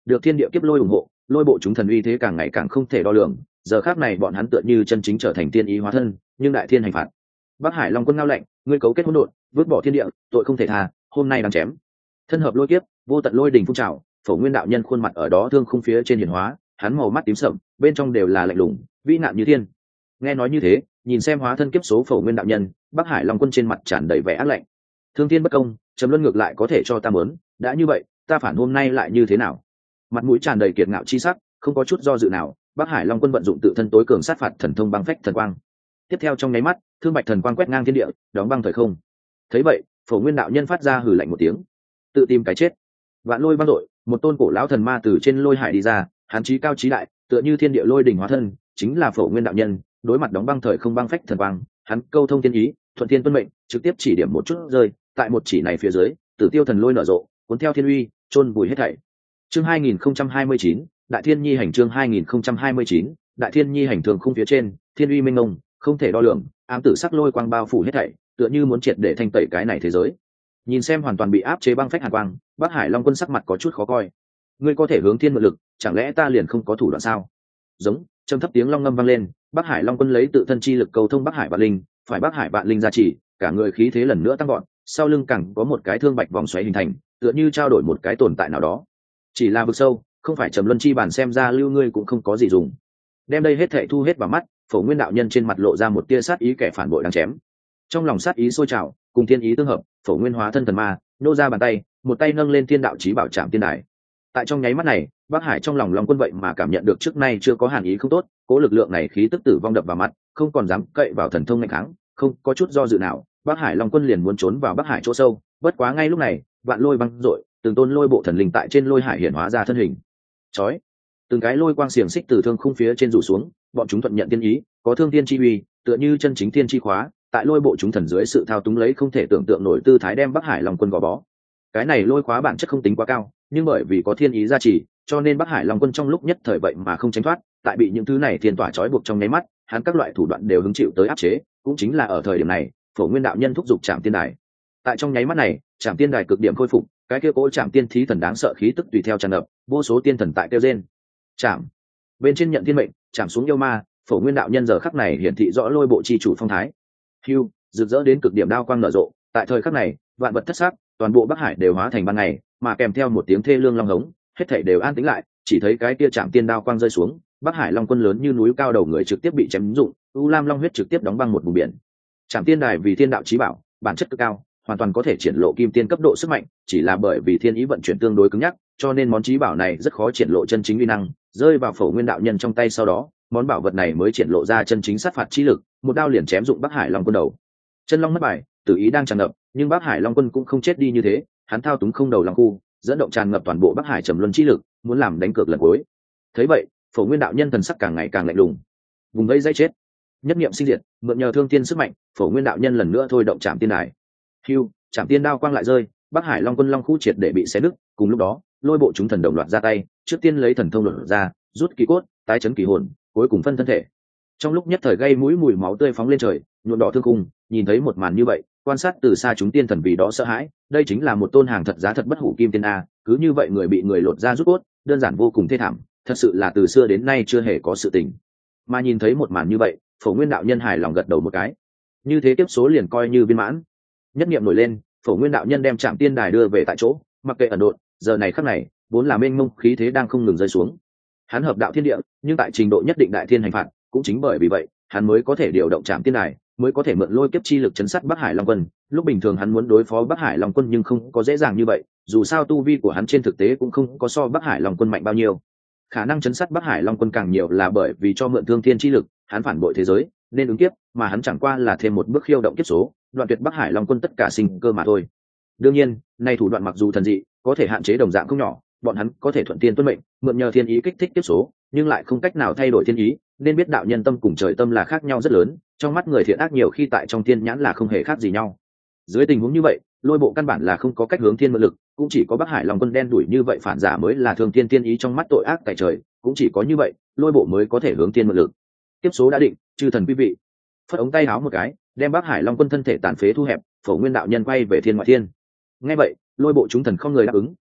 được thiên địa kiếp lôi ủng hộ, lôi bộ chúng thần uy thế càng ngày càng không thể đo lường. Giờ khác này bọn hắn tựa như chân chính trở thành tiên ý hóa thân, nhưng đại thiên hành phạt. Bắc Hải Long Quân ngao lệnh, ngươi cấu kết hỗn độn, vứt bỏ thiên địa, tội không thể tha, hôm nay đang chém. Thân hợp lôi kiếp, vô tận lôi đỉnh phun trào, Phổ Nguyên đạo nhân khuôn mặt ở đó thương khung phía trên hiển hóa, hắn màu mắt tím sậm, bên trong đều là lạnh lùng, vĩ nạn như thiên. Nghe nói như thế, nhìn xem hóa thân kiếp số Phổ Nguyên đạo nhân, Bắc Hải Long Quân trên mặt tràn đầy vẻ ác lạnh. Thương thiên bất công, trầm luân ngược lại có thể cho ta muốn, đã như vậy, ta phản hôm nay lại như thế nào? Mặt mũi tràn đầy kiệt ngạo chi sắc, không có chút do dự nào, Bắc Hải Long Quân vận dụng tự thân tối cường sát phạt thần thông băng phách thần quang. Tiếp theo trong nháy mắt, thương bạch thần quang quét ngang thiên địa, đóng băng thời không. Thấy vậy, Phổ Nguyên đạo nhân phát ra hừ lạnh một tiếng, tự tìm cái chết. Vạn lôi băng đội, một tôn cổ lão thần ma từ trên lôi hải đi ra, hắn chí cao chí đại, tựa như thiên địa lôi đỉnh hóa thân, chính là Phổ Nguyên đạo nhân. Đối mặt đóng băng thời không băng phách thần quang, hắn câu thông thiên ý, thuận thiên tuân mệnh, trực tiếp chỉ điểm một chút rơi, tại một chỉ này phía dưới, Tử Tiêu thần lôi nở rộ, cuốn theo thiên uy, chôn vùi hết thảy. Chương hai nghìn không trăm hai mươi chín, Đại Thiên Nhi hành chương hai nghìn không trăm hai mươi chín, Đại Thiên Nhi hành thường khung phía trên, thiên uy minh ngông, không thể đo lường, ám tử sắc lôi quang bao phủ hết thảy, tựa như muốn triệt để thanh tẩy cái này thế giới. Nhìn xem hoàn toàn bị áp chế băng phách hàn quang, Bắc Hải Long Quân sắc mặt có chút khó coi. Ngươi có thể hướng thiên mượn lực, chẳng lẽ ta liền không có thủ đoạn sao? Giống, trầm thấp tiếng long ngâm vang lên, Bắc Hải Long Quân lấy tự thân chi lực cầu thông Bắc Hải Vạn Linh, phải Bắc Hải Vạn Linh gia trì, cả người khí thế lần nữa tăng vọt, sau lưng cẳng có một cái thương bạch vòng xoáy hình thành, tựa như trao đổi một cái tồn tại nào đó. Chỉ là vực sâu, không phải trầm luân chi bản xem ra lưu ngươi cũng không có gì dùng. Đem đây hết thảy thu hết vào mắt, Phổ Nguyên đạo nhân trên mặt lộ ra một tia sát ý kẻ phản bội đang chém. Trong lòng sát ý sôi trào, cùng thiên ý tương hợp, Phổ Nguyên hóa thân thần ma, nô ra bàn tay, một tay nâng lên thiên đạo chí bảo trảm tiên đài. Tại trong nháy mắt này, Bắc Hải trong lòng Long Quân vậy mà cảm nhận được trước nay chưa có hàn ý không tốt, cố lực lượng này khí tức tử vong đập vào mặt, không còn dám cậy vào thần thông nghênh kháng, không có chút do dự nào, Bắc Hải Long Quân liền muốn trốn vào Bắc Hải chỗ sâu. Bất quá ngay lúc này, vạn lôi băng rội, từng tôn lôi bộ thần linh tại trên lôi hải hiển hóa ra thân hình. Chói, từng cái lôi quang xiềng xích từ thương khung phía trên rủ xuống, bọn chúng thuận nhận tiên ý, có thương tiên chi uy, tựa như chân chính tiên chi khóa, tại lôi bộ chúng thần dưới sự thao túng lấy không thể tưởng tượng nổi tư thái đem Bắc Hải Long Quân gò bó. Cái này lôi khóa bản chất không tính quá cao, nhưng bởi vì có thiên ý gia trì, cho nên Bắc Hải Long Quân trong lúc nhất thời vậy mà không tránh thoát, tại bị những thứ này thiên tỏa trói buộc trong nháy mắt, hắn các loại thủ đoạn đều hứng chịu tới áp chế, cũng chính là ở thời điểm này, Phổ Nguyên đạo nhân thúc giục Trảm Tiên Đài. Tại trong nháy mắt này, Trảm Tiên Đài cực điểm khôi phục, cái kia cỗ Trảm Tiên thí thần đáng sợ khí tức tùy theo tràn ngập, vô số tiên thần tại kêu rên. Trảm, bên trên nhận thiên mệnh, chạm xuống yêu ma, Phổ Nguyên đạo nhân giờ khắc này hiển thị rõ lôi bộ chi chủ phong thái. Hưu, rực rỡ đến cực điểm đao quang nở rộ, tại thời khắc này, vạn vật thất sắc, toàn bộ Bắc Hải đều hóa thành ban ngày, mà kèm theo một tiếng thê lương long hống, hết thảy đều an tĩnh lại, chỉ thấy cái kia Trảm Tiên đao quang rơi xuống, Bắc Hải Long Quân lớn như núi cao đầu người trực tiếp bị chém rụng, u lam long huyết trực tiếp đóng băng một vùng biển. Trảm Tiên Đài vì thiên đạo chí bảo, bản chất cực cao, hoàn toàn có thể triển lộ kim tiên cấp độ sức mạnh, chỉ là bởi vì thiên ý vận chuyển tương đối cứng nhắc, cho nên món chí bảo này rất khó triển lộ chân chính uy năng, rơi vào Phổ Nguyên đạo nhân trong tay sau đó, món bảo vật này mới triển lộ ra chân chính sát phạt chi lực, một đao liền chém dụng Bắc Hải Long Quân đầu. Chân long mất bài, tử ý đang tràn ngập, nhưng Bắc Hải Long Quân cũng không chết đi như thế, hắn thao túng không đầu long khu, dẫn động tràn ngập toàn bộ Bắc Hải trầm luân chi lực, muốn làm đánh cược lần cuối. Thấy vậy, Phổ Nguyên đạo nhân thần sắc càng ngày càng lạnh lùng. Vùng vây dây chết, nhất niệm sinh diệt, mượn nhờ thương tiên sức mạnh, Phổ Nguyên đạo nhân lần nữa thôi động Trảm Tiên Đài. Hưu, Trảm Tiên đao quang lại rơi, Bắc Hải Long Quân long khu triệt để bị xé nứt, cùng lúc đó, lôi bộ chúng thần đồng loạt ra tay, trước tiên lấy thần thông luận ra, rút kỳ cốt, tái chấn kỳ hồn, cuối cùng phân thân thể. Trong lúc nhất thời gây mũi mùi máu tươi phóng lên trời, nhuộm đỏ thương cung, nhìn thấy một màn như vậy, quan sát từ xa chúng tiên thần vì đó sợ hãi, đây chính là một tôn hàng thật giá thật bất hủ kim tiên a, cứ như vậy người bị người lột ra rút cốt, đơn giản vô cùng thê thảm, thật sự là từ xưa đến nay chưa hề có sự tình. Mà nhìn thấy một màn như vậy, Phổ Nguyên đạo nhân hài lòng gật đầu một cái. Như thế tiếp số liền coi như viên mãn. Nhất niệm nổi lên, Phổ Nguyên đạo nhân đem Trảm Tiên Đài đưa về tại chỗ, mặc kệ ẩn độn, giờ này khắc này, vốn là mênh mông khí thế đang không ngừng rơi xuống. Hắn hợp đạo thiên địa, nhưng tại trình độ nhất định đại thiên hành phạt, cũng chính bởi vì vậy, hắn mới có thể điều động Trảm Tiên Đài, mới có thể mượn lôi kiếp chi lực chấn sát Bắc Hải Long Quân. Lúc bình thường hắn muốn đối phó Bắc Hải Long Quân nhưng không có dễ dàng như vậy, dù sao tu vi của hắn trên thực tế cũng không có so Bắc Hải Long Quân mạnh bao nhiêu. Khả năng chấn sát Bắc Hải Long Quân càng nhiều là bởi vì cho mượn thương thiên chi lực, hắn phản bội thế giới, nên ứng kiếp, mà hắn chẳng qua là thêm một bước khiêu động kiếp số, đoạn tuyệt Bắc Hải Long Quân tất cả sinh cơ mà thôi. Đương nhiên, này thủ đoạn mặc dù thần dị, có thể hạn chế đồng dạng không nhỏ, bọn hắn có thể thuận tiên tuân mệnh, mượn nhờ thiên ý kích thích kiếp số, nhưng lại không cách nào thay đổi thiên ý, nên biết đạo nhân tâm cùng trời tâm là khác nhau rất lớn, trong mắt người thiện ác nhiều khi tại trong thiên nhãn là không hề khác gì nhau. Dưới tình huống như vậy, lôi bộ căn bản là không có cách hướng thiên mượn lực, cũng chỉ có Bắc Hải Long Quân đen đuổi như vậy phản giả mới là thường thiên tiên ý trong mắt tội ác tại trời, cũng chỉ có như vậy, lôi bộ mới có thể hướng thiên mượn lực. Tiếp số đã định, chư thần quý vị. Phất ống tay áo một cái, đem Bắc Hải Long Quân thân thể tàn phế thu hẹp, Phổ Nguyên đạo nhân quay về thiên ngoại thiên. Nghe vậy, lôi bộ chúng thần không người đáp ứng,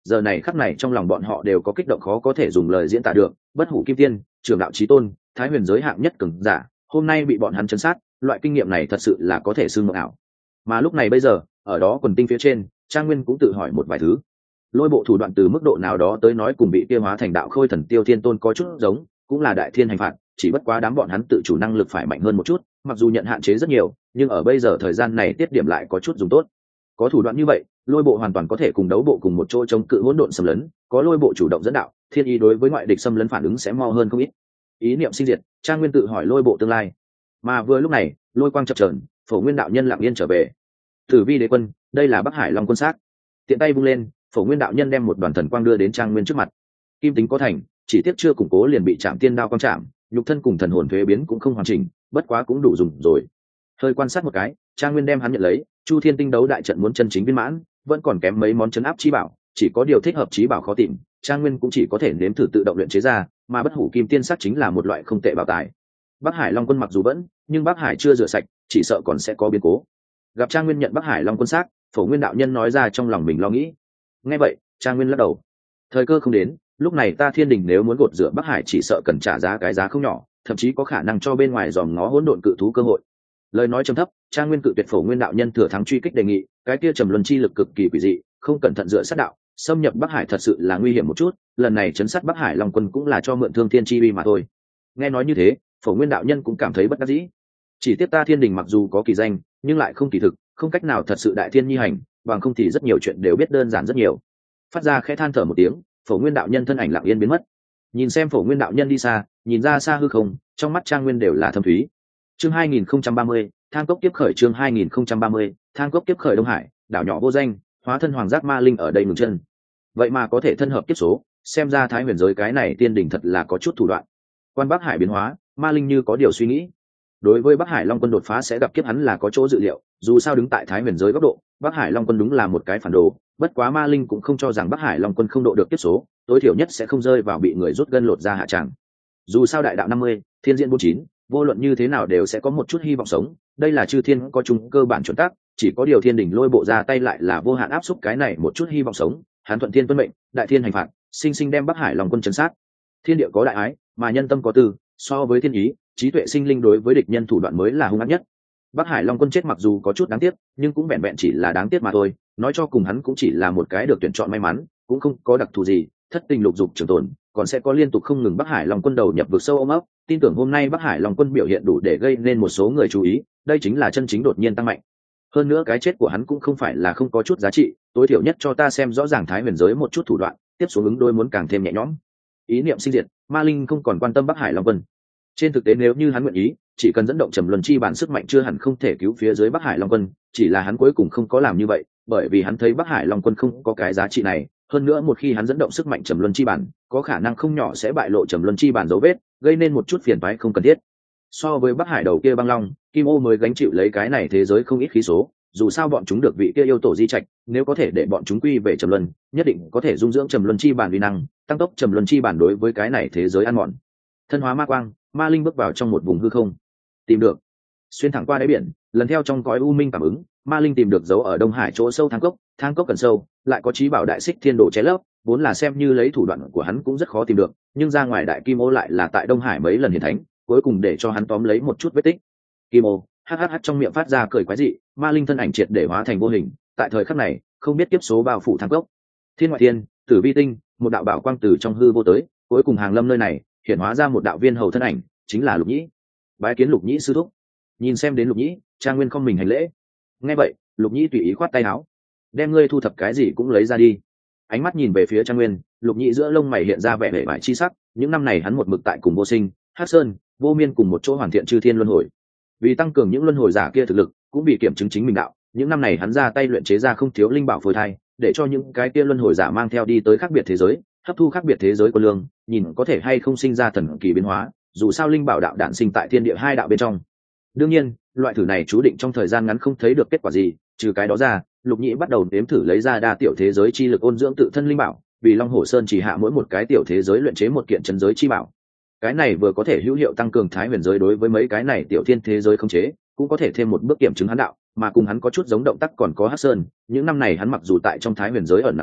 giờ này khắc này trong lòng bọn họ đều có kích động khó có thể dùng lời diễn tả được. Bất hủ kim tiên, trường đạo chí tôn, thái huyền giới hạng nhất cường giả, hôm nay bị bọn hắn chấn sát, loại kinh nghiệm này thật sự là có thể xưng mộng ảo. Mà lúc này bây giờ, ở đó quần tinh phía trên, Trang Nguyên cũng tự hỏi một vài thứ. Lôi bộ thủ đoạn từ mức độ nào đó tới nói cùng bị kia hóa thành đạo khôi thần tiêu thiên tôn có chút giống, cũng là đại thiên hành phạt, chỉ bất quá đám bọn hắn tự chủ năng lực phải mạnh hơn một chút, mặc dù nhận hạn chế rất nhiều, nhưng ở bây giờ thời gian này tiết điểm lại có chút dùng tốt. Có thủ đoạn như vậy, lôi bộ hoàn toàn có thể cùng đấu bộ cùng một chỗ chống cự hỗn độn xâm lấn, có lôi bộ chủ động dẫn đạo, thiên ý đối với ngoại địch xâm lấn phản ứng sẽ mo hơn không ít. Ý niệm sinh diệt, Trang Nguyên tự hỏi lôi bộ tương lai. Mà vừa lúc này, lôi quang chập chờn, Phổ Nguyên đạo nhân lặng yên trở về. Tử Vi đế quân, đây là Bắc Hải Long quân xác. Tiện tay vung lên, Phổ Nguyên đạo nhân đem một đoàn thần quang đưa đến Trang Nguyên trước mặt. Kim tính có thành, chỉ tiếc chưa củng cố liền bị chạm tiên đao quang chạm, nhục thân cùng thần hồn thuế biến cũng không hoàn chỉnh, bất quá cũng đủ dùng rồi. Hơi quan sát một cái, Trang Nguyên đem hắn nhận lấy, Chu Thiên tinh đấu đại trận muốn chân chính viên mãn, vẫn còn kém mấy món chấn áp chí bảo, chỉ có điều thích hợp chí bảo khó tìm, Trang Nguyên cũng chỉ có thể nếm thử tự động luyện chế ra, mà bất hủ kim tiên sắc chính là một loại không tệ bảo tài. Bắc Hải Long quân mặc dù vẫn, nhưng Bắc Hải chưa rửa sạch, chỉ sợ còn sẽ có biến cố. Gặp Trang Nguyên nhận Bắc Hải Long quân sắc, Phổ Nguyên đạo nhân nói ra trong lòng mình lo nghĩ. Nghe vậy, Trang Nguyên lắc đầu. Thời cơ không đến, lúc này ta Thiên Đình nếu muốn gột rửa Bắc Hải chỉ sợ cần trả giá cái giá không nhỏ, thậm chí có khả năng cho bên ngoài dòm ngó hỗn độn cự thú cơ hội. Lời nói trầm thấp, Trang Nguyên cự tuyệt Phổ Nguyên đạo nhân thừa thắng truy kích đề nghị, cái kia trầm luân chi lực cực kỳ quỷ dị, không cẩn thận dựa sát đạo, xâm nhập Bắc Hải thật sự là nguy hiểm một chút, lần này chấn sát Bắc Hải Long quân cũng là cho mượn thương thiên chi uy mà thôi. Nghe nói như thế, Phổ Nguyên đạo nhân cũng cảm thấy bất đắc dĩ. Chỉ tiếc ta Thiên Đình mặc dù có kỳ danh, nhưng lại không kỳ thực, không cách nào thật sự đại thiên nhi hành, bằng không thì rất nhiều chuyện đều biết đơn giản rất nhiều. Phát ra khẽ than thở một tiếng, Phổ Nguyên đạo nhân thân ảnh lặng yên biến mất. Nhìn xem Phổ Nguyên đạo nhân đi xa, nhìn ra xa hư không, trong mắt Trang Nguyên đều là thâm thúy. Chương hai nghìn không trăm ba mươi, Thang cốc tiếp khởi chương hai nghìn không trăm ba mươi, Thang cốc tiếp khởi Đông Hải, đảo nhỏ vô danh, hóa thân hoàng giác ma linh ở đây ngừng chân. Vậy mà có thể thân hợp kiếp số, xem ra Thái Huyền giới cái này tiên đỉnh thật là có chút thủ đoạn. Quan Bắc Hải biến hóa, ma linh như có điều suy nghĩ. Đối với Bắc Hải Long quân đột phá sẽ gặp kiếp hắn là có chỗ dự liệu, dù sao đứng tại Thái Huyền giới góc độ, Bắc Hải Long quân đúng là một cái phản đồ, bất quá ma linh cũng không cho rằng Bắc Hải Long quân không độ được kiếp số, tối thiểu nhất sẽ không rơi vào bị người rút gân lột ra hạ tràng. Dù sao đại đạo năm mươi, thiên diễn bốn chín, vô luận như thế nào đều sẽ có một chút hy vọng sống, đây là chư thiên có chung cơ bản chuẩn tắc, chỉ có điều Thiên Đình lôi bộ ra tay lại là vô hạn áp xúc cái này một chút hy vọng sống, hắn thuận thiên tuân mệnh, đại thiên hành phạt, sinh sinh đem Bắc Hải Long quân trấn sát. Thiên địa có đại ái, mà nhân tâm có tư, so với thiên ý, trí tuệ sinh linh đối với địch nhân thủ đoạn mới là hung ác nhất. Bắc Hải Long quân chết mặc dù có chút đáng tiếc, nhưng cũng vẹn vẹn chỉ là đáng tiếc mà thôi, nói cho cùng hắn cũng chỉ là một cái được tuyển chọn may mắn, cũng không có đặc thù gì, thất tình lục dục trường tồn, còn sẽ có liên tục không ngừng Bắc Hải Long quân đầu nhập vực sâu ôm ấp, tin tưởng hôm nay Bắc Hải Long quân biểu hiện đủ để gây nên một số người chú ý, đây chính là chân chính đột nhiên tăng mạnh. Hơn nữa cái chết của hắn cũng không phải là không có chút giá trị, tối thiểu nhất cho ta xem rõ ràng Thái Huyền giới một chút thủ đoạn, tiếp xuống ứng đôi muốn càng thêm nhẹ nhõm. Ý niệm sinh diệt, ma linh không còn quan tâm Bắc Hải Long quân. Trên thực tế nếu như hắn nguyện ý, chỉ cần dẫn động trầm luân chi bản sức mạnh chưa hẳn không thể cứu phía dưới Bắc Hải Long quân, chỉ là hắn cuối cùng không có làm như vậy, bởi vì hắn thấy Bắc Hải Long quân không có cái giá trị này, hơn nữa một khi hắn dẫn động sức mạnh trầm luân chi bản, có khả năng không nhỏ sẽ bại lộ trầm luân chi bản dấu vết, gây nên một chút phiền toái không cần thiết. So với Bắc Hải đầu kia băng long, Kim Ô mới gánh chịu lấy cái này thế giới không ít khí số, dù sao bọn chúng được vị kia yêu tổ di trạch, nếu có thể để bọn chúng quy về trầm luân, nhất định có thể dung dưỡng trầm luân chi bản uy năng, tăng tốc trầm luân chi bản đối với cái này thế giới ăn mòn. Thân hóa ma quang, ma linh bước vào trong một vùng hư không, tìm được, xuyên thẳng qua đáy biển, lần theo trong cõi u minh cảm ứng, ma linh tìm được dấu ở Đông Hải chỗ sâu thang cốc, thang cốc cần sâu, lại có trí bảo đại xích thiên đồ chế lấp, vốn là xem như lấy thủ đoạn của hắn cũng rất khó tìm được, nhưng ra ngoài đại kim ô lại là tại Đông Hải mấy lần hiển thánh, cuối cùng để cho hắn tóm lấy một chút vết tích. Kim ô hhh trong miệng phát ra cười quái dị, ma linh thân ảnh triệt để hóa thành vô hình, tại thời khắc này không biết tiếp số bao phủ thang cốc. Thiên ngoại thiên, tử vi tinh, một đạo bảo quang từ trong hư vô tới, cuối cùng hàng lâm nơi này, hiển hóa ra một đạo viên hầu thân ảnh, chính là Lục Nhĩ. Bái kiến Lục Nhĩ sư thúc. Nhìn xem đến Lục Nhĩ, Trang Nguyên không mình hành lễ. Nghe vậy, Lục Nhĩ tùy ý khoát tay áo, đem ngươi thu thập cái gì cũng lấy ra đi. Ánh mắt nhìn về phía Trang Nguyên, Lục Nhĩ giữa lông mày hiện ra vẻ vẻ vải chi sắc, những năm này hắn một mực tại cùng Vô Sinh, Hắc Sơn, Vô Miên cùng một chỗ hoàn thiện chư thiên luân hồi. Vì tăng cường những luân hồi giả kia thực lực, cũng vì kiểm chứng chính mình đạo, những năm này hắn ra tay luyện chế ra không thiếu linh bảo phôi thai, để cho những cái kia luân hồi giả mang theo đi tới khác biệt thế giới, hấp thu khác biệt thế giới của lương, nhìn có thể hay không sinh ra thần kỳ biến hóa, dù sao linh bảo đạo đản sinh tại thiên địa hai đạo bên trong. Đương nhiên, loại thử này chú định trong thời gian ngắn không thấy được kết quả gì, trừ cái đó ra, Lục Nhĩ bắt đầu nếm thử lấy ra đa tiểu thế giới chi lực ôn dưỡng tự thân linh bảo, vì Long Hổ Sơn chỉ hạ mỗi một cái tiểu thế giới luyện chế một kiện chân giới chi bảo. Cái này vừa có thể hữu hiệu tăng cường Thái Huyền giới đối với mấy cái này tiểu thiên thế giới khống chế, cũng có thể thêm một bước kiểm chứng hắn đạo, mà cùng hắn có chút giống động tác còn có Hắc Sơn, những năm này hắn mặc dù tại trong Thái Huyền giới ẩn nấp tiếp,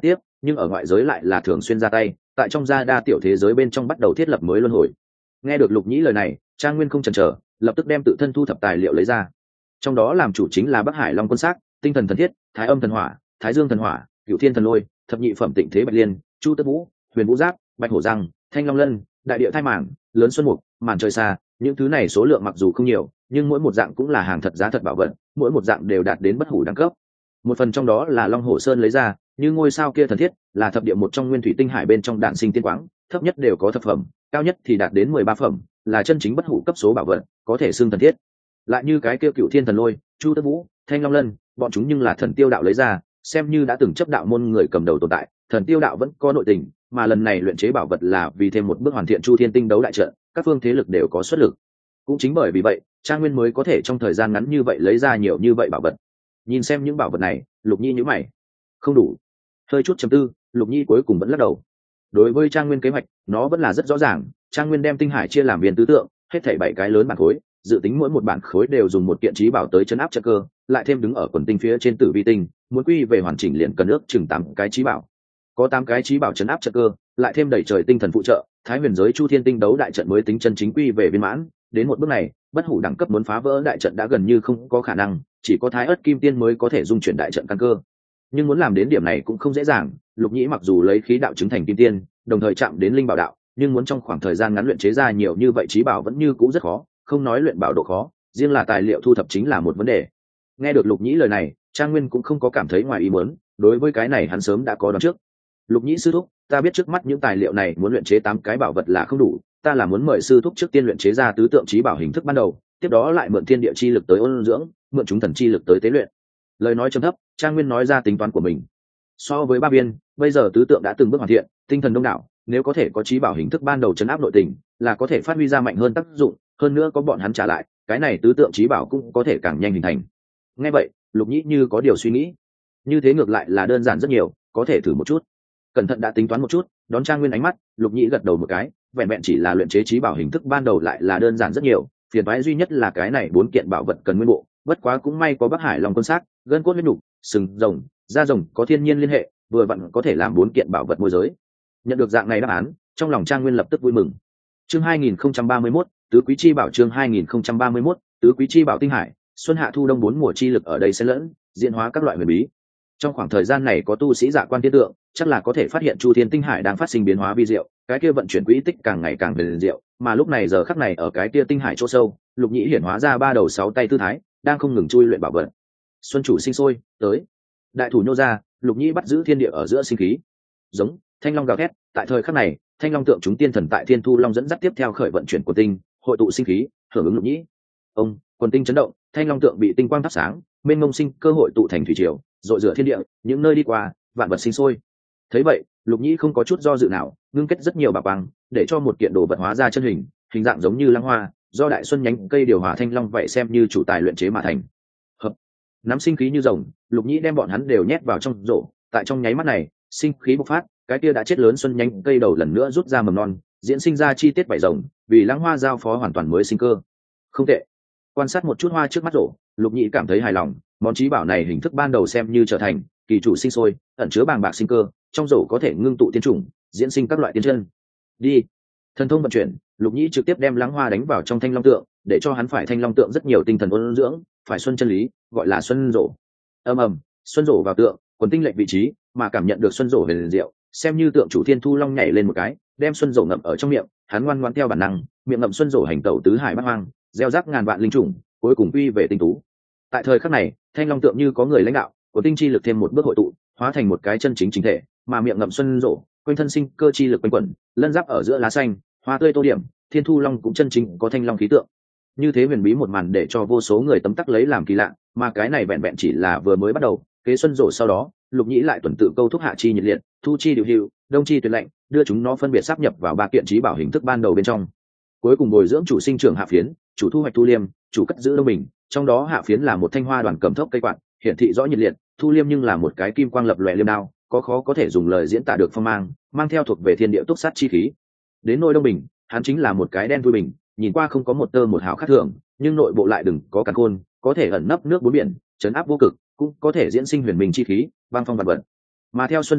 nhưng ở ngoại giới lại là thường xuyên ra tay, tại trong gia đa tiểu thế giới bên trong bắt đầu thiết lập mới luân hồi. Nghe được Lục Nhĩ lời này, Trang Nguyên không chần chờ, lập tức đem tự thân thu thập tài liệu lấy ra. Trong đó làm chủ chính là Bắc Hải Long Quân Xác, Tinh Thần Thần Thiết, Thái Âm Thần Hỏa, Thái Dương Thần Hỏa, Cửu Thiên Thần Lôi, thập nhị phẩm Tịnh Thế Bạch Liên, Chu Tất Vũ, Huyền Vũ Giáp, Bạch Hổ Răng, Thanh Long Lân, Đại Địa Thai Mảng, Lớn Xuân Mục, Màn Trời Xa, những thứ này số lượng mặc dù không nhiều, nhưng mỗi một dạng cũng là hàng thật giá thật bảo vật, mỗi một dạng đều đạt đến bất hủ đẳng cấp. Một phần trong đó là Long Hổ Sơn lấy ra, như ngôi sao kia thần thiết, là thập địa một trong nguyên thủy tinh hải bên trong đạn sinh tiên quáng, thấp nhất đều có thập phẩm, cao nhất thì đạt đến mười ba phẩm, là chân chính bất hủ cấp số bảo vật, có thể xưng thần thiết. Lại như cái kia Cửu Thiên Thần Lôi, Chu Tất Vũ, Thanh Long Lân, bọn chúng nhưng là thần tiêu đạo lấy ra, xem như đã từng chấp đạo môn người cầm đầu tồn tại, thần tiêu đạo vẫn có nội tình, mà lần này luyện chế bảo vật là vì thêm một bước hoàn thiện Chu Thiên Tinh đấu đại trận, các phương thế lực đều có xuất lực. Cũng chính bởi vì vậy, Trang Nguyên mới có thể trong thời gian ngắn như vậy lấy ra nhiều như vậy bảo vật. Nhìn xem những bảo vật này, Lục Nhi nhíu mày. Không đủ. Hơi chút trầm tư, Lục Nhi cuối cùng vẫn lắc đầu. Đối với Trang Nguyên kế hoạch, nó vẫn là rất rõ ràng, Trang Nguyên đem tinh hải chia làm viên tứ tượng, hết thảy bảy cái lớn bản khối, dự tính mỗi một bản khối đều dùng một kiện trí bảo tới chấn áp trận cơ, lại thêm đứng ở quần tinh phía trên tử vi tinh, muốn quy về hoàn chỉnh liền cần ước chừng tám cái trí bảo. Có tám cái trí bảo chấn áp trận cơ, lại thêm đẩy trời tinh thần phụ trợ, Thái Huyền giới Chu Thiên Tinh đấu đại trận mới tính chân chính quy về viên mãn. Đến một bước này, bất hủ đẳng cấp muốn phá vỡ đại trận đã gần như không có khả năng, chỉ có Thái Ức Kim Tiên mới có thể dung chuyển đại trận căn cơ. Nhưng muốn làm đến điểm này cũng không dễ dàng, Lục Nhĩ mặc dù lấy khí đạo chứng thành Kim Tiên, đồng thời chạm đến linh bảo đạo, nhưng muốn trong khoảng thời gian ngắn luyện chế ra nhiều như vậy trí bảo vẫn như cũ rất khó, không nói luyện bảo độ khó, riêng là tài liệu thu thập chính là một vấn đề. Nghe được Lục Nhĩ lời này, Trang Nguyên cũng không có cảm thấy ngoài ý muốn, đối với cái này hắn sớm đã có đoán trước. Lục Nhĩ sư thúc, ta biết trước mắt những tài liệu này muốn luyện chế tám cái bảo vật là không đủ, ta là muốn mời sư thúc trước tiên luyện chế ra tứ tượng trí bảo hình thức ban đầu, tiếp đó lại mượn thiên địa chi lực tới ôn dưỡng, mượn chúng thần chi lực tới tế luyện. Lời nói trầm thấp, Trang Nguyên nói ra tính toán của mình. So với ba viên, bây giờ tứ tượng đã từng bước hoàn thiện, tinh thần đông đảo, nếu có thể có trí bảo hình thức ban đầu chấn áp nội tình, là có thể phát huy ra mạnh hơn tác dụng, hơn nữa có bọn hắn trả lại, cái này tứ tượng trí bảo cũng có thể càng nhanh hình thành. Nghe vậy, Lục Nhĩ như có điều suy nghĩ. Như thế ngược lại là đơn giản rất nhiều, có thể thử một chút. Cẩn thận đã tính toán một chút, đón Trang Nguyên ánh mắt, Lục Nhĩ gật đầu một cái, vẹn vẹn chỉ là luyện chế trí bảo hình thức ban đầu lại là đơn giản rất nhiều, phiền toái duy nhất là cái này bốn kiện bảo vật cần nguyên bộ, bất quá cũng may có Bắc Hải Long Quân Xác, gân cốt huyết nhục, sừng rồng, da rồng có thiên nhiên liên hệ, vừa vặn có thể làm bốn kiện bảo vật môi giới. Nhận được dạng này đáp án, trong lòng Trang Nguyên lập tức vui mừng. Chương hai nghìn không trăm ba mươi mốt, tứ quý chi bảo chương hai nghìn không trăm ba mươi mốt, tứ quý chi bảo tinh hải, xuân hạ thu đông bốn mùa chi lực ở đây xen lẫn, diễn hóa các loại huyền bí. Trong khoảng thời gian này có tu sĩ dạ quan thiên tượng, chắc là có thể phát hiện Chu Thiên tinh hải đang phát sinh biến hóa vi diệu, cái kia vận chuyển quỹ tích càng ngày càng huyền diệu, mà lúc này giờ khắc này ở cái kia tinh hải chỗ sâu, Lục Nhĩ hiển hóa ra ba đầu sáu tay tư thái, đang không ngừng chui luyện bảo vật. Xuân chủ sinh sôi, tới. Đại thủ nhô ra, Lục Nhĩ bắt giữ thiên địa ở giữa sinh khí. Giống, thanh long gào thét, tại thời khắc này, thanh long tượng chúng tiên thần tại Thiên Thu Long dẫn dắt tiếp theo khởi vận chuyển của tinh, hội tụ sinh khí, hưởng ứng Lục Nhĩ. Ông, quần tinh chấn động, thanh long tượng bị tinh quang thắp sáng, mênh mông sinh cơ hội tụ thành thủy triều, rọi rửa thiên địa, những nơi đi qua, vạn vật sinh sôi. Thấy vậy, Lục Nhĩ không có chút do dự nào, ngưng kết rất nhiều bảo quang, để cho một kiện đồ vật hóa ra chân hình, hình dạng giống như lăng hoa, do đại xuân nhánh cây điều hòa thanh long vậy xem như chủ tài luyện chế mà thành. Hợp, nắm sinh khí như rồng, Lục Nhĩ đem bọn hắn đều nhét vào trong rổ, tại trong nháy mắt này, sinh khí bộc phát, cái kia đã chết lớn xuân nhánh cây đầu lần nữa rút ra mầm non, diễn sinh ra chi tiết vảy rồng, vì lăng hoa giao phó hoàn toàn mới sinh cơ. Không tệ. Quan sát một chút hoa trước mắt rổ, Lục Nhĩ cảm thấy hài lòng, món trí bảo này hình thức ban đầu xem như trở thành kỳ chủ sinh sôi, ẩn chứa bàng bạc sinh cơ, trong rổ có thể ngưng tụ tiên chủng, diễn sinh các loại tiên chân. Đi. Thần thông vận chuyển, Lục Nhĩ trực tiếp đem lắng hoa đánh vào trong thanh long tượng, để cho hắn phải thanh long tượng rất nhiều tinh thần ôn dưỡng, phải xuân chân lý, gọi là xuân rổ. Ầm ầm, xuân rổ vào tượng, quần tinh lệch vị trí, mà cảm nhận được xuân rổ huyền diệu, xem như tượng chủ Thiên Thu Long nhảy lên một cái, đem xuân rổ ngậm ở trong miệng, hắn ngoan ngoãn theo bản năng, miệng ngậm xuân rổ hành tẩu tứ hải bát hoang, gieo rắc ngàn vạn linh trùng, cuối cùng quy về tinh tú. Tại thời khắc này, thanh long tượng như có người lãnh đạo, của tinh chi lực thêm một bước hội tụ, hóa thành một cái chân chính chính thể, mà miệng ngậm xuân rổ, quanh thân sinh cơ chi lực quanh quẩn, lân giáp ở giữa lá xanh, hoa tươi tô điểm, Thiên Thu Long cũng chân chính có thanh long khí tượng. Như thế huyền bí một màn để cho vô số người tấm tắc lấy làm kỳ lạ, mà cái này vẹn vẹn chỉ là vừa mới bắt đầu, kế xuân rổ sau đó, Lục Nhĩ lại tuần tự câu thúc hạ chi nhiệt liệt, thu chi điều hữu, đông chi tuyệt lệnh, đưa chúng nó phân biệt sáp nhập vào ba kiện trí bảo hình thức ban đầu bên trong. Cuối cùng bồi dưỡng chủ sinh trưởng hạ phiến, chủ thu hoạch thu liêm, chủ cất giữ đông bình, trong đó hạ phiến là một thanh hoa đoàn cầm thốc cây quạt, hiển thị rõ nhiệt liệt, thu liêm nhưng là một cái kim quang lập lòe liêm đao, có khó có thể dùng lời diễn tả được phong mang, mang theo thuộc về thiên địa túc sát chi khí. Đến nôi đông bình, hắn chính là một cái đen thui bình, nhìn qua không có một tơ một hào khác thường, nhưng nội bộ lại đừng có càn khôn, có thể ẩn nấp nước bốn biển, chấn áp vô cực, cũng có thể diễn sinh huyền minh chi khí, băng phong vật vật. Mà theo xuân rộ,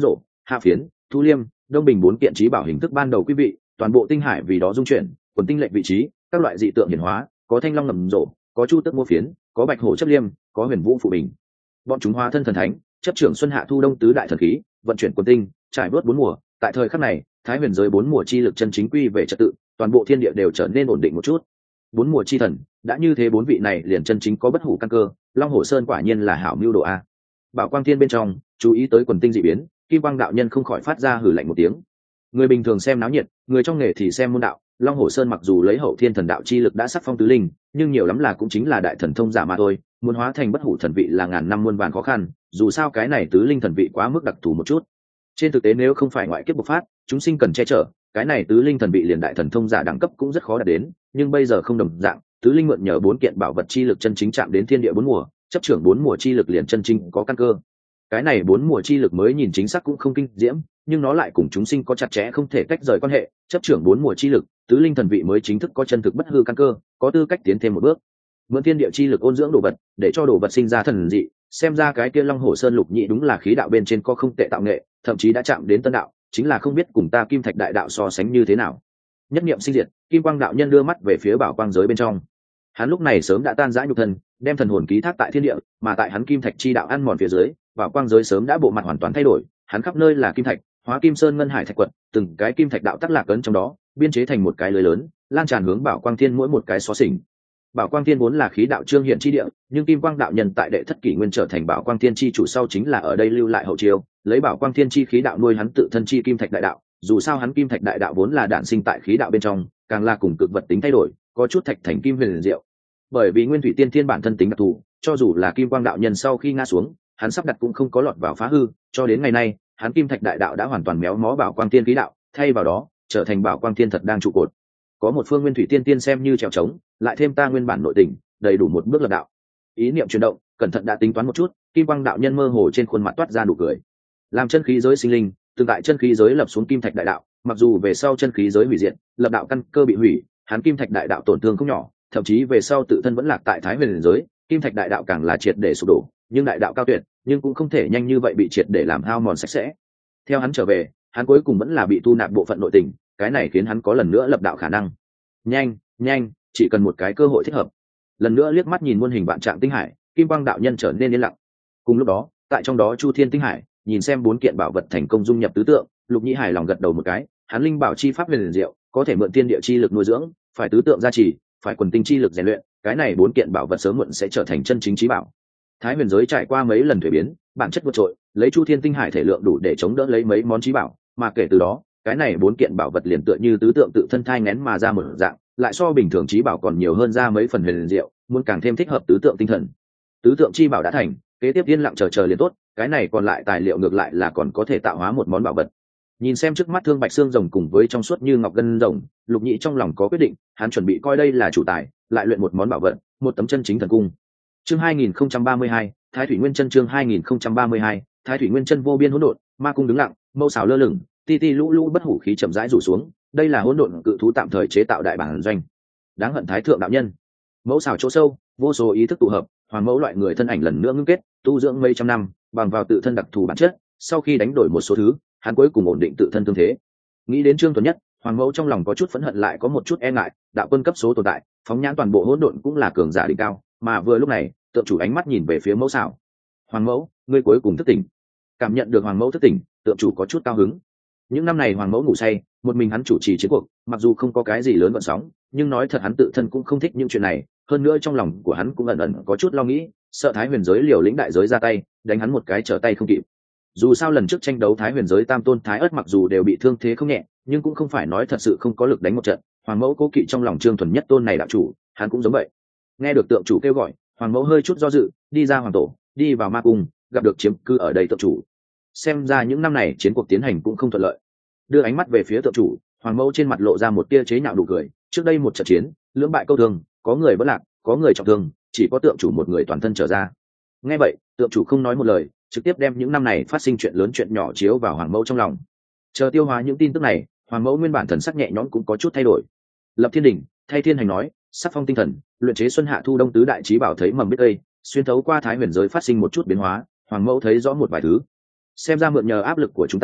Hạ Phiến, Thu Liêm, Đông Bình bốn kiện trí bảo hình thức ban đầu quý vị, toàn bộ tinh hải vì đó dung chuyển, quần tinh lệnh vị trí, các loại dị tượng hiển hóa, có thanh long ngầm rổ, có chu tước mua phiến, có bạch hổ chấp liêm, có huyền vũ phụ bình. Bọn chúng hóa thân thần thánh, chấp trưởng xuân hạ thu đông tứ đại thần khí, vận chuyển quần tinh, trải vớt bốn mùa. Tại thời khắc này, thái huyền giới bốn mùa chi lực chân chính quy về trật tự, toàn bộ thiên địa đều trở nên ổn định một chút. Bốn mùa chi thần, đã như thế bốn vị này liền chân chính có bất hủ căn cơ, Long Hổ Sơn quả nhiên là hảo mưu đồ a. Bảo Quang Thiên bên trong, chú ý tới quần tinh dị biến, Kim Quang đạo nhân không khỏi phát ra hử lạnh một tiếng. Người bình thường xem náo nhiệt, người trong nghề thì xem môn đạo. Long Hổ Sơn mặc dù lấy hậu thiên thần đạo chi lực đã sắc phong tứ linh, nhưng nhiều lắm là cũng chính là đại thần thông giả mà thôi, muốn hóa thành bất hủ thần vị là ngàn năm muôn vàn khó khăn, dù sao cái này tứ linh thần vị quá mức đặc thù một chút. Trên thực tế nếu không phải ngoại kiếp bộc phát, chúng sinh cần che chở, cái này tứ linh thần vị liền đại thần thông giả đẳng cấp cũng rất khó đạt đến, nhưng bây giờ không đồng dạng, tứ linh mượn nhờ bốn kiện bảo vật chi lực chân chính chạm đến thiên địa bốn mùa, chấp trưởng bốn mùa chi lực liền chân chính có căn cơ. Cái này bốn mùa chi lực mới nhìn chính xác cũng không kinh diễm, nhưng nó lại cùng chúng sinh có chặt chẽ không thể tách rời quan hệ, chấp trưởng bốn mùa chi lực, tứ linh thần vị mới chính thức có chân thực bất hư căn cơ, có tư cách tiến thêm một bước. Mượn thiên địa chi lực ôn dưỡng đồ vật, để cho đồ vật sinh ra thần dị, xem ra cái kia Long Hổ Sơn lục nhị đúng là khí đạo bên trên có không tệ tạo nghệ, thậm chí đã chạm đến tân đạo, chính là không biết cùng ta Kim Thạch đại đạo so sánh như thế nào. Nhất niệm sinh diệt, Kim Quang đạo nhân đưa mắt về phía bảo quang giới bên trong. Hắn lúc này sớm đã tan rã nhục thân, đem thần hồn ký thác tại thiên địa, mà tại hắn Kim Thạch chi đạo ăn mòn phía dưới, bảo quang giới sớm đã bộ mặt hoàn toàn thay đổi, hắn khắp nơi là kim thạch, hóa kim sơn ngân hải thạch quật, từng cái kim thạch đạo tắc lạc ấn trong đó, biên chế thành một cái lưới lớn, lan tràn hướng bảo quang thiên mỗi một cái xó xỉnh. Bảo quang thiên vốn là khí đạo trương hiện chi địa, nhưng Kim Quang đạo nhân tại đệ thất kỷ nguyên trở thành bảo quang thiên chi chủ sau chính là ở đây lưu lại hậu chiêu, lấy bảo quang thiên chi khí đạo nuôi hắn tự thân chi kim thạch đại đạo. Dù sao hắn kim thạch đại đạo vốn là đản sinh tại khí đạo bên trong, càng là cùng cực vật tính thay đổi, có chút thạch thành kim huyền diệu. Bởi vì nguyên thủy tiên thiên bản thân tính đặc thù, cho dù là Kim Quang đạo nhân sau khi ngã xuống, hắn sắp đặt cũng không có lọt vào phá hư, cho đến ngày nay, hắn kim thạch đại đạo đã hoàn toàn méo mó bảo quang tiên khí đạo, thay vào đó trở thành bảo quang tiên thật đang trụ cột. Có một phương nguyên thủy tiên tiên xem như trèo trống, lại thêm ta nguyên bản nội tình, đầy đủ một bước lập đạo. Ý niệm chuyển động, cẩn thận đã tính toán một chút, Kim Quang đạo nhân mơ hồ trên khuôn mặt toát ra nụ cười. Làm chân khí giới sinh linh, tương tại chân khí giới lập xuống kim thạch đại đạo, mặc dù về sau chân khí giới hủy diệt, lập đạo căn cơ bị hủy, hắn kim thạch đại đạo tổn thương không nhỏ, thậm chí về sau tự thân vẫn lạc tại thái huyền giới, kim thạch đại đạo càng là triệt để sụp đổ, nhưng đại đạo cao tuyệt, nhưng cũng không thể nhanh như vậy bị triệt để làm hao mòn sạch sẽ. Theo hắn trở về, hắn cuối cùng vẫn là bị tu nạp bộ phận nội tình, cái này khiến hắn có lần nữa lập đạo khả năng. Nhanh, nhanh, chỉ cần một cái cơ hội thích hợp. Lần nữa liếc mắt nhìn muôn hình vạn trạng tinh hải, Kim Quang đạo nhân trở nên yên lặng. Cùng lúc đó, tại trong đó Chu Thiên tinh hải, nhìn xem bốn kiện bảo vật thành công dung nhập tứ tượng, Lục Nhĩ hài lòng gật đầu một cái, hắn linh bảo chi pháp huyền diệu, có thể mượn thiên địa chi lực nuôi dưỡng, phải tứ tượng gia trì, phải quần tinh chi lực rèn luyện, cái này bốn kiện bảo vật sớm muộn sẽ trở thành chân chính chí bảo. Thái huyền giới trải qua mấy lần thuế biến, bản chất vượt trội, lấy Chu Thiên tinh hải thể lượng đủ để chống đỡ lấy mấy món chí bảo, mà kể từ đó, cái này bốn kiện bảo vật liền tựa như tứ tượng tự thân thai nghén mà ra một dạng, lại so bình thường chí bảo còn nhiều hơn ra mấy phần huyền diệu, muốn càng thêm thích hợp tứ tượng tinh thần. Tứ tượng chi bảo đã thành, kế tiếp yên lặng chờ chờ liền tốt, cái này còn lại tài liệu ngược lại là còn có thể tạo hóa một món bảo vật. Nhìn xem trước mắt thương bạch xương rồng cùng với trong suốt như ngọc gân rồng, Lục Nhĩ trong lòng có quyết định, hắn chuẩn bị coi đây là chủ tài, lại luyện một món bảo vật, một tấm chân chính thần cung. Chương hai nghìn không trăm ba mươi hai, Thái Thủy Nguyên Chân. Chương hai nghìn không trăm ba mươi hai, Thái Thủy Nguyên Chân vô biên hỗn độn, ma cung đứng lặng, mâu xảo lơ lửng, ti ti lũ lũ bất hủ khí chậm rãi rủ xuống, đây là hỗn độn cự thú tạm thời chế tạo đại bản doanh. Đáng hận thái thượng đạo nhân. Mẫu xảo chỗ sâu, vô số ý thức tụ hợp, hoàn mẫu loại người thân ảnh lần nữa ngưng kết, tu dưỡng mấy trăm năm, bằng vào tự thân đặc thù bản chất, sau khi đánh đổi một số thứ, hắn cuối cùng ổn định tự thân tương thế. Nghĩ đến Trương Tuấn Nhất, Hoàng Mẫu trong lòng có chút phẫn hận lại có một chút e ngại, đạo quân cấp số tồn tại, phóng nhãn toàn bộ hỗn độn cũng là cường giả đỉnh cao, mà vừa lúc này, tượng chủ ánh mắt nhìn về phía Mẫu xảo. Hoàng Mẫu, ngươi cuối cùng thức tỉnh. Cảm nhận được Hoàng Mẫu thức tỉnh, tượng chủ có chút cao hứng. Những năm này Hoàng Mẫu ngủ say, một mình hắn chủ trì chiến cuộc, mặc dù không có cái gì lớn vận sóng, nhưng nói thật hắn tự thân cũng không thích những chuyện này, hơn nữa trong lòng của hắn cũng ẩn ẩn có chút lo nghĩ, sợ Thái Huyền giới liều lĩnh đại giới ra tay, đánh hắn một cái trở tay không kịp. Dù sao lần trước tranh đấu Thái Huyền giới tam tôn Thái Ất mặc dù đều bị thương thế không nhẹ, nhưng cũng không phải nói thật sự không có lực đánh một trận. Hoàng Mẫu cố kỵ trong lòng Trương Thuần Nhất tôn này đạo chủ, hắn cũng giống vậy. Nghe được tượng chủ kêu gọi, Hoàng Mẫu hơi chút do dự, đi ra hoàng tổ, đi vào ma cung, gặp được chiếm cư ở đây tượng chủ. Xem ra những năm này chiến cuộc tiến hành cũng không thuận lợi. Đưa ánh mắt về phía tượng chủ, Hoàng Mẫu trên mặt lộ ra một tia chế nhạo nụ cười. Trước đây một trận chiến, lưỡng bại câu thương, có người bất lạc, có người trọng thương, chỉ có tượng chủ một người toàn thân trở ra. Nghe vậy, tượng chủ không nói một lời, trực tiếp đem những năm này phát sinh chuyện lớn chuyện nhỏ chiếu vào Hoàng Mẫu trong lòng. Chờ tiêu hóa những tin tức này, Hoàng Mẫu nguyên bản thần sắc nhẹ nhõm cũng có chút thay đổi. Lập thiên đỉnh, thay thiên hành nói, sắc phong tinh thần, luyện chế xuân hạ thu đông tứ đại chí bảo thấy mầm biết đây, xuyên thấu qua Thái Huyền giới phát sinh một chút biến hóa, Hoàng Mẫu thấy rõ một vài thứ. Xem ra mượn nhờ áp lực của chúng ta,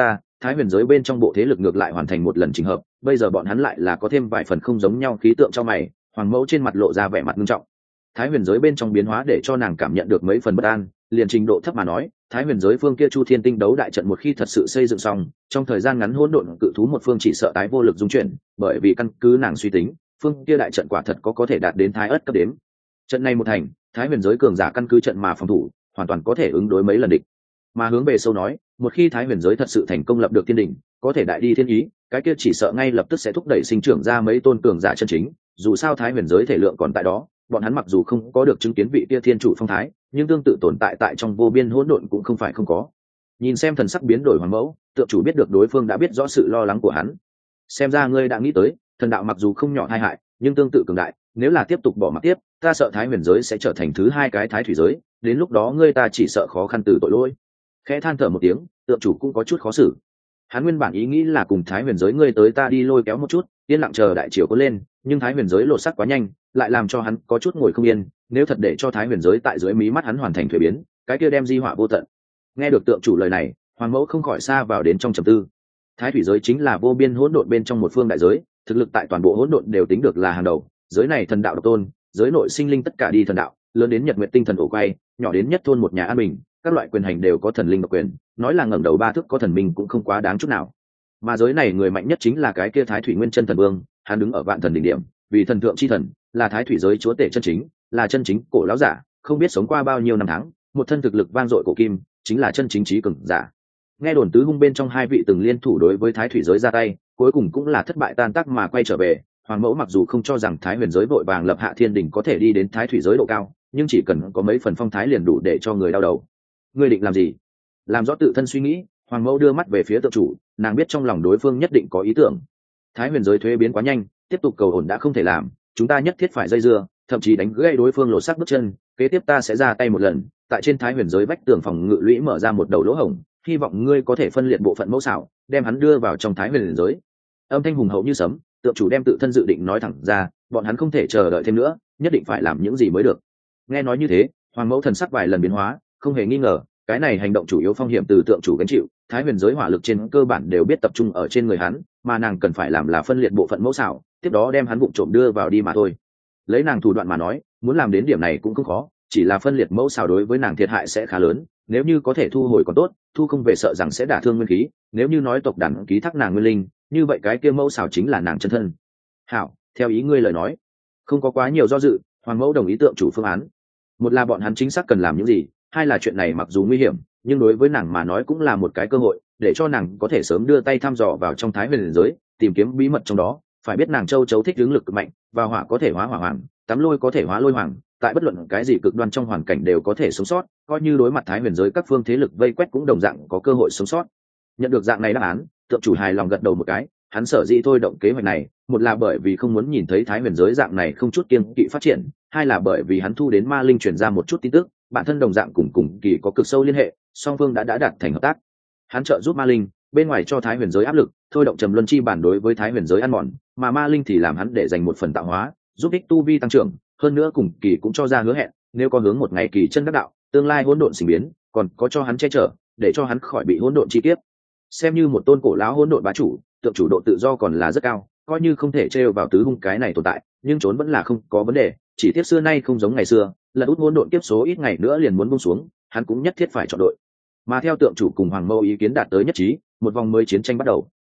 thái huyền giới bên trong bộ thế lực ngược lại hoàn thành một lần chỉnh hợp, bây giờ bọn hắn lại là có thêm vài phần không giống nhau khí tượng cho mày. Hoàng mẫu trên mặt lộ ra vẻ mặt nghiêm trọng. Thái huyền giới bên trong biến hóa để cho nàng cảm nhận được mấy phần bất an, liền trình độ thấp mà nói, thái huyền giới phương kia chu thiên tinh đấu đại trận một khi thật sự xây dựng xong, trong thời gian ngắn hỗn độn cự thú một phương chỉ sợ tái vô lực dung chuyển, bởi vì căn cứ nàng suy tính, phương kia đại trận quả thật có có thể đạt đến thái ất cấp đếm. Trận này một thành, thái huyền giới cường giả căn cứ trận mà phòng thủ, hoàn toàn có thể ứng đối mấy lần địch. Mà hướng về sâu nói, một khi thái huyền giới thật sự thành công lập được thiên đỉnh, có thể đại đi thiên ý, cái kia chỉ sợ ngay lập tức sẽ thúc đẩy sinh trưởng ra mấy tôn cường giả chân chính. Dù sao thái huyền giới thể lượng còn tại đó, bọn hắn mặc dù không có được chứng kiến vị kia thiên chủ phong thái, nhưng tương tự tồn tại tại trong vô biên hỗn độn cũng không phải không có. Nhìn xem thần sắc biến đổi hoàng mẫu, tượng chủ biết được đối phương đã biết rõ sự lo lắng của hắn. Xem ra ngươi đã nghĩ tới, thần đạo mặc dù không nhỏ tai hại, nhưng tương tự cường đại, nếu là tiếp tục bỏ mặc tiếp, ta sợ thái huyền giới sẽ trở thành thứ hai cái thái thủy giới, đến lúc đó ngươi ta chỉ sợ khó khăn từ tội lỗi. Khẽ than thở một tiếng, tượng chủ cũng có chút khó xử. Hắn nguyên bản ý nghĩ là cùng thái huyền giới ngươi tới ta đi lôi kéo một chút, yên lặng chờ đại triều có lên, nhưng thái huyền giới lột sắc quá nhanh, lại làm cho hắn có chút ngồi không yên. Nếu thật để cho thái huyền giới tại dưới mí mắt hắn hoàn thành thuế biến, cái kia đem di họa vô tận. Nghe được tượng chủ lời này, hoàng mẫu không khỏi xa vào đến trong trầm tư. Thái thủy giới chính là vô biên hỗn độn bên trong một phương đại giới, thực lực tại toàn bộ hỗn độn đều tính được là hàng đầu. Giới này thần đạo độc tôn, giới nội sinh linh tất cả đi thần đạo, lớn đến nhật nguyệt tinh thần ổ quay, nhỏ đến nhất thôn một nhà an bình, các loại quyền hành đều có thần linh độc quyền, nói là ngẩng đầu ba thước có thần minh cũng không quá đáng chút nào. Mà giới này người mạnh nhất chính là cái kia thái thủy nguyên chân thần vương, hắn đứng ở vạn thần đỉnh điểm, vì thần thượng chi thần, là thái thủy giới chúa tể chân chính, là chân chính cổ lão giả, không biết sống qua bao nhiêu năm tháng, một thân thực lực vang dội cổ kim, chính là chân chính trí cường giả. Nghe đồn tứ hung bên trong hai vị từng liên thủ đối với thái thủy giới ra tay, cuối cùng cũng là thất bại tan tác mà quay trở về. Hoàng mẫu mặc dù không cho rằng thái huyền giới vội vàng lập hạ thiên đỉnh có thể đi đến thái thủy giới độ cao, nhưng chỉ cần có mấy phần phong thái liền đủ để cho người đau đầu. Ngươi định làm gì? Làm rõ tự thân suy nghĩ, hoàng mẫu đưa mắt về phía tượng chủ, nàng biết trong lòng đối phương nhất định có ý tưởng. Thái huyền giới thuế biến quá nhanh, tiếp tục cầu ổn đã không thể làm, chúng ta nhất thiết phải dây dưa, thậm chí đánh gãy đối phương lột xác bước chân. Kế tiếp ta sẽ ra tay một lần, tại trên thái huyền giới vách tường phòng ngự lũy mở ra một đầu lỗ hổng, hy vọng ngươi có thể phân liệt bộ phận mẫu xảo, đem hắn đưa vào trong thái huyền giới. Âm thanh hùng hậu như sấm, tượng chủ đem tự thân dự định nói thẳng ra, bọn hắn không thể chờ đợi thêm nữa, nhất định phải làm những gì mới được. Nghe nói như thế, hoàng mẫu thần sắc vài lần biến hóa, không hề nghi ngờ, cái này hành động chủ yếu phong hiểm từ tượng chủ gánh chịu, thái huyền giới hỏa lực trên cơ bản đều biết tập trung ở trên người hắn, mà nàng cần phải làm là phân liệt bộ phận mẫu xảo, tiếp đó đem hắn vụng trộm đưa vào đi mà thôi. Lấy nàng thủ đoạn mà nói, muốn làm đến điểm này cũng không khó, chỉ là phân liệt mẫu xảo đối với nàng thiệt hại sẽ khá lớn, nếu như có thể thu hồi còn tốt, thu không về sợ rằng sẽ đả thương nguyên khí, nếu như nói tộc đàn ký thác nàng nguyên linh, như vậy cái kia mẫu xảo chính là nàng chân thân. Hảo, theo ý ngươi lời nói. Không có quá nhiều do dự, hoàng mẫu đồng ý tượng chủ phương án. Một là bọn hắn chính xác cần làm những gì, hai là chuyện này mặc dù nguy hiểm, nhưng đối với nàng mà nói cũng là một cái cơ hội, để cho nàng có thể sớm đưa tay thăm dò vào trong thái huyền giới, tìm kiếm bí mật trong đó. Phải biết nàng châu chấu thích hướng lực cực mạnh, và hỏa có thể hóa hỏa hoàng, tắm lôi có thể hóa lôi hoàng, tại bất luận cái gì cực đoan trong hoàn cảnh đều có thể sống sót, coi như đối mặt thái huyền giới các phương thế lực vây quét cũng đồng dạng có cơ hội sống sót. Nhận được dạng này đáp án, tượng chủ hài lòng gật đầu một cái, hắn sở dĩ thôi động kế hoạch này, một là bởi vì không muốn nhìn thấy thái huyền giới dạng này không chút kiêng kỵ phát triển, hai là bởi vì hắn thu đến ma linh truyền ra một chút tin tức, bản thân đồng dạng cùng cùng kỳ có cực sâu liên hệ, song phương đã đã đạt thành hợp tác. Hắn trợ giúp ma linh, bên ngoài cho thái huyền giới áp lực, thôi động trầm luân chi bản đối với thái huyền giới ăn mòn, mà ma linh thì làm hắn để dành một phần tạo hóa, giúp ích tu vi tăng trưởng, hơn nữa cùng kỳ cũng cho ra hứa hẹn, nếu có hướng một ngày kỳ chân đắc đạo, tương lai hỗn độn sinh biến, còn có cho hắn che chở, để cho hắn khỏi bị hỗn độn chi kiếp. Xem như một tôn cổ lão hỗn độn bá chủ, tượng chủ độ tự do còn là rất cao, coi như không thể trêu vào tứ hung cái này tồn tại, nhưng trốn vẫn là không có vấn đề, chỉ tiếc xưa nay không giống ngày xưa, lần út hỗn độn kiếp số ít ngày nữa liền muốn buông xuống, hắn cũng nhất thiết phải chọn đội. Mà theo tượng chủ cùng hoàng mâu ý kiến đạt tới nhất trí, một vòng mới chiến tranh bắt đầu.